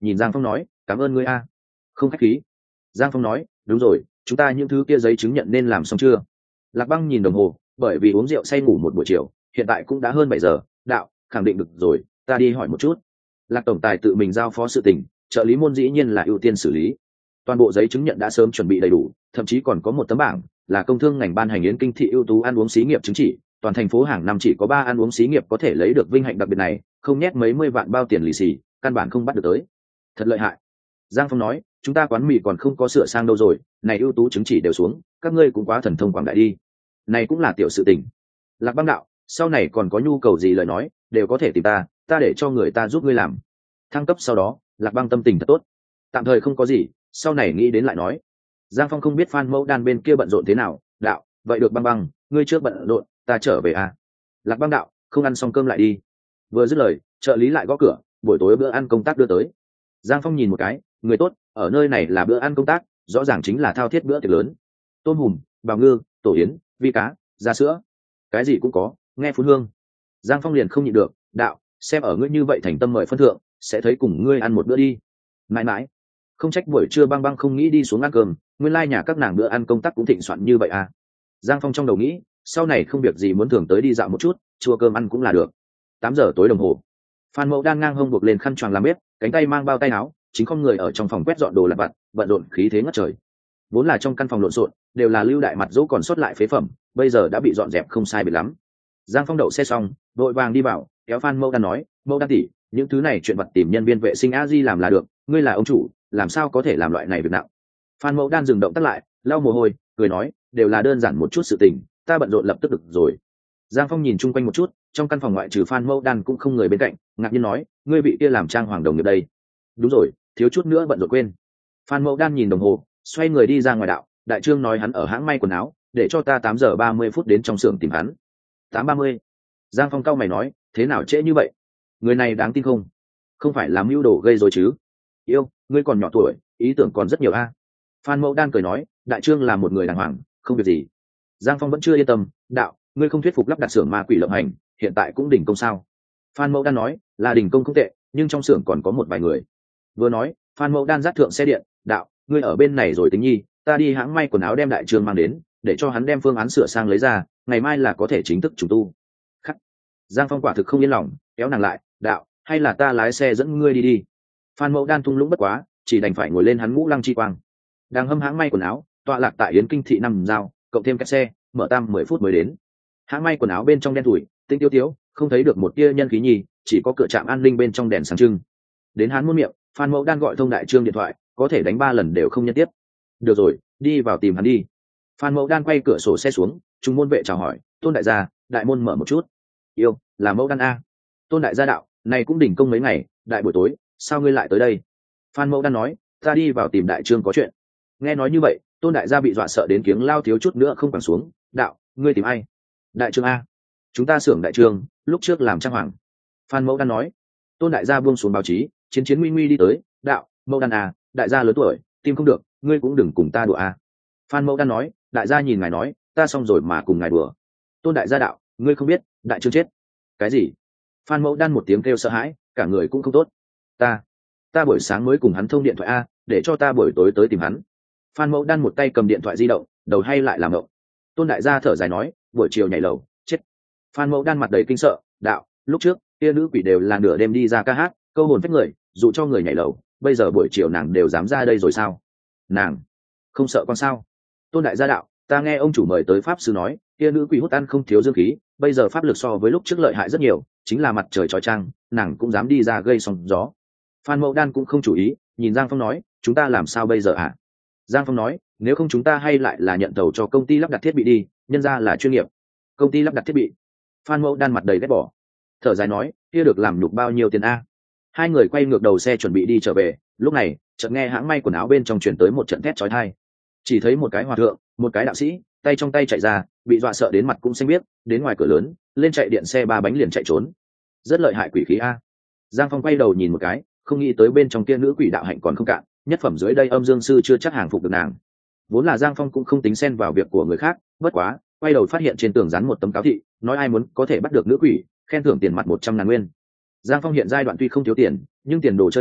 nhìn Giang Phong nói, cảm ơn ngươi a. Không khách khí. Giang Phong nói, đúng rồi, chúng ta những thứ kia giấy chứng nhận nên làm xong chưa? Lạc Băng nhìn đồng hồ, bởi vì uống rượu say ngủ một buổi chiều, hiện tại cũng đã hơn bảy giờ. Đạo, khẳng định được rồi, ta đi hỏi một chút. Lạc tổng tài tự mình giao phó sự tình, trợ lý môn dĩ nhiên là ưu tiên xử lý. Toàn bộ giấy chứng nhận đã sớm chuẩn bị đầy đủ, thậm chí còn có một tấm bảng là công thương ngành ban hành yến kinh thị ưu tú ăn uống xí nghiệp chứng chỉ. Toàn thành phố hàng năm chỉ có ba ăn uống xí nghiệp có thể lấy được vinh hạnh đặc biệt này, không nhét mấy mươi vạn bao tiền lì xì, căn bản không bắt được tới. Thật lợi hại. Giang Phong nói, chúng ta quán mì còn không có sửa sang đâu rồi, này ưu tú chứng chỉ đều xuống, các ngươi cũng quá thần thông quảng đại đi. Này cũng là tiểu sự tình. Lạc Băng đạo, sau này còn có nhu cầu gì lời nói, đều có thể tìm ta, ta để cho người ta giúp ngươi làm. Thăng cấp sau đó, Lạc Băng tâm tình thật tốt. Tạm thời không có gì, sau này nghĩ đến lại nói. Giang Phong không biết Phan Mẫu Đan bên kia bận rộn thế nào, đạo, vậy được Băng Băng, ngươi trước bận rộn, ta trở về à. Lạc Băng đạo, không ăn xong cơm lại đi. Vừa dứt lời, trợ lý lại gõ cửa, buổi tối bữa ăn công tác đưa tới. Giang Phong nhìn một cái, người tốt, ở nơi này là bữa ăn công tác, rõ ràng chính là thao thiết bữa tiệc lớn. Tôm hùm, bào ngư, tổ yến, vi cá, da sữa, cái gì cũng có, nghe phun hương. Giang Phong liền không nhịn được, đạo, xem ở ngươi như vậy thành tâm mời phân thượng, sẽ thấy cùng ngươi ăn một bữa đi. Mãi mãi, không trách buổi trưa Băng Băng không nghĩ đi xuống ăn cơm, nguyên lai nhà các nàng bữa ăn công tác cũng thịnh soạn như vậy à. Giang Phong trong đầu nghĩ, sau này không việc gì muốn thường tới đi dạo một chút, chua cơm ăn cũng là được. Tám giờ tối đồng hồ, Phan Mẫu đang ngang hông buộc lên khăn choàng làm bếp, cánh tay mang bao tay áo, chính không người ở trong phòng quét dọn đồ lặt vặt, bận rộn khí thế ngất trời. Vốn là trong căn phòng lộn xộn, đều là lưu đại mặt dỗ còn sót lại phế phẩm, bây giờ đã bị dọn dẹp không sai biệt lắm. Giang Phong đậu xe xong, vội vàng đi vào, kéo Phan Mẫu đang nói, Mẫu đang tỉ, những thứ này chuyện vật tìm nhân viên vệ sinh a di làm là được, ngươi là ông chủ, làm sao có thể làm loại này việc nặng. Phan Mẫu đang dừng động tắt lại, lau mồ hôi, cười nói, đều là đơn giản một chút sự tình, ta bận rộn lập tức được rồi. Giang Phong nhìn chung quanh một chút, trong căn phòng ngoại trừ Phan Mẫu Đan cũng không người bên cạnh, ngạc nhiên nói, ngươi bị kia làm trang hoàng đồng nghiệp đây. Đúng rồi, thiếu chút nữa bận rộn quên. Phan Mẫu Đan nhìn đồng hồ, xoay người đi ra ngoài đạo, đại trương nói hắn ở hãng may quần áo, để cho ta tám giờ ba mươi phút đến trong xưởng tìm hắn. Tám ba mươi. Giang Phong cau mày nói, thế nào trễ như vậy? Người này đáng tin không? Không phải làm mưu đồ gây rối chứ? Yêu, ngươi còn nhỏ tuổi, ý tưởng còn rất nhiều a. Phan Mẫu Đan cười nói, đại trương là một người đàng hoàng, không việc gì. Giang Phong vẫn chưa yên tâm, đạo, ngươi không thuyết phục lắp đặt xưởng ma quỷ lộng hành, hiện tại cũng đỉnh công sao? Phan Mẫu Đan nói, là đỉnh công không tệ, nhưng trong xưởng còn có một vài người. Vừa nói, Phan Mẫu Đan dắt thượng xe điện, đạo, ngươi ở bên này rồi tính nhi, ta đi hãng may quần áo đem đại trương mang đến, để cho hắn đem phương án sửa sang lấy ra, ngày mai là có thể chính thức trùng tu. Khắc. Giang Phong quả thực không yên lòng, kéo nàng lại, đạo, hay là ta lái xe dẫn ngươi đi đi. Phan Mẫu Đan thung lũng bất quá, chỉ đành phải ngồi lên hắn ngũ lăng chi quang. Đang hâm hãng may quần áo, tọa lạc tại yến kinh thị năm giao, cộng thêm cái xe, mở tam mười phút mới đến. Hãng may quần áo bên trong đen thủi, tinh tiêu tiếu, không thấy được một tia nhân khí nhì, chỉ có cửa trạm an ninh bên trong đèn sáng trưng. Đến hắn muôn miệng, Phan Mẫu Đan gọi thông đại trương điện thoại, có thể đánh ba lần đều không nhân tiếp. Được rồi, đi vào tìm hắn đi. Phan Mẫu Đan quay cửa sổ xe xuống, trung môn vệ chào hỏi, Tôn đại gia, đại môn mở một chút. Yêu, là Mẫu Đan a. Tôn đại gia đạo, này cũng đỉnh công mấy ngày, đại buổi tối, sao ngươi lại tới đây? Phan Mẫu Đan nói, ta đi vào tìm đại trương có chuyện. Nghe nói như vậy, Tôn đại gia bị dọa sợ đến kiếng lao thiếu chút nữa không quẳng xuống, đạo, ngươi tìm ai? Đại trương a. Chúng ta xưởng đại trương, lúc trước làm trang hoàng. Phan Mẫu Đan nói. Tôn đại gia buông xuống báo chí, chiến chiến nguy nguy đi tới, đạo, Mẫu Đan a, đại gia lớn tuổi, tim không được, ngươi cũng đừng cùng ta đùa a. Phan Mẫu Đan nói, đại gia nhìn ngài nói, ta xong rồi mà cùng ngài đùa. Tôn đại gia đạo, ngươi không biết, đại trương chết. Cái gì? Phan Mẫu Đan một tiếng kêu sợ hãi, cả người cũng không tốt. Ta, ta buổi sáng mới cùng hắn thông điện thoại a, để cho ta buổi tối tới tìm hắn. Phan Mẫu Đan một tay cầm điện thoại di động, đầu hay lại làm ngộng. Tôn đại gia thở dài nói, buổi chiều nhảy lầu, chết. Phan Mẫu Đan mặt đầy kinh sợ, đạo, lúc trước kia nữ quỷ đều là nửa đêm đi ra ca hát, câu hồn phách người, dụ cho người nhảy lầu, bây giờ buổi chiều nàng đều dám ra đây rồi sao? Nàng không sợ con sao? Tôn đại gia đạo, ta nghe ông chủ mời tới pháp sư nói, kia nữ quỷ hút ăn không thiếu dương khí, bây giờ pháp lực so với lúc trước lợi hại rất nhiều, chính là mặt trời chói chang, nàng cũng dám đi ra gây sóng gió. Phan Mẫu Đan cũng không chủ ý, nhìn Giang Phong nói, chúng ta làm sao bây giờ ạ? À? Giang Phong nói, nếu không chúng ta hay lại là nhận tàu cho công ty lắp đặt thiết bị đi, nhân ra là chuyên nghiệp. Công ty lắp đặt thiết bị. Phan Mẫu Đan mặt đầy ghét bỏ, thở dài nói, kia được làm nhục bao nhiêu tiền a? Hai người quay ngược đầu xe chuẩn bị đi trở về, lúc này chợt nghe hãng may quần áo bên trong truyền tới một trận thét chói tai. Chỉ thấy một cái hòa thượng, một cái đạo sĩ, tay trong tay chạy ra, bị dọa sợ đến mặt cũng xanh biếc, đến ngoài cửa lớn, lên chạy điện xe ba bánh liền chạy trốn. Rất lợi hại quỷ khí a. Giang Phong quay đầu nhìn một cái, không nghĩ tới bên trong kia nữ quỷ đạo hạnh còn không cạn, nhất phẩm dưới đây âm dương sư chưa chắc hàng phục được nàng. Vốn là Giang Phong cũng không tính xen vào việc của người khác, bất quá, quay đầu phát hiện trên tường dán một tấm cáo thị, nói ai muốn có thể bắt được nữ quỷ, khen thưởng tiền mặt một trăm ngàn nguyên. Giang Phong hiện giai đoạn tuy không thiếu tiền, nhưng tiền đồ chơi này,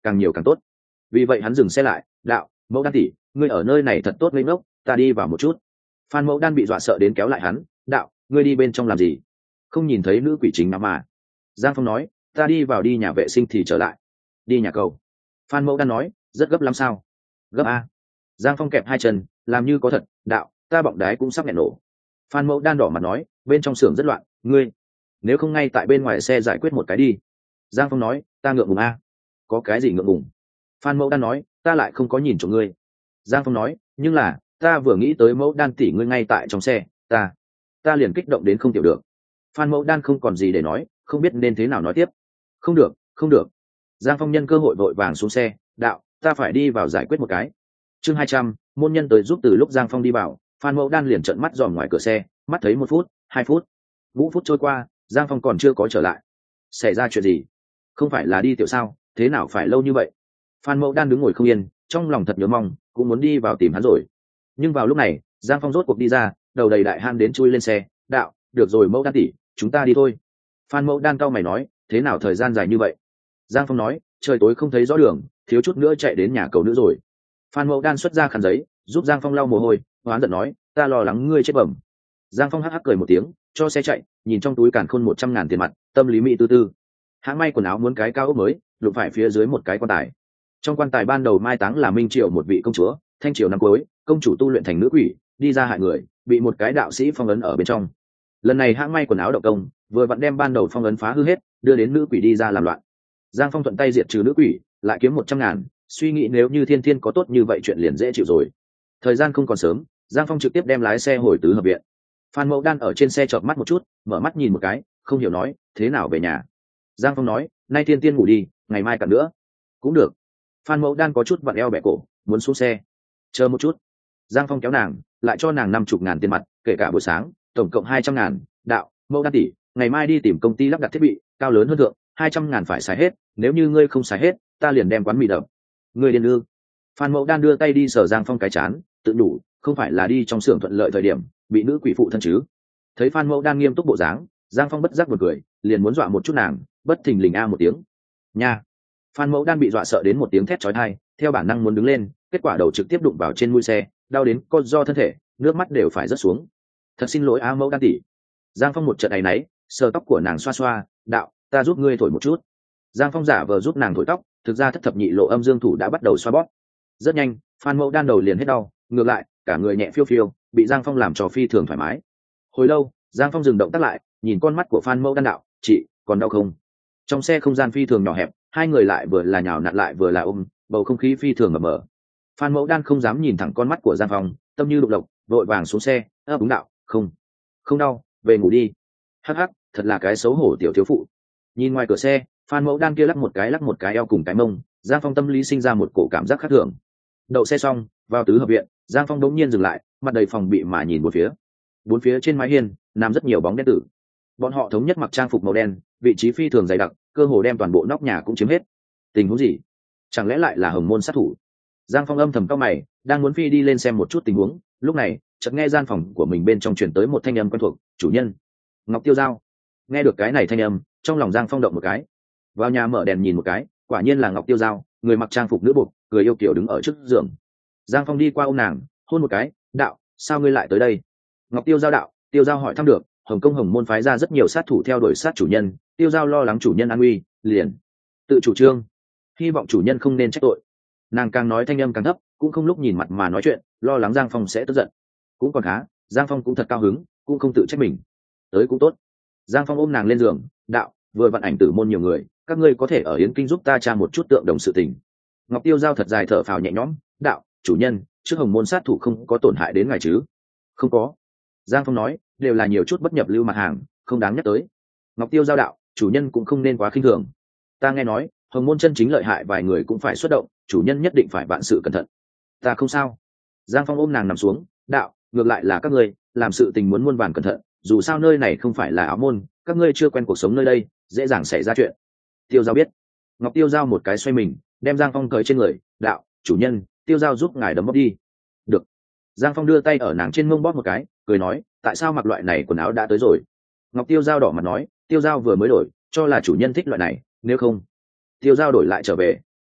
càng nhiều càng tốt. Vì vậy hắn dừng xe lại, đạo, Mẫu Đan tỷ, ngươi ở nơi này thật tốt ngây ngốc, ta đi vào một chút. Phan Mẫu Đan bị dọa sợ đến kéo lại hắn, đạo, ngươi đi bên trong làm gì? Không nhìn thấy nữ quỷ chính nào mà. Giang Phong nói, ta đi vào đi nhà vệ sinh thì trở lại. Đi nhà cầu. Phan Mẫu Đan nói, rất gấp lắm sao? Gấp a. Giang Phong kẹp hai chân, làm như có thật, đạo, ta bọng đái cũng sắp nghẹn nổ. Phan Mẫu Đan đỏ mặt nói, bên trong xưởng rất loạn, ngươi nếu không ngay tại bên ngoài xe giải quyết một cái đi. Giang Phong nói, ta ngượng ngùng a. Có cái gì ngượng ngùng? Phan Mẫu Đan nói, ta lại không có nhìn trộm ngươi. Giang Phong nói, nhưng là ta vừa nghĩ tới Mẫu Đan tỷ ngươi ngay tại trong xe, ta ta liền kích động đến không tiểu được. Phan Mẫu Đan không còn gì để nói, không biết nên thế nào nói tiếp. Không được, không được. Giang Phong nhân cơ hội vội vàng xuống xe, đạo, ta phải đi vào giải quyết một cái. Chương hai trăm, môn nhân tới giúp. Từ lúc Giang Phong đi vào, Phan Mẫu Đan liền trợn mắt dòm ngoài cửa xe, mắt thấy một phút, hai phút, ngũ phút trôi qua, Giang Phong còn chưa có trở lại. Xảy ra chuyện gì? Không phải là đi tiểu sao, thế nào phải lâu như vậy? Phan Mẫu Đan đứng ngồi không yên, trong lòng thật nhớ mong, cũng muốn đi vào tìm hắn rồi. Nhưng vào lúc này, Giang Phong rốt cuộc đi ra, đầu đầy đại han đến chui lên xe, đạo, được rồi Mẫu Đan tỷ, chúng ta đi thôi. Phan Mẫu Đan cau mày nói, thế nào thời gian dài như vậy? Giang Phong nói, trời tối không thấy rõ đường, thiếu chút nữa chạy đến nhà cầu nữa rồi. Phan Mẫu Đan xuất ra khăn giấy, giúp Giang Phong lau mồ hôi, hoán giận nói, ta lo lắng ngươi chết bẩm. Giang Phong hắc hắc cười một tiếng, cho xe chạy, nhìn trong túi càn khôn một trăm ngàn tiền mặt, tâm lý mỹ tư tư. Hãng may quần áo muốn cái cao ốc mới, đụng phải phía dưới một cái quan tài. Trong quan tài ban đầu mai táng là Minh Triệu một vị công chúa, thanh triều năm cuối, công chủ tu luyện thành nữ quỷ, đi ra hại người, bị một cái đạo sĩ phong ấn ở bên trong. Lần này hãng may quần áo động công, vừa vặn đem ban đầu phong ấn phá hư hết, đưa đến nữ quỷ đi ra làm loạn. Giang Phong thuận tay diệt trừ nữ quỷ, lại kiếm một trăm ngàn, suy nghĩ nếu như thiên thiên có tốt như vậy chuyện liền dễ chịu rồi. Thời gian không còn sớm, Giang Phong trực tiếp đem lái xe hồi tứ hợp viện. Phan Mẫu Đan ở trên xe chợp mắt một chút, mở mắt nhìn một cái, không hiểu nói, thế nào về nhà? Giang Phong nói, nay thiên tiên ngủ đi, ngày mai cả nữa. Cũng được. Phan Mẫu Đan có chút vặn eo bẻ cổ, muốn xuống xe. Chờ một chút. Giang Phong kéo nàng, lại cho nàng năm chục ngàn tiền mặt, kể cả buổi sáng, tổng cộng hai trăm ngàn. Đạo, Mẫu Đan tỷ, ngày mai đi tìm công ty lắp đặt thiết bị, cao lớn hơn thượng, hai trăm ngàn phải xài hết, nếu như ngươi không xài hết, ta liền đem quán mì đập. Ngươi điên ư? Phan Mẫu Đan đưa tay đi sờ Giang Phong cái chán, tự đủ, không phải là đi trong xưởng thuận lợi thời điểm, bị nữ quỷ phụ thân chứ? Thấy Phan Mẫu Đan nghiêm túc bộ dáng, Giang Phong bất giác một cười, liền muốn dọa một chút nàng, bất thình lình a một tiếng. Nha! Phan Mẫu Đan bị dọa sợ đến một tiếng thét chói tai, theo bản năng muốn đứng lên, kết quả đầu trực tiếp đụng vào trên mũi xe, đau đến co do thân thể, nước mắt đều phải rớt xuống. Thật xin lỗi a Mẫu Đan tỷ. Giang Phong một trận áy náy, sờ tóc của nàng xoa xoa, đạo, ta giúp ngươi thổi một chút. Giang Phong giả vờ giúp nàng thổi tóc, thực ra thất thập nhị lộ âm dương thủ đã bắt đầu xoa bóp. Rất nhanh, Phan Mẫu Đan đầu liền hết đau, ngược lại, cả người nhẹ phiêu phiêu, bị Giang Phong làm cho phi thường thoải mái. Hồi lâu, Giang Phong dừng động tác lại, nhìn con mắt của Phan Mẫu Đan đạo, chị, còn đau không? Trong xe không gian phi thường nhỏ hẹp, hai người lại vừa là nhào nặn lại vừa là ôm, bầu không khí phi thường mờ mờ. Phan Mẫu Đan không dám nhìn thẳng con mắt của Giang Phong, tâm như đục lộc, vội vàng xuống xe, ấp úng đạo, không, không đau, về ngủ đi. Hắc hắc, thật là cái xấu hổ tiểu thiếu phụ. Nhìn ngoài cửa xe, Phan Mẫu Đan kia lắc một cái lắc một cái eo cùng cái mông, Giang Phong tâm lý sinh ra một cổ cảm giác khác thường. Đậu xe xong, vào tứ hợp viện, Giang Phong đống nhiên dừng lại, mặt đầy phòng bị mà nhìn một phía. Bốn phía trên mái hiên nằm rất nhiều bóng đen tử. Bọn họ thống nhất mặc trang phục màu đen, vị trí phi thường dày đặc, cơ hồ đem toàn bộ nóc nhà cũng chiếm hết. Tình huống gì? Chẳng lẽ lại là Hồng Môn sát thủ? Giang Phong âm thầm cau mày, đang muốn phi đi lên xem một chút tình huống, lúc này, chợt nghe gian phòng của mình bên trong truyền tới một thanh âm quen thuộc, "Chủ nhân." Ngọc Tiêu Giao. Nghe được cái này thanh âm, trong lòng Giang Phong động một cái. Vào nhà mở đèn nhìn một cái, quả nhiên là Ngọc Tiêu Giao, người mặc trang phục nữ buộc, cười yêu kiều đứng ở trước giường. Giang Phong đi qua ôm nàng, hôn một cái, đạo, sao ngươi lại tới đây? Ngọc Tiêu Giao đạo, Tiêu Giao hỏi thăm được, Hồng Công Hồng Môn phái ra rất nhiều sát thủ theo đuổi sát chủ nhân, Tiêu Giao lo lắng chủ nhân an nguy, liền tự chủ trương, hy vọng chủ nhân không nên trách tội. Nàng càng nói thanh âm càng thấp, cũng không lúc nhìn mặt mà nói chuyện, lo lắng Giang Phong sẽ tức giận. Cũng còn khá, Giang Phong cũng thật cao hứng, cũng không tự trách mình. Tới cũng tốt. Giang Phong ôm nàng lên giường, đạo, vừa vận ảnh tử môn nhiều người, các ngươi có thể ở Yến Kinh giúp ta tra một chút tượng đồng sự tình. Ngọc Tiêu Giao thật dài thở phào nhẹ nhõm, đạo, chủ nhân, trước Hồng Môn sát thủ không có tổn hại đến ngài chứ? Không có. Giang Phong nói, đều là nhiều chút bất nhập lưu mặt hàng, không đáng nhắc tới. Ngọc Tiêu Giao đạo, chủ nhân cũng không nên quá khinh thường. Ta nghe nói, Hồng Môn chân chính lợi hại vài người cũng phải xuất động, chủ nhân nhất định phải vạn sự cẩn thận. Ta không sao. Giang Phong ôm nàng nằm xuống, đạo, ngược lại là các ngươi làm sự tình muốn muôn vàn cẩn thận, dù sao nơi này không phải là áo môn, các ngươi chưa quen cuộc sống nơi đây, dễ dàng xảy ra chuyện. Tiêu Giao biết. Ngọc Tiêu Giao một cái xoay mình, đem Giang Phong cởi trên người, đạo, chủ nhân, Tiêu Giao giúp ngài đấm bóp đi. Được. Giang Phong đưa tay ở nàng trên mông bóp một cái, cười nói, tại sao mặc loại này quần áo đã tới rồi? Ngọc Tiêu Giao đỏ mặt nói, Tiêu Giao vừa mới đổi, cho là chủ nhân thích loại này, nếu không. Tiêu Giao đổi lại trở về.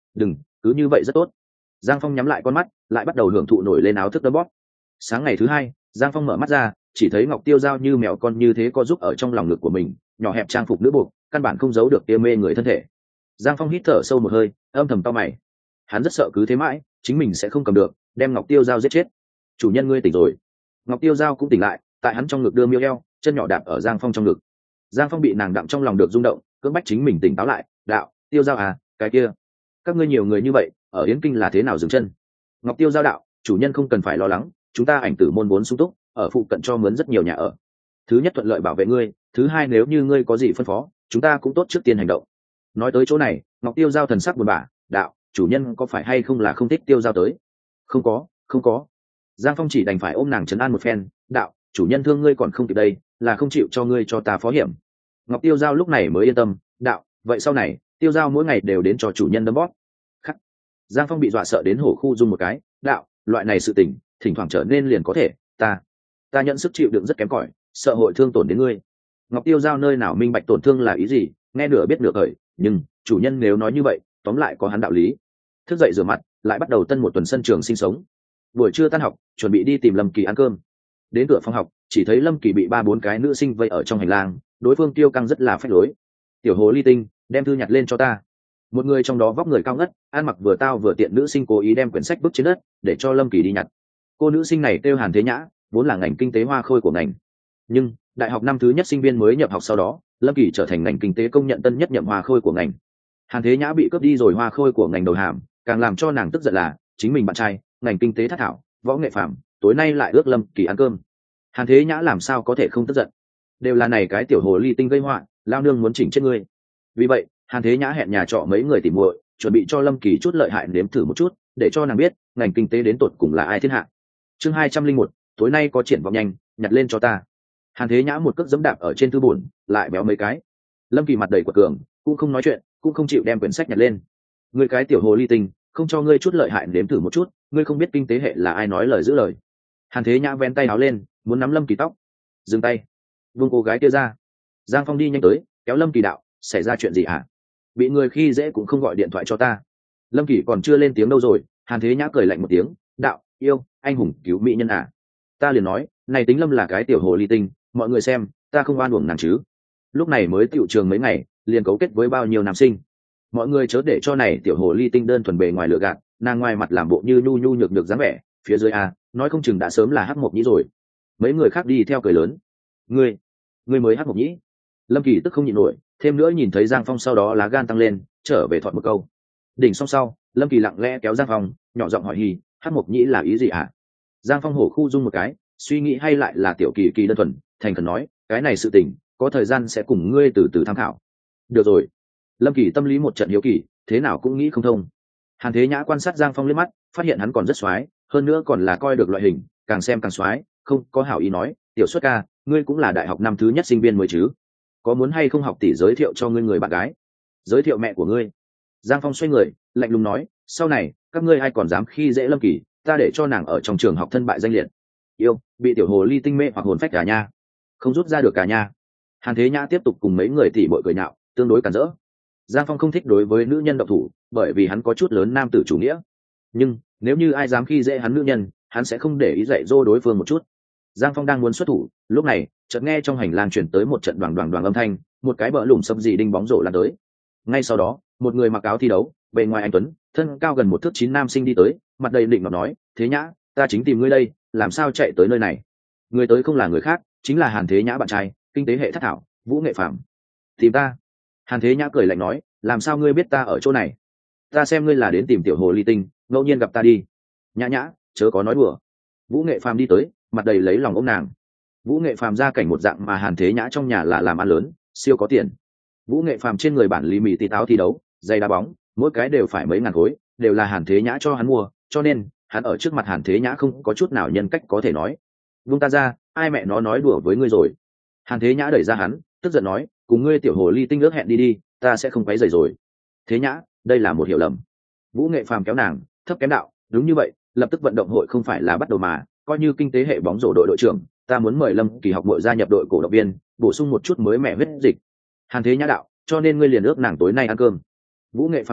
đừng, cứ như vậy rất tốt. Giang Phong nhắm lại con mắt, lại bắt đầu hưởng thụ nổi lên áo thức đấm bóp. Sáng ngày thứ hai, Giang Phong mở mắt ra, chỉ thấy Ngọc Tiêu Giao như mèo con như thế co giúp ở trong lòng ngực của mình, nhỏ hẹp trang phục nữ buộc, căn bản không giấu được tia mê người thân thể. Giang Phong hít thở sâu một hơi, âm thầm cau mày. Hắn rất sợ cứ thế mãi, chính mình sẽ không cầm được, đem Ngọc Tiêu Giao giết chết. Chủ nhân ngươi tỉnh rồi. Ngọc Tiêu Giao cũng tỉnh lại, tại hắn trong ngực đưa miêu eo, chân nhỏ đạp ở Giang Phong trong ngực. Giang Phong bị nàng đạm trong lòng được rung động, cưỡng bách chính mình tỉnh táo lại. Đạo, Tiêu Giao à, cái kia, các ngươi nhiều người như vậy, ở Yến Kinh là thế nào dừng chân? Ngọc Tiêu Giao đạo, chủ nhân không cần phải lo lắng, chúng ta ảnh tử môn vốn sung túc, ở phụ cận cho mướn rất nhiều nhà ở. Thứ nhất thuận lợi bảo vệ ngươi, thứ hai nếu như ngươi có gì phân phó, chúng ta cũng tốt trước tiên hành động. Nói tới chỗ này, Ngọc Tiêu Giao thần sắc buồn bã, đạo, chủ nhân có phải hay không là không thích Tiêu Giao tới? Không có, không có. Giang Phong chỉ đành phải ôm nàng trấn an một phen, đạo, chủ nhân thương ngươi còn không kịp đây, là không chịu cho ngươi cho ta phó hiểm. Ngọc Tiêu Giao lúc này mới yên tâm, đạo, vậy sau này Tiêu Giao mỗi ngày đều đến cho chủ nhân đấm bóp. Khắc. Giang Phong bị dọa sợ đến hổ khu run một cái, đạo, loại này sự tình thỉnh thoảng trở nên liền có thể, ta ta nhận sức chịu đựng rất kém cỏi, sợ hội thương tổn đến ngươi. Ngọc Tiêu Giao nơi nào minh bạch tổn thương là ý gì, nghe nửa biết nửa khởi, nhưng chủ nhân nếu nói như vậy, tóm lại có hắn đạo lý. Thức dậy rửa mặt, lại bắt đầu tân một tuần sân trường sinh sống. Buổi trưa tan học, chuẩn bị đi tìm Lâm Kỳ ăn cơm. Đến cửa phòng học, chỉ thấy Lâm Kỳ bị ba bốn cái nữ sinh vây ở trong hành lang, đối phương tiêu căng rất là phách lối. Tiểu hồ ly tinh, đem thư nhặt lên cho ta. Một người trong đó vóc người cao ngất, ăn mặc vừa tao vừa tiện nữ sinh cố ý đem quyển sách bước trên đất để cho Lâm Kỳ đi nhặt. Cô nữ sinh này kêu Hàn Thế Nhã, vốn là ngành kinh tế hoa khôi của ngành, nhưng đại học năm thứ nhất sinh viên mới nhập học sau đó, Lâm Kỳ trở thành ngành kinh tế công nhận tân nhất nhậm hoa khôi của ngành. Hàn Thế Nhã bị cướp đi rồi hoa khôi của ngành đầu hàm, càng làm cho nàng tức giận là chính mình bạn trai ngành kinh tế thất thảo Võ Nghệ Phạm tối nay lại ước Lâm Kỳ ăn cơm. Hàn Thế Nhã làm sao có thể không tức giận, đều là này cái tiểu hồ ly tinh gây họa, lao nương muốn chỉnh chết ngươi. Vì vậy Hàn Thế Nhã hẹn nhà trọ mấy người tỉ muội, chuẩn bị cho Lâm Kỳ chút lợi hại nếm thử một chút, để cho nàng biết ngành kinh tế đến tột cùng là ai thiên hạ. Chương hai trăm linh một, tối nay có triển vọng nhanh, nhặt lên cho ta. Hàn Thế Nhã một cước giẫm đạp ở trên thư bổn, lại béo mấy cái. Lâm Kỳ mặt đầy quật cường, cũng không nói chuyện, cũng không chịu đem quyển sách nhặt lên. Ngươi cái tiểu hồ ly tinh, không cho ngươi chút lợi hại nếm thử một chút, ngươi không biết kinh tế hệ là ai nói lời giữ lời. Hàn Thế Nhã vén tay áo lên, muốn nắm Lâm Kỳ tóc. Dừng tay, buông cô gái kia ra. Giang Phong đi nhanh tới, kéo Lâm Kỳ đạo, xảy ra chuyện gì hả? Bị người khi dễ cũng không gọi điện thoại cho ta. Lâm Kỳ còn chưa lên tiếng đâu rồi, Hàn Thế Nhã cười lạnh một tiếng, đạo, yêu, anh hùng cứu mỹ nhân à? Ta liền nói, này tính Lâm là cái tiểu hồ ly tinh, mọi người xem, ta không oan uổng nàng chứ? Lúc này mới tiểu trường mấy ngày, liền cấu kết với bao nhiêu nam sinh. Mọi người chớ để cho này tiểu hồ ly tinh đơn thuần bề ngoài lừa gạt, nàng ngoài mặt làm bộ như nhu nhu nhược nhược dáng vẻ, phía dưới à, nói không chừng đã sớm là hắc mộc nhĩ rồi. Mấy người khác đi theo cười lớn, ngươi, ngươi mới hắc mộc nhĩ. Lâm Kỳ tức không nhịn nổi, thêm nữa nhìn thấy Giang Phong sau đó lá gan tăng lên, trở về thọt một câu. Đỉnh xong sau, Lâm Kỳ lặng lẽ kéo Giang Phong, nhỏ giọng hỏi hì, hắc mộc nhĩ là ý gì ạ? À? Giang Phong hổ khu dung một cái, suy nghĩ hay lại là tiểu kỳ kỳ đơn thuần, thành khẩn nói, cái này sự tình, có thời gian sẽ cùng ngươi từ từ tham khảo. Được rồi. Lâm Kỳ tâm lý một trận hiếu kỳ, thế nào cũng nghĩ không thông. Hàn Thế Nhã quan sát Giang Phong liếc mắt, phát hiện hắn còn rất xoái, hơn nữa còn là coi được loại hình, càng xem càng xoái, không có hảo ý nói, tiểu xuất ca, ngươi cũng là đại học năm thứ nhất sinh viên mới chứ? Có muốn hay không học tỷ giới thiệu cho ngươi người bạn gái? Giới thiệu mẹ của ngươi. Giang Phong xoay người, lạnh lùng nói, sau này các ngươi ai còn dám khi dễ Lâm Kỳ, ta để cho nàng ở trong trường học thân bại danh liệt. Yêu, bị tiểu hồ ly tinh mê hoặc hồn phách cả nha, không rút ra được cả nha. Hàn Thế Nhã tiếp tục cùng mấy người tỉ bội cười nhạo, tương đối cản rỡ. Giang Phong không thích đối với nữ nhân độc thủ, bởi vì hắn có chút lớn nam tử chủ nghĩa. Nhưng nếu như ai dám khi dễ hắn nữ nhân, hắn sẽ không để ý dạy dỗ đối phương một chút. Giang Phong đang muốn xuất thủ, lúc này chợt nghe trong hành lang chuyển tới một trận đoàn đoàn đoàn âm thanh, một cái bờ lủng sâm gì đinh bóng rổ lan tới. Ngay sau đó, một người mặc áo thi đấu, bề ngoài anh tuấn, thân cao gần một thước chín nam sinh đi tới, mặt đầy định ngọc nói, Thế Nhã, ta chính tìm ngươi đây, làm sao chạy tới nơi này? Người tới không là người khác, chính là Hàn Thế Nhã bạn trai, kinh tế hệ thất thảo, Vũ Nghệ Phạm. Tìm ta? Hàn Thế Nhã cười lạnh nói, làm sao ngươi biết ta ở chỗ này? Ta xem ngươi là đến tìm tiểu hồ ly tinh, ngẫu nhiên gặp ta đi. Nhã Nhã, chớ có nói đùa. Vũ Nghệ Phạm đi tới, mặt đầy lấy lòng ôm nàng. Vũ Nghệ Phạm ra cảnh một dạng mà Hàn Thế Nhã trong nhà là làm ăn lớn, siêu có tiền. Vũ Nghệ Phạm trên người bản lý mì tì táo thi đấu, giày đá bóng, mỗi cái đều phải mấy ngàn khối, đều là Hàn Thế Nhã cho hắn mua, cho nên hắn ở trước mặt Hàn Thế Nhã không có chút nào nhân cách có thể nói. Vung ta ra, ai mẹ nó nói đùa với ngươi rồi? Hàn Thế Nhã đẩy ra hắn, tức giận nói, cùng ngươi tiểu hồ ly tinh ước hẹn đi đi, ta sẽ không quấy rầy rồi. Thế Nhã, đây là một hiểu lầm. Vũ Nghệ Phàm kéo nàng, thấp kém đạo, đúng như vậy, lập tức vận động hội không phải là bắt đầu mà, coi như kinh tế hệ bóng rổ đội đội trưởng, ta muốn mời Lâm Kỳ học muội gia nhập đội cổ động viên, bổ sung một chút mới mẻ huyết dịch. Hàn Thế Nhã đạo, cho nên ngươi liền ước nàng tối nay ăn cơm. Vũ Nghệ Phàm đạo,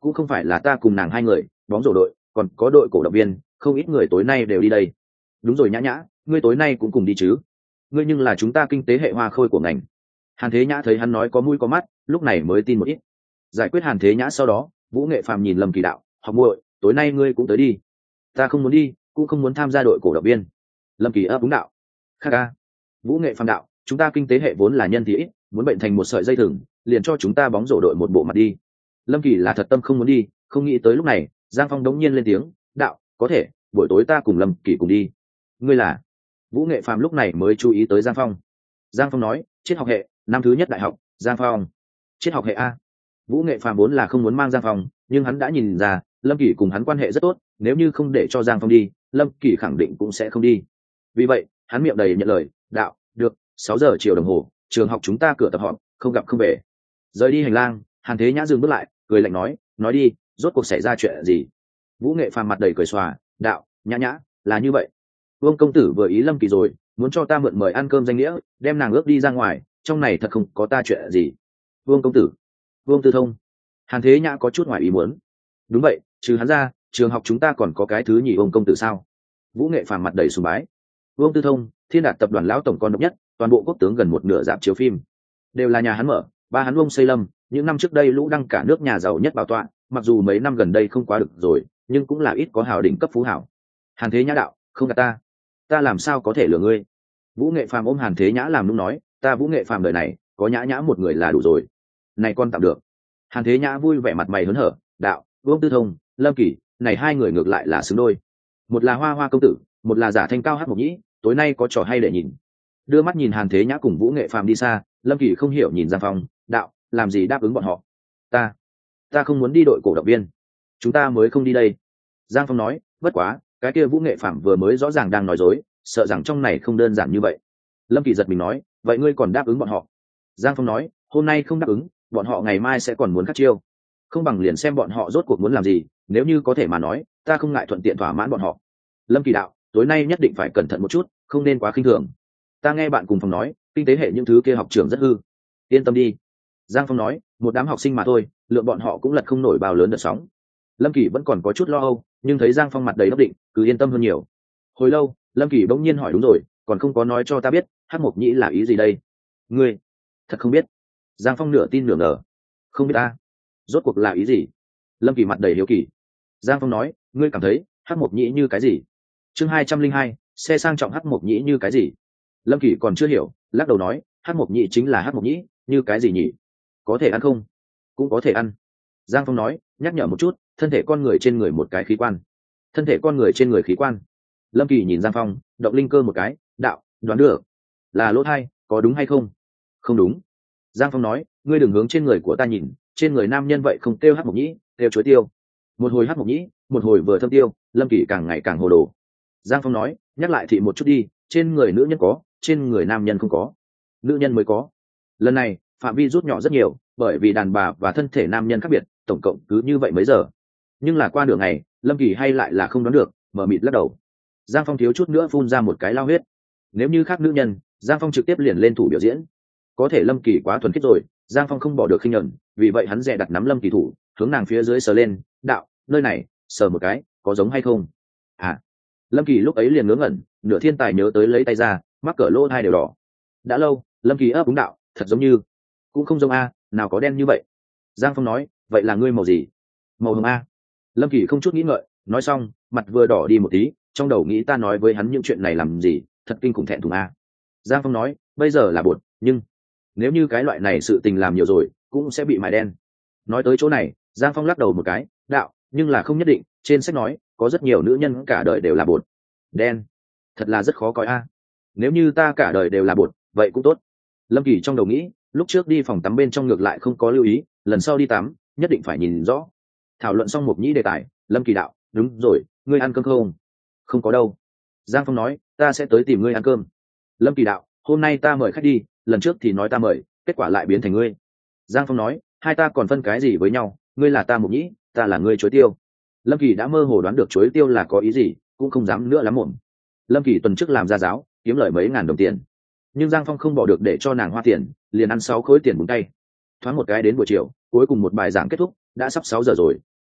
cũng không phải là ta cùng nàng hai người, bóng rổ đội còn có đội cổ động viên, không ít người tối nay đều đi đây. Đúng rồi Nhã Nhã, ngươi tối nay cũng cùng đi chứ? Ngươi nhưng là chúng ta kinh tế hệ hoa khôi của ngành. Hàn Thế Nhã thấy hắn nói có mũi có mắt, lúc này mới tin một ít. Giải quyết Hàn Thế Nhã sau đó, Vũ Nghệ Phàm nhìn Lâm Kỳ đạo, học muội, tối nay ngươi cũng tới đi. Ta không muốn đi, cũng không muốn tham gia đội cổ động viên. Lâm Kỳ ấp úng đạo. Kha kha. Vũ Nghệ Phàm đạo, chúng ta kinh tế hệ vốn là nhân thì ít, muốn bệnh thành một sợi dây thừng, liền cho chúng ta bóng rổ đội một bộ mặt đi. Lâm Kỳ là thật tâm không muốn đi, không nghĩ tới lúc này, Giang Phong đống nhiên lên tiếng, đạo, có thể, buổi tối ta cùng Lâm Kỳ cùng đi. Ngươi là? Vũ Nghệ Phàm lúc này mới chú ý tới Giang Phong. Giang Phong nói, triết học hệ, năm thứ nhất đại học. Giang Phong, triết học hệ a. Vũ Nghệ Phàm vốn là không muốn mang Giang Phong, nhưng hắn đã nhìn ra Lâm Kỳ cùng hắn quan hệ rất tốt, nếu như không để cho Giang Phong đi, Lâm Kỳ khẳng định cũng sẽ không đi. Vì vậy hắn miệng đầy nhận lời, đạo, được, sáu giờ chiều đồng hồ, trường học chúng ta cửa tập họp, không gặp không về. Rời đi hành lang, Hàn Thế Nhã dừng bước lại, cười lạnh nói, nói đi, rốt cuộc xảy ra chuyện gì? Vũ Nghệ Phàm mặt đầy cười xòa, đạo, Nhã Nhã, là như vậy. Vương công tử vừa ý Lâm Kỳ rồi, muốn cho ta mượn mời ăn cơm danh nghĩa, đem nàng ước đi ra ngoài, trong này thật không có ta chuyện gì. Vương công tử, Vương Tư Thông. Hàn Thế Nhã có chút ngoài ý muốn. Đúng vậy, trừ hắn ra, trường học chúng ta còn có cái thứ nhì Vương công tử sao? Vũ Nghệ Phàm mặt đầy sùng bái. Vương Tư Thông, Thiên Đạt tập đoàn lão tổng con độc nhất, toàn bộ quốc tướng gần một nửa rạp chiếu phim đều là nhà hắn mở, ba hắn Vương xây lâm, những năm trước đây lũ đăng cả nước nhà giàu nhất bảo tọa, mặc dù mấy năm gần đây không quá được rồi, nhưng cũng là ít có hào đỉnh cấp phú hảo. Hàn Thế Nhã đạo, không gạt ta, ta làm sao có thể lừa ngươi? Vũ Nghệ Phàm ôm Hàn Thế Nhã làm nũng nói, ta Vũ Nghệ Phàm đời này có Nhã Nhã một người là đủ rồi, này con tạm được. Hàn Thế Nhã vui vẻ mặt mày hớn hở, đạo, Vương Tư Thông, Lâm Kỳ, này hai người ngược lại là xứng đôi, một là Hoa Hoa công tử, một là giả thanh cao hát mộc nhĩ, tối nay có trò hay để nhìn. Đưa mắt nhìn Hàn Thế Nhã cùng Vũ Nghệ Phàm đi xa, Lâm Kỳ không hiểu nhìn Giang Phong, đạo, làm gì đáp ứng bọn họ? Ta, ta không muốn đi đội cổ động viên, chúng ta mới không đi đây. Giang Phong nói, bất quá, cái kia Vũ Nghệ Phàm vừa mới rõ ràng đang nói dối, sợ rằng trong này không đơn giản như vậy. Lâm Kỳ giật mình nói, vậy ngươi còn đáp ứng bọn họ? Giang Phong nói, hôm nay không đáp ứng, bọn họ ngày mai sẽ còn muốn khắc chiêu, không bằng liền xem bọn họ rốt cuộc muốn làm gì, nếu như có thể mà nói, ta không ngại thuận tiện thỏa mãn bọn họ. Lâm Kỳ đạo, tối nay nhất định phải cẩn thận một chút, không nên quá khinh thường. Ta nghe bạn cùng phòng nói, kinh tế hệ những thứ kia học trường rất hư. Yên tâm đi. Giang Phong nói, một đám học sinh mà thôi, lượng bọn họ cũng lật không nổi bao lớn đợt sóng. Lâm Kỳ vẫn còn có chút lo âu, nhưng thấy Giang Phong mặt đầy đắc định, cứ yên tâm hơn nhiều. Hồi lâu, Lâm Kỳ bỗng nhiên hỏi, đúng rồi, còn không có nói cho ta biết, Hắc Mộc Nhĩ là ý gì đây? Ngươi thật không biết? Giang Phong nửa tin nửa ngờ. Không biết ta, rốt cuộc là ý gì? Lâm Kỳ mặt đầy hiếu kỳ. Giang Phong nói, ngươi cảm thấy Hắc Mộc Nhĩ như cái gì? Chương hai trăm linh hai, xe sang trọng Hắc Mộc Nhĩ như cái gì? Lâm Kỳ còn chưa hiểu, lắc đầu nói, Hắc Mộc Nhĩ chính là Hắc Mộc Nhĩ, như cái gì nhỉ? Có thể ăn không? Cũng có thể ăn. Giang Phong nói, nhắc nhở một chút, thân thể con người trên người một cái khí quan. Thân thể con người trên người khí quan. Lâm Kỳ nhìn Giang Phong, động linh cơ một cái, đạo, đoán được. Là lỗ thai, có đúng hay không? Không đúng. Giang Phong nói, ngươi đừng hướng trên người của ta nhìn, trên người nam nhân vậy không kêu Hắc Mộc Nhĩ, kêu chuối tiêu. Một hồi Hắc Mộc Nhĩ, một hồi vừa thâm tiêu, Lâm Kỳ càng ngày càng hồ đồ. Giang Phong nói, nhắc lại thị một chút đi, trên người nữ nhân có, trên người nam nhân không có. Nữ nhân mới có. Lần này phạm vi rút nhỏ rất nhiều, bởi vì đàn bà và thân thể nam nhân khác biệt, tổng cộng cứ như vậy mấy giờ. Nhưng là qua nửa ngày, Lâm Kỳ hay lại là không đoán được, mở mịt lắc đầu. Giang Phong thiếu chút nữa phun ra một cái lao huyết. Nếu như khác nữ nhân, Giang Phong trực tiếp liền lên thủ biểu diễn. Có thể Lâm Kỳ quá thuần khiết rồi, Giang Phong không bỏ được khinh nhẫn, vì vậy hắn dè đặt nắm Lâm Kỳ thủ, hướng nàng phía dưới sờ lên, đạo, nơi này, sờ một cái, có giống hay không? À. Lâm Kỳ lúc ấy liền ngớ ngẩn, nửa thiên tài nhớ tới lấy tay ra, mắc cỡ lỗ hai đều đỏ. Đã lâu, Lâm Kỳ ấp úng đạo, thật giống như, cũng không giống a, nào có đen như vậy. Giang Phong nói, vậy là ngươi màu gì? Màu hồng a. Lâm Kỳ không chút nghĩ ngợi, nói xong, mặt vừa đỏ đi một tí, trong đầu nghĩ ta nói với hắn những chuyện này làm gì, thật kinh khủng thẹn thùng a. Giang Phong nói, bây giờ là bột, nhưng nếu như cái loại này sự tình làm nhiều rồi, cũng sẽ bị mài đen. Nói tới chỗ này, Giang Phong lắc đầu một cái, đạo, nhưng là không nhất định, trên sách nói, có rất nhiều nữ nhân cả đời đều là bột. Đen, thật là rất khó coi a. Nếu như ta cả đời đều là bột, vậy cũng tốt. Lâm Kỳ trong đầu nghĩ, lúc trước đi phòng tắm bên trong ngược lại không có lưu ý, lần sau đi tắm, nhất định phải nhìn rõ. Thảo luận xong Mộc Nhĩ đề tài, Lâm Kỳ đạo, đúng rồi, ngươi ăn cơm không? Không có đâu. Giang Phong nói, ta sẽ tới tìm ngươi ăn cơm. Lâm Kỳ đạo, hôm nay ta mời khách đi, lần trước thì nói ta mời, kết quả lại biến thành ngươi. Giang Phong nói, hai ta còn phân cái gì với nhau, ngươi là ta Mộc Nhĩ, ta là ngươi chuối tiêu. Lâm Kỳ đã mơ hồ đoán được chuối tiêu là có ý gì, cũng không dám nữa lắm mồm. Lâm Kỳ tuần trước làm gia giáo, kiếm lời mấy ngàn đồng tiền, nhưng Giang Phong không bỏ được để cho nàng hoa tiền, liền ăn sáu khối tiền bún tay. Thoáng một cái đến buổi chiều, cuối cùng một bài giảng kết thúc, đã sắp sáu giờ rồi.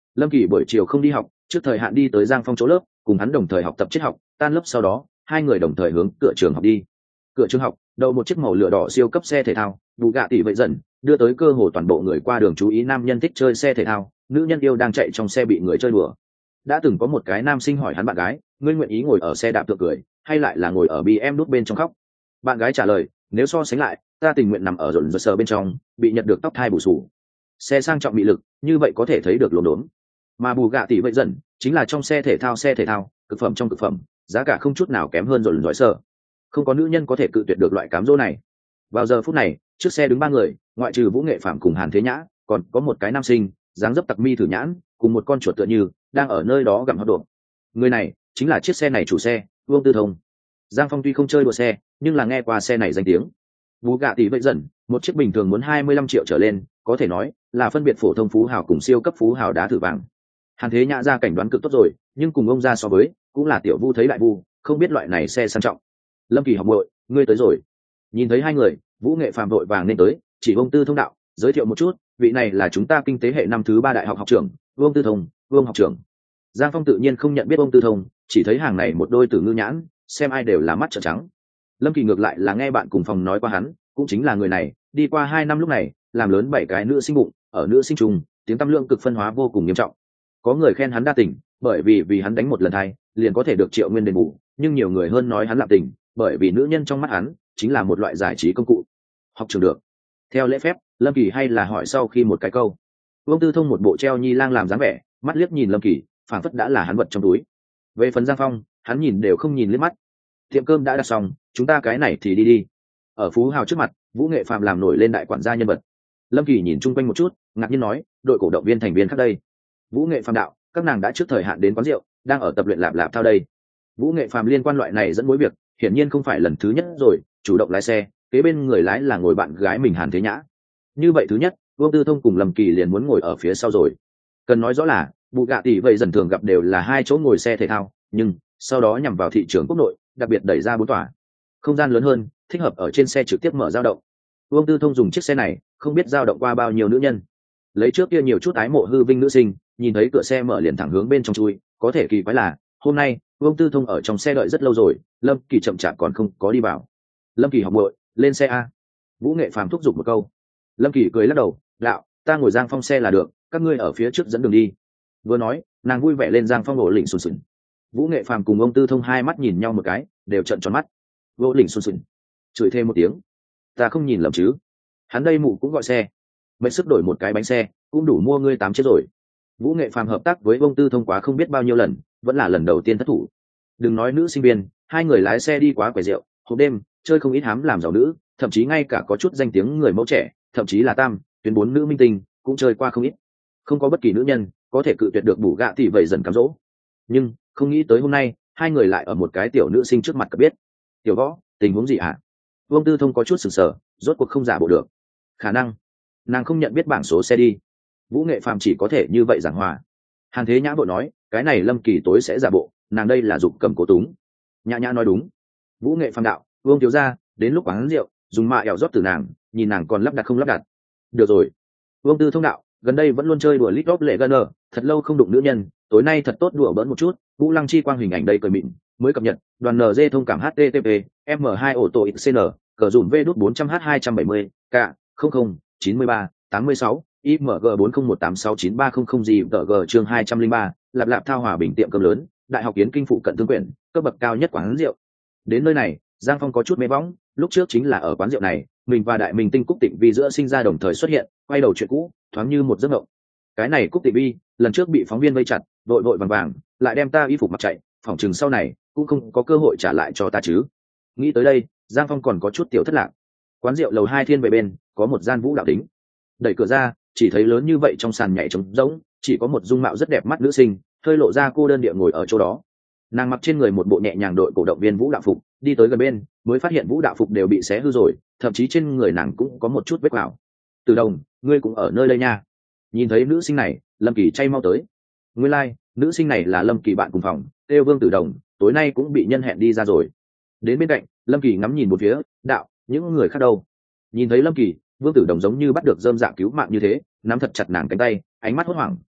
Lâm Kỳ buổi chiều không đi học, trước thời hạn đi tới Giang Phong chỗ lớp, cùng hắn đồng thời học tập triết học, tan lớp sau đó hai người đồng thời hướng cửa trường học đi. Cửa trường học đậu một chiếc màu lửa đỏ siêu cấp xe thể thao, Bugatti vậy dần đưa tới cơ hồ toàn bộ người qua đường chú ý. Nam nhân thích chơi xe thể thao, nữ nhân yêu đang chạy trong xe bị người chơi đùa. Đã từng có một cái nam sinh hỏi hắn bạn gái, ngươi nguyện ý ngồi ở xe đạp tự cười hay lại là ngồi ở bê em đút bên trong khóc? Bạn gái trả lời, nếu so sánh lại, ta tình nguyện nằm ở rộn rợn sờ bên trong, bị nhặt được tóc thai bù sù. Xe sang trọng bị lực, như vậy có thể thấy được lồn đốn. Mà Bugatti vậy dần chính là trong xe thể thao xe thể thao, cực phẩm trong cực phẩm, giá cả không chút nào kém hơn rộn rợn sờ. Không có nữ nhân có thể cự tuyệt được loại cám dỗ này. Vào giờ phút này, trước xe đứng ba người, ngoại trừ Vũ Nghệ Phạm cùng Hàn Thế Nhã, còn có một cái nam sinh dáng dấp tặc mi thử nhãn, cùng một con chuột tựa như đang ở nơi đó gặm hot độn. Người này chính là chiếc xe này chủ xe, Vương Tư Thông. Giang Phong tuy không chơi đua xe, nhưng là nghe qua xe này danh tiếng. Bugatti vậy dần, một chiếc bình thường muốn hai mươi lăm triệu trở lên, có thể nói là phân biệt phổ thông phú hào cùng siêu cấp phú hào đá thử vàng. Hàn Thế Nhã ra cảnh đoán cực tốt rồi, nhưng cùng ông ra so với, cũng là tiểu Vu thấy đại Vu, không biết loại này xe sang trọng. Lâm Kỳ học muội, ngươi tới rồi. Nhìn thấy hai người, Vũ Nghệ Phạm vội vàng nên tới, chỉ Vương Tư Thông đạo, giới thiệu một chút, vị này là chúng ta kinh tế hệ năm thứ ba đại học học trưởng, Vương Tư Thông, Vương học trưởng. Giang Phong tự nhiên không nhận biết Vương Tư Thông, chỉ thấy hàng này một đôi tử ngư nhãn, xem ai đều là mắt trợn trắng. Lâm Kỳ ngược lại là nghe bạn cùng phòng nói qua hắn, cũng chính là người này, đi qua hai năm lúc này, làm lớn bảy cái nữ sinh bụng, ở nữ sinh trùng, tiếng tăm lượng cực phân hóa vô cùng nghiêm trọng. Có người khen hắn đa tình, bởi vì vì hắn đánh một lần thai, liền có thể được triệu nguyên đền bù, nhưng nhiều người hơn nói hắn lạm tình, bởi vì nữ nhân trong mắt hắn chính là một loại giải trí công cụ. Học trường được. Theo lễ phép, Lâm Kỳ hay là hỏi sau khi một cái câu. Vương Tư Thông một bộ treo nhi lang làm dáng vẻ, mắt liếc nhìn Lâm Kỳ, phảng phất đã là hắn vật trong túi. Về phần Giang Phong, hắn nhìn đều không nhìn liếc mắt. Tiệm cơm đã đặt xong, chúng ta cái này thì đi đi. Ở phú hào trước mặt, Vũ Nghệ Phạm làm nổi lên đại quản gia nhân vật. Lâm Kỳ nhìn chung quanh một chút, ngạc nhiên nói, đội cổ động viên thành viên khác đây. Vũ Nghệ Phạm đạo, các nàng đã trước thời hạn đến quán rượu, đang ở tập luyện lạp lạp thao đây. Vũ Nghệ Phạm liên quan loại này dẫn mối việc, hiển nhiên không phải lần thứ nhất rồi, chủ động lái xe, kế bên người lái là ngồi bạn gái mình Hàn Thế Nhã. Như vậy thứ nhất, Vương Tư Thông cùng Lâm Kỳ liền muốn ngồi ở phía sau rồi. Cần nói rõ là, Bugatti vậy dần thường gặp đều là hai chỗ ngồi xe thể thao, nhưng sau đó nhằm vào thị trường quốc nội, đặc biệt đẩy ra bốn tòa. Không gian lớn hơn, thích hợp ở trên xe trực tiếp mở dao động. Vương Tư Thông dùng chiếc xe này, không biết dao động qua bao nhiêu nữ nhân. Lấy trước kia nhiều chút ái mộ hư vinh nữ sinh, nhìn thấy cửa xe mở liền thẳng hướng bên trong chui, có thể kỳ quái là, hôm nay, Vương Tư Thông ở trong xe đợi rất lâu rồi, Lâm Kỳ chậm chạp còn không có đi vào. Lâm Kỳ học muội, lên xe a. Vũ Nghệ Phạm thúc giục một câu. Lâm Kỳ cười lắc đầu, đạo, ta ngồi Giang Phong xe là được, các ngươi ở phía trước dẫn đường đi. Vừa nói, nàng vui vẻ lên Giang Phong ổ lỉnh sùn sùn. Vũ Nghệ Phạm cùng ông Tư Thông hai mắt nhìn nhau một cái, đều trợn tròn mắt. Vô lỉnh sùn sùn, chửi thêm một tiếng. Ta không nhìn lầm chứ? Hắn đây mụ cũng gọi xe, mệnh sức đổi một cái bánh xe, cũng đủ mua ngươi tám chiếc rồi. Vũ Nghệ Phạm hợp tác với ông Tư Thông quá không biết bao nhiêu lần, vẫn là lần đầu tiên thất thủ. Đừng nói nữ sinh viên, hai người lái xe đi quá quẻ rượu, hộp đêm, chơi không ít hám làm giàu nữ, thậm chí ngay cả có chút danh tiếng người mẫu trẻ, thậm chí là tam, tuyến bốn nữ minh tinh, cũng chơi qua không ít. Không có bất kỳ nữ nhân có thể cự tuyệt được bù gạ thì vậy dần cám dỗ. Nhưng không nghĩ tới hôm nay, hai người lại ở một cái tiểu nữ sinh trước mặt cập biết. Tiểu Võ, tình huống gì hả? Vương Tư Thông có chút sừng sờ, rốt cuộc không giả bộ được. Khả năng nàng không nhận biết bảng số xe đi. Vũ Nghệ Phạm chỉ có thể như vậy giảng hòa. Hàn Thế Nhã vội nói, cái này Lâm Kỳ tối sẽ giả bộ, nàng đây là dục cầm cố túng. Nhã Nhã nói đúng. Vũ Nghệ Phạm đạo, Vương thiếu gia, đến lúc quán rượu, dùng mạ ẻo rót từ nàng, nhìn nàng còn lắp đặt không lắp đặt. Được rồi. Vương Tư Thông đạo, gần đây vẫn luôn chơi đùa lít góp lệ gân ở, thật lâu không đụng nữ nhân, tối nay thật tốt đùa bỡn một chút. Vũ Lăng Chi quang hình ảnh đây cười mịn, mới cập nhật, đoàn en giê thông cảm http m hai ô tô xn cờ dùn v đút bốn trăm h hai trăm bảy mươi k không không chín mươi ba tám mươi sáu img bốn không một tám sáu chín ba không không gì tờ g chương hai trăm linh ba lạp lạp thao hòa bình tiệm cơm lớn, đại học kiến kinh phụ cận thương quyển, cấp bậc cao nhất quán rượu. Đến nơi này, Giang Phong có chút mê võng, lúc trước chính là ở quán rượu này, mình và đại minh tinh Cúc Tịnh Vi giữa sinh ra đồng thời xuất hiện, quay đầu chuyện cũ, thoáng như một giấc mộng. Cái này Cúc Tịnh Vi, lần trước bị phóng viên vây chặt, vội vội vàng vàng, lại đem ta y phục mặc chạy, phỏng chừng sau này cũng không có cơ hội trả lại cho ta chứ. Nghĩ tới đây, Giang Phong còn có chút tiểu thất lạc. Quán rượu lầu hai thiên về bên, có một gian vũ đạo tính. Đẩy cửa ra, chỉ thấy lớn như vậy trong sàn nhảy trống rỗng, chỉ có một dung mạo rất đẹp mắt nữ sinh, hơi lộ ra cô đơn địa ngồi ở chỗ đó. Nàng mặc trên người một bộ nhẹ nhàng đội cổ động viên vũ đạo phục, đi tới gần bên, mới phát hiện vũ đạo phục đều bị xé hư rồi, thậm chí trên người nàng cũng có một chút vết quào. Từ Đồng, ngươi cũng ở nơi đây nha. Nhìn thấy nữ sinh này, Lâm Kỳ chay mau tới. Nguyên lai, like, nữ sinh này là Lâm Kỳ bạn cùng phòng, Têu Vương Từ Đồng, tối nay cũng bị nhân hẹn đi ra rồi. Đến bên cạnh, Lâm Kỳ ngắm nhìn một phía, đạo, những người khác đâu? Nhìn thấy Lâm Kỳ, Vương Tử Đồng giống như bắt được rơm dạ cứu mạng như thế, nắm thật chặt nàng cánh tay, ánh mắt hốt hoảng, đạo,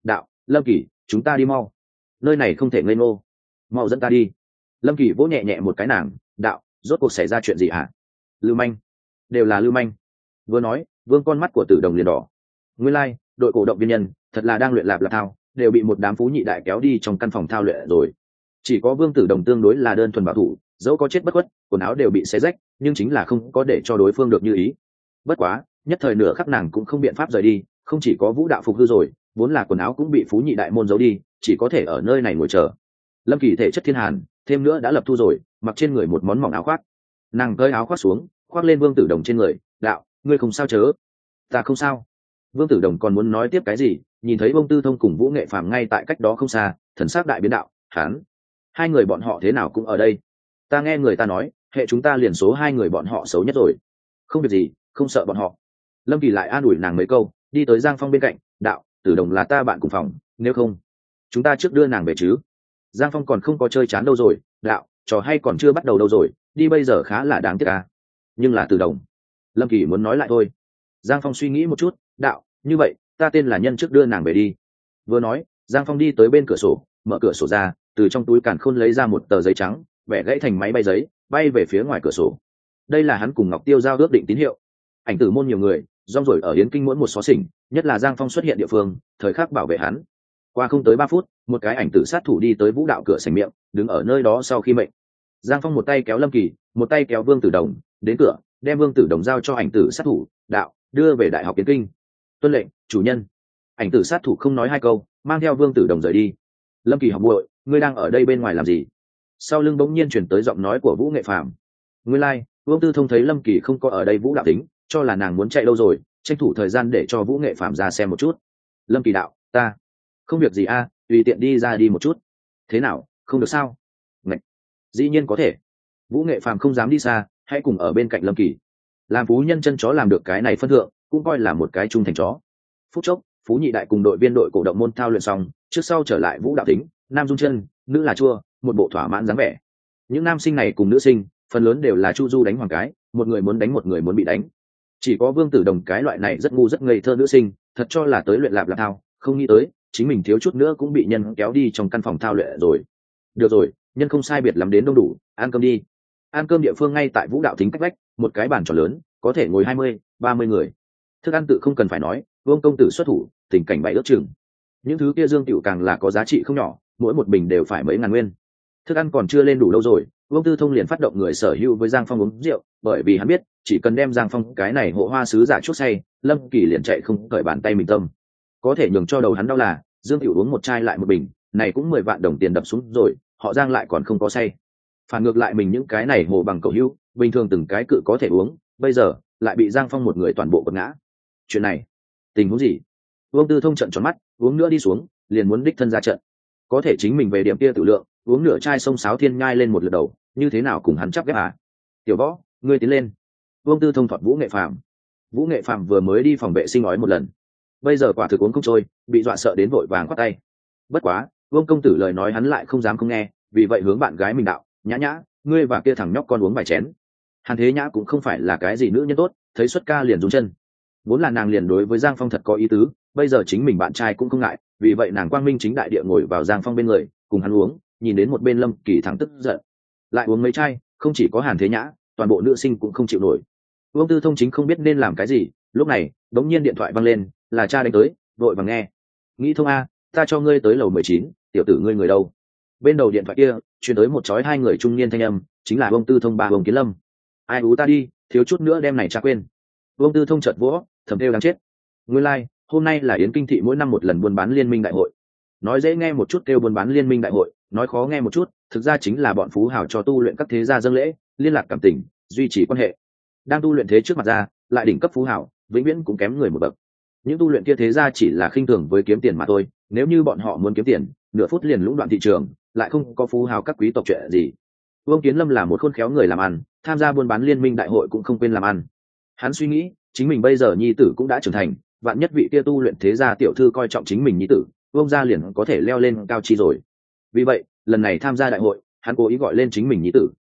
lâm kỳ, chúng ta đi mau, nơi này không thể ngây ngô, mau dẫn ta đi. Lâm kỳ vỗ nhẹ nhẹ một cái nàng, đạo, rốt cuộc xảy ra chuyện gì hả? Lưu manh, đều là lưu manh. Vừa nói, vương con mắt của Tử Đồng liền đỏ. Nguyên lai, like, đội cổ động viên nhân thật là đang luyện lạp lạp thao, đều bị một đám phú nhị đại kéo đi trong căn phòng thao luyện rồi. Chỉ có Vương Tử Đồng tương đối là đơn thuần bảo thủ, dẫu có chết bất khuất, quần áo đều bị xé rách, nhưng chính là không có để cho đối phương được như ý. Bất quá, nhất thời nửa khắc nàng cũng không biện pháp rời đi, không chỉ có vũ đạo phục hư rồi, vốn là quần áo cũng bị phú nhị đại môn giấu đi, chỉ có thể ở nơi này ngồi chờ. Lâm Kỳ thể chất thiên hàn, thêm nữa đã lập thu rồi, mặc trên người một món mỏng áo khoác. Nàng cởi áo khoác xuống, khoác lên Vương Tử Đồng trên người, đạo, ngươi không sao chớ? Ta không sao. Vương Tử Đồng còn muốn nói tiếp cái gì, nhìn thấy Vương Tư Thông cùng Vũ Nghệ Phàm ngay tại cách đó không xa, thần sắc đại biến đạo, hắn, hai người bọn họ thế nào cũng ở đây. Ta nghe người ta nói, hệ chúng ta liền số hai người bọn họ xấu nhất rồi. Không việc gì, không sợ bọn họ. Lâm Kỳ lại an ủi nàng mấy câu, đi tới Giang Phong bên cạnh, đạo, Tử Đồng là ta bạn cùng phòng, nếu không, chúng ta trước đưa nàng về chứ. Giang Phong còn không có chơi chán đâu rồi, đạo, trò hay còn chưa bắt đầu đâu rồi, đi bây giờ khá là đáng tiếc à. Nhưng là Tử Đồng. Lâm Kỳ muốn nói lại thôi. Giang Phong suy nghĩ một chút, đạo, như vậy, ta tên là Nhân trước đưa nàng về đi. Vừa nói, Giang Phong đi tới bên cửa sổ, mở cửa sổ ra, từ trong túi càn khôn lấy ra một tờ giấy trắng, bẻ gãy thành máy bay giấy, bay về phía ngoài cửa sổ. Đây là hắn cùng Ngọc Tiêu giao ước định tín hiệu. Ảnh tử môn nhiều người, rong rổi ở Yến Kinh mỗi một xó xỉnh, nhất là Giang Phong xuất hiện địa phương, thời khắc bảo vệ hắn. Qua không tới ba phút, một cái ảnh tử sát thủ đi tới vũ đạo cửa sảnh miệng, đứng ở nơi đó sau khi mệnh. Giang Phong một tay kéo Lâm Kỳ, một tay kéo Vương Tử Đồng, đến cửa, đem Vương Tử Đồng giao cho ảnh tử sát thủ, đạo, đưa về Đại học Yến Kinh. Tuân lệnh, chủ nhân. Ảnh tử sát thủ không nói hai câu, mang theo Vương Tử Đồng rời đi. Lâm Kỳ học muội, ngươi đang ở đây bên ngoài làm gì? Sau lưng bỗng nhiên chuyển tới giọng nói của Vũ Nghệ Phàm. Nguyên lai, like, Vương Tư Thông thấy Lâm Kỳ không có ở đây vũ đạo tính, cho là nàng muốn chạy đâu rồi, tranh thủ thời gian để cho Vũ Nghệ Phàm ra xem một chút. Lâm Kỳ đạo, ta không việc gì a, à, tùy tiện đi ra đi một chút. Thế nào, không được sao? Ngạch, dĩ nhiên có thể. Vũ Nghệ Phàm không dám đi xa, hãy cùng ở bên cạnh Lâm Kỳ. Làm phú nhân chân chó làm được cái này phân thượng, cũng coi là một cái trung thành chó. Phút chốc, phú nhị đại cùng đội viên đội cổ động môn thao luyện xong, trước sau trở lại vũ đạo tính, nam dung chân, nữ là chua, một bộ thỏa mãn dáng vẻ. Những nam sinh này cùng nữ sinh, phần lớn đều là chu du đánh hoàng cái, một người muốn đánh một người muốn bị đánh. Chỉ có Vương Tử Đồng cái loại này rất ngu rất ngây thơ nữ sinh, thật cho là tới luyện lạp lạp thao, không nghĩ tới, chính mình thiếu chút nữa cũng bị nhân kéo đi trong căn phòng thao luyện rồi. Được rồi, nhân không sai biệt lắm đến đông đủ, ăn cơm đi. Ăn cơm địa phương ngay tại vũ đạo tính cách vách, một cái bàn tròn lớn, có thể ngồi hai mươi, ba mươi người. Thức ăn tự không cần phải nói, Vương công tử xuất thủ, tình cảnh bảy ước chừng. Những thứ kia dương tiểu càng là có giá trị không nhỏ, mỗi một bình đều phải mấy ngàn nguyên. Thức ăn còn chưa lên đủ lâu rồi, Vương Tư Thông liền phát động người sở hữu với Giang Phong uống rượu, bởi vì hắn biết, chỉ cần đem Giang Phong cái này hộ hoa sứ giả chuốc say, Lâm Kỳ liền chạy không cởi bàn tay mình tâm. Có thể nhường cho đầu hắn đau là, Dương Tiểu uống một chai lại một bình, này cũng mười vạn đồng tiền đập xuống rồi, họ Giang lại còn không có say. Phản ngược lại mình những cái này hồ bằng cầu hữu, bình thường từng cái cự có thể uống, bây giờ lại bị Giang Phong một người toàn bộ quật ngã. Chuyện này, tình huống gì? Vương Tư Thông trợn tròn mắt, uống nữa đi xuống, liền muốn đích thân ra trận. Có thể chính mình về điểm kia tự lượng, uống nửa chai sông sáo thiên nhai lên một lượt đầu, như thế nào cùng hắn chắp ghép à? Tiểu Võ, ngươi tiến lên. Vương Tư Thông thuật Vũ Nghệ Phàm. Vũ Nghệ Phàm vừa mới đi phòng vệ sinh nói một lần, bây giờ quả thực uống không trôi, bị dọa sợ đến vội vàng khoát tay. Bất quá, Vương công tử lời nói hắn lại không dám không nghe, vì vậy hướng bạn gái mình đạo, nhã nhã, ngươi và kia thằng nhóc con uống vài chén. Hàn Thế Nhã cũng không phải là cái gì nữ nhân tốt, thấy xuất ca liền run chân. Vốn là nàng liền đối với Giang Phong thật có ý tứ, bây giờ chính mình bạn trai cũng không ngại, vì vậy nàng quang minh chính đại địa ngồi vào Giang Phong bên người, cùng hắn uống, nhìn đến một bên Lâm Kỳ thẳng tức giận. Lại uống mấy chai, không chỉ có Hàn Thế Nhã, toàn bộ nữ sinh cũng không chịu nổi. Vương Tư Thông chính không biết nên làm cái gì, lúc này, đống nhiên điện thoại vang lên, là cha đánh tới, vội vàng nghe. Nghĩ thông a, ta cho ngươi tới lầu mười chín, tiểu tử ngươi người đâu? Bên đầu điện thoại kia, truyền tới một chói hai người trung niên thanh âm, chính là Vương Tư Thông ba Vương Kiến Lâm. Ai ú ta đi, thiếu chút nữa đem này cha quên. Vương Tư Thông chợt vỗ, thầm kêu đáng chết. Nguyên lai, like, hôm nay là Yến Kinh thị mỗi năm một lần buôn bán liên minh đại hội. Nói dễ nghe một chút kêu buôn bán liên minh đại hội, nói khó nghe một chút, thực ra chính là bọn phú hào cho tu luyện các thế gia dâng lễ, liên lạc cảm tình, duy trì quan hệ. Đang tu luyện thế trước mặt ra, lại đỉnh cấp phú hào, vĩnh viễn cũng kém người một bậc. Những tu luyện kia thế gia chỉ là khinh thường với kiếm tiền mà thôi, nếu như bọn họ muốn kiếm tiền, nửa phút liền lũng đoạn thị trường, lại không có phú hào các quý tộc chuyện gì. Vương Kiến Lâm là một khôn khéo người làm ăn, tham gia buôn bán liên minh đại hội cũng không quên làm ăn. Hắn suy nghĩ, chính mình bây giờ nhi tử cũng đã trưởng thành, vạn nhất vị kia tu luyện thế gia tiểu thư coi trọng chính mình nhi tử, Vương gia liền có thể leo lên cao chi rồi. Vì vậy, lần này tham gia đại hội, hắn cố ý gọi lên chính mình nhi tử.